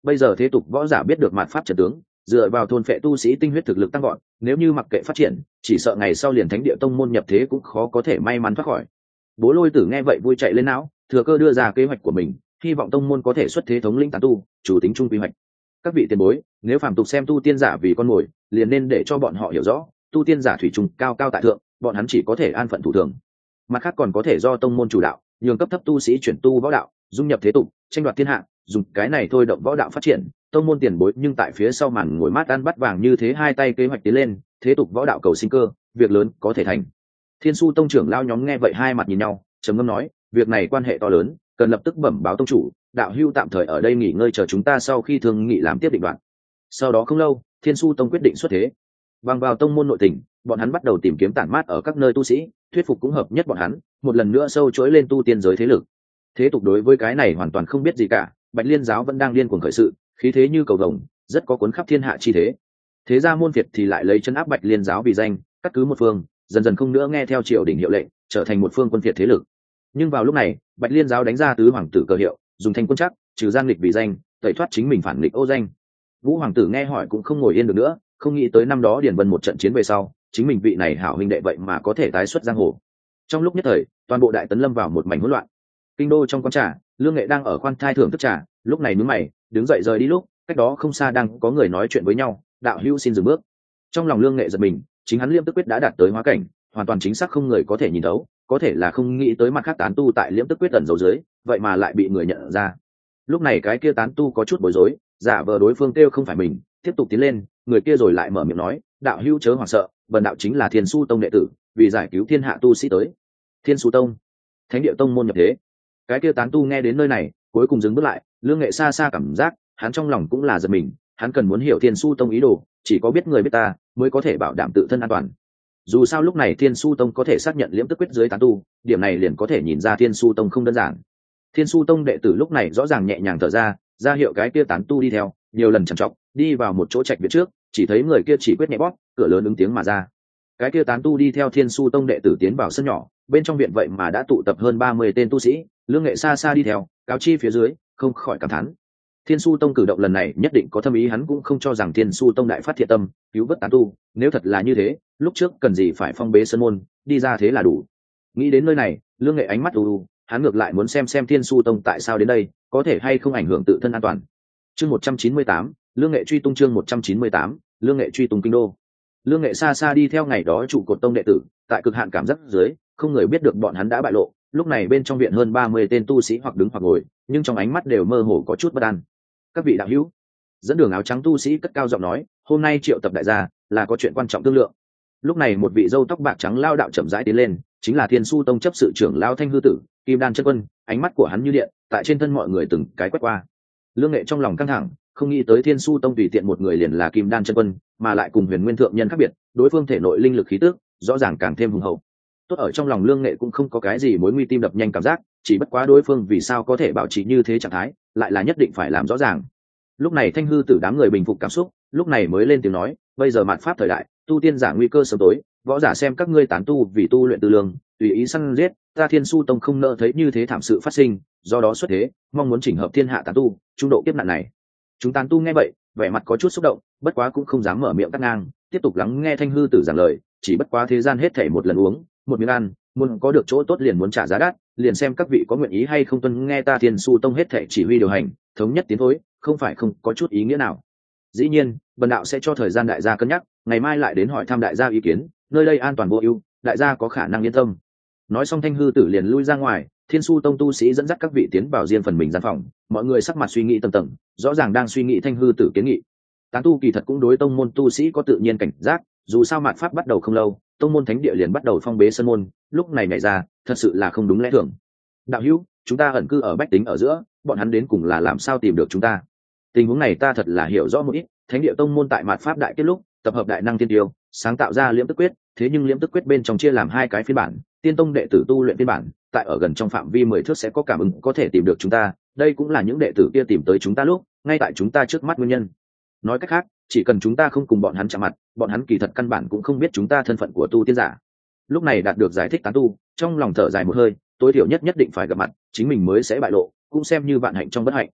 Bây giờ thế tục võ giả biết được mạt pháp trận tướng, dựa vào thôn phệ tu sĩ tinh huyết thực lực tăng gọn, nếu như mặc kệ phát triển, chỉ sợ ngày sau liền thánh địa tông môn nhập thế cũng khó có thể may mắn thoát khỏi. Bố Lôi Tử nghe vậy vui chạy lên não, thừa cơ đưa ra kế hoạch của mình, hy vọng tông môn có thể xuất thế thống lĩnh tán tu, chủ tính chung quy hoạch. Các vị tiền bối, nếu phàm tục xem tu tiên giả vì con mồi, liền nên để cho bọn họ hiểu rõ, tu tiên giả thủy chung cao cao tại thượng, bọn hắn chỉ có thể an phận thủ thường. Mặt khác còn có thể do tông môn chủ đạo, nhường cấp thấp tu sĩ chuyển tu võ đạo, dung nhập thế tục, tranh đoạt thiên hạ, dùng cái này thôi động võ đạo phát triển. Tông môn tiền bối nhưng tại phía sau màn ngồi mát ăn bắt vàng như thế, hai tay kế hoạch tiến lên, thế tục võ đạo cầu sinh cơ, việc lớn có thể thành. Thiên Su tông trưởng lao nhóm nghe vậy hai mặt nhìn nhau, trầm ngâm nói, việc này quan hệ to lớn, cần lập tức bẩm báo tông chủ, đạo hưu tạm thời ở đây nghỉ ngơi chờ chúng ta sau khi thương nghị làm tiếp định đoạn. Sau đó không lâu, Thiên Su tông quyết định xuất thế. Bằng vào tông môn nội tình, bọn hắn bắt đầu tìm kiếm tản mát ở các nơi tu sĩ, thuyết phục cũng hợp nhất bọn hắn, một lần nữa sâu chối lên tu tiên giới thế lực. Thế tục đối với cái này hoàn toàn không biết gì cả, Bạch Liên giáo vẫn đang điên cuồng khởi sự, khí thế như cầu vồng, rất có cuốn khắp thiên hạ chi thế. Thế ra môn Việt thì lại lấy chân áp Bạch Liên giáo vì danh, cắt cứ một phương, dần dần không nữa nghe theo triều đình hiệu lệnh, trở thành một phương quân Việt thế lực. Nhưng vào lúc này, Bạch Liên giáo đánh ra tứ hoàng tử cờ hiệu, dùng thanh quân chắc, trừ giang lịch vì danh, tẩy thoát chính mình phản nghịch ô danh. Vũ hoàng tử nghe hỏi cũng không ngồi yên được nữa, không nghĩ tới năm đó Điền Vân một trận chiến về sau, chính mình vị này hảo huynh đệ vậy mà có thể tái xuất giang hồ. Trong lúc nhất thời, toàn bộ đại tấn lâm vào một mảnh hỗn loạn. Kinh đô trong quán trà, Lương Nghệ đang ở khoan thai thưởng thức trà, lúc này nhướng mày, đứng dậy rời đi lúc, cách đó không xa đang có người nói chuyện với nhau, đạo hữu xin dừng bước. Trong lòng Lương Nghệ giật mình, chính hắn Liễm Tức Quyết đã đạt tới hóa cảnh, hoàn toàn chính xác không người có thể nhìn thấu, có thể là không nghĩ tới mặt khác tán tu tại Liễm Tức Quyết ẩn giấu dưới, vậy mà lại bị người nhận ra. Lúc này cái kia tán tu có chút bối rối, giả vờ đối phương kêu không phải mình, tiếp tục tiến lên, người kia rồi lại mở miệng nói, đạo hữu chớ hoảng sợ, bần đạo chính là Thiên Su tông đệ tử, vì giải cứu thiên hạ tu sĩ tới. Thiên Su tông, thánh địa tông môn nhập thế. Cái kia tán tu nghe đến nơi này, cuối cùng dừng bước lại, Lương Nghệ xa xa cảm giác, hắn trong lòng cũng là giật mình, hắn cần muốn hiểu Thiên Su tông ý đồ, chỉ có biết người biết ta, mới có thể bảo đảm tự thân an toàn. Dù sao lúc này Thiên Su tông có thể xác nhận Liễm Tức Quyết dưới tán tu, điểm này liền có thể nhìn ra Thiên Su tông không đơn giản. Thiên Su tông đệ tử lúc này rõ ràng nhẹ nhàng thở ra, ra hiệu cái kia tán tu đi theo, nhiều lần trằn trọc, đi vào một chỗ trạch viện trước, chỉ thấy người kia chỉ quyết nhẹ bóp, cửa lớn ứng tiếng mà ra. Cái kia tán tu đi theo Thiên Su tông đệ tử tiến vào sân nhỏ, bên trong viện vậy mà đã tụ tập hơn ba mươi tên tu sĩ, Lương Nghệ xa xa đi theo, cáo chi phía dưới, không khỏi cảm thán. Thiên Su tông cử động lần này nhất định có thâm ý, hắn cũng không cho rằng Thiên Su tông đại phát thiện tâm, cứu vớt tán tu, nếu thật là như thế, lúc trước cần gì phải phong bế sân môn, đi ra thế là đủ. Nghĩ đến nơi này, Lương Nghệ ánh mắt u u, hắn ngược lại muốn xem xem Thiên Su tông tại sao đến đây, có thể hay không ảnh hưởng tự thân an toàn. Chương một trăm chín mươi tám, Lương Nghệ truy tung chương một trăm chín mươi tám, Lương Nghệ truy tung kinh đô. Lương Nghệ xa xa đi theo ngày đó trụ cột tông đệ tử, tại cực hạn cảm giác dưới, không người biết được bọn hắn đã bại lộ, lúc này bên trong viện hơn ba mươi tên tu sĩ hoặc đứng hoặc ngồi, nhưng trong ánh mắt đều mơ hồ có chút bất an. Các vị đạo hữu, dẫn đường áo trắng tu sĩ cất cao giọng nói, hôm nay triệu tập đại gia là có chuyện quan trọng thương lượng. Lúc này một vị râu tóc bạc trắng lao đạo chậm rãi tiến lên, chính là Thiên Su tông chấp sự trưởng lao Thanh Hư Tử, Kim Đan chân quân, ánh mắt của hắn như điện, tại trên thân mọi người từng cái quét qua. Lương Nghệ trong lòng căng thẳng, không nghĩ tới Thiên Su tông tùy tiện một người liền là Kim Đan chân quân, mà lại cùng Huyền Nguyên thượng nhân khác biệt, đối phương thể nội linh lực khí tức rõ ràng càng thêm hùng hậu. Tốt ở trong lòng Lương Nghệ cũng không có cái gì mối nguy tim đập nhanh cảm giác, chỉ bất quá đối phương vì sao có thể bảo trì như thế trạng thái, lại là nhất định phải làm rõ ràng. Lúc này Thanh Hư Tử đám người bình phục cảm xúc, lúc này mới lên tiếng nói, bây giờ mạt pháp thời đại, tu tiên giả nguy cơ sớm tối, võ giả xem các ngươi tán tu vì tu luyện tư lương, tùy ý săn giết, ta Thiên Su tông không nỡ thấy như thế thảm sự phát sinh, do đó xuất thế, mong muốn chỉnh hợp thiên hạ tán tu, trung độ kiếp nạn này. Chúng tán tu nghe vậy, vẻ mặt có chút xúc động, bất quá cũng không dám mở miệng cắt ngang, tiếp tục lắng nghe Thanh Hư Tử giảng lời, chỉ bất quá thế gian hết thảy một lần uống, một miếng ăn, muốn có được chỗ tốt liền muốn trả giá đắt, liền xem các vị có nguyện ý hay không tuân nghe ta Thiên Su tông hết thảy chỉ huy điều hành, thống nhất tiến thối, không phải không có chút ý nghĩa nào. Dĩ nhiên, bần đạo sẽ cho thời gian đại gia cân nhắc, ngày mai lại đến hỏi thăm đại gia ý kiến, nơi đây an toàn vô ưu, đại gia có khả năng yên tâm. Nói xong Thanh Hư Tử liền lui ra ngoài, Thiên Su tông tu sĩ dẫn dắt các vị tiến vào riêng phần mình gian phòng, mọi người sắc mặt suy nghĩ tầng tầng, rõ ràng đang suy nghĩ Thanh Hư Tử kiến nghị. Tán tu kỳ thật cũng đối tông môn tu sĩ có tự nhiên cảnh giác, dù sao mạt pháp bắt đầu không lâu, tông môn thánh địa liền bắt đầu phong bế sân môn, lúc này nhảy ra, thật sự là không đúng lẽ thường. Đạo hữu, chúng ta ẩn cư ở bách tính ở giữa, bọn hắn đến cùng là làm sao tìm được chúng ta? Tình huống này ta thật là hiểu rõ một ít, thánh địa tông môn tại mạt pháp đại kết lúc, tập hợp đại năng tiên tiêu, sáng tạo ra Liễm Tức Quyết, thế nhưng Liễm Tức Quyết bên trong chia làm hai cái phiên bản, tiên tông đệ tử tu luyện phiên bản, tại ở gần trong phạm vi mười thước sẽ có cảm ứng có thể tìm được chúng ta, đây cũng là những đệ tử kia tìm tới chúng ta lúc, ngay tại chúng ta trước mắt nguyên nhân. Nói cách khác, chỉ cần chúng ta không cùng bọn hắn chạm mặt, bọn hắn kỳ thật căn bản cũng không biết chúng ta thân phận của tu tiên giả. Lúc này đạt được giải thích tán tu, trong lòng thở dài một hơi, tối thiểu nhất nhất định phải gặp mặt, chính mình mới sẽ bại lộ, cũng xem như vạn hạnh trong bất hạnh.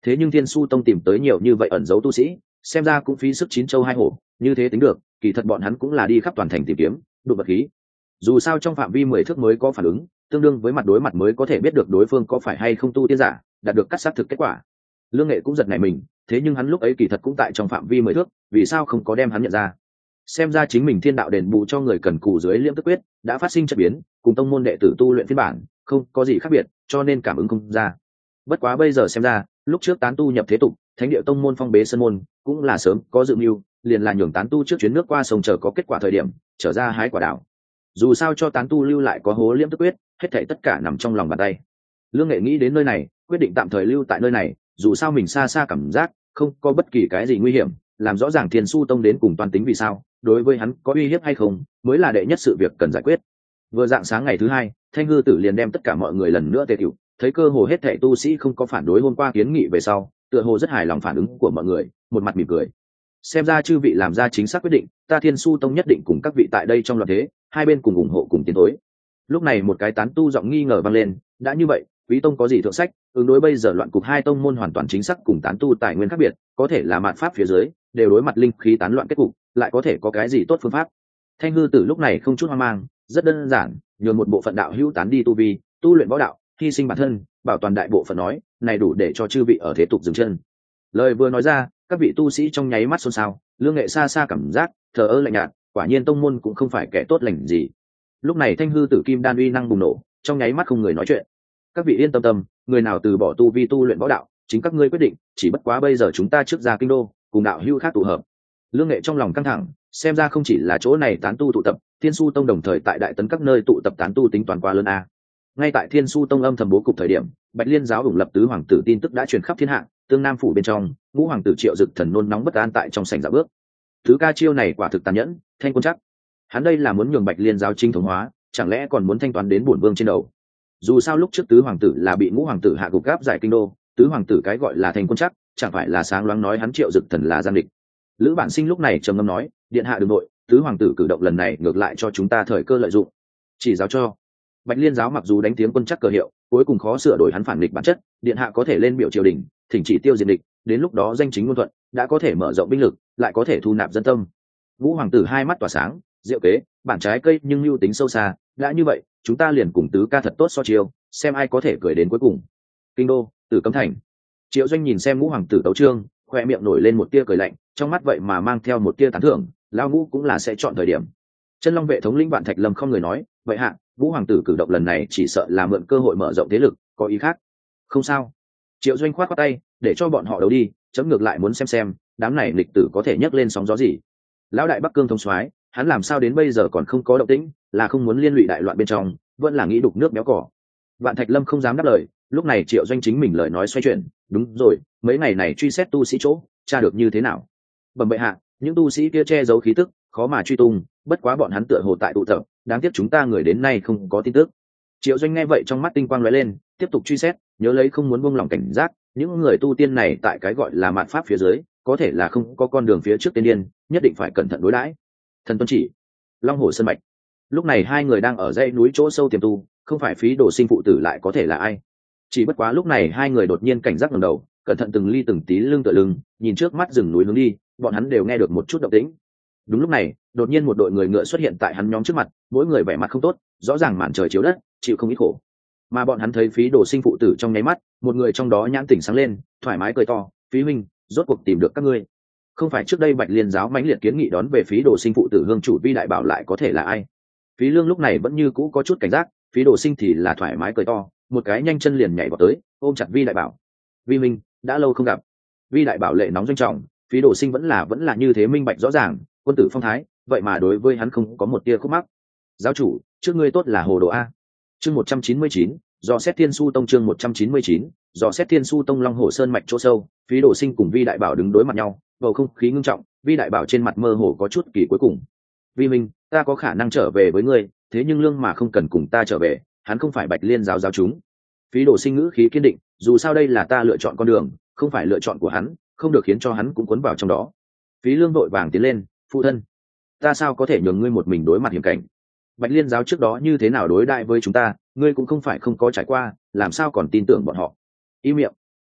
thế nhưng thiên su tông tìm tới nhiều như vậy ẩn giấu tu sĩ, xem ra cũng phí sức chín châu hai hổ. Như thế tính được, kỳ thật bọn hắn cũng là đi khắp toàn thành tìm kiếm đụng vật khí. Dù sao trong phạm vi mười thước mới có phản ứng, tương đương với mặt đối mặt mới có thể biết được đối phương có phải hay không tu tiên giả, đạt được cắt xác thực kết quả. Lương Nghệ cũng giật nảy mình, thế nhưng hắn lúc ấy kỳ thật cũng tại trong phạm vi mười thước, vì sao không có đem hắn nhận ra? Xem ra chính mình thiên đạo đền bù cho người cần cù dưới liễm tức quyết đã phát sinh chất biến, cùng tông môn đệ tử tu luyện phiên bản không có gì khác biệt, cho nên cảm ứng không ra. Bất quá bây giờ xem ra, lúc trước tán tu nhập thế tục, thánh địa tông môn phong bế sân môn cũng là sớm có dự mưu, liền là nhường tán tu trước chuyến nước qua sông chờ có kết quả thời điểm trở ra hái quả đảo. Dù sao cho tán tu lưu lại có hố liễm tức quyết, hết thảy tất cả nằm trong lòng bàn tay. Lương Nghệ nghĩ đến nơi này, quyết định tạm thời lưu tại nơi này, dù sao mình xa xa cảm giác không có bất kỳ cái gì nguy hiểm, làm rõ ràng Thiên Su Tông đến cùng toàn tính vì sao, đối với hắn có uy hiếp hay không, mới là đệ nhất sự việc cần giải quyết. Vừa dạng sáng ngày thứ hai, Thanh Hư Tử liền đem tất cả mọi người lần nữa tề tiểu, thấy cơ hồ hết thảy tu sĩ không có phản đối hôm qua kiến nghị về sau, tựa hồ rất hài lòng phản ứng của mọi người, một mặt mỉm cười. Xem ra chư vị làm ra chính xác quyết định, ta Thiên Su Tông nhất định cùng các vị tại đây trong loạn thế, hai bên cùng ủng hộ cùng tiến thối. Lúc này một cái tán tu giọng nghi ngờ vang lên, đã như vậy, Quý Tông có gì thượng sách, ứng đối bây giờ loạn cục hai tông môn hoàn toàn chính xác cùng tán tu tài nguyên khác biệt, có thể là mạn pháp phía dưới đều đối mặt linh khí tán loạn kết cục, lại có thể có cái gì tốt phương pháp. Thanh Hư Tử lúc này không chút hoang mang, rất đơn giản, nhường một bộ phận đạo hữu tán đi tu vi, tu luyện võ đạo, hy sinh bản thân, bảo toàn đại bộ phận nói, này đủ để cho chư vị ở thế tục dừng chân. Lời vừa nói ra, các vị tu sĩ trong nháy mắt xôn xao, Lương Nghệ xa xa cảm giác thờ ơ lạnh nhạt, quả nhiên tông môn cũng không phải kẻ tốt lành gì. Lúc này Thanh Hư Tử kim đan uy năng bùng nổ, trong nháy mắt không người nói chuyện. Các vị yên tâm tâm, người nào từ bỏ tu vi tu luyện võ đạo, chính các ngươi quyết định, chỉ bất quá bây giờ chúng ta trước ra kinh đô, cùng đạo hữu khác tụ hợp. Lương Nghệ trong lòng căng thẳng, xem ra không chỉ là chỗ này tán tu tụ tập, Thiên Su Tông đồng thời tại đại tấn các nơi tụ tập tán tu tính toàn qua lớn a. Ngay tại Thiên Su Tông âm thầm bố cục thời điểm, Bạch Liên giáo ủng lập tứ hoàng tử tin tức đã truyền khắp thiên hạ, tương nam phủ bên trong, ngũ hoàng tử Triệu Dực Thần nôn nóng bất an tại trong sảnh dạ bước. Thứ ca chiêu này quả thực tàn nhẫn, thanh quân chắc. Hắn đây là muốn nhường Bạch Liên giáo chính thống hóa, chẳng lẽ còn muốn thanh toán đến bổn vương trên đầu. Dù sao lúc trước tứ hoàng tử là bị ngũ hoàng tử hạ gục gáp giải kinh đô, tứ hoàng tử cái gọi là thanh quân chắc, chẳng phải là sáng loáng nói hắn Triệu Dực Thần là gian địch. Lữ Bản Sinh lúc này trầm ngâm nói, điện hạ đừng nội, tứ hoàng tử cử động lần này ngược lại cho chúng ta thời cơ lợi dụng. Chỉ giáo cho Bạch Liên giáo mặc dù đánh tiếng quân chắc cờ hiệu, cuối cùng khó sửa đổi hắn phản địch bản chất, điện hạ có thể lên biểu triều đình, thỉnh chỉ tiêu diệt địch, đến lúc đó danh chính ngôn thuận, đã có thể mở rộng binh lực, lại có thể thu nạp dân tâm. Ngũ hoàng tử hai mắt tỏa sáng, diệu kế, bản trái cây nhưng lưu tính sâu xa, đã như vậy, chúng ta liền cùng tứ ca thật tốt so chiêu, xem ai có thể cười đến cuối cùng. Kinh đô, Tử Cấm thành. Triệu Doanh nhìn xem Ngũ hoàng tử tấu chương, khoe miệng nổi lên một tia cười lạnh, trong mắt vậy mà mang theo một tia tán thưởng, lao Ngũ cũng là sẽ chọn thời điểm. Chân Long vệ thống lĩnh Vạn Thạch Lâm không người nói, vậy hạ, Vũ hoàng tử cử động lần này chỉ sợ là mượn cơ hội mở rộng thế lực, có ý khác. Không sao. Triệu Doanh khoát khoát tay, để cho bọn họ đấu đi, chấm ngược lại muốn xem xem, đám này lịch tử có thể nhấc lên sóng gió gì. Lão đại Bắc Cương thống soái, hắn làm sao đến bây giờ còn không có động tĩnh, là không muốn liên lụy đại loạn bên trong, vẫn là nghĩ đục nước béo cỏ. Vạn Thạch Lâm không dám đáp lời, lúc này Triệu Doanh chính mình lời nói xoay chuyển, đúng rồi, mấy ngày này truy xét tu sĩ chỗ, tra được như thế nào? Bẩm bệ hạ, những tu sĩ kia che giấu khí tức, khó mà truy tung, bất quá bọn hắn tựa hồ tại tụ tập, đáng tiếc chúng ta người đến nay không có tin tức. Triệu Doanh nghe vậy trong mắt tinh quang lóe lên, tiếp tục truy xét, nhớ lấy không muốn buông lỏng cảnh giác, những người tu tiên này tại cái gọi là mạt pháp phía dưới, có thể là không có con đường phía trước tiên điên, nhất định phải cẩn thận đối đãi. Thần tuân chỉ. Long Hồ Sơn mạch. Lúc này hai người đang ở dãy núi chỗ sâu tiềm tu, không phải Phí Đồ Sinh phụ tử lại có thể là ai. Chỉ bất quá lúc này hai người đột nhiên cảnh giác ngẩng đầu, cẩn thận từng ly từng tí lưng tựa lưng, nhìn trước mắt rừng núi hướng đi, bọn hắn đều nghe được một chút động tĩnh. Đúng lúc này, đột nhiên một đội người ngựa xuất hiện tại hắn nhóm trước mặt, mỗi người vẻ mặt không tốt, rõ ràng màn trời chiếu đất, chịu không ít khổ. Mà bọn hắn thấy Phí Đồ Sinh phụ tử trong nháy mắt, một người trong đó nhãn tỉnh sáng lên, thoải mái cười to, "Phí huynh, rốt cuộc tìm được các ngươi." Không phải trước đây Bạch Liên giáo mãnh liệt kiến nghị đón về Phí Đồ Sinh phụ tử hương chủ Vi đại bảo lại có thể là ai? Phí Lương lúc này vẫn như cũ có chút cảnh giác, Phí Đồ Sinh thì là thoải mái cười to, một cái nhanh chân liền nhảy vào tới, ôm chặt Vi đại bảo. "Vi minh, đã lâu không gặp." Vi đại bảo lệ nóng doanh trọng, Phí Đồ Sinh vẫn là vẫn là như thế minh bạch rõ ràng, quân tử phong thái, vậy mà đối với hắn không có một tia khúc mắc. "Giáo chủ, trước ngươi tốt là hồ đồ a." Chương một trăm chín mươi chín, do xét Thiên Su Tông chương một trăm chín mươi chín, do xét Thiên Su Tông Long Hồ Sơn mạch chỗ sâu, Phí Đồ Sinh cùng Vi đại bảo đứng đối mặt nhau, bầu không khí ngưng trọng, Vi đại bảo trên mặt mơ hồ có chút kỳ cuối cùng. "Vi minh, ta có khả năng trở về với ngươi, thế nhưng Lương mà không cần cùng ta trở về, hắn không phải Bạch Liên giáo giáo chúng." Phí Đồ Sinh ngữ khí kiên định, dù sao đây là ta lựa chọn con đường, không phải lựa chọn của hắn, không được khiến cho hắn cũng cuốn vào trong đó. Phí Lương vội vàng tiến lên, "Phụ thân, ta sao có thể nhường ngươi một mình đối mặt hiểm cảnh? Bạch Liên giáo trước đó như thế nào đối đại với chúng ta, ngươi cũng không phải không có trải qua, làm sao còn tin tưởng bọn họ?" "Im miệng."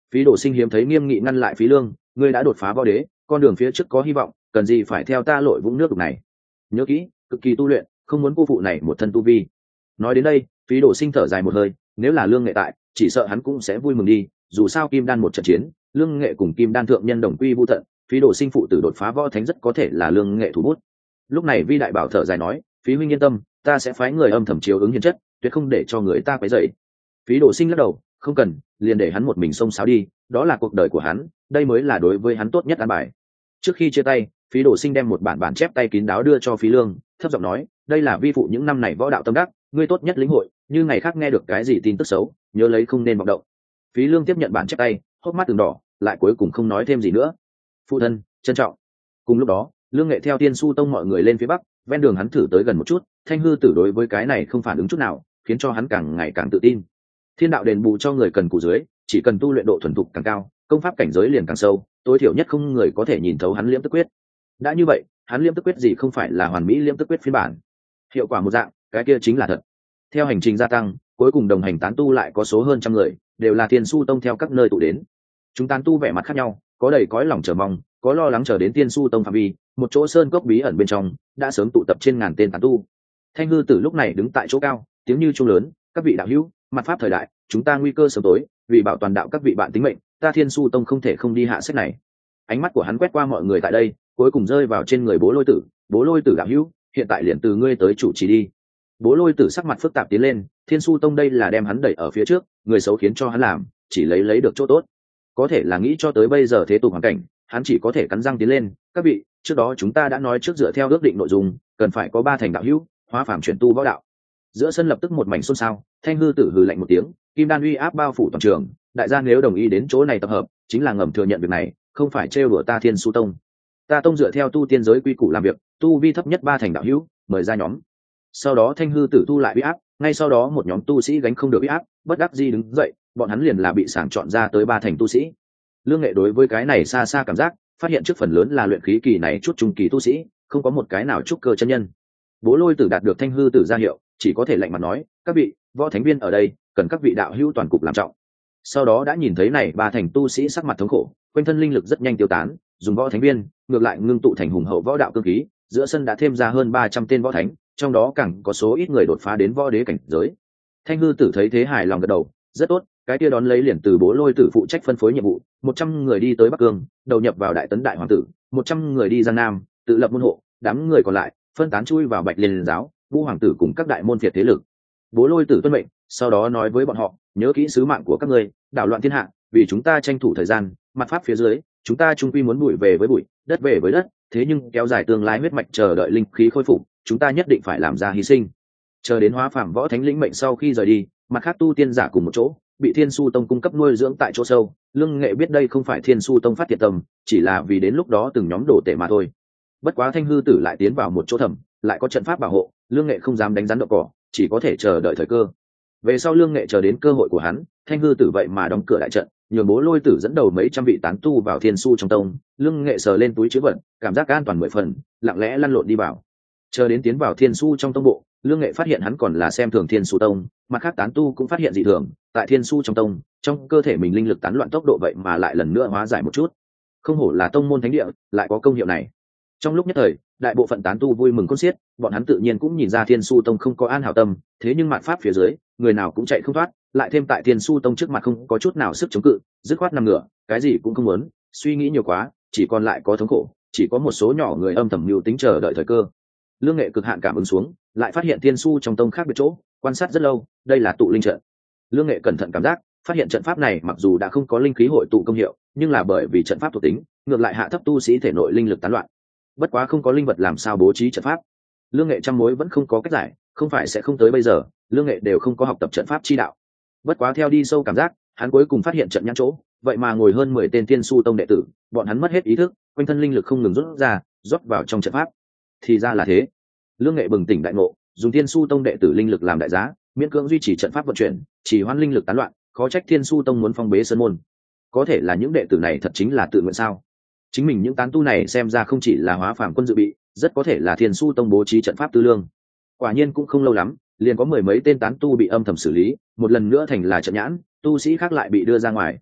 Phí Đồ Sinh hiếm thấy nghiêm nghị ngăn lại Phí Lương, ngươi đã đột phá võ đế, con đường phía trước có hy vọng, cần gì phải theo ta lội vũng nước đục này. Nhớ kỹ, cực kỳ tu luyện, không muốn cô phụ này một thân tu vi. Nói đến đây, Phí Đồ Sinh thở dài một hơi, nếu là Lương Nghệ tại, chỉ sợ hắn cũng sẽ vui mừng đi, dù sao Kim Đan một trận chiến, Lương Nghệ cùng Kim Đan thượng nhân đồng quy vu tận, Phí Đồ Sinh phụ tử đột phá võ thánh rất có thể là Lương Nghệ thủ bút. Lúc này Vi Đại Bảo thở dài nói, Phí huynh yên tâm, ta sẽ phái người âm thầm chiếu ứng hiền chất, tuyệt không để cho người ta quấy rầy. Phí Đồ Sinh lắc đầu, không cần, liền để hắn một mình xông xáo đi, đó là cuộc đời của hắn, đây mới là đối với hắn tốt nhất an bài. Trước khi chia tay, Phí Đồ Sinh đem một bản bản chép tay kín đáo đưa cho Phí Lương, thấp giọng nói, đây là vi phụ những năm này võ đạo tâm đắc, ngươi tốt nhất lĩnh hội, như ngày khác nghe được cái gì tin tức xấu, nhớ lấy không nên vọng động. Phí Lương tiếp nhận bản chép tay, hốc mắt từng đỏ, lại cuối cùng không nói thêm gì nữa. Phụ thân, trân trọng. Cùng lúc đó, Lương Nghệ theo Tiên Su Tông mọi người lên phía bắc, ven đường hắn thử tới gần một chút, Thanh Hư Tử đối với cái này không phản ứng chút nào, khiến cho hắn càng ngày càng tự tin. Thiên đạo đền bù cho người cần cù dưới, chỉ cần tu luyện độ thuần thục càng cao, công pháp cảnh giới liền càng sâu, tối thiểu nhất không người có thể nhìn thấu hắn liễm tức quyết. Đã như vậy, hắn liễm tức quyết gì không phải là hoàn mỹ liễm tức quyết phiên bản, hiệu quả một dạng, cái kia chính là thật. Theo hành trình gia tăng, cuối cùng đồng hành tán tu lại có số hơn trăm người, đều là Tiên Su Tông theo các nơi tụ đến. Chúng tán tu vẻ mặt khác nhau, có đầy cõi lòng chờ mong, có lo lắng chờ đến Tiên Su Tông phạm vi, một chỗ sơn cốc bí ẩn bên trong, đã sớm tụ tập trên ngàn tên tán tu. Thanh Hư Tử lúc này đứng tại chỗ cao, tiếng như chuông lớn, các vị đạo hữu, mặt pháp thời đại, chúng ta nguy cơ sớm tối, vì bảo toàn đạo các vị bạn tính mệnh, ta Thiên Su Tông không thể không đi hạ sách này. Ánh mắt của hắn quét qua mọi người tại đây, cuối cùng rơi vào trên người Bố Lôi Tử, Bố Lôi Tử đạo hữu, hiện tại liền từ ngươi tới chủ trì đi. Bố Lôi Tử sắc mặt phức tạp tiến lên, Thiên Su Tông đây là đem hắn đẩy ở phía trước, người xấu khiến cho hắn làm, chỉ lấy lấy được chỗ tốt. Có thể là nghĩ cho tới bây giờ thế tục hoàn cảnh, hắn chỉ có thể cắn răng tiến lên, các vị, trước đó chúng ta đã nói trước dựa theo ước định nội dung, cần phải có ba thành đạo hữu, hóa phàm chuyển tu võ đạo. Giữa sân lập tức một mảnh xôn xao, Thanh Hư Tử hừ lạnh một tiếng, kim đan uy áp bao phủ toàn trường, đại gia nếu đồng ý đến chỗ này tập hợp, chính là ngầm thừa nhận việc này, không phải trêu đùa ta Thiên Su Tông. Ta tông dựa theo tu tiên giới quy củ làm việc, tu vi thấp nhất ba thành đạo hữu, mời ra nhóm. Sau đó Thanh Hư Tử thu lại uy áp, ngay sau đó một nhóm tu sĩ gánh không được uy áp, bất đắc dĩ đứng dậy, bọn hắn liền là bị sàng chọn ra tới ba thành tu sĩ. Lương Nghệ đối với cái này xa xa cảm giác, phát hiện trước phần lớn là luyện khí kỳ này chút trung kỳ tu sĩ, không có một cái nào trúc cơ chân nhân. Bố Lôi Tử đạt được Thanh Hư Tử ra hiệu, chỉ có thể lạnh mặt nói, các vị võ thánh viên ở đây, cần các vị đạo hữu toàn cục làm trọng. Sau đó đã nhìn thấy này ba thành tu sĩ sắc mặt thống khổ, quanh thân linh lực rất nhanh tiêu tán, dùng võ thánh viên ngược lại ngưng tụ thành hùng hậu võ đạo cương khí, giữa sân đã thêm ra hơn ba trăm tên võ thánh, trong đó càng có số ít người đột phá đến võ đế cảnh giới. Thanh Hư Tử thấy thế hài lòng gật đầu, rất tốt, cái kia đón lấy liền từ Bố Lôi Tử phụ trách phân phối nhiệm vụ, một trăm người đi tới Bắc Cương, đầu nhập vào Đại Tấn Đại Hoàng tử, một trăm người đi Giang Nam, tự lập môn hộ, đám người còn lại phân tán chui vào Bạch Liên giáo, Vũ Hoàng tử cùng các đại môn phiệt thế lực. Bố Lôi Tử tuân mệnh, sau đó nói với bọn họ, nhớ kỹ sứ mạng của các ngươi, đảo loạn thiên hạ, vì chúng ta tranh thủ thời gian, mặt pháp phía dưới, chúng ta chung quy muốn bụi về với bụi, đất về với đất, thế nhưng kéo dài tương lai huyết mạch chờ đợi linh khí khôi phục, chúng ta nhất định phải làm ra hy sinh. Chờ đến hóa phàm võ thánh lĩnh mệnh sau khi rời đi, mặt khác tu tiên giả cùng một chỗ, bị Thiên Su Tông cung cấp nuôi dưỡng tại chỗ sâu. Lương Nghệ biết đây không phải Thiên Su Tông phát thiệt tâm, chỉ là vì đến lúc đó từng nhóm đổ tể mà thôi. Bất quá Thanh Hư Tử lại tiến vào một chỗ thầm, lại có trận pháp bảo hộ, Lương Nghệ không dám đánh rắn đậu cỏ, chỉ có thể chờ đợi thời cơ. Về sau Lương Nghệ chờ đến cơ hội của hắn, Thanh Hư Tử vậy mà đóng cửa đại trận, nhường Bố Lôi Tử dẫn đầu mấy trăm vị tán tu vào Thiên Su trong tông. Lương Nghệ sờ lên túi trữ vật, cảm giác an toàn mười phần, lặng lẽ lăn lộn đi vào. Chờ đến tiến vào Thiên Su trong tông bộ, Lương Nghệ phát hiện hắn còn là xem thường Thiên Su Tông, mặt khác tán tu cũng phát hiện dị thường, tại Thiên Su trong tông, trong cơ thể mình linh lực tán loạn tốc độ vậy mà lại lần nữa hóa giải một chút. Không hổ là tông môn thánh địa, lại có công hiệu này. Trong lúc nhất thời, đại bộ phận tán tu vui mừng khôn xiết, bọn hắn tự nhiên cũng nhìn ra Thiên Su Tông không có an hảo tâm, thế nhưng mạn pháp phía dưới, người nào cũng chạy không thoát, lại thêm tại Thiên Su Tông trước mặt không có chút nào sức chống cự, dứt khoát nằm ngửa, cái gì cũng không muốn, suy nghĩ nhiều quá, chỉ còn lại có thống khổ, chỉ có một số nhỏ người âm thầm mưu tính chờ đợi thời cơ. Lương Nghệ cực hạn cảm ứng xuống, lại phát hiện Thiên Su trong tông khác biệt chỗ, quan sát rất lâu, đây là tụ linh trận. Lương Nghệ cẩn thận cảm giác, phát hiện trận pháp này mặc dù đã không có linh khí hội tụ công hiệu, nhưng là bởi vì trận pháp thuộc tính, ngược lại hạ thấp tu sĩ thể nội linh lực tán loạn. Bất quá không có linh vật làm sao bố trí trận pháp. Lương Nghệ trăm mối vẫn không có cách giải, không phải sẽ không tới bây giờ, Lương Nghệ đều không có học tập trận pháp chi đạo. Bất quá theo đi sâu cảm giác, hắn cuối cùng phát hiện trận nhãn chỗ, vậy mà ngồi hơn mười tên Thiên Su Tông đệ tử, bọn hắn mất hết ý thức, quanh thân linh lực không ngừng rút ra, rót vào trong trận pháp. Thì ra là thế. Lương Nghệ bừng tỉnh đại ngộ, dùng Thiên Su Tông đệ tử linh lực làm đại giá, miễn cưỡng duy trì trận pháp vận chuyển, chỉ hoãn linh lực tán loạn, khó trách Thiên Su Tông muốn phong bế sơn môn. Có thể là những đệ tử này thật chính là tự nguyện sao? Chính mình những tán tu này xem ra không chỉ là hóa phàm quân dự bị, rất có thể là Thiên Su Tông bố trí trận pháp tư lương. Quả nhiên cũng không lâu lắm, liền có mười mấy tên tán tu bị âm thầm xử lý, một lần nữa thành là trận nhãn, tu sĩ khác lại bị đưa ra ngoài.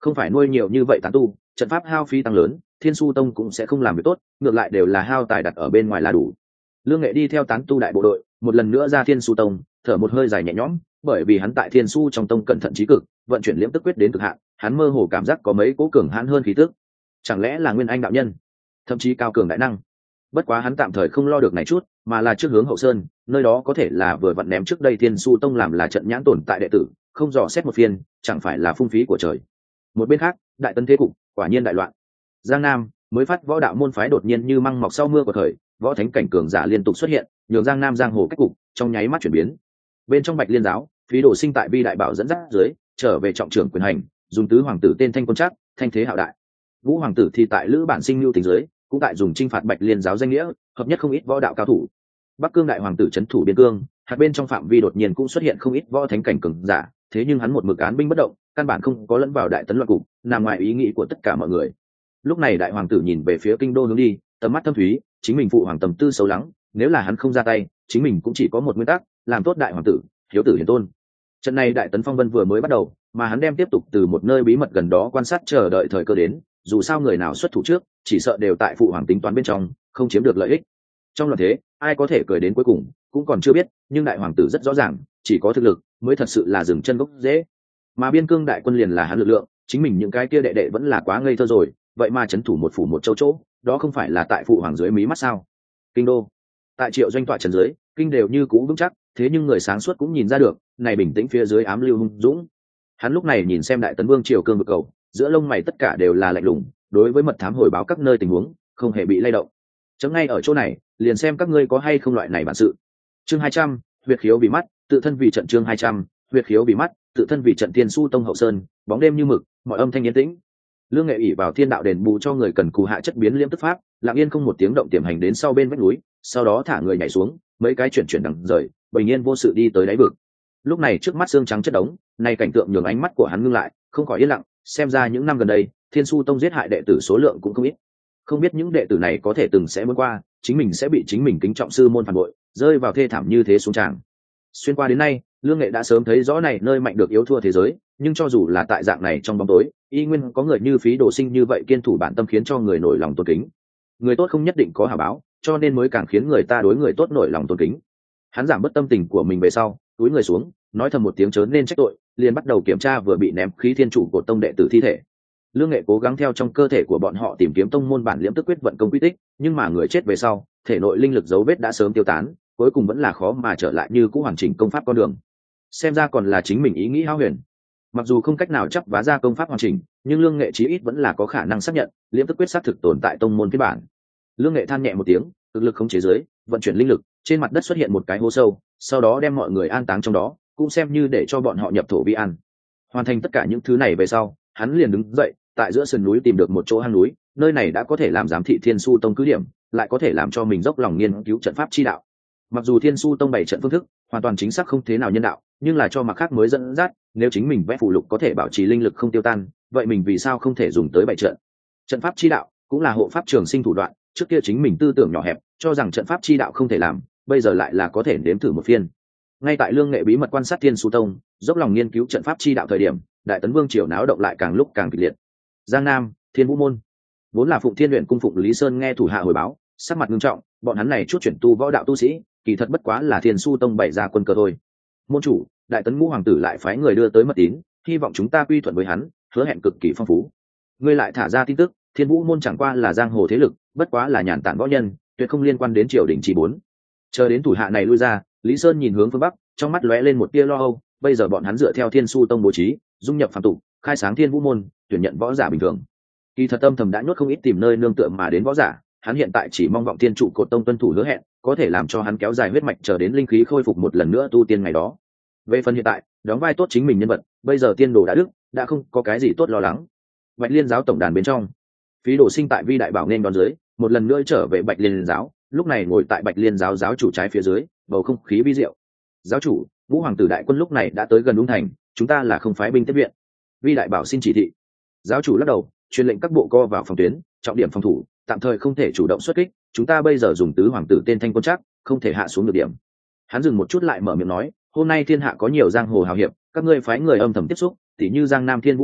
không phải nuôi nhiều như vậy tán tu, trận pháp hao phí tăng lớn, Thiên Su Tông cũng sẽ không làm việc tốt, ngược lại đều là hao tài đặt ở bên ngoài là đủ. Lương Nghệ đi theo tán tu đại bộ đội, một lần nữa ra Thiên Su Tông, thở một hơi dài nhẹ nhõm, bởi vì hắn tại Thiên Su trong tông cẩn thận trí cực, vận chuyển liễm tức quyết đến cực hạn, hắn mơ hồ cảm giác có mấy cố cường hãn hơn khí tức. Chẳng lẽ là Nguyên Anh đạo nhân, thậm chí cao cường đại năng? Bất quá hắn tạm thời không lo được này chút, mà là trước hướng Hậu Sơn, nơi đó có thể là vừa vặn ném trước đây Thiên Su Tông làm là trận nhãn tồn tại đệ tử, không dò xét một phiên, chẳng phải là phung phí của trời. Một bên khác, đại tấn thế cục quả nhiên đại loạn. Giang Nam mới phát võ đạo môn phái đột nhiên như măng mọc sau mưa của thời, võ thánh cảnh cường giả liên tục xuất hiện, nhường Giang Nam giang hồ cách cục trong nháy mắt chuyển biến. Bên trong Bạch Liên giáo, Phí Đồ Sinh tại Vi đại bảo dẫn dắt dưới, trở về trọng trưởng quyền hành, dùng tứ hoàng tử tên Thanh Quân Trác, thanh thế hạo đại. Vũ hoàng tử thì tại Lữ Bản Sinh lưu tình dưới, cũng tại dùng chinh phạt Bạch Liên giáo danh nghĩa, hợp nhất không ít võ đạo cao thủ. Bắc Cương đại hoàng tử trấn thủ biên cương, hạt bên trong phạm vi đột nhiên cũng xuất hiện không ít võ thánh cảnh cường giả, thế nhưng hắn một mực án binh bất động, căn bản không có lẫn vào đại tấn loạn cục, nằm ngoài ý nghĩ của tất cả mọi người. Lúc này đại hoàng tử nhìn về phía kinh đô hướng đi, tầm mắt thâm thúy, chính mình phụ hoàng tầm tư xấu lắng, nếu là hắn không ra tay, chính mình cũng chỉ có một nguyên tắc, làm tốt đại hoàng tử, hiếu tử hiền tôn. Trận này đại tấn phong vân vừa mới bắt đầu, mà hắn đem tiếp tục từ một nơi bí mật gần đó quan sát chờ đợi thời cơ đến, dù sao người nào xuất thủ trước, chỉ sợ đều tại phụ hoàng tính toán bên trong, không chiếm được lợi ích. Trong loạn thế, ai có thể cười đến cuối cùng, cũng còn chưa biết, nhưng đại hoàng tử rất rõ ràng, chỉ có thực lực mới thật sự là dừng chân gốc dễ. Mà biên cương đại quân liền là hắn lực lượng, chính mình những cái kia đệ đệ vẫn là quá ngây thơ rồi, vậy mà chấn thủ một phủ một châu chỗ, đó không phải là tại phụ hoàng dưới mí mắt sao? Kinh đô, tại Triệu Doanh tọa trấn dưới, kinh đều như cũ vững chắc, thế nhưng người sáng suốt cũng nhìn ra được, này bình tĩnh phía dưới ám lưu hung dũng. Hắn lúc này nhìn xem đại tấn vương triều cương vực cầu, giữa lông mày tất cả đều là lạnh lùng, đối với mật thám hồi báo các nơi tình huống, không hề bị lay động. Chấm ngay ở chỗ này, liền xem các ngươi có hay không loại này bản sự. Chương hai trăm, huyệt khiếu vì mắt, tự thân vì trận. Chương hai trăm, huyệt khiếu vì mắt, tự thân vì trận. Thiên Su Tông Hậu Sơn, bóng đêm như mực, mọi âm thanh yên tĩnh. Lương Nghệ ỷ vào thiên đạo đền bù cho người cần cù hạ chất biến liễm tức pháp, lặng yên không một tiếng động tiềm hành đến sau bên vách núi, sau đó thả người nhảy xuống, mấy cái chuyển chuyển đằng rời, bình yên vô sự đi tới đáy vực. Lúc này trước mắt xương trắng chất đống, nay cảnh tượng nhường ánh mắt của hắn ngưng lại, không khỏi yên lặng, xem ra những năm gần đây, Thiên Su Tông giết hại đệ tử số lượng cũng không ít. Không biết những đệ tử này có thể từng sẽ muốn qua, chính mình sẽ bị chính mình kính trọng sư môn phản bội, rơi vào thê thảm như thế xuống tràng. Xuyên qua đến nay, Lương Nghệ đã sớm thấy rõ này nơi mạnh được yếu thua thế giới, nhưng cho dù là tại dạng này trong bóng tối, y nguyên có người như Phí Đồ Sinh như vậy kiên thủ bản tâm khiến cho người nổi lòng tôn kính. Người tốt không nhất định có hảo báo, cho nên mới càng khiến người ta đối người tốt nổi lòng tôn kính. Hắn giảm bớt tâm tình của mình về sau, túi người xuống, nói thầm một tiếng chớ nên trách tội, liền bắt đầu kiểm tra vừa bị ném khí thiên chủ của tông đệ tử thi thể. Lương Nghệ cố gắng theo trong cơ thể của bọn họ tìm kiếm tông môn bản liễm tức quyết vận công quy tích, nhưng mà người chết về sau, thể nội linh lực dấu vết đã sớm tiêu tán, cuối cùng vẫn là khó mà trở lại như cũ hoàn chỉnh công pháp con đường. Xem ra còn là chính mình ý nghĩ hao huyền. Mặc dù không cách nào chấp vá ra công pháp hoàn chỉnh, nhưng Lương Nghệ chí ít vẫn là có khả năng xác nhận liễm tức quyết xác thực tồn tại tông môn phiên bản. Lương Nghệ than nhẹ một tiếng, thực lực khống chế dưới, vận chuyển linh lực, trên mặt đất xuất hiện một cái hố sâu, sau đó đem mọi người an táng trong đó, cũng xem như để cho bọn họ nhập thổ vi ăn. Hoàn thành tất cả những thứ này về sau, hắn liền đứng dậy, tại giữa sườn núi tìm được một chỗ hang núi, nơi này đã có thể làm giám thị Thiên Su Tông cứ điểm, lại có thể làm cho mình dốc lòng nghiên cứu trận pháp chi đạo. Mặc dù Thiên Su Tông bày trận phương thức hoàn toàn chính xác không thế nào nhân đạo, nhưng là cho mặt khác mới dẫn dắt, nếu chính mình vẽ phù lục có thể bảo trì linh lực không tiêu tan, vậy mình vì sao không thể dùng tới bày trận? Trận pháp chi đạo cũng là hộ pháp trường sinh thủ đoạn, trước kia chính mình tư tưởng nhỏ hẹp, cho rằng trận pháp chi đạo không thể làm, bây giờ lại là có thể nếm thử một phiên. Ngay tại Lương Nghệ bí mật quan sát Thiên Su Tông, dốc lòng nghiên cứu trận pháp chi đạo thời điểm, đại tấn vương triều náo động lại càng lúc càng kịch liệt. Giang Nam, Thiên Vũ môn, vốn là Phụng Thiên luyện cung Phụng Lý Sơn nghe thủ hạ hồi báo, sắc mặt nghiêm trọng, bọn hắn này chút chuyển tu võ đạo tu sĩ, kỳ thật bất quá là Thiên Su Tông bày ra quân cờ thôi. Môn chủ, đại tấn ngũ hoàng tử lại phái người đưa tới mật tín, hy vọng chúng ta quy thuận với hắn, hứa hẹn cực kỳ phong phú. Ngươi lại thả ra tin tức, Thiên Vũ môn chẳng qua là giang hồ thế lực, bất quá là nhàn tản võ nhân, tuyệt không liên quan đến triều đình chỉ bốn. Chờ đến thủ hạ này lui ra, Lý Sơn nhìn hướng phương bắc, trong mắt lóe lên một tia lo âu, bây giờ bọn hắn dựa theo Thiên Su Tông bố trí, dung nhập phàm tục, khai sáng Thiên Vũ môn, tuyển nhận võ giả bình thường. Kỳ thật âm thầm đã nhốt không ít tìm nơi nương tựa mà đến võ giả, hắn hiện tại chỉ mong vọng Thiên trụ cột tông tuân thủ hứa hẹn, có thể làm cho hắn kéo dài huyết mạch chờ đến linh khí khôi phục một lần nữa tu tiên ngày đó. Về phần hiện tại, đóng vai tốt chính mình nhân vật, bây giờ tiên đồ đã đức, đã không có cái gì tốt lo lắng. Bạch Liên giáo tổng đàn bên trong, Phí Đồ Sinh tại Vi đại bảo nên đón dưới, một lần nữa trở về Bạch Liên giáo, lúc này ngồi tại Bạch Liên giáo giáo chủ trái phía dưới, bầu không khí vi diệu. Giáo chủ, Vũ hoàng tử đại quân lúc này đã tới gần Ung thành, chúng ta là không phái binh tiếp viện. Vi đại bảo xin chỉ thị. Giáo chủ lắc đầu, truyền lệnh các bộ co vào phòng tuyến, trọng điểm phòng thủ, tạm thời không thể chủ động xuất kích, chúng ta bây giờ dùng tứ hoàng tử tên Thanh Quân Trác, không thể hạ xuống được điểm. Hắn dừng một chút lại mở miệng nói, hôm nay thiên hạ có nhiều giang hồ hào hiệp, các ngươi phái người âm thầm tiếp xúc, tỉ như Giang Nam Thiên Vũ môn,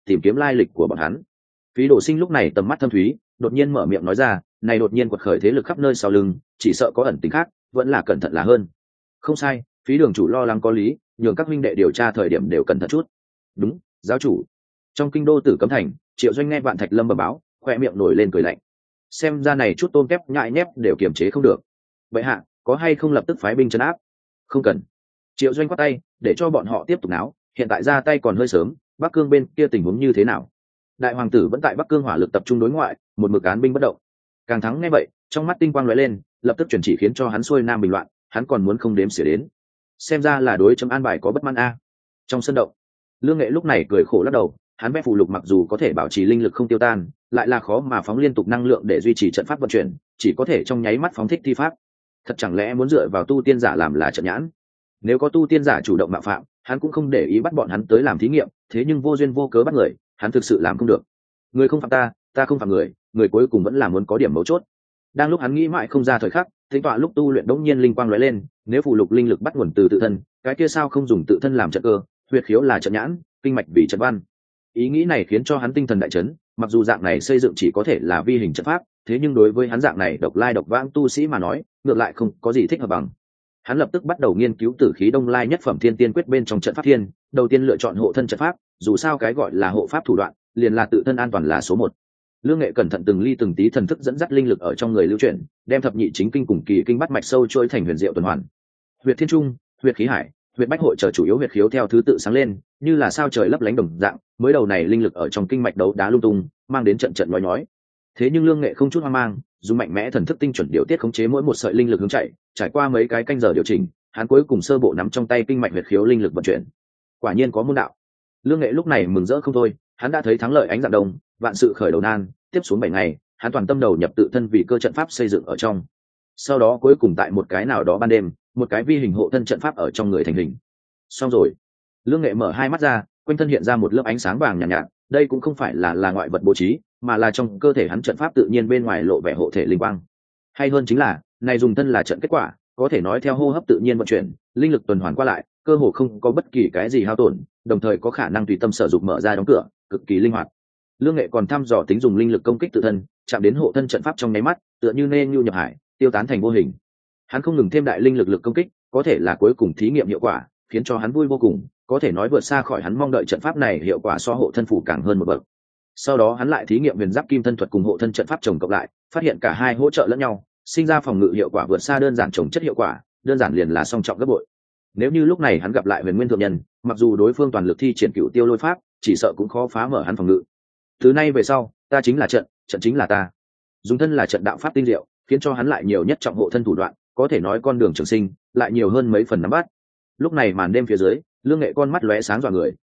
tìm kiếm lai lịch của bọn hắn. Phí Đồ Sinh lúc này tầm mắt thâm thúy, đột nhiên mở miệng nói ra, này đột nhiên quật khởi thế lực khắp nơi sau lưng, chỉ sợ có ẩn tình khác, vẫn là cẩn thận là hơn. Không sai, Phí đường chủ lo lắng có lý, nhường các huynh đệ điều tra thời điểm đều cẩn thận chút. Đúng, giáo chủ. Trong kinh đô Tử Cấm Thành, Triệu Doanh nghe Vạn Thạch Lâm bẩm báo, khoe miệng nổi lên cười lạnh. Xem ra này chút tôm kép nhại nhép đều kiềm chế không được. Vậy hạ, có hay không lập tức phái binh trấn áp? Không cần. Triệu Doanh quát tay, để cho bọn họ tiếp tục náo, hiện tại ra tay còn hơi sớm. Bắc Cương bên kia tình huống như thế nào? Đại hoàng tử vẫn tại Bắc Cương hỏa lực tập trung đối ngoại, một mực án binh bất động. Càng thắng nghe vậy, trong mắt tinh quang lóe lên, lập tức chuyển chỉ khiến cho hắn xuôi nam bình loạn, hắn còn muốn không đếm xỉa đến. Xem ra là đối chấm an bài có bất mãn a. Trong sân động, Lương Nghệ lúc này cười khổ lắc đầu, hắn vẽ phù lục mặc dù có thể bảo trì linh lực không tiêu tan, lại là khó mà phóng liên tục năng lượng để duy trì trận pháp vận chuyển, chỉ có thể trong nháy mắt phóng thích thi pháp. Thật chẳng lẽ muốn dựa vào tu tiên giả làm là trận nhãn? Nếu có tu tiên giả chủ động mạo phạm, hắn cũng không để ý bắt bọn hắn tới làm thí nghiệm, thế nhưng vô duyên vô cớ bắt người, hắn thực sự làm không được. Người không phạm ta, ta không phạm người, người cuối cùng vẫn là muốn có điểm mấu chốt. Đang lúc hắn nghĩ mãi không ra thời khắc, tính tọa lúc tu luyện đống nhiên linh quang lóe lên, nếu phù lục linh lực bắt nguồn từ tự thân, cái kia sao không dùng tự thân làm trận cơ, huyệt khiếu là trận nhãn, kinh mạch vì trận văn. Ý nghĩ này khiến cho hắn tinh thần đại chấn, mặc dù dạng này xây dựng chỉ có thể là vi hình trận pháp, thế nhưng đối với hắn dạng này độc lai độc vãng tu sĩ mà nói, ngược lại không có gì thích hợp bằng. Hắn lập tức bắt đầu nghiên cứu tử khí đông lai nhất phẩm thiên tiên quyết bên trong trận pháp thiên, đầu tiên lựa chọn hộ thân trận pháp, dù sao cái gọi là hộ pháp thủ đoạn, liền là tự thân an toàn là số một. Lương Nghệ cẩn thận từng ly từng tí thần thức dẫn dắt linh lực ở trong người lưu chuyển, đem thập nhị chính kinh cùng kỳ kinh bắt mạch sâu trôi thành huyền diệu tuần hoàn. Huyệt thiên trung, huyệt khí hải, huyệt bách hội chờ chủ yếu huyệt khiếu theo thứ tự sáng lên, như là sao trời lấp lánh đồng dạng, mới đầu này linh lực ở trong kinh mạch đấu đá lung tung, mang đến trận trận nhói nhói. Thế nhưng Lương Nghệ không chút hoang mang, dùng mạnh mẽ thần thức tinh chuẩn điều tiết khống chế mỗi một sợi linh lực hướng chạy, trải qua mấy cái canh giờ điều chỉnh, hắn cuối cùng sơ bộ nắm trong tay kinh mạch huyệt khiếu linh lực vận chuyển. Quả nhiên có môn đạo. Lương Nghệ lúc này mừng rỡ không thôi, hắn đã thấy thắng lợi ánh dạng đông, vạn sự khởi đầu nan, tiếp xuống bảy ngày, hắn toàn tâm đầu nhập tự thân vì cơ trận pháp xây dựng ở trong. Sau đó cuối cùng tại một cái nào đó ban đêm, một cái vi hình hộ thân trận pháp ở trong người thành hình. Xong rồi. Lương Nghệ mở hai mắt ra, quanh thân hiện ra một lớp ánh sáng vàng nhàn nhạt, nhạt, đây cũng không phải là là ngoại vật bố trí, mà là trong cơ thể hắn trận pháp tự nhiên bên ngoài lộ vẻ hộ thể linh quang. Hay hơn chính là, này dùng thân là trận kết quả, có thể nói theo hô hấp tự nhiên vận chuyển, linh lực tuần hoàn qua lại, cơ hồ không có bất kỳ cái gì hao tổn, đồng thời có khả năng tùy tâm sở dụng mở ra đóng cửa, cực kỳ linh hoạt. Lương Nghệ còn thăm dò tính dùng linh lực công kích tự thân, chạm đến hộ thân trận pháp trong nháy mắt, tựa như nên nhu nhập hải, tiêu tán thành vô hình. Hắn không ngừng thêm đại linh lực lực công kích, có thể là cuối cùng thí nghiệm hiệu quả, khiến cho hắn vui vô cùng, có thể nói vượt xa khỏi hắn mong đợi trận pháp này hiệu quả so hộ thân phủ càng hơn một bậc. Sau đó hắn lại thí nghiệm huyền giáp kim thân thuật cùng hộ thân trận pháp chồng cộng lại, phát hiện cả hai hỗ trợ lẫn nhau, sinh ra phòng ngự hiệu quả vượt xa đơn giản chồng chất hiệu quả, đơn giản liền là song trọng gấp bội. Nếu như lúc này hắn gặp lại Huyền Nguyên thượng nhân, mặc dù đối phương toàn lực thi triển cửu tiêu lôi pháp, chỉ sợ cũng khó phá mở hắn phòng ngự. Từ nay về sau, ta chính là trận, trận chính là ta. Dùng thân là trận đạo pháp tinh diệu, khiến cho hắn lại nhiều nhất trọng hộ thân thủ đoạn, có thể nói con đường trường sinh lại nhiều hơn mấy phần nắm bắt. Lúc này màn đêm phía dưới, Lương Nghệ con mắt lóe sáng dọa người,